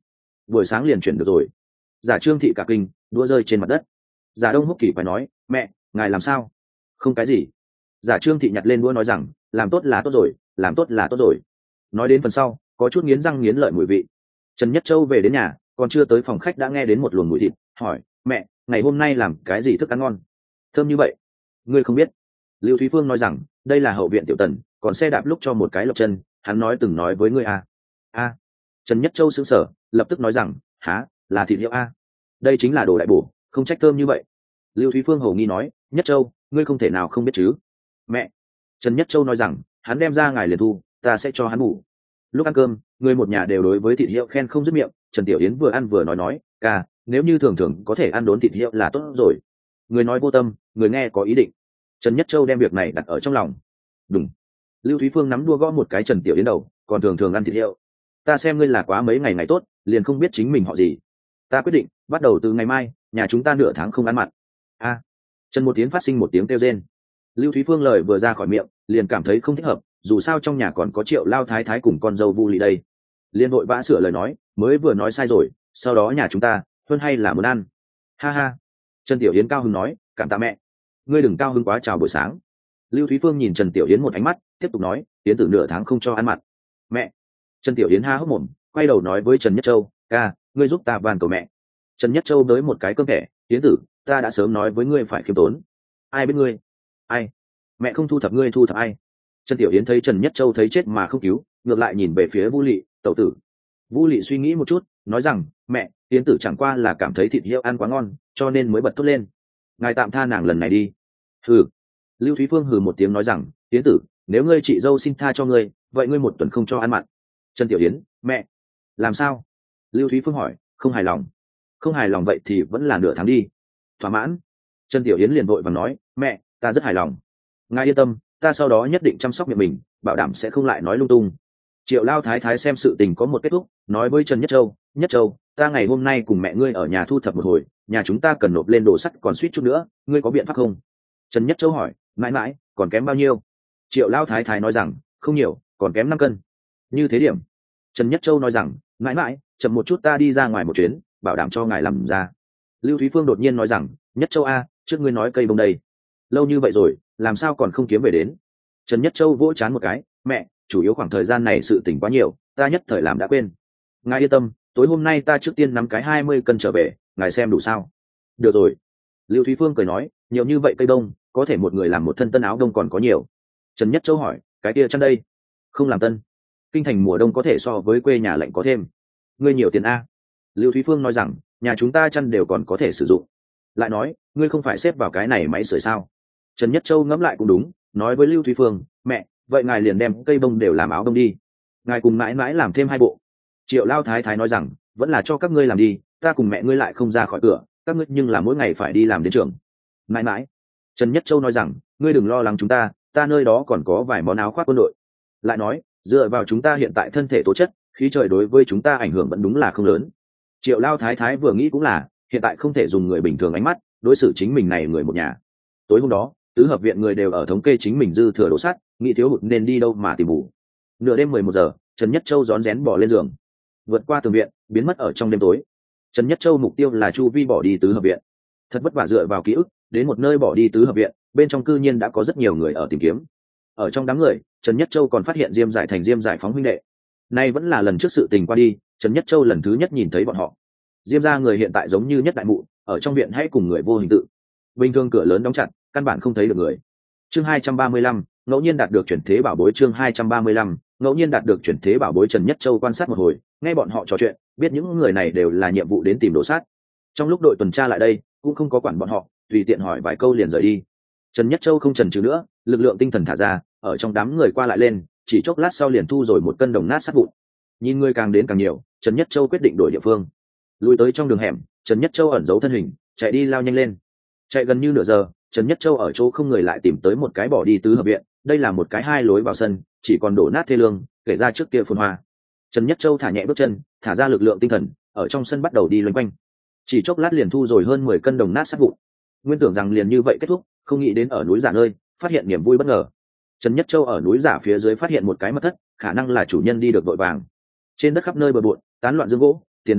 buổi sáng liền chuyển được rồi. Giả Trương Thị cả kinh, đũa rơi trên mặt đất. Giả Đông Húc kỳ phải nói, mẹ, ngài làm sao? Không cái gì. Giả Trương Thị nhặt lên đũa nói rằng, làm tốt là tốt rồi, làm tốt là tốt rồi. Nói đến phần sau, có chút nghiến răng nghiến lợi mùi vị. Trần Nhất Châu về đến nhà, còn chưa tới phòng khách đã nghe đến một luồng mùi thịt, hỏi, mẹ, ngày hôm nay làm cái gì thức ăn ngon? Thơm như vậy. Ngươi không biết. Lưu Thúy Phương nói rằng, đây là hậu viện tiểu tần, còn xe đạp lúc cho một cái lộc chân, hắn nói từng nói với ngươi à. A. Trần Nhất Châu sững sờ, lập tức nói rằng, há, là thịt hiệu a. Đây chính là đồ đại bổ, không trách thơm như vậy. Lưu Thúy Phương hầu nghi nói, Nhất Châu, ngươi không thể nào không biết chứ? Mẹ. Trần Nhất Châu nói rằng, hắn đem ra ngài liền thu, ta sẽ cho hắn ngủ. Lúc ăn cơm, người một nhà đều đối với thịt hiệu khen không dứt miệng. Trần Tiểu Yến vừa ăn vừa nói, ca, nếu như thường thường có thể ăn đốn thịt hiệu là tốt rồi. Người nói vô tâm, người nghe có ý định. Trần Nhất Châu đem việc này đặt ở trong lòng. Đúng. Lưu Thúy Phương nắm đua gõ một cái Trần Tiểu Yến đầu, còn thường thường ăn thịt hiệu. Ta xem ngươi là quá mấy ngày ngày tốt, liền không biết chính mình họ gì. Ta quyết định, bắt đầu từ ngày mai, nhà chúng ta nửa tháng không ăn mặn. A. Trần Một Tiến phát sinh một tiếng kêu rên. Lưu Thúy Phương lời vừa ra khỏi miệng, liền cảm thấy không thích hợp, dù sao trong nhà còn có Triệu Lao Thái Thái cùng con dâu Vu Lị đây. Liên vội vã sửa lời nói, mới vừa nói sai rồi, sau đó nhà chúng ta, hơn hay là muốn ăn. Ha ha. Trần Tiểu Yến cao hứng nói, cảm tạ mẹ. Ngươi đừng cao hứng quá, chào buổi sáng. Lưu Thúy Phương nhìn Trần Tiểu Yến một ánh mắt, tiếp tục nói, Yến tử nửa tháng không cho ăn mặn. Mẹ. Trần Tiểu Yến ha hốc mồm, quay đầu nói với Trần Nhất Châu, ca, ngươi giúp ta van cầu mẹ. Trần Nhất Châu tới một cái cơm thẻ, Yến tử, ta đã sớm nói với ngươi phải khiêm tốn. Ai biết ngươi? Ai? Mẹ không thu thập ngươi thu thập ai? Trần Tiểu Yến thấy Trần Nhất Châu thấy chết mà không cứu, ngược lại nhìn về phía Vu Lị, tẩu tử. Vu Lị suy nghĩ một chút, nói rằng, mẹ, Yến tử chẳng qua là cảm thấy thịt hiệu ăn quá ngon, cho nên mới bật thốt lên. Ngài tạm tha nàng lần này đi. Hừ. Lưu Thúy Phương hừ một tiếng nói rằng, Yến tử, nếu ngươi chị dâu xin tha cho ngươi, vậy ngươi một tuần không cho ăn mặn. Trần Tiểu Yến, mẹ, làm sao? Lưu Thúy Phương hỏi, không hài lòng. Không hài lòng vậy thì vẫn là nửa tháng đi. Thỏa mãn. Trần Tiểu Yến liền vội và nói, mẹ, ta rất hài lòng. Ngài yên tâm, ta sau đó nhất định chăm sóc miệng mình, bảo đảm sẽ không lại nói lung tung. Triệu Lao Thái Thái xem sự tình có một kết thúc, nói với Trần Nhất Châu, Nhất Châu, ta ngày hôm nay cùng mẹ ngươi ở nhà thu thập một hồi, nhà chúng ta cần nộp lên đồ sắt còn suýt chút nữa, ngươi có biện pháp không? Trần Nhất Châu hỏi, mãi mãi, còn kém bao nhiêu? Triệu Lao Thái Thái nói rằng, không nhiều, còn kém 5 cân. Như thế điểm. Trần Nhất Châu nói rằng, mãi mãi, chậm một chút ta đi ra ngoài một chuyến, bảo đảm cho ngài làm ra. Lưu Thúy Phương đột nhiên nói rằng, Nhất Châu a, trước ngươi nói cây bông đây, lâu như vậy rồi, làm sao còn không kiếm về đến? Trần Nhất Châu vỗ chán một cái, mẹ, chủ yếu khoảng thời gian này sự tình quá nhiều, ta nhất thời làm đã quên. Ngài yên tâm, tối hôm nay ta trước tiên nắm cái 20 cân trở về, ngài xem đủ sao? Được rồi. Lưu Thúy Phương cười nói, nhiều như vậy cây đông, có thể một người làm một thân tân áo đông còn có nhiều. Trần Nhất Châu hỏi, cái kia chăn đây? Không làm tân. Kinh thành mùa đông có thể so với quê nhà lạnh có thêm. Ngươi nhiều tiền a? Lưu Thúy Phương nói rằng, nhà chúng ta chăn đều còn có thể sử dụng. Lại nói, ngươi không phải xếp vào cái này máy sưởi sao? Trần Nhất Châu ngẫm lại cũng đúng, nói với Lưu Thúy Phương, mẹ, vậy ngài liền đem cây bông đều làm áo bông đi. Ngài cùng mãi mãi làm thêm 2 bộ. Triệu Lao Thái Thái nói rằng, vẫn là cho các ngươi làm đi, ta cùng mẹ ngươi lại không ra khỏi cửa, các ngươi nhưng là mỗi ngày phải đi làm đến trường. Mãi mãi. Trần Nhất Châu nói rằng, ngươi đừng lo lắng chúng ta nơi đó còn có vài món áo khoác quân đội. Lại nói, dựa vào chúng ta hiện tại thân thể tố chất, khí trời đối với chúng ta ảnh hưởng vẫn đúng là không lớn. Triệu Lao Thái Thái vừa nghĩ cũng là, hiện tại không thể dùng người bình thường ánh mắt đối xử chính mình này người một nhà. Tối hôm đó, tứ hợp viện người đều ở thống kê chính mình dư thừa đồ sắt, nghĩ thiếu hụt nên đi đâu mà tìm bù. Nửa đêm 11 giờ, Trần Nhất Châu rón rén bỏ lên giường, vượt qua tường viện, biến mất ở trong đêm tối. Trần Nhất Châu mục tiêu là chu vi bỏ đi tứ hợp viện. Thật vất vả dựa vào ký ức, đến một nơi bỏ đi tứ hợp viện, bên trong cư nhiên đã có rất nhiều người ở tìm kiếm. Ở trong đám người, Trần Nhất Châu còn phát hiện Diêm Giải Thành Diêm Giải Phóng huynh đệ. Nay vẫn là lần trước sự tình qua đi, Trần Nhất Châu lần thứ nhất nhìn thấy bọn họ. Diêm gia người hiện tại giống như nhất đại mụ, ở trong viện hãy cùng người vô hình tự. Bình thường cửa lớn đóng chặt, căn bản không thấy được người. Chương 235, ngẫu nhiên đạt được chuyển thế bảo bối. Chương 235, ngẫu nhiên đạt được chuyển thế bảo bối. Trần Nhất Châu quan sát một hồi, nghe bọn họ trò chuyện, biết những người này đều là nhiệm vụ đến tìm đồ sát. Trong lúc đội tuần tra lại đây, cũng không có quản bọn họ, tùy tiện hỏi vài câu liền rời đi. Trần Nhất Châu không chần chừ nữa, lực lượng tinh thần thả ra, ở trong đám người qua lại lên, chỉ chốc lát sau liền thu rồi 1 cân đồng nát sắt vụn. Nhìn người càng đến càng nhiều, Trần Nhất Châu quyết định đổi địa phương. Lùi tới trong đường hẻm, Trần Nhất Châu ẩn giấu thân hình, chạy đi lao nhanh lên. Chạy gần như nửa giờ, Trần Nhất Châu ở chỗ không người lại tìm tới một cái bỏ đi tứ hợp viện. Đây là một cái 2 lối vào sân, chỉ còn đổ nát thê lương, kể ra trước kia phồn hoa. Trần Nhất Châu thả nhẹ bước chân, thả ra lực lượng tinh thần, ở trong sân bắt đầu đi loanh quanh. Chỉ chốc lát liền thu rồi hơn 10 cân đồng nát sắt vụn. Nguyên tưởng rằng liền như vậy kết thúc, không nghĩ đến ở núi giả nơi, phát hiện niềm vui bất ngờ. Trần Nhất Châu ở núi giả phía dưới phát hiện một cái mật thất, khả năng là chủ nhân đi được vội vàng. Trên đất khắp nơi bừa bộn, tán loạn dương gỗ, tiền đồng,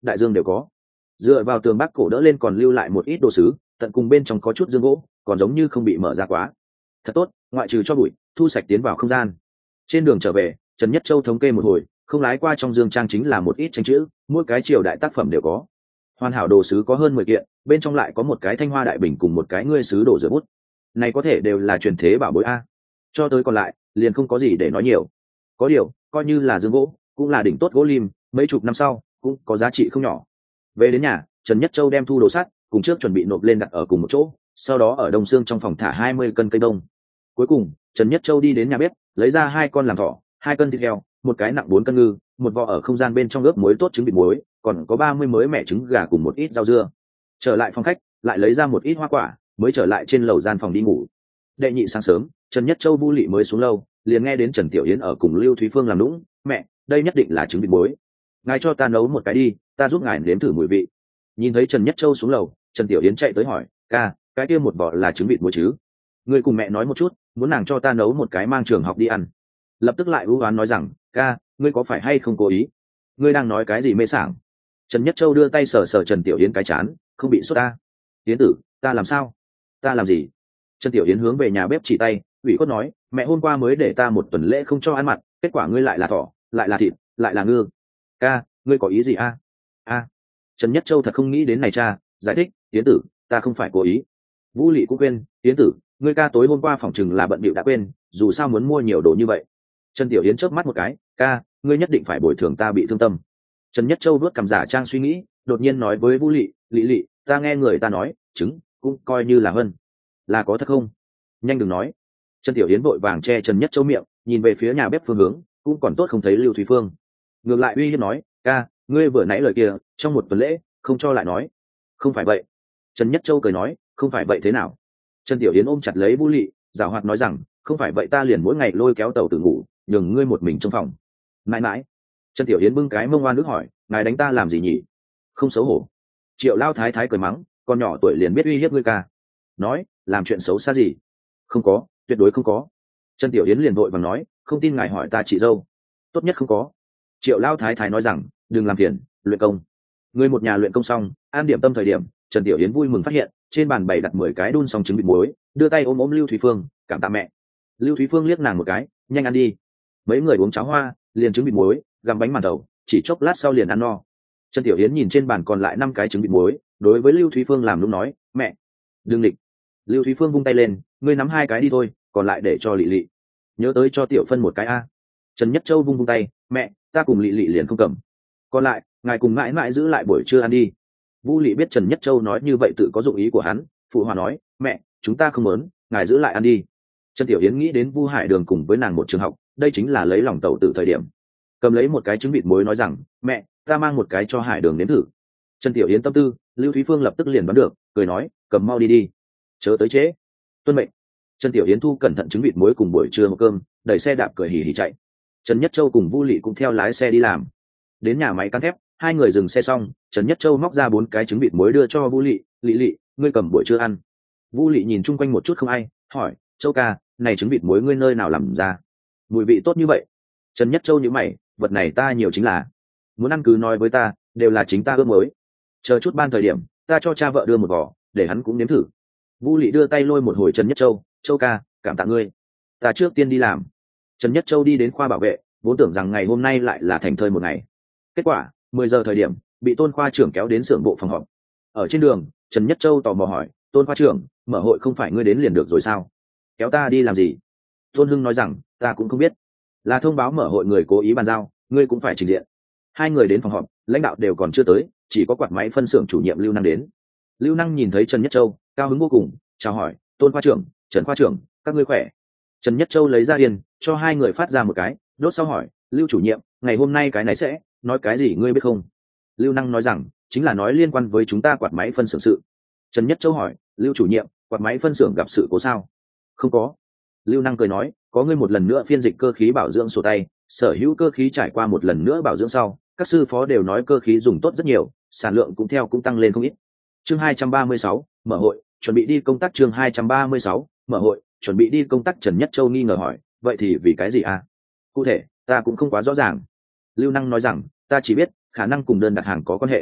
đại dương đều có. Dựa vào tường bắc cổ đỡ lên còn lưu lại một ít đồ sứ, tận cùng bên trong có chút dương gỗ, còn giống như không bị mở ra quá. Thật tốt, ngoại trừ cho bụi, thu sạch tiến vào không gian. Trên đường trở về, Trần Nhất Châu thống kê một hồi, không lái qua trong dương trang chính là một ít tranh chữ, mỗi cái triều đại tác phẩm đều có. Hoàn hảo đồ sứ có hơn 10 kiện, bên trong lại có một cái thanh hoa đại bình cùng một cái ngươi sứ đổ rửa bút. Này có thể đều là truyền thế bảo bối a. Cho tới còn lại, liền không có gì để nói nhiều. Có điều, coi như là dương gỗ, cũng là đỉnh tốt gỗ lim, mấy chục năm sau cũng có giá trị không nhỏ. Về đến nhà, Trần Nhất Châu đem thu đồ sắt cùng trước chuẩn bị nộp lên đặt ở cùng một chỗ, sau đó ở đông xương trong phòng thả 20 cân cây đông. Cuối cùng, Trần Nhất Châu đi đến nhà bếp, lấy ra 2 con làm thỏ, 2 cân thịt heo, một cái nặng 4 cân ngư, một vò ở không gian bên trong ướp muối tốt trứng vịt muối, còn có 30 mới mẻ trứng gà cùng một ít rau dưa. Trở lại phòng khách, lại lấy ra một ít hoa quả, mới trở lại trên lầu gian phòng đi ngủ. Đệ nhị sáng sớm, Trần Nhất Châu bu lị mới xuống lâu, liền nghe đến Trần Tiểu Yến ở cùng Lưu Thúy Phương làm nũng, "Mẹ, đây nhất định là trứng vịt muối. Ngài cho ta nấu một cái đi, ta giúp ngài nếm thử mùi vị." Nhìn thấy Trần Nhất Châu xuống lầu, Trần Tiểu Yến chạy tới hỏi, "Ca, cái kia một vỏ là trứng vịt muối chứ? Ngươi cùng mẹ nói một chút, muốn nàng cho ta nấu một cái mang trường học đi ăn." Lập tức lại ưu oán nói rằng, "Ca, ngươi có phải hay không cố ý? Ngươi đang nói cái gì mê sảng?" Trần Nhất Châu đưa tay sờ sờ Trần Tiểu Yến cái chán, "Không bị sốt ta." "Yến tử, ta làm sao? Ta làm gì?" Trần Tiểu Yến hướng về nhà bếp chỉ tay, ủy khuất nói, "Mẹ hôm qua mới để ta một tuần lễ không cho ăn mặn, kết quả ngươi lại là thỏ, lại là thịt, lại là ngư. Ca, ngươi có ý gì a?" "A." Trần Nhất Châu thật không nghĩ đến này cha, giải thích, "Yến tử, ta không phải cố ý." Vũ Lị cũng quên, "Yến tử, ngươi ca tối hôm qua phỏng chừng là bận bịu đã quên, dù sao muốn mua nhiều đồ như vậy." Trần Tiểu Yến chớp mắt một cái, "Ca, ngươi nhất định phải bồi thường ta bị thương tâm." Trần Nhất Châu vuốt cằm giả trang suy nghĩ, đột nhiên nói với Vũ Lị, "Lị Lị, ta nghe người ta nói, trứng cũng coi như là hơn. Là có thật không? Nhanh đừng nói." Trần Tiểu Yến vội vàng che Trần Nhất Châu miệng, nhìn về phía nhà bếp phương hướng, cũng còn tốt không thấy Lưu Thúy Phương. Ngược lại uy hiếp nói, "Ca, ngươi vừa nãy lời kia, trong một tuần lễ, không cho lại nói." "Không phải vậy." Trần Nhất Châu cười nói, "Không phải vậy thế nào?" Trần Tiểu Yến ôm chặt lấy Vũ Lị, giảo hoạt nói rằng, "Không phải vậy ta liền mỗi ngày lôi kéo tàu tự ngủ, nhường ngươi một mình trong phòng." Mãi mãi. Trần Tiểu Yến bưng cái mông oan nước hỏi, "Ngài đánh ta làm gì nhỉ? Không xấu hổ." Triệu Lao Thái Thái cười mắng, "Con nhỏ tuổi liền biết uy hiếp ngươi ca. Nói, làm chuyện xấu xa gì?" "Không có, tuyệt đối không có." Trần Tiểu Yến liền vội vàng nói, "Không tin ngài hỏi ta chị dâu." "Tốt nhất không có." Triệu Lao Thái Thái nói rằng, "Đừng làm phiền, luyện công." Người một nhà luyện công xong, an điểm tâm thời điểm, Trần Tiểu Yến vui mừng phát hiện, trên bàn bày đặt 10 cái đun xong trứng vịt muối, đưa tay ôm Lưu Thúy Phương, "Cảm tạ mẹ." Lưu Thúy Phương liếc nàng một cái, "Nhanh ăn đi." Mấy người uống cháo hoa, liền trứng vịt muối, gặm bánh màn thầu, chỉ chốc lát sau liền ăn no. Trần Tiểu Yến nhìn trên bàn còn lại 5 cái trứng vịt muối, đối với Lưu Thúy Phương làm lúc nói, "Mẹ, đừng định." Lưu Thúy Phương vung tay lên, "Ngươi nắm 2 cái đi thôi, còn lại để cho Lị Lị. Nhớ tới cho Tiểu Phân một cái a." Trần Nhất Châu vung tay, "Mẹ, ta cùng Lị Lị liền không cầm. Còn lại, ngài cùng mãi mãi giữ lại buổi trưa ăn đi." Vũ Lị biết Trần Nhất Châu nói như vậy tự có dụng ý của hắn, phụ hòa nói, "Mẹ, chúng ta không muốn, ngài giữ lại ăn đi." Trần Tiểu Yến nghĩ đến Vu Hải Đường cùng với nàng một trường học, đây chính là lấy lòng tẩu tử thời điểm. Cầm lấy một cái trứng vịt muối nói rằng, "Mẹ, ta mang một cái cho Hải Đường nếm thử." Trần Tiểu Yến tâm tư, Lưu Thúy Phương lập tức liền đoán được, cười nói, "Cầm mau đi đi, chớ tới trễ." "Tuân mệnh." Trần Tiểu Yến thu cẩn thận trứng vịt muối cùng buổi trưa một cơm, đẩy xe đạp cười hì hì chạy. Trần Nhất Châu cùng Vu Lị cũng theo lái xe đi làm. Đến nhà máy cán thép, hai người dừng xe xong, Trần Nhất Châu móc ra 4 cái trứng vịt muối đưa cho Vu Lị, "Lị Lị, ngươi cầm buổi trưa ăn." Vu Lị nhìn chung quanh một chút không ai, hỏi, "Châu ca, này trứng vịt muối ngươi nơi nào làm ra? Mùi vị tốt như vậy?" Trần Nhất Châu nhíu mày, "Vật này ta nhiều chính là, muốn ăn cứ nói với ta, đều là chính ta ướp mới. Chờ chút ban thời điểm, ta cho cha vợ đưa một vỏ, để hắn cũng nếm thử." Vu Lị đưa tay lôi một hồi Trần Nhất Châu, "Châu ca, cảm tạ ngươi. Ta trước tiên đi làm." Trần Nhất Châu đi đến khoa bảo vệ, vốn tưởng rằng ngày hôm nay lại là thành thơi một ngày. Kết quả, 10 giờ thời điểm, bị Tôn khoa trưởng kéo đến xưởng bộ phòng họp. Ở trên đường, Trần Nhất Châu tò mò hỏi, "Tôn khoa trưởng, mở hội không phải ngươi đến liền được rồi sao? Kéo ta đi làm gì?" Tôn Hưng nói rằng, "Ta cũng không biết. Là thông báo mở hội người cố ý bàn giao, ngươi cũng phải trình diện." Hai người đến phòng họp, lãnh đạo đều còn chưa tới, chỉ có quạt máy phân xưởng chủ nhiệm Lưu Năng đến. Lưu Năng nhìn thấy Trần Nhất Châu, cao hứng vô cùng, chào hỏi, "Tôn khoa trưởng, Trần khoa trưởng, các ngươi khỏe?" Trần Nhất Châu lấy ra điền, cho hai người phát ra một cái, đốt sau hỏi, "Lưu chủ nhiệm, ngày hôm nay cái này sẽ nói cái gì ngươi biết không?" Lưu Năng nói rằng, chính là nói liên quan với chúng ta quạt máy phân xưởng sự. Trần Nhất Châu hỏi, "Lưu chủ nhiệm, quạt máy phân xưởng gặp sự cố sao?" "Không có." Lưu Năng cười nói, "Có ngươi một lần nữa phiên dịch cơ khí bảo dưỡng sổ tay, sở hữu cơ khí trải qua một lần nữa bảo dưỡng sau, các sư phó đều nói cơ khí dùng tốt rất nhiều, sản lượng cũng theo cũng tăng lên không ít." Chương 236, mở hội, chuẩn bị đi công tác. Chương 236, mở hội, chuẩn bị đi công tác. Trần Nhất Châu nghi ngờ hỏi, "Vậy thì vì cái gì à? Cụ thể, ta cũng không quá rõ ràng." Lưu Năng nói rằng, "Ta chỉ biết khả năng cùng đơn đặt hàng có quan hệ."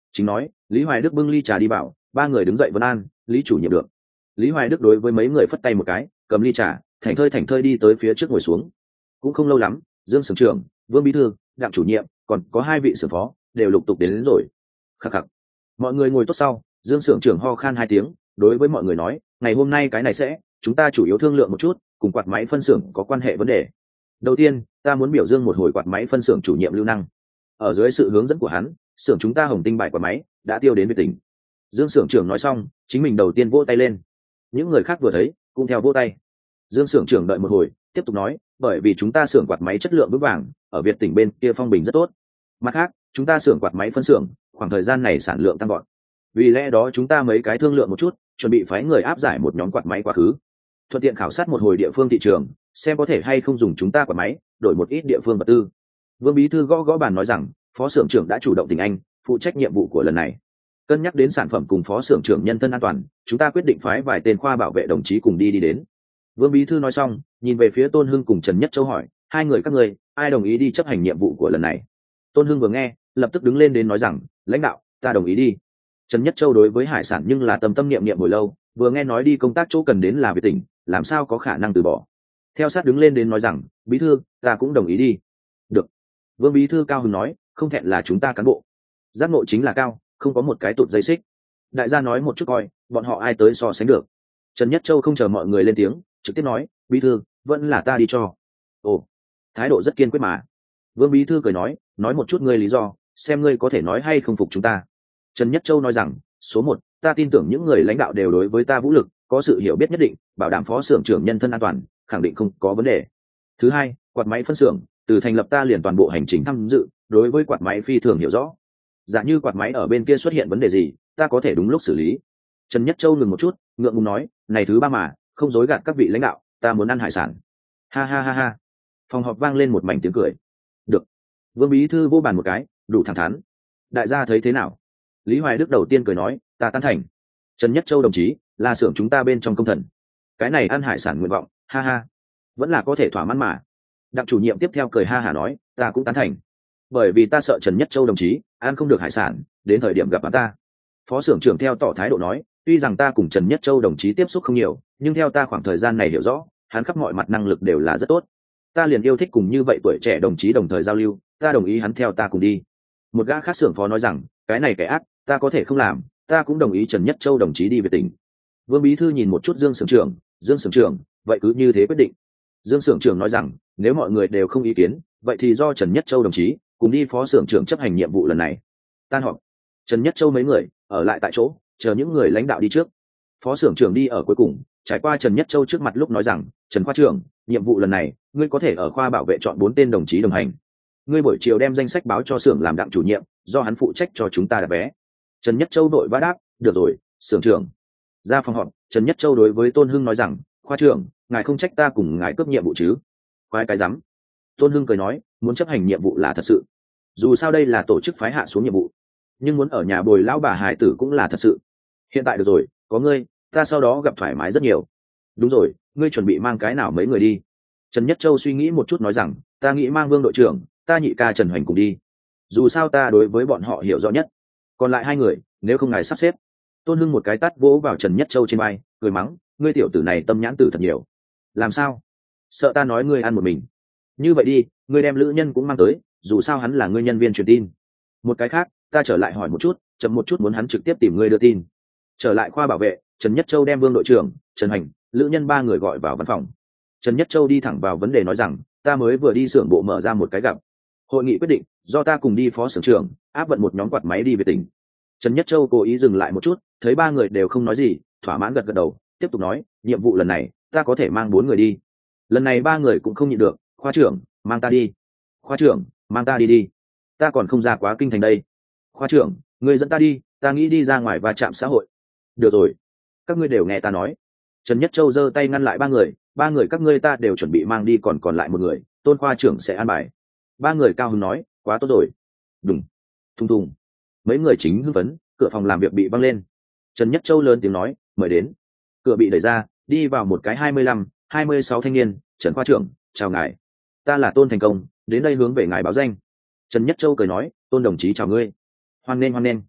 Chính nói, Lý Hoài Đức bưng ly trà đi bảo, ba người đứng dậy vấn an, Lý chủ nhiệm được. Lý Hoài Đức đối với mấy người phất tay một cái, cầm ly trà, thảnh thơi đi tới phía trước ngồi xuống. Cũng không lâu lắm, Dương Sưởng trưởng, Vương bí thư, Đặng chủ nhiệm, còn có hai vị xưởng phó đều lục tục đến rồi. Khắc khắc. Mọi người ngồi tốt sau, Dương Sưởng trưởng ho khan hai tiếng, đối với mọi người nói, ngày hôm nay cái này chúng ta chủ yếu thương lượng một chút, cùng quạt máy phân xưởng có quan hệ vấn đề. Đầu tiên, ta muốn biểu dương một hồi quạt máy phân xưởng chủ nhiệm Lưu Năng. Ở dưới sự hướng dẫn của hắn, xưởng chúng ta Hồng Tinh bài quạt máy đã tiêu đến Việt tỉnh. Dương xưởng trưởng nói xong, chính mình đầu tiên vỗ tay lên. Những người khác vừa thấy, cũng theo vỗ tay. Dương xưởng trưởng đợi một hồi, tiếp tục nói, bởi vì chúng ta xưởng quạt máy chất lượng vững vàng, ở Việt tỉnh bên kia phong bình rất tốt. Mặt khác, chúng ta xưởng quạt máy phân xưởng, khoảng thời gian này sản lượng tăng gọn. Vì lẽ đó chúng ta mấy cái thương lượng một chút, chuẩn bị phái người áp giải một nhóm quạt máy quá khứ, thuận tiện khảo sát một hồi địa phương thị trường, xem có thể hay không dùng chúng ta quạt máy đổi một ít địa phương vật tư. Vương bí thư gõ gõ bàn nói rằng, phó xưởng trưởng đã chủ động tình anh, phụ trách nhiệm vụ của lần này. Cân nhắc đến sản phẩm cùng phó xưởng trưởng nhân thân an toàn, chúng ta quyết định phái vài tên khoa bảo vệ đồng chí cùng đi đến. Vương bí thư nói xong, nhìn về phía Tôn Hưng cùng Trần Nhất Châu hỏi, hai người các ngươi ai đồng ý đi chấp hành nhiệm vụ của lần này? Tôn Hưng vừa nghe, lập tức đứng lên đến nói rằng, lãnh đạo, ta đồng ý đi. Trần Nhất Châu đối với hải sản nhưng là tâm niệm hồi lâu, vừa nghe nói đi công tác chỗ cần đến là Việt tỉnh, làm sao có khả năng từ bỏ. Theo sát đứng lên đến nói rằng, bí thư, ta cũng đồng ý đi. Được. Vương bí thư cao hứng nói, không thẹn là chúng ta cán bộ. Giác ngộ chính là cao, không có một cái tụt dây xích. Đại gia nói một chút coi, bọn họ ai tới so sánh được. Trần Nhất Châu không chờ mọi người lên tiếng, trực tiếp nói, bí thư, vẫn là ta đi cho. Ồ, thái độ rất kiên quyết mà. Vương bí thư cười nói một chút ngươi lý do, xem ngươi có thể nói hay không phục chúng ta. Trần Nhất Châu nói rằng, số một, ta tin tưởng những người lãnh đạo đều đối với ta vũ lực có sự hiểu biết nhất định, bảo đảm phó xưởng trưởng nhân thân an toàn, khẳng định không có vấn đề. Thứ hai, quạt máy phân xưởng, từ thành lập ta liền toàn bộ hành trình tham dự, đối với quạt máy phi thường hiểu rõ. Giả như quạt máy ở bên kia xuất hiện vấn đề gì, ta có thể đúng lúc xử lý. Trần Nhất Châu ngừng một chút, ngượng ngùng nói, này thứ ba mà, không dối gạt các vị lãnh đạo, ta muốn ăn hải sản. Ha ha ha ha. Phòng họp vang lên một mảnh tiếng cười. Được. Vương bí thư vô bàn một cái, đủ thẳng thắn. Đại gia thấy thế nào? Lý Hoài Đức đầu tiên cười nói, ta tán thành. Trần Nhất Châu đồng chí, là xưởng chúng ta bên trong công thần. Cái này ăn hải sản nguyện vọng, ha ha. Vẫn là có thể thỏa mãn mà. Đặng chủ nhiệm tiếp theo cười ha hả nói, ta cũng tán thành. Bởi vì ta sợ Trần Nhất Châu đồng chí, ăn không được hải sản, đến thời điểm gặp hắn ta. Phó xưởng trưởng theo tỏ thái độ nói, tuy rằng ta cùng Trần Nhất Châu đồng chí tiếp xúc không nhiều, nhưng theo ta khoảng thời gian này hiểu rõ, hắn khắp mọi mặt năng lực đều là rất tốt. Ta liền yêu thích cùng như vậy tuổi trẻ đồng chí đồng thời giao lưu, ta đồng ý hắn theo ta cùng đi. Một gã khác xưởng phó nói rằng, cái này kẻ ác, ta có thể không làm, ta cũng đồng ý Trần Nhất Châu đồng chí đi về tỉnh. Vương bí thư nhìn một chút Dương xưởng trưởng, vậy cứ như thế quyết định. Dương xưởng trưởng nói rằng, nếu mọi người đều không ý kiến, vậy thì do Trần Nhất Châu đồng chí cùng đi phó xưởng trưởng chấp hành nhiệm vụ lần này. Tan họp. Trần Nhất Châu mấy người ở lại tại chỗ, chờ những người lãnh đạo đi trước. Phó xưởng trưởng đi ở cuối cùng, trải qua Trần Nhất Châu trước mặt lúc nói rằng, Trần khoa trưởng, nhiệm vụ lần này, ngươi có thể ở khoa bảo vệ chọn 4 tên đồng chí đồng hành. Ngươi buổi chiều đem danh sách báo cho xưởng làm Đặng chủ nhiệm, do hắn phụ trách cho chúng ta đặt vé. Trần Nhất Châu đội vã đáp, được rồi, xưởng trưởng. Ra phòng họp, Trần Nhất Châu đối với Tôn Hưng nói rằng, khoa trưởng, ngài không trách ta cùng ngài cướp nhiệm vụ chứ? Khoái cái rắm. Tôn Hưng cười nói, muốn chấp hành nhiệm vụ là thật sự. Dù sao đây là tổ chức phái hạ xuống nhiệm vụ, nhưng muốn ở nhà bồi lão bà hài tử cũng là thật sự. Hiện tại được rồi, có ngươi, ta sau đó gặp thoải mái rất nhiều. Đúng rồi, ngươi chuẩn bị mang cái nào mấy người đi? Trần Nhất Châu suy nghĩ một chút nói rằng, ta nghĩ mang Vương đội trưởng, ta nhị ca Trần Hoành cùng đi. Dù sao ta đối với bọn họ hiểu rõ nhất. Còn lại hai người, nếu không ngài sắp xếp. Tôn Hưng một cái tát vỗ vào Trần Nhất Châu trên vai, cười mắng, ngươi tiểu tử này tâm nhãn tử thật nhiều. Làm sao? Sợ ta nói ngươi ăn một mình. Như vậy đi, ngươi đem Lữ Nhân cũng mang tới, dù sao hắn là ngươi nhân viên truyền tin. Một cái khác, ta trở lại hỏi một chút, chậm một chút muốn hắn trực tiếp tìm ngươi đưa tin. Trở lại khoa bảo vệ, Trần Nhất Châu đem Vương đội trưởng, Trần Hoành, Lữ Nhân ba người gọi vào văn phòng. Trần Nhất Châu đi thẳng vào vấn đề nói rằng, ta mới vừa đi xưởng bộ mở ra một cái gặp. Hội nghị quyết định, do ta cùng đi phó xưởng trưởng, áp vận một nhóm quạt máy đi về tỉnh. Trần Nhất Châu cố ý dừng lại một chút, thấy ba người đều không nói gì, thỏa mãn gật gật đầu, tiếp tục nói, nhiệm vụ lần này, ta có thể mang 4 người đi. Lần này ba người cũng không nhịn được, khoa trưởng, mang ta đi. Khoa trưởng, mang ta đi đi. Ta còn không ra quá kinh thành đây. Khoa trưởng, người dẫn ta đi, ta nghĩ đi ra ngoài va chạm xã hội. Được rồi, các ngươi đều nghe ta nói. Trần Nhất Châu giơ tay ngăn lại ba người các ngươi ta đều chuẩn bị mang đi, còn lại một người, Tôn khoa trưởng sẽ an bài. Ba người cao hứng nói, quá tốt rồi. Đùng, thùng thùng. Mấy người chính hưng phấn, cửa phòng làm việc bị văng lên. Trần Nhất Châu lớn tiếng nói, mời đến. Cửa bị đẩy ra, đi vào một cái 25, 26 thanh niên. Trần khoa trưởng, chào ngài. Ta là Tôn Thành Công, đến đây hướng về ngài báo danh. Trần Nhất Châu cười nói, Tôn đồng chí chào ngươi. Hoan nghênh.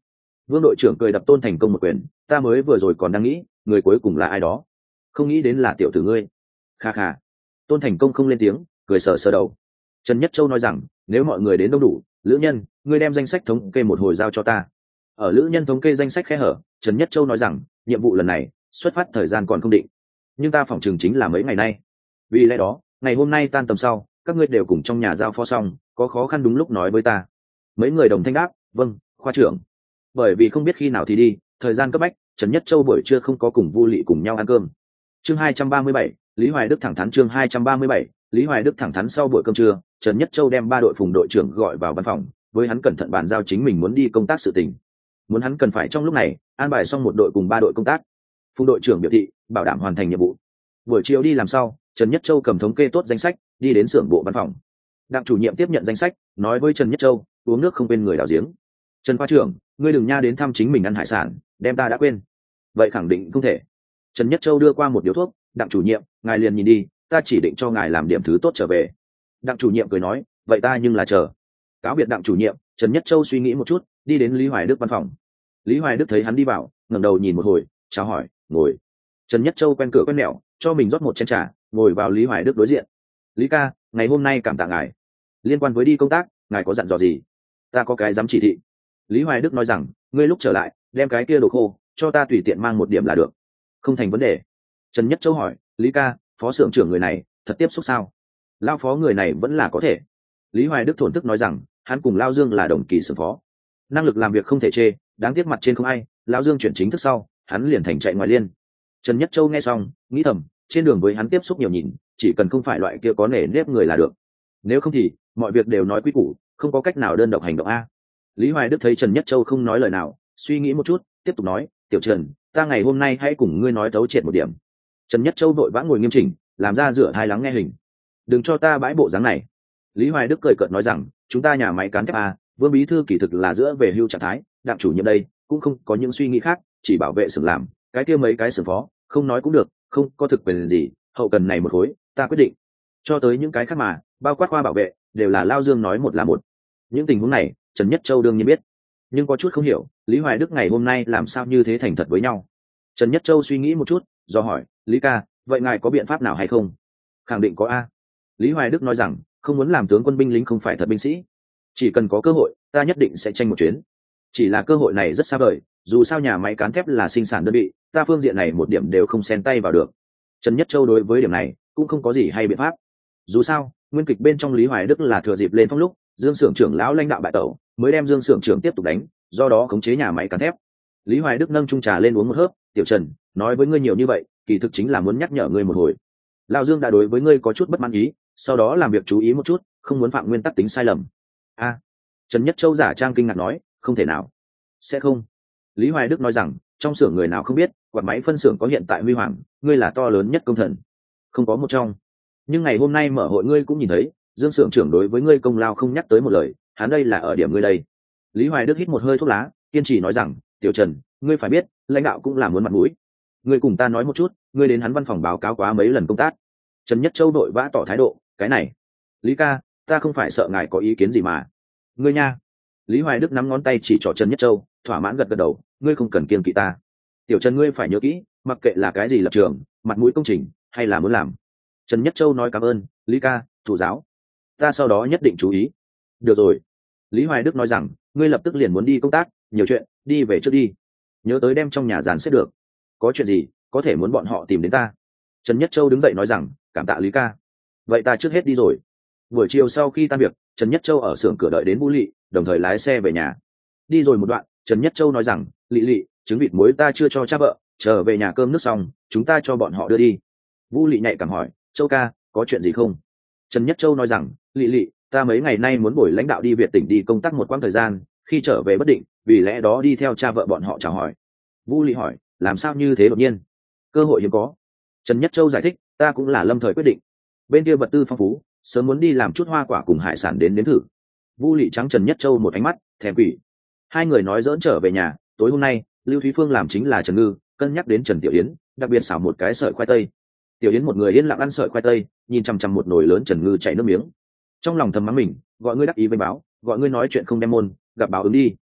Vương đội trưởng cười đập Tôn Thành Công một quyền, ta mới vừa rồi còn đang nghĩ người cuối cùng là ai đó, không nghĩ đến là tiểu tử ngươi. Kha kha. Tôn Thành Công không lên tiếng, cười sờ sờ đầu. Trần Nhất Châu nói rằng, nếu mọi người đến đông đủ, Lữ Nhân, ngươi đem danh sách thống kê một hồi giao cho ta. Ở Lữ Nhân thống kê danh sách khe hở, Trần Nhất Châu nói rằng, nhiệm vụ lần này xuất phát thời gian còn không định, nhưng ta phỏng chừng chính là mấy ngày nay. Vì lẽ đó, ngày hôm nay tan tầm sau, các ngươi đều cùng trong nhà giao phó xong, có khó khăn đúng lúc nói với ta. Mấy người đồng thanh đáp, vâng, khoa trưởng. Bởi vì không biết khi nào thì đi, thời gian cấp bách, Trần Nhất Châu buổi trưa không có cùng Vu Lị cùng nhau ăn cơm. Chương 237, Lý Hoài Đức thẳng thắn. Chương 237, Lý Hoài Đức thẳng thắn. Sau buổi cơm trưa, Trần Nhất Châu đem 3 đội phùng đội trưởng gọi vào văn phòng, với hắn cẩn thận bàn giao chính mình muốn đi công tác sự tình. Muốn hắn cần phải trong lúc này an bài xong một đội cùng 3 đội công tác. Phùng đội trưởng biểu thị bảo đảm hoàn thành nhiệm vụ. Buổi chiều đi làm sau, Trần Nhất Châu cầm thống kê tốt danh sách, đi đến xưởng bộ văn phòng. Đặng chủ nhiệm tiếp nhận danh sách, nói với Trần Nhất Châu, uống nước không quên người đào giếng. Trần khoa trưởng, ngươi đừng nha đến thăm chính mình ăn hải sản, đem ta đã quên. Vậy khẳng định không thể. Trần Nhất Châu đưa qua một điếu thuốc, đặng chủ nhiệm, ngài liền nhìn đi, ta chỉ định cho ngài làm điểm thứ tốt trở về. Đặng chủ nhiệm cười nói, vậy ta nhưng là chờ. Cáo biệt đặng chủ nhiệm, Trần Nhất Châu suy nghĩ một chút, đi đến Lý Hoài Đức văn phòng. Lý Hoài Đức thấy hắn đi vào, ngẩng đầu nhìn một hồi, chào hỏi, ngồi. Trần Nhất Châu quen cửa quen mẹo, cho mình rót một chén trà, ngồi vào Lý Hoài Đức đối diện. Lý ca, ngày hôm nay cảm tạ ngài. Liên quan với đi công tác, ngài có dặn dò gì? Ta có cái dám chỉ thị. Lý Hoài Đức nói rằng, ngươi lúc trở lại, đem cái kia đồ khô cho ta tùy tiện mang một điểm là được. Không thành vấn đề. Trần Nhất Châu hỏi, Lý ca, phó xưởng trưởng người này thật tiếp xúc sao? Lao phó người này vẫn là có thể. Lý Hoài Đức thổn thức nói rằng, hắn cùng Lao Dương là đồng kỳ xưởng phó, năng lực làm việc không thể chê, đáng tiếc mặt trên không ai. Lao Dương chuyển chính thức sau, hắn liền thành chạy ngoài liên. Trần Nhất Châu nghe xong, nghĩ thầm, trên đường với hắn tiếp xúc nhiều nhìn, chỉ cần không phải loại kia có nể nếp người là được. Nếu không thì mọi việc đều nói quy củ, không có cách nào đơn độc hành động a. Lý Hoài Đức thấy Trần Nhất Châu không nói lời nào, suy nghĩ một chút, tiếp tục nói, tiểu Trần, ta ngày hôm nay hãy cùng ngươi nói thấu triệt một điểm. Trần Nhất Châu vội vã ngồi nghiêm chỉnh, làm ra rửa thai lắng nghe hình. Đừng cho ta bãi bộ dáng này. Lý Hoài Đức cười cợt nói rằng, chúng ta nhà máy cán thép a, Vương bí thư kỳ thực là giữa về hưu trạng thái, đặng chủ nhiệm đây cũng không có những suy nghĩ khác, chỉ bảo vệ xưởng làm, cái kia mấy cái xưởng phó, không nói cũng được, không có thực quyền gì, hậu cần này một khối, ta quyết định. Cho tới những cái khác mà, bao quát khoa bảo vệ, đều là Lao Dương nói một là một. Những tình huống này, Trần Nhất Châu đương nhiên biết, nhưng có chút không hiểu, Lý Hoài Đức ngày hôm nay làm sao như thế thành thật với nhau. Trần Nhất Châu suy nghĩ một chút, do hỏi, Lý ca, vậy ngài có biện pháp nào hay không? Khẳng định có a. Lý Hoài Đức nói rằng, không muốn làm tướng quân binh lính không phải thật binh sĩ, chỉ cần có cơ hội, ta nhất định sẽ tranh một chuyến. Chỉ là cơ hội này rất xa vời, dù sao nhà máy cán thép là sinh sản đơn vị, ta phương diện này một điểm đều không xen tay vào được. Trần Nhất Châu đối với điểm này cũng không có gì hay biện pháp. Dù sao, nguyên kịch bên trong Lý Hoài Đức là thừa dịp lên phong lúc, Dương xưởng trưởng lão lãnh đạo bại tẩu, mới đem Dương xưởng trưởng tiếp tục đánh, do đó khống chế nhà máy cán thép. Lý Hoài Đức nâng chung trà lên uống một hớp, tiểu Trần, nói với ngươi nhiều như vậy, kỳ thực chính là muốn nhắc nhở ngươi một hồi. Lão Dương đã đối với ngươi có chút bất mãn ý, sau đó làm việc chú ý một chút, không muốn phạm nguyên tắc tính sai lầm. A. Trần Nhất Châu giả trang kinh ngạc nói, không thể nào. Sẽ không. Lý Hoài Đức nói rằng, trong xưởng người nào không biết, quạt máy phân xưởng có hiện tại huy hoàng, ngươi là to lớn nhất công thần. Không có một trong. Nhưng ngày hôm nay mở hội ngươi cũng nhìn thấy, Dương xưởng trưởng đối với ngươi công lao không nhắc tới một lời, hắn đây là ở điểm ngươi đây. Lý Hoài Đức hít một hơi thuốc lá, kiên trì nói rằng, tiểu Trần, ngươi phải biết, lãnh đạo cũng là muốn mặt mũi. Ngươi cùng ta nói một chút, ngươi đến hắn văn phòng báo cáo quá mấy lần công tác. Trần Nhất Châu đội vã tỏ thái độ, cái này. Lý ca, ta không phải sợ ngài có ý kiến gì mà. Ngươi nha. Lý Hoài Đức nắm ngón tay chỉ trỏ Trần Nhất Châu, thỏa mãn gật gật đầu, ngươi không cần kiêng kỵ ta. Tiểu Trần ngươi phải nhớ kỹ, mặc kệ là cái gì lập trường, mặt mũi công trình, hay là muốn làm. Trần Nhất Châu nói cảm ơn, Lý ca, thủ giáo. Ta sau đó nhất định chú ý. Được rồi. Lý Hoài Đức nói rằng, ngươi lập tức liền muốn đi công tác, nhiều chuyện, đi về trước đi. Nhớ tới đem trong nhà dàn xếp được. Có chuyện gì, có thể muốn bọn họ tìm đến ta. Trần Nhất Châu đứng dậy nói rằng, cảm tạ Lý ca. Vậy ta trước hết đi rồi. Buổi chiều sau khi tan việc, Trần Nhất Châu ở xưởng cửa đợi đến Vũ Lị, đồng thời lái xe về nhà. Đi rồi một đoạn, Trần Nhất Châu nói rằng, Lị Lị, trứng vịt muối ta chưa cho cha vợ, trở về nhà cơm nước xong, chúng ta cho bọn họ đưa đi. Vũ Lị nhạy cảm hỏi, Châu ca, có chuyện gì không? Trần Nhất Châu nói rằng, Lị Lị, ta mấy ngày nay muốn bồi lãnh đạo đi Việt tỉnh đi công tác một quãng thời gian, khi trở về bất định, vì lẽ đó đi theo cha vợ bọn họ chào hỏi. Vũ Lị hỏi, làm sao như thế đột nhiên? Cơ hội hiếm có. Trần Nhất Châu giải thích, ta cũng là lâm thời quyết định. Bên kia vật tư phong phú, sớm muốn đi làm chút hoa quả cùng hải sản đến nếm thử. Vũ Lị trắng Trần Nhất Châu một ánh mắt, thèm quỷ. Hai người nói dỡn trở về nhà, tối hôm nay, Lưu Thúy Phương làm chính là Trần Ngư, cân nhắc đến Trần Tiểu Yến, đặc biệt xảo một cái sợi khoai tây. Tiểu Yến một người yên lặng ăn sợi khoai tây, nhìn chằm chằm một nồi lớn Trần Ngư chảy nước miếng. Trong lòng thầm mắng mình, gọi ngươi đắc ý với báo, gọi ngươi nói chuyện không đem môn, gặp báo ứng đi.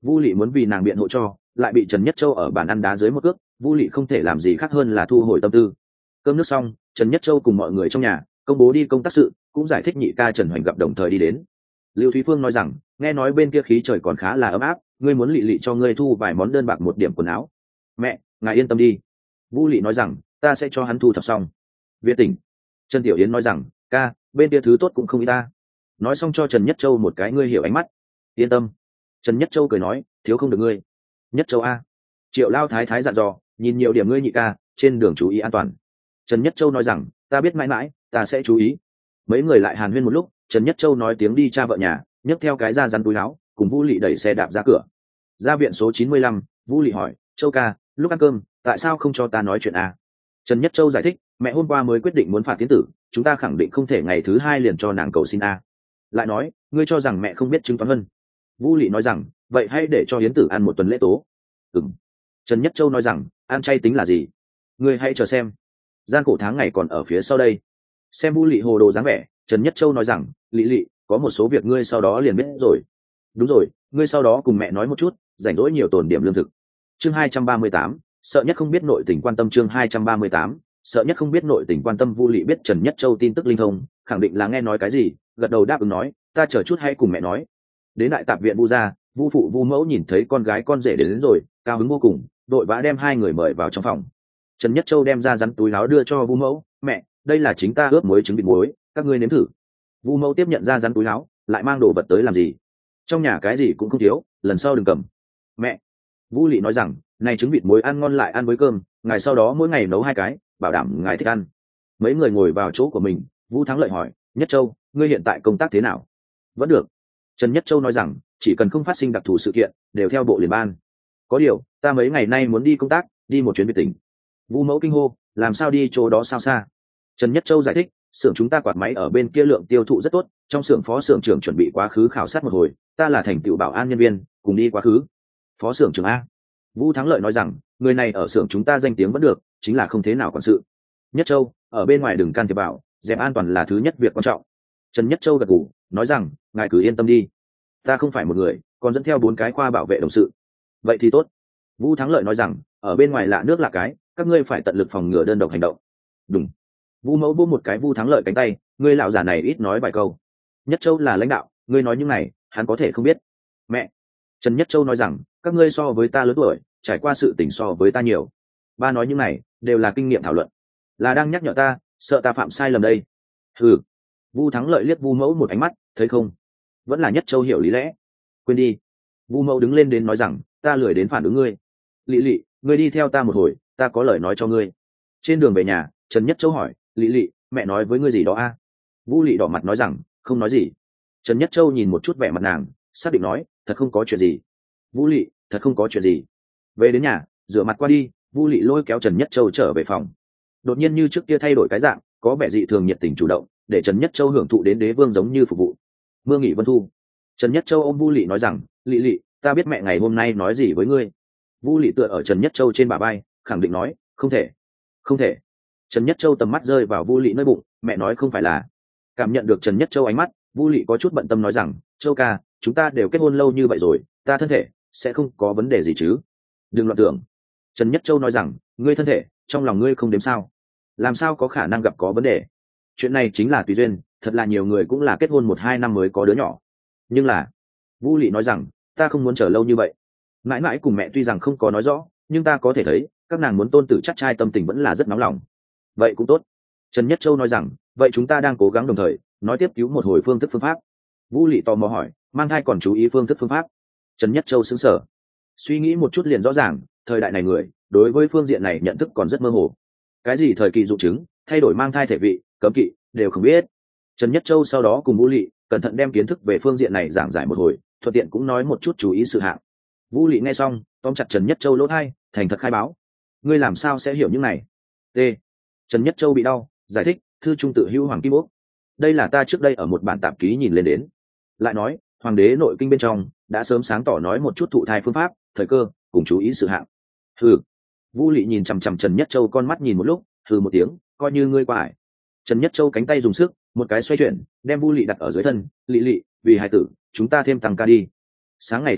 Vu Lị muốn vì nàng biện hộ cho, lại bị Trần Nhất Châu ở bàn ăn đá dưới một cước, Vu Lị không thể làm gì khác hơn là thu hồi tâm tư. Cơm nước xong, Trần Nhất Châu cùng mọi người trong nhà công bố đi công tác sự, cũng giải thích nhị ca Trần Hoành gặp đồng thời đi đến. Lưu Thúy Phương nói rằng, nghe nói bên kia khí trời còn khá là ấm áp, ngươi muốn Lị Lị cho ngươi thu vài món đơn bạc một điểm quần áo. Mẹ, ngài yên tâm đi. Vu Lị nói rằng, ta sẽ cho hắn thu thập xong. Việt tỉnh. Trần Tiểu Yến nói rằng, ca, bên kia thứ tốt cũng không ít ta. Nói xong cho Trần Nhất Châu một cái ngươi hiểu ánh mắt. Yên tâm. Trần Nhất Châu cười nói, thiếu không được ngươi. Nhất Châu a. Triệu Lao Thái Thái dặn dò, nhìn nhiều điểm ngươi nhị ca, trên đường chú ý an toàn. Trần Nhất Châu nói rằng, ta biết mãi mãi, ta sẽ chú ý. Mấy người lại hàn huyên một lúc, Trần Nhất Châu nói tiếng đi cha vợ nhà, nhấc theo cái ra rắn túi áo, cùng Vu Lị đẩy xe đạp ra cửa. Ra viện số 95, Vu Lị hỏi, Châu ca, lúc ăn cơm, tại sao không cho ta nói chuyện a? Trần Nhất Châu giải thích, mẹ hôm qua mới quyết định muốn phạt tiến tử, chúng ta khẳng định không thể ngày thứ hai liền cho nàng cầu xin a. Lại nói, ngươi cho rằng mẹ không biết chứng toán vân. Vu Lị nói rằng, vậy hãy để cho Yến Tử ăn một tuần lễ tố. Ừm. Trần Nhất Châu nói rằng, ăn chay tính là gì? Ngươi hãy chờ xem. Gian khổ tháng ngày còn ở phía sau đây. Xem Vu Lị hồ đồ dáng vẻ, Trần Nhất Châu nói rằng, Lị Lị, có một số việc ngươi sau đó liền biết rồi. Đúng rồi, ngươi sau đó cùng mẹ nói một chút, rảnh rỗi nhiều tồn điểm lương thực. Chương 238, sợ nhất không biết nội tình quan tâm. Chương 238, sợ nhất không biết nội tình quan tâm. Vu Lị biết Trần Nhất Châu tin tức linh thông, khẳng định là nghe nói cái gì, gật đầu đáp ứng nói, ta chờ chút hãy cùng mẹ nói. Đến đại tạp viện Vu gia, Vu phụ Vu mẫu nhìn thấy con gái con rể đến rồi, cao hứng vô cùng, đội vã đem hai người mời vào trong phòng. Trần Nhất Châu đem ra rắn túi áo đưa cho Vu mẫu, mẹ, đây là chính ta ướp muối trứng vịt muối, các ngươi nếm thử. Vu mẫu tiếp nhận ra rắn túi áo, lại mang đồ vật tới làm gì? Trong nhà cái gì cũng không thiếu, lần sau đừng cầm. Mẹ. Vu Lị nói rằng, này trứng vịt muối ăn ngon lại ăn với cơm, ngày sau đó mỗi ngày nấu hai cái, bảo đảm ngài thích ăn. Mấy người ngồi vào chỗ của mình, Vu Thắng Lợi hỏi, Nhất Châu, ngươi hiện tại công tác thế nào? Vẫn được. Trần Nhất Châu nói rằng, chỉ cần không phát sinh đặc thù sự kiện, đều theo bộ liền ban. Có điều, ta mấy ngày nay muốn đi công tác, đi một chuyến biệt tỉnh. Vu mẫu kinh hô, làm sao đi chỗ đó sao xa? Trần Nhất Châu giải thích, xưởng chúng ta quạt máy ở bên kia lượng tiêu thụ rất tốt, trong xưởng phó xưởng trưởng chuẩn bị quá khứ khảo sát một hồi, ta là thành tựu bảo an nhân viên, cùng đi quá khứ. Phó xưởng trưởng a? Vu Thắng Lợi nói rằng, người này ở xưởng chúng ta danh tiếng vẫn được, chính là không thế nào quản sự. Nhất Châu, ở bên ngoài đừng can thiệp vào, dẹp an toàn là thứ nhất việc quan trọng. Trần Nhất Châu gật gù, nói rằng, ngài cứ yên tâm đi, ta không phải một người, còn dẫn theo 4 cái khoa bảo vệ đồng sự. Vậy thì tốt. Vu Thắng Lợi nói rằng, ở bên ngoài lạ nước lạ cái, các ngươi phải tận lực phòng ngừa đơn độc hành động. Đúng. Vu mẫu buông một cái Vu Thắng Lợi cánh tay, ngươi lão già này ít nói vài câu. Nhất Châu là lãnh đạo, ngươi nói những này, hắn có thể không biết. Mẹ. Trần Nhất Châu nói rằng, các ngươi so với ta lớn tuổi, trải qua sự tình so với ta nhiều. Ba nói những này, đều là kinh nghiệm thảo luận, là đang nhắc nhở ta, sợ ta phạm sai lầm đây. Ừ. Vu Thắng Lợi liếc Vu mẫu một ánh mắt, thấy không? Vẫn là Nhất Châu hiểu lý lẽ. Quên đi. Vu mẫu đứng lên đến nói rằng, ta lười đến phản ứng ngươi. Lị Lị, ngươi đi theo ta một hồi, ta có lời nói cho ngươi. Trên đường về nhà, Trần Nhất Châu hỏi, Lị Lị, mẹ nói với ngươi gì đó a? Vu Lị đỏ mặt nói rằng, không nói gì. Trần Nhất Châu nhìn một chút vẻ mặt nàng, xác định nói, thật không có chuyện gì. Vu Lị, thật không có chuyện gì. Về đến nhà, rửa mặt qua đi, Vu Lị lôi kéo Trần Nhất Châu trở về phòng. Đột nhiên như trước kia thay đổi cái dạng, có vẻ dị thường nhiệt tình chủ động, để Trần Nhất Châu hưởng thụ đến đế vương giống như phục vụ. Mưa nghỉ vân thu. Trần Nhất Châu ôm Vu Lị nói rằng, Lị Lị, ta biết mẹ ngày hôm nay nói gì với ngươi. Vu Lị tựa ở Trần Nhất Châu trên bả vai, khẳng định nói, không thể, không thể. Trần Nhất Châu tầm mắt rơi vào Vu Lị nơi bụng, mẹ nói không phải là. Cảm nhận được Trần Nhất Châu ánh mắt, Vu Lị có chút bận tâm nói rằng, Châu ca, chúng ta đều kết hôn lâu như vậy rồi, ta thân thể sẽ không có vấn đề gì chứ? Đừng loạn tưởng. Trần Nhất Châu nói rằng, ngươi thân thể, trong lòng ngươi không đếm sao? Làm sao có khả năng gặp có vấn đề? Chuyện này chính là tùy duyên, thật là nhiều người cũng là kết hôn 1-2 năm mới có đứa nhỏ. Nhưng là, Vu Lị nói rằng, ta không muốn chờ lâu như vậy. Mãi mãi cùng mẹ tuy rằng không có nói rõ, nhưng ta có thể thấy, các nàng muốn tôn tử chắc trai tâm tình vẫn là rất nóng lòng. Vậy cũng tốt. Trần Nhất Châu nói rằng, vậy chúng ta đang cố gắng đồng thời, nói tiếp cứu một hồi phương thức phương pháp. Vu Lị tò mò hỏi, mang thai còn chú ý phương thức phương pháp? Trần Nhất Châu sững sờ, suy nghĩ một chút liền rõ ràng, thời đại này người, đối với phương diện này nhận thức còn rất mơ hồ. Cái gì thời kỳ dụng chứng, thay đổi mang thai thể vị, cấm kỵ, đều không biết. Trần Nhất Châu sau đó cùng Vu Lị cẩn thận đem kiến thức về phương diện này giảng giải một hồi, thuận tiện cũng nói một chút chú ý sự hạng. Vu Lị nghe xong, tóm chặt Trần Nhất Châu lỗ tai, thành thật khai báo. Ngươi làm sao sẽ hiểu những này? T. Trần Nhất Châu bị đau, giải thích, thư trung tự hữu Hoàng Kim Ốc. Đây là ta trước đây ở một bản tạp ký nhìn lên đến. Lại nói, Hoàng đế nội kinh bên trong đã sớm sáng tỏ nói một chút thụ thai phương pháp, thời cơ, cùng chú ý sự hạng. Hừ. Vu Lị nhìn chằm chằm Trần Nhất Châu con mắt nhìn một lúc, hừ một tiếng, coi như ngươi qua ải. Trần Nhất Châu cánh tay dùng sức, một cái xoay chuyển, đem Vu Lị đặt ở dưới thân, Lị Lị, vì hài tử, chúng ta thêm tăng ca đi. Sáng ngày thứ 2,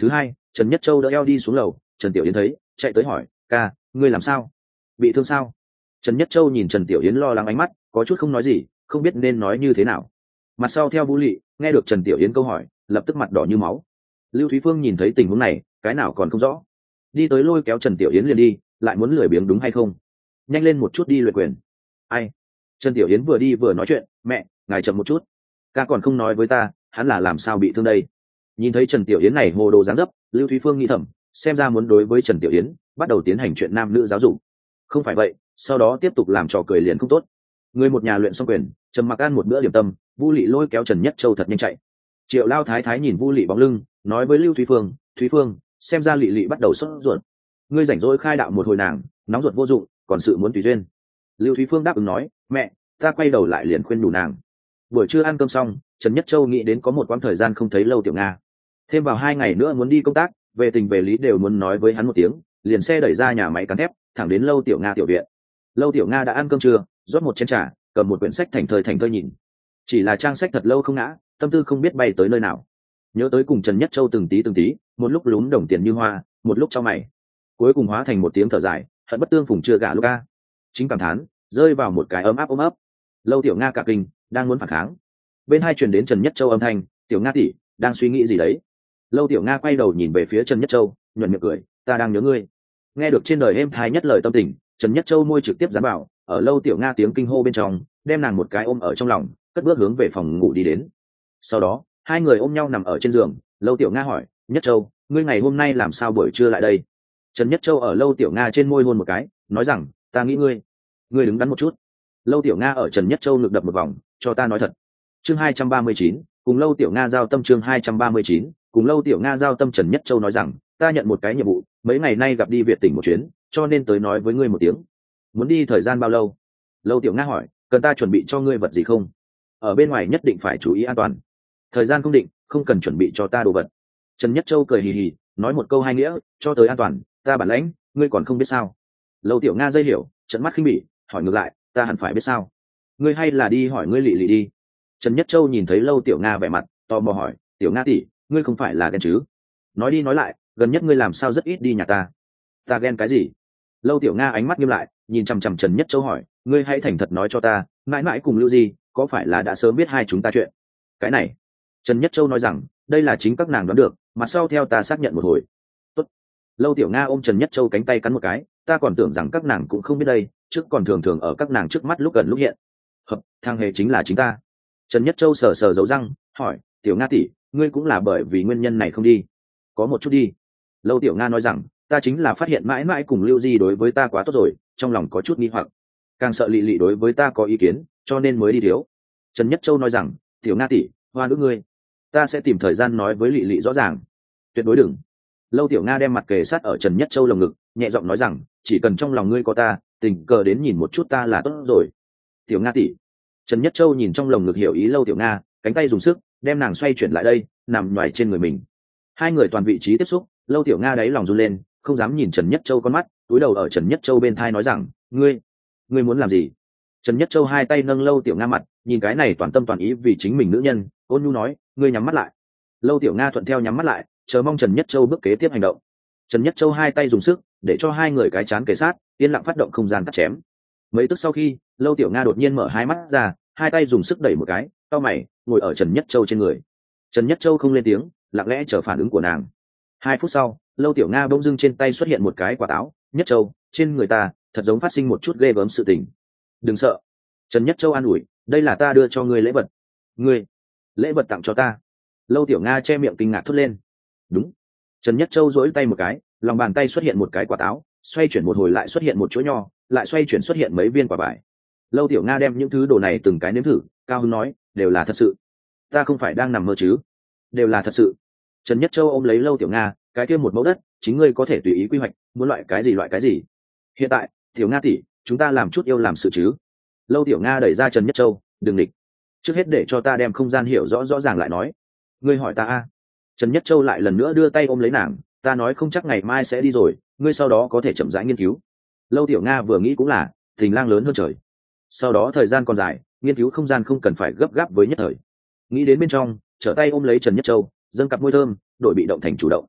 Trần Nhất Châu đỡ eo đi xuống lầu. Trần Tiểu Yến thấy, chạy tới hỏi, ca, ngươi làm sao? Bị thương sao? Trần Nhất Châu nhìn Trần Tiểu Yến lo lắng ánh mắt, có chút không nói gì, không biết nên nói như thế nào. Mặt sau theo Vũ Lị nghe được Trần Tiểu Yến câu hỏi, lập tức mặt đỏ như máu. Lưu Thúy Phương nhìn thấy tình huống này, cái nào còn không rõ, đi tới lôi kéo Trần Tiểu Yến liền đi, lại muốn lười biếng đúng hay không? Nhanh lên một chút đi luyện quyền. Ai? Trần Tiểu Yến vừa đi vừa nói chuyện, mẹ, ngài chậm một chút, ca còn không nói với ta, hắn là làm sao bị thương đây? Nhìn thấy Trần Tiểu Yến này hồ đồ dáng dấp, Lưu Thúy Phương nghĩ thầm, xem ra muốn đối với Trần Tiểu Yến bắt đầu tiến hành chuyện nam nữ giáo dục. Không phải vậy, sau đó tiếp tục làm trò cười liền không tốt. Người một nhà luyện xong quyền, Trầm Mặc ăn một bữa điểm tâm, Vu Lị lôi kéo Trần Nhất Châu thật nhanh chạy. Triệu Lao Thái Thái nhìn Vu Lị bóng lưng, nói với Lưu Thúy Phương, xem ra Lị Lị bắt đầu sốt ruột. Ngươi rảnh rỗi khai đạo một hồi nàng, nóng ruột vô dụng, còn sự muốn tùy duyên. Lưu Thúy Phương đáp ứng nói, mẹ, ta quay đầu lại liền khuyên đủ nàng. Buổi trưa ăn cơm xong, Trần Nhất Châu nghĩ đến có một quãng thời gian không thấy Lâu Tiểu Nga, thêm vào 2 ngày nữa muốn đi công tác, về tình về lý đều muốn nói với hắn một tiếng, liền xe đẩy ra nhà máy cán thép, thẳng đến Lâu Tiểu Nga tiểu viện. Lâu Tiểu Nga đã ăn cơm trưa, rót một chén trà, cầm một quyển sách thành thơi nhìn. Chỉ là trang sách thật lâu không ngã, tâm tư không biết bay tới nơi nào. Nhớ tới cùng Trần Nhất Châu từng tí, một lúc lún đồng tiền như hoa, một lúc cho mày, cuối cùng hóa thành một tiếng thở dài, hận bất tương phùng chưa gả lúc ca. Chính cảm thán, rơi vào một cái ấm áp. Lâu Tiểu Nga cả kinh, đang muốn phản kháng. Bên hai truyền đến Trần Nhất Châu âm thanh, Tiểu Nga tỷ, đang suy nghĩ gì đấy? Lâu Tiểu Nga quay đầu nhìn về phía Trần Nhất Châu, nhuận miệng cười, ta đang nhớ ngươi. Nghe được trên đời êm thai nhất lời tâm tình, Trần Nhất Châu môi trực tiếp dán bảo, ở Lâu Tiểu Nga tiếng kinh hô bên trong, đem nàng một cái ôm ở trong lòng, cất bước hướng về phòng ngủ đi đến. Sau đó, hai người ôm nhau nằm ở trên giường. Lâu Tiểu Nga hỏi, Nhất Châu, ngươi ngày hôm nay làm sao buổi trưa lại đây? Trần Nhất Châu ở Lâu Tiểu Nga trên môi hôn một cái, nói rằng, ta nghĩ ngươi đứng đắn một chút. Lâu Tiểu Nga ở Trần Nhất Châu ngực đập một vòng, cho ta nói thật. Chương 239, cùng Lâu Tiểu Nga giao tâm. Chương 239, cùng Lâu Tiểu Nga giao tâm. Trần Nhất Châu nói rằng, ta nhận một cái nhiệm vụ, mấy ngày nay gặp đi Việt tỉnh một chuyến, cho nên tới nói với ngươi một tiếng. Muốn đi thời gian bao lâu? Lâu Tiểu Nga hỏi, cần ta chuẩn bị cho ngươi vật gì không? Ở bên ngoài nhất định phải chú ý an toàn. Thời gian không định, không cần chuẩn bị cho ta đồ vật. Trần Nhất Châu cười hì hì, nói một câu hai nghĩa, cho tới an toàn, ta bản lãnh, ngươi còn không biết sao? Lâu Tiểu Nga dây hiểu, trận mắt khinh bỉ, hỏi ngược lại, ta hẳn phải biết sao? Ngươi hay là đi hỏi ngươi Lị Lị đi. Trần Nhất Châu nhìn thấy Lâu Tiểu Nga vẻ mặt tò mò hỏi, Tiểu Nga tỷ, ngươi không phải là ghen chứ? Nói đi nói lại, gần nhất ngươi làm sao rất ít đi nhà ta? Ta ghen cái gì? Lâu Tiểu Nga ánh mắt nghiêm lại, nhìn chằm chằm Trần Nhất Châu hỏi, ngươi hãy thành thật nói cho ta, mãi mãi cùng Lưu Di có phải là đã sớm biết hai chúng ta chuyện? Cái này, Trần Nhất Châu nói rằng, đây là chính các nàng đoán được, mặt sau theo ta xác nhận một hồi. Tốt. Lâu Tiểu Nga ôm Trần Nhất Châu cánh tay cắn một cái, ta còn tưởng rằng các nàng cũng không biết đây, trước còn thường ở các nàng trước mắt lúc gần lúc hiện. Hợp, thang hề chính là chính ta. Trần Nhất Châu sờ sờ dấu răng, hỏi, Tiểu Nga tỷ, ngươi cũng là bởi vì nguyên nhân này không đi? Có một chút đi. Lâu Tiểu Nga nói rằng, ta chính là phát hiện mãi mãi cùng Lưu Di đối với ta quá tốt rồi, trong lòng có chút nghi hoặc, càng sợ Lị Lị đối với ta có ý kiến, cho nên mới đi thiếu. Trần Nhất Châu nói rằng, Tiểu Nga tỷ, hoa nữ ngươi, ta sẽ tìm thời gian nói với Lị Lị rõ ràng, tuyệt đối đừng. Lâu Tiểu Nga đem mặt kề sát ở Trần Nhất Châu lồng ngực, nhẹ giọng nói rằng, chỉ cần trong lòng ngươi có ta, tình cờ đến nhìn một chút ta là tốt rồi. Tiểu Nga tỷ. Trần Nhất Châu nhìn trong lồng ngực hiểu ý Lâu Tiểu Nga, cánh tay dùng sức đem nàng xoay chuyển lại đây, nằm nhoài trên người mình. Hai người toàn vị trí tiếp xúc, Lâu Tiểu Nga đáy lòng run lên, không dám nhìn Trần Nhất Châu con mắt, cúi đầu ở Trần Nhất Châu bên thai nói rằng, ngươi muốn làm gì? Trần Nhất Châu hai tay nâng Lâu Tiểu Nga mặt, nhìn cái này toàn tâm toàn ý vì chính mình nữ nhân, ôn nhu nói, ngươi nhắm mắt lại. Lâu Tiểu Nga thuận theo nhắm mắt lại, chờ mong Trần Nhất Châu bước kế tiếp hành động. Trần Nhất Châu hai tay dùng sức để cho hai người cái chán kề sát, yên lặng phát động không gian cắt chém. Mấy tức sau khi, Lâu Tiểu Nga đột nhiên mở hai mắt ra, hai tay dùng sức đẩy một cái, cau mày, ngồi ở Trần Nhất Châu trên người. Trần Nhất Châu không lên tiếng, lặng lẽ chờ phản ứng của nàng. 2 phút sau, Lâu Tiểu Nga bỗng dưng trên tay xuất hiện một cái quả táo. Nhất Châu, trên người ta thật giống phát sinh một chút ghê gớm sự tình. Đừng sợ. Trần Nhất Châu an ủi, đây là ta đưa cho ngươi lễ vật. Ngươi lễ vật tặng cho ta? Lâu Tiểu Nga che miệng kinh ngạc thốt lên. Đúng. Trần Nhất Châu duỗi tay một cái, lòng bàn tay xuất hiện một cái quả táo, xoay chuyển một hồi lại xuất hiện một chuỗi nho, lại xoay chuyển xuất hiện mấy viên quả vải. Lâu Tiểu Nga đem những thứ đồ này từng cái nếm thử, cao hứng nói, đều là thật sự. Ta không phải đang nằm mơ chứ? Đều là thật sự. Trần Nhất Châu ôm lấy Lâu Tiểu Nga, cái kia một mẫu đất, chính ngươi có thể tùy ý quy hoạch, muốn loại cái gì. Hiện tại, Tiểu Nga tỷ, chúng ta làm chút yêu làm sự chứ? Lâu Tiểu Nga đẩy ra Trần Nhất Châu, đừng địch. Trước hết để cho ta đem không gian hiểu rõ ràng lại nói. Ngươi hỏi ta a? Trần Nhất Châu lại lần nữa đưa tay ôm lấy nàng, ta nói không chắc ngày mai sẽ đi rồi, ngươi sau đó có thể chậm rãi nghiên cứu. Lâu Tiểu Nga vừa nghĩ cũng là, tình lang lớn hơn trời. Sau đó thời gian còn dài, nghiên cứu không gian không cần phải gấp gáp với nhất thời. Nghĩ đến bên trong, trở tay ôm lấy Trần Nhất Châu, dâng cặp môi thơm, đổi bị động thành chủ động.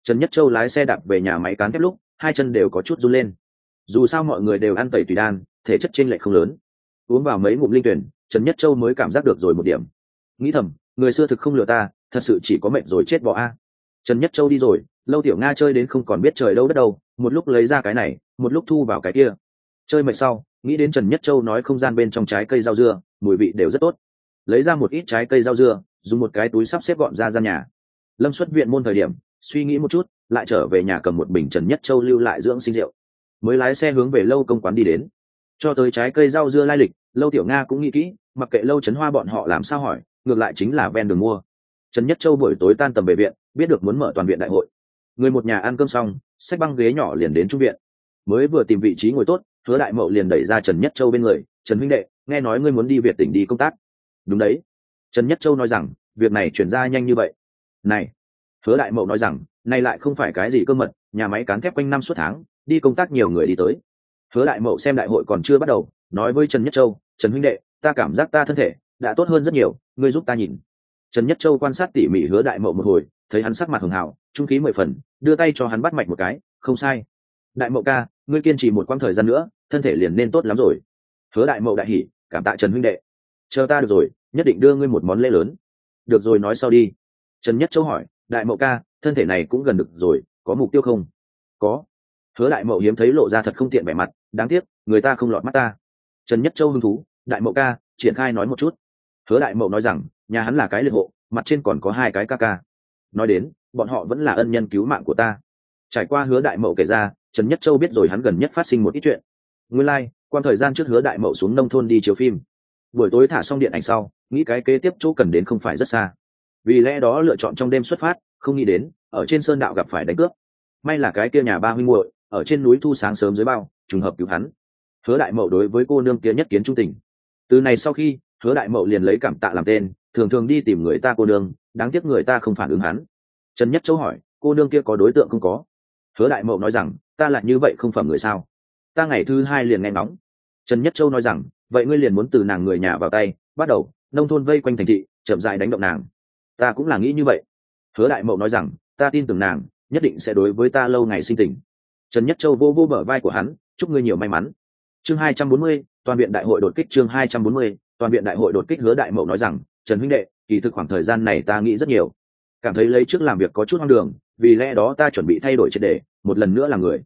Trần Nhất Châu lái xe đạp về nhà máy cán thép lúc hai chân đều có chút run lên. Dù sao mọi người đều ăn tẩy tùy đan, thể chất chênh lệch không lớn. Uống vào mấy ngụm linh tuyển, Trần Nhất Châu mới cảm giác được rồi một điểm. Nghĩ thầm, người xưa thực không lừa ta, thật sự chỉ có mệt rồi chết bỏ a. Trần Nhất Châu đi rồi, Lâu Tiểu Nga chơi đến không còn biết trời đâu đất đâu, một lúc lấy ra cái này, một lúc thu vào cái kia. Chơi mệt sau, nghĩ đến Trần Nhất Châu nói không gian bên trong trái cây rau dưa, mùi vị đều rất tốt. Lấy ra một ít trái cây rau dưa, dùng một cái túi sắp xếp gọn ra gian nhà. Lâm xuất viện môn thời điểm, suy nghĩ một chút, lại trở về nhà cầm một bình Trần Nhất Châu lưu lại dưỡng sinh rượu, mới lái xe hướng về Lâu công quán đi đến. Cho tới trái cây rau dưa lai lịch, Lâu Tiểu Nga cũng nghĩ kỹ, mặc kệ Lâu Trấn Hoa bọn họ làm sao hỏi, ngược lại chính là ven đường mua. Trần Nhất Châu buổi tối tan tầm về viện, biết được muốn mở toàn viện đại hội, người một nhà ăn cơm xong, xách băng ghế nhỏ liền đến trung viện. Mới vừa tìm vị trí ngồi tốt, Hứa Đại Mậu liền đẩy ra Trần Nhất Châu bên người, "Trần huynh đệ, nghe nói ngươi muốn đi Việt tỉnh đi công tác." "Đúng đấy." Trần Nhất Châu nói rằng, "Việc này chuyển ra nhanh như vậy?" "Này." Hứa Đại Mậu nói rằng, "Này lại không phải cái gì cơ mật, nhà máy cán thép quanh năm suốt tháng, đi công tác nhiều người đi tới." Hứa Đại Mậu xem đại hội còn chưa bắt đầu, nói với Trần Nhất Châu, "Trần huynh đệ, ta cảm giác ta thân thể đã tốt hơn rất nhiều, ngươi giúp ta nhìn." Trần Nhất Châu quan sát tỉ mỉ Hứa Đại Mậu một hồi, thấy hắn sắc mặt hường hào, trung khí 10 phần, đưa tay cho hắn bắt mạch một cái, "Không sai. Đại Mậu ca, ngươi kiên trì một quãng thời gian nữa, thân thể liền nên tốt lắm rồi." Hứa Đại Mậu đại hỉ, "Cảm tạ Trần huynh đệ. Chờ ta được rồi, nhất định đưa ngươi một món lễ lớn." "Được rồi nói sau đi." Trần Nhất Châu hỏi, "Đại Mậu ca, thân thể này cũng gần được rồi, có mục tiêu không?" "Có." Hứa Đại Mậu hiếm thấy lộ ra thật không tiện vẻ mặt, "Đáng tiếc, người ta không lọt mắt ta." Trần Nhất Châu hứng thú, "Đại Mậu ca, triển khai nói một chút." Hứa Đại Mậu nói rằng, nhà hắn là cái liệt hộ, mặt trên còn có 2 cái ca ca. Nói đến, bọn họ vẫn là ân nhân cứu mạng của ta. Trải qua Hứa Đại Mậu kể ra, Trần Nhất Châu biết rồi hắn gần nhất phát sinh một ít chuyện. Nguyên lai, qua thời gian trước Hứa Đại Mậu xuống nông thôn đi chiếu phim. Buổi tối thả xong điện ảnh sau, nghĩ cái kế tiếp chỗ cần đến không phải rất xa. Vì lẽ đó lựa chọn trong đêm xuất phát, không nghĩ đến, ở trên sơn đạo gặp phải đánh cướp. May là cái kia nhà ba huynh muội ở trên núi thu sáng sớm dưới bao, trùng hợp cứu hắn. Hứa Đại Mậu đối với cô nương kia nhất kiến trung tình. Từ này sau khi, Hứa Đại Mậu liền lấy cảm tạ làm tên, thường thường đi tìm người ta cô nương, đáng tiếc người ta không phản ứng hắn. Trần Nhất Châu hỏi, "Cô nương kia có đối tượng không có?" Hứa Đại Mậu nói rằng, "Ta lại như vậy không phẩm người sao? Ta ngày thứ 2 liền nghe ngóng." Trần Nhất Châu nói rằng, "Vậy ngươi liền muốn từ nàng người nhà vào tay, bắt đầu nông thôn vây quanh thành thị, chậm rãi đánh động nàng." "Ta cũng là nghĩ như vậy." Hứa Đại Mậu nói rằng, "Ta tin tưởng nàng nhất định sẽ đối với ta lâu ngày sinh tình." Trần Nhất Châu vô vô bờ vai của hắn, "Chúc ngươi nhiều may mắn." Chương 240, toàn viện đại hội đột kích. Chương 240, toàn viện đại hội đột kích. Hứa Đại Mậu nói rằng, "Trần huynh đệ, kỳ thực khoảng thời gian này ta nghĩ rất nhiều, cảm thấy lấy trước làm việc có chút hoang đường, vì lẽ đó ta chuẩn bị thay đổi triệt để, một lần nữa làm người."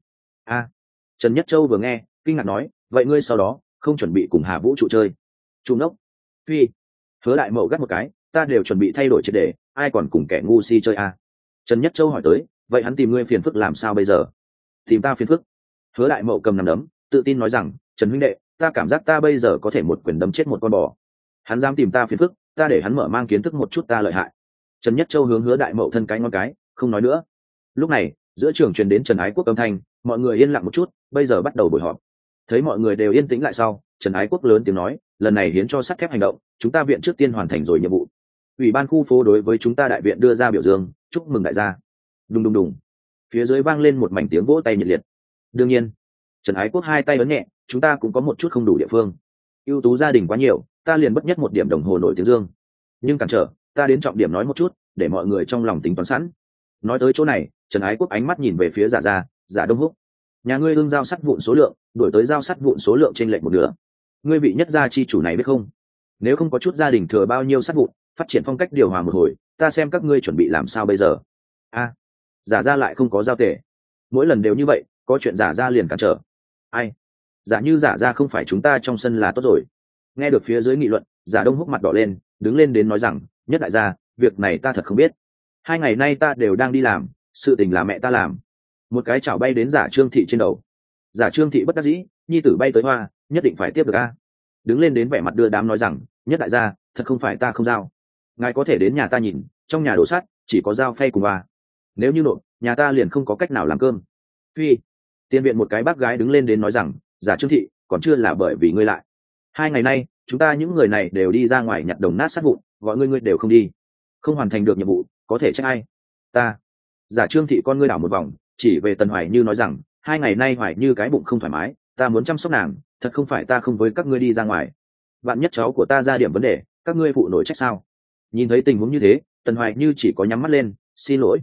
Trần Nhất Châu vừa nghe, kinh ngạc nói, "Vậy ngươi sau đó không chuẩn bị cùng Hà Vũ trụ chơi?" "Trụ ngốc." "Phi." Hứa Đại Mậu gắt một cái, "Ta đều chuẩn bị thay đổi triệt để, ai còn cùng kẻ ngu si chơi a?" Trần Nhất Châu hỏi tới, "Vậy hắn tìm ngươi phiền phức làm sao bây giờ?" "Tìm ta phiền phức?" Hứa Đại Mậu cầm nắm đấm, tự tin nói rằng, "Trần huynh đệ, ta cảm giác ta bây giờ có thể một quyền đấm chết một con bò. Hắn dám tìm ta phiền phức, ta để hắn mở mang kiến thức một chút ta lợi hại." Trần Nhất Châu hướng Hứa Đại Mậu thân cái ngón cái, không nói nữa. Lúc này, giữa trường truyền đến Trần Ái Quốc âm thanh, mọi người yên lặng một chút, bây giờ bắt đầu buổi họp. Thấy mọi người đều yên tĩnh lại sau, Trần Ái Quốc lớn tiếng nói, "Lần này hiến cho sắt thép hành động, chúng ta viện trước tiên hoàn thành rồi nhiệm vụ. Ủy ban khu phố đối với chúng ta đại viện đưa ra biểu dương, chúc mừng đại gia." Đùng đùng đùng. Phía dưới vang lên một mảnh tiếng vỗ tay nhiệt liệt. Đương nhiên, Trần Ái Quốc hai tay ấn nhẹ, "Chúng ta cũng có một chút không đủ địa phương. Ưu tú gia đình quá nhiều, ta liền bất nhất 1 điểm đồng hồ nổi tiếng dương. Nhưng cản trở, ta đến trọng điểm nói một chút, để mọi người trong lòng tính toán sẵn." Nói tới chỗ này, Trần Ái Quốc ánh mắt nhìn về phía Giả Gia, Giả Đông Húc. "Nhà ngươi ương giao sắt vụn số lượng, đổi tới giao sắt vụn số lượng trên lệch một nửa. Ngươi vị nhất gia chi chủ này biết không? Nếu không có chút gia đình thừa bao nhiêu sắt vụn, phát triển phong cách điều hòa một hồi, ta xem các ngươi chuẩn bị làm sao bây giờ." Giả Gia lại không có giao tệ. Mỗi lần đều như vậy, có chuyện Giả Gia liền cản trở. Ai? Giả như Giả Gia không phải chúng ta trong sân là tốt rồi. Nghe được phía dưới nghị luận, Giả Đông Húc mặt đỏ lên, đứng lên đến nói rằng, "Nhất đại gia, việc này ta thật không biết. 2 ngày nay ta đều đang đi làm, sự tình là mẹ ta làm." Một cái chảo bay đến Giả Trương Thị trên đầu. Giả Trương Thị bất đắc dĩ, "Nhi tử bay tới hoa, nhất định phải tiếp được a." Đứng lên đến vẻ mặt đưa đám nói rằng, "Nhất đại gia, thật không phải ta không giao. Ngài có thể đến nhà ta nhìn, trong nhà đổ sắt chỉ có dao phay cùng ba. Nếu như nộp, nhà ta liền không có cách nào làm cơm." Phi. Tiên viện một cái bác gái đứng lên đến nói rằng, "Giả Trương Thị, còn chưa là bởi vì ngươi lại. 2 ngày nay, chúng ta những người này đều đi ra ngoài nhặt đồng nát sắt vụn, gọi ngươi đều không đi. Không hoàn thành được nhiệm vụ, có thể trách ai? Ta." Giả Trương Thị con ngươi đảo một vòng, chỉ về Tần Hoài Như nói rằng, 2 ngày nay Hoài Như cái bụng không thoải mái, ta muốn chăm sóc nàng, thật không phải ta không với các ngươi đi ra ngoài. Vạn nhất cháu của ta ra điểm vấn đề, các ngươi phụ nổi trách sao? Nhìn thấy tình huống như thế, Tần Hoài Như chỉ có nhắm mắt lên, "Xin lỗi."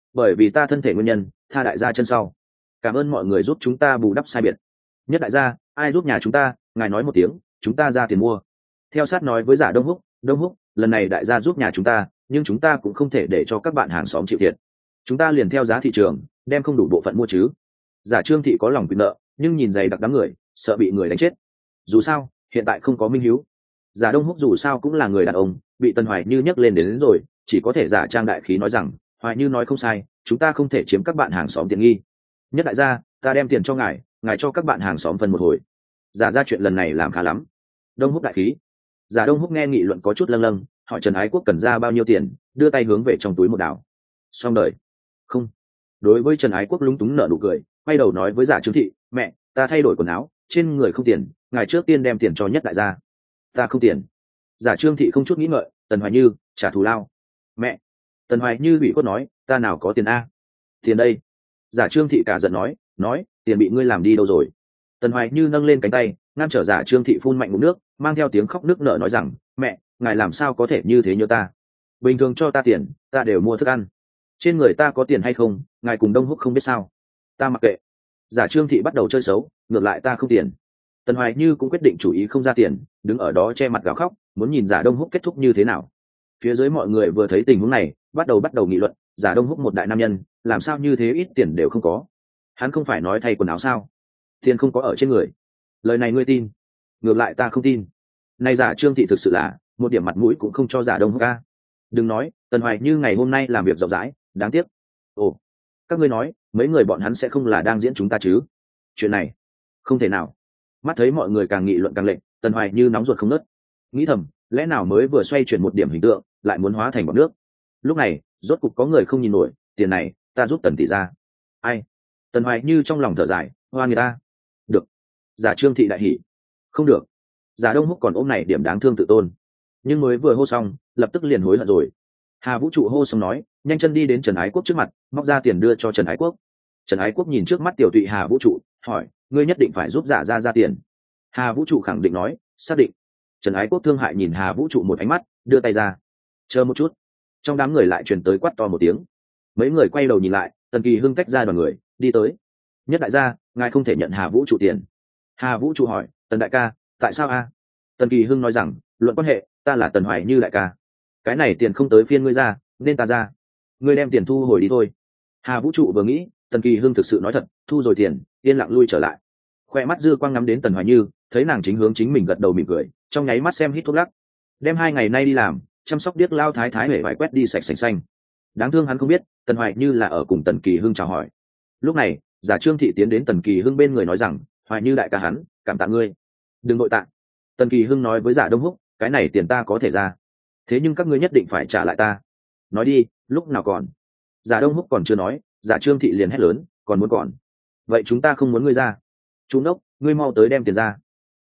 bởi vì ta thân thể nguyên nhân tha đại gia chân sau. Cảm ơn mọi người giúp chúng ta bù đắp sai biệt. Nhất đại gia, ai giúp nhà chúng ta, ngài nói một tiếng, chúng ta ra tiền mua. Theo sát nói với giả Đông Húc, lần này đại gia giúp nhà chúng ta, nhưng chúng ta cũng không thể để cho các bạn hàng xóm chịu thiệt. Chúng ta liền theo giá thị trường, đem không đủ bộ phận mua chứ. Giả Trương Thị có lòng quyền nợ, nhưng nhìn giày đặc đám người, sợ bị người đánh chết. Dù sao, hiện tại không có minh hiếu. Giả Đông Húc dù sao cũng là người đàn ông, bị Tần Hoài Như nhấc lên đến rồi, chỉ có thể giả trang đại khí nói rằng, Hoài Như nói không sai, chúng ta không thể chiếm các bạn hàng xóm tiện nghi. Nhất đại gia, ta đem tiền cho ngài, ngài cho các bạn hàng xóm phân một hồi. Giả ra chuyện lần này làm khá lắm. Đông Húc đại khí. Giả Đông Húc nghe nghị luận có chút lâng lâng, hỏi Trần Ái Quốc cần ra bao nhiêu tiền, đưa tay hướng về trong túi một đảo. Xong đời. Không. Đối với Trần Ái Quốc lúng túng nở nụ cười, quay đầu nói với Giả Trương Thị, mẹ, ta thay đổi quần áo, trên người không tiền, ngài trước tiên đem tiền cho Nhất đại gia. Ta không tiền. Giả Trương Thị không chút nghĩ ngợi, Tần Hoài Như trả thù lao. Mẹ. Tần Hoài Như bị cốt nói, ta nào có tiền a? Tiền đây. Giả Trương Thị cả giận nói, tiền bị ngươi làm đi đâu rồi? Tần Hoài Như nâng lên cánh tay, ngăn trở Giả Trương Thị phun mạnh ngụm nước, mang theo tiếng khóc nức nở nói rằng, mẹ, ngài làm sao có thể như thế nhớ ta? Bình thường cho ta tiền, ta đều mua thức ăn. Trên người ta có tiền hay không, ngài cùng Đông Húc không biết sao? Ta mặc kệ. Giả Trương Thị bắt đầu chơi xấu, ngược lại ta không tiền. Tần Hoài Như cũng quyết định chủ ý không ra tiền, đứng ở đó che mặt gào khóc, muốn nhìn Giả Đông Húc kết thúc như thế nào. Phía dưới mọi người vừa thấy tình huống này, bắt đầu nghị luận, Giả Đông Húc một đại nam nhân, làm sao như thế ít tiền đều không có? Hắn không phải nói thay quần áo sao? Tiền không có ở trên người. Lời này ngươi tin? Ngược lại ta không tin. Này Giả Trương Thị thực sự là một điểm mặt mũi cũng không cho Giả Đông Húc ca. Đừng nói, Tần Hoài Như ngày hôm nay làm việc rộng rãi, đáng tiếc. Ồ, các ngươi nói, mấy người bọn hắn sẽ không là đang diễn chúng ta chứ? Chuyện này, không thể nào. Mắt thấy mọi người càng nghị luận càng lệnh, Tần Hoài Như nóng ruột không nớt. Nghĩ thầm, lẽ nào mới vừa xoay chuyển một điểm hình tượng, lại muốn hóa thành bọt nước. Lúc này, rốt cục có người không nhìn nổi, tiền này, ta giúp Tần tỷ ra. Ai? Tần Hoài Như trong lòng thở dài, hoa người ta. Được. Giả Trương Thị đại hỉ. Không được. Giả Đông Húc còn ôm này điểm đáng thương tự tôn. Nhưng mới vừa hô xong, lập tức liền hối hận rồi. Hà Vũ Trụ hô xong nói, nhanh chân đi đến Trần Ái Quốc trước mặt, móc ra tiền đưa cho Trần Ái Quốc. Trần Ái Quốc nhìn trước mắt tiểu tụy Hà Vũ Trụ, hỏi, ngươi nhất định phải giúp Giả ra tiền. Hà Vũ Trụ khẳng định nói, xác định. Trần Ái Quốc thương hại nhìn Hà Vũ Trụ một ánh mắt, đưa tay ra. Chờ một chút. Trong đám người lại truyền tới quát to một tiếng. Mấy người quay đầu nhìn lại, Tần Kỳ Hưng tách ra đoàn người, đi tới. Nhất đại gia, ngài không thể nhận Hà Vũ Trụ tiền. Hà Vũ Trụ hỏi, Tần đại ca, tại sao a? Tần Kỳ Hưng nói rằng, luận quan hệ, ta là Tần Hoài Như đại ca. Cái này tiền không tới phiên ngươi ra, nên ta ra. Ngươi đem tiền thu hồi đi thôi. Hà Vũ Trụ vừa nghĩ, Tần Kỳ Hưng thực sự nói thật, thu rồi tiền, yên lặng lui trở lại. Khoe mắt dư quang ngắm đến Tần Hoài Như, thấy nàng chính hướng chính mình gật đầu mỉm cười, trong nháy mắt xem hít thuốc lắc. Đem 2 ngày nay đi làm, chăm sóc điếc lao thái thái hể vải quét đi sạch sành xanh. Đáng thương hắn không biết, Tần Hoài Như là ở cùng Tần Kỳ Hưng chào hỏi. Lúc này, Giả Trương Thị tiến đến Tần Kỳ Hưng bên người nói rằng, Hoài Như đại ca hắn, cảm tạ ngươi. Đừng nội tạ. Tần Kỳ Hưng nói với Giả Đông Húc, cái này tiền ta có thể ra, thế nhưng các ngươi nhất định phải trả lại ta. Nói đi, lúc nào còn? Giả Đông Húc còn chưa nói, Giả Trương Thị liền hét lớn, còn muốn còn? Vậy chúng ta không muốn ngươi ra. Chú đốc, ngươi mau tới đem tiền ra.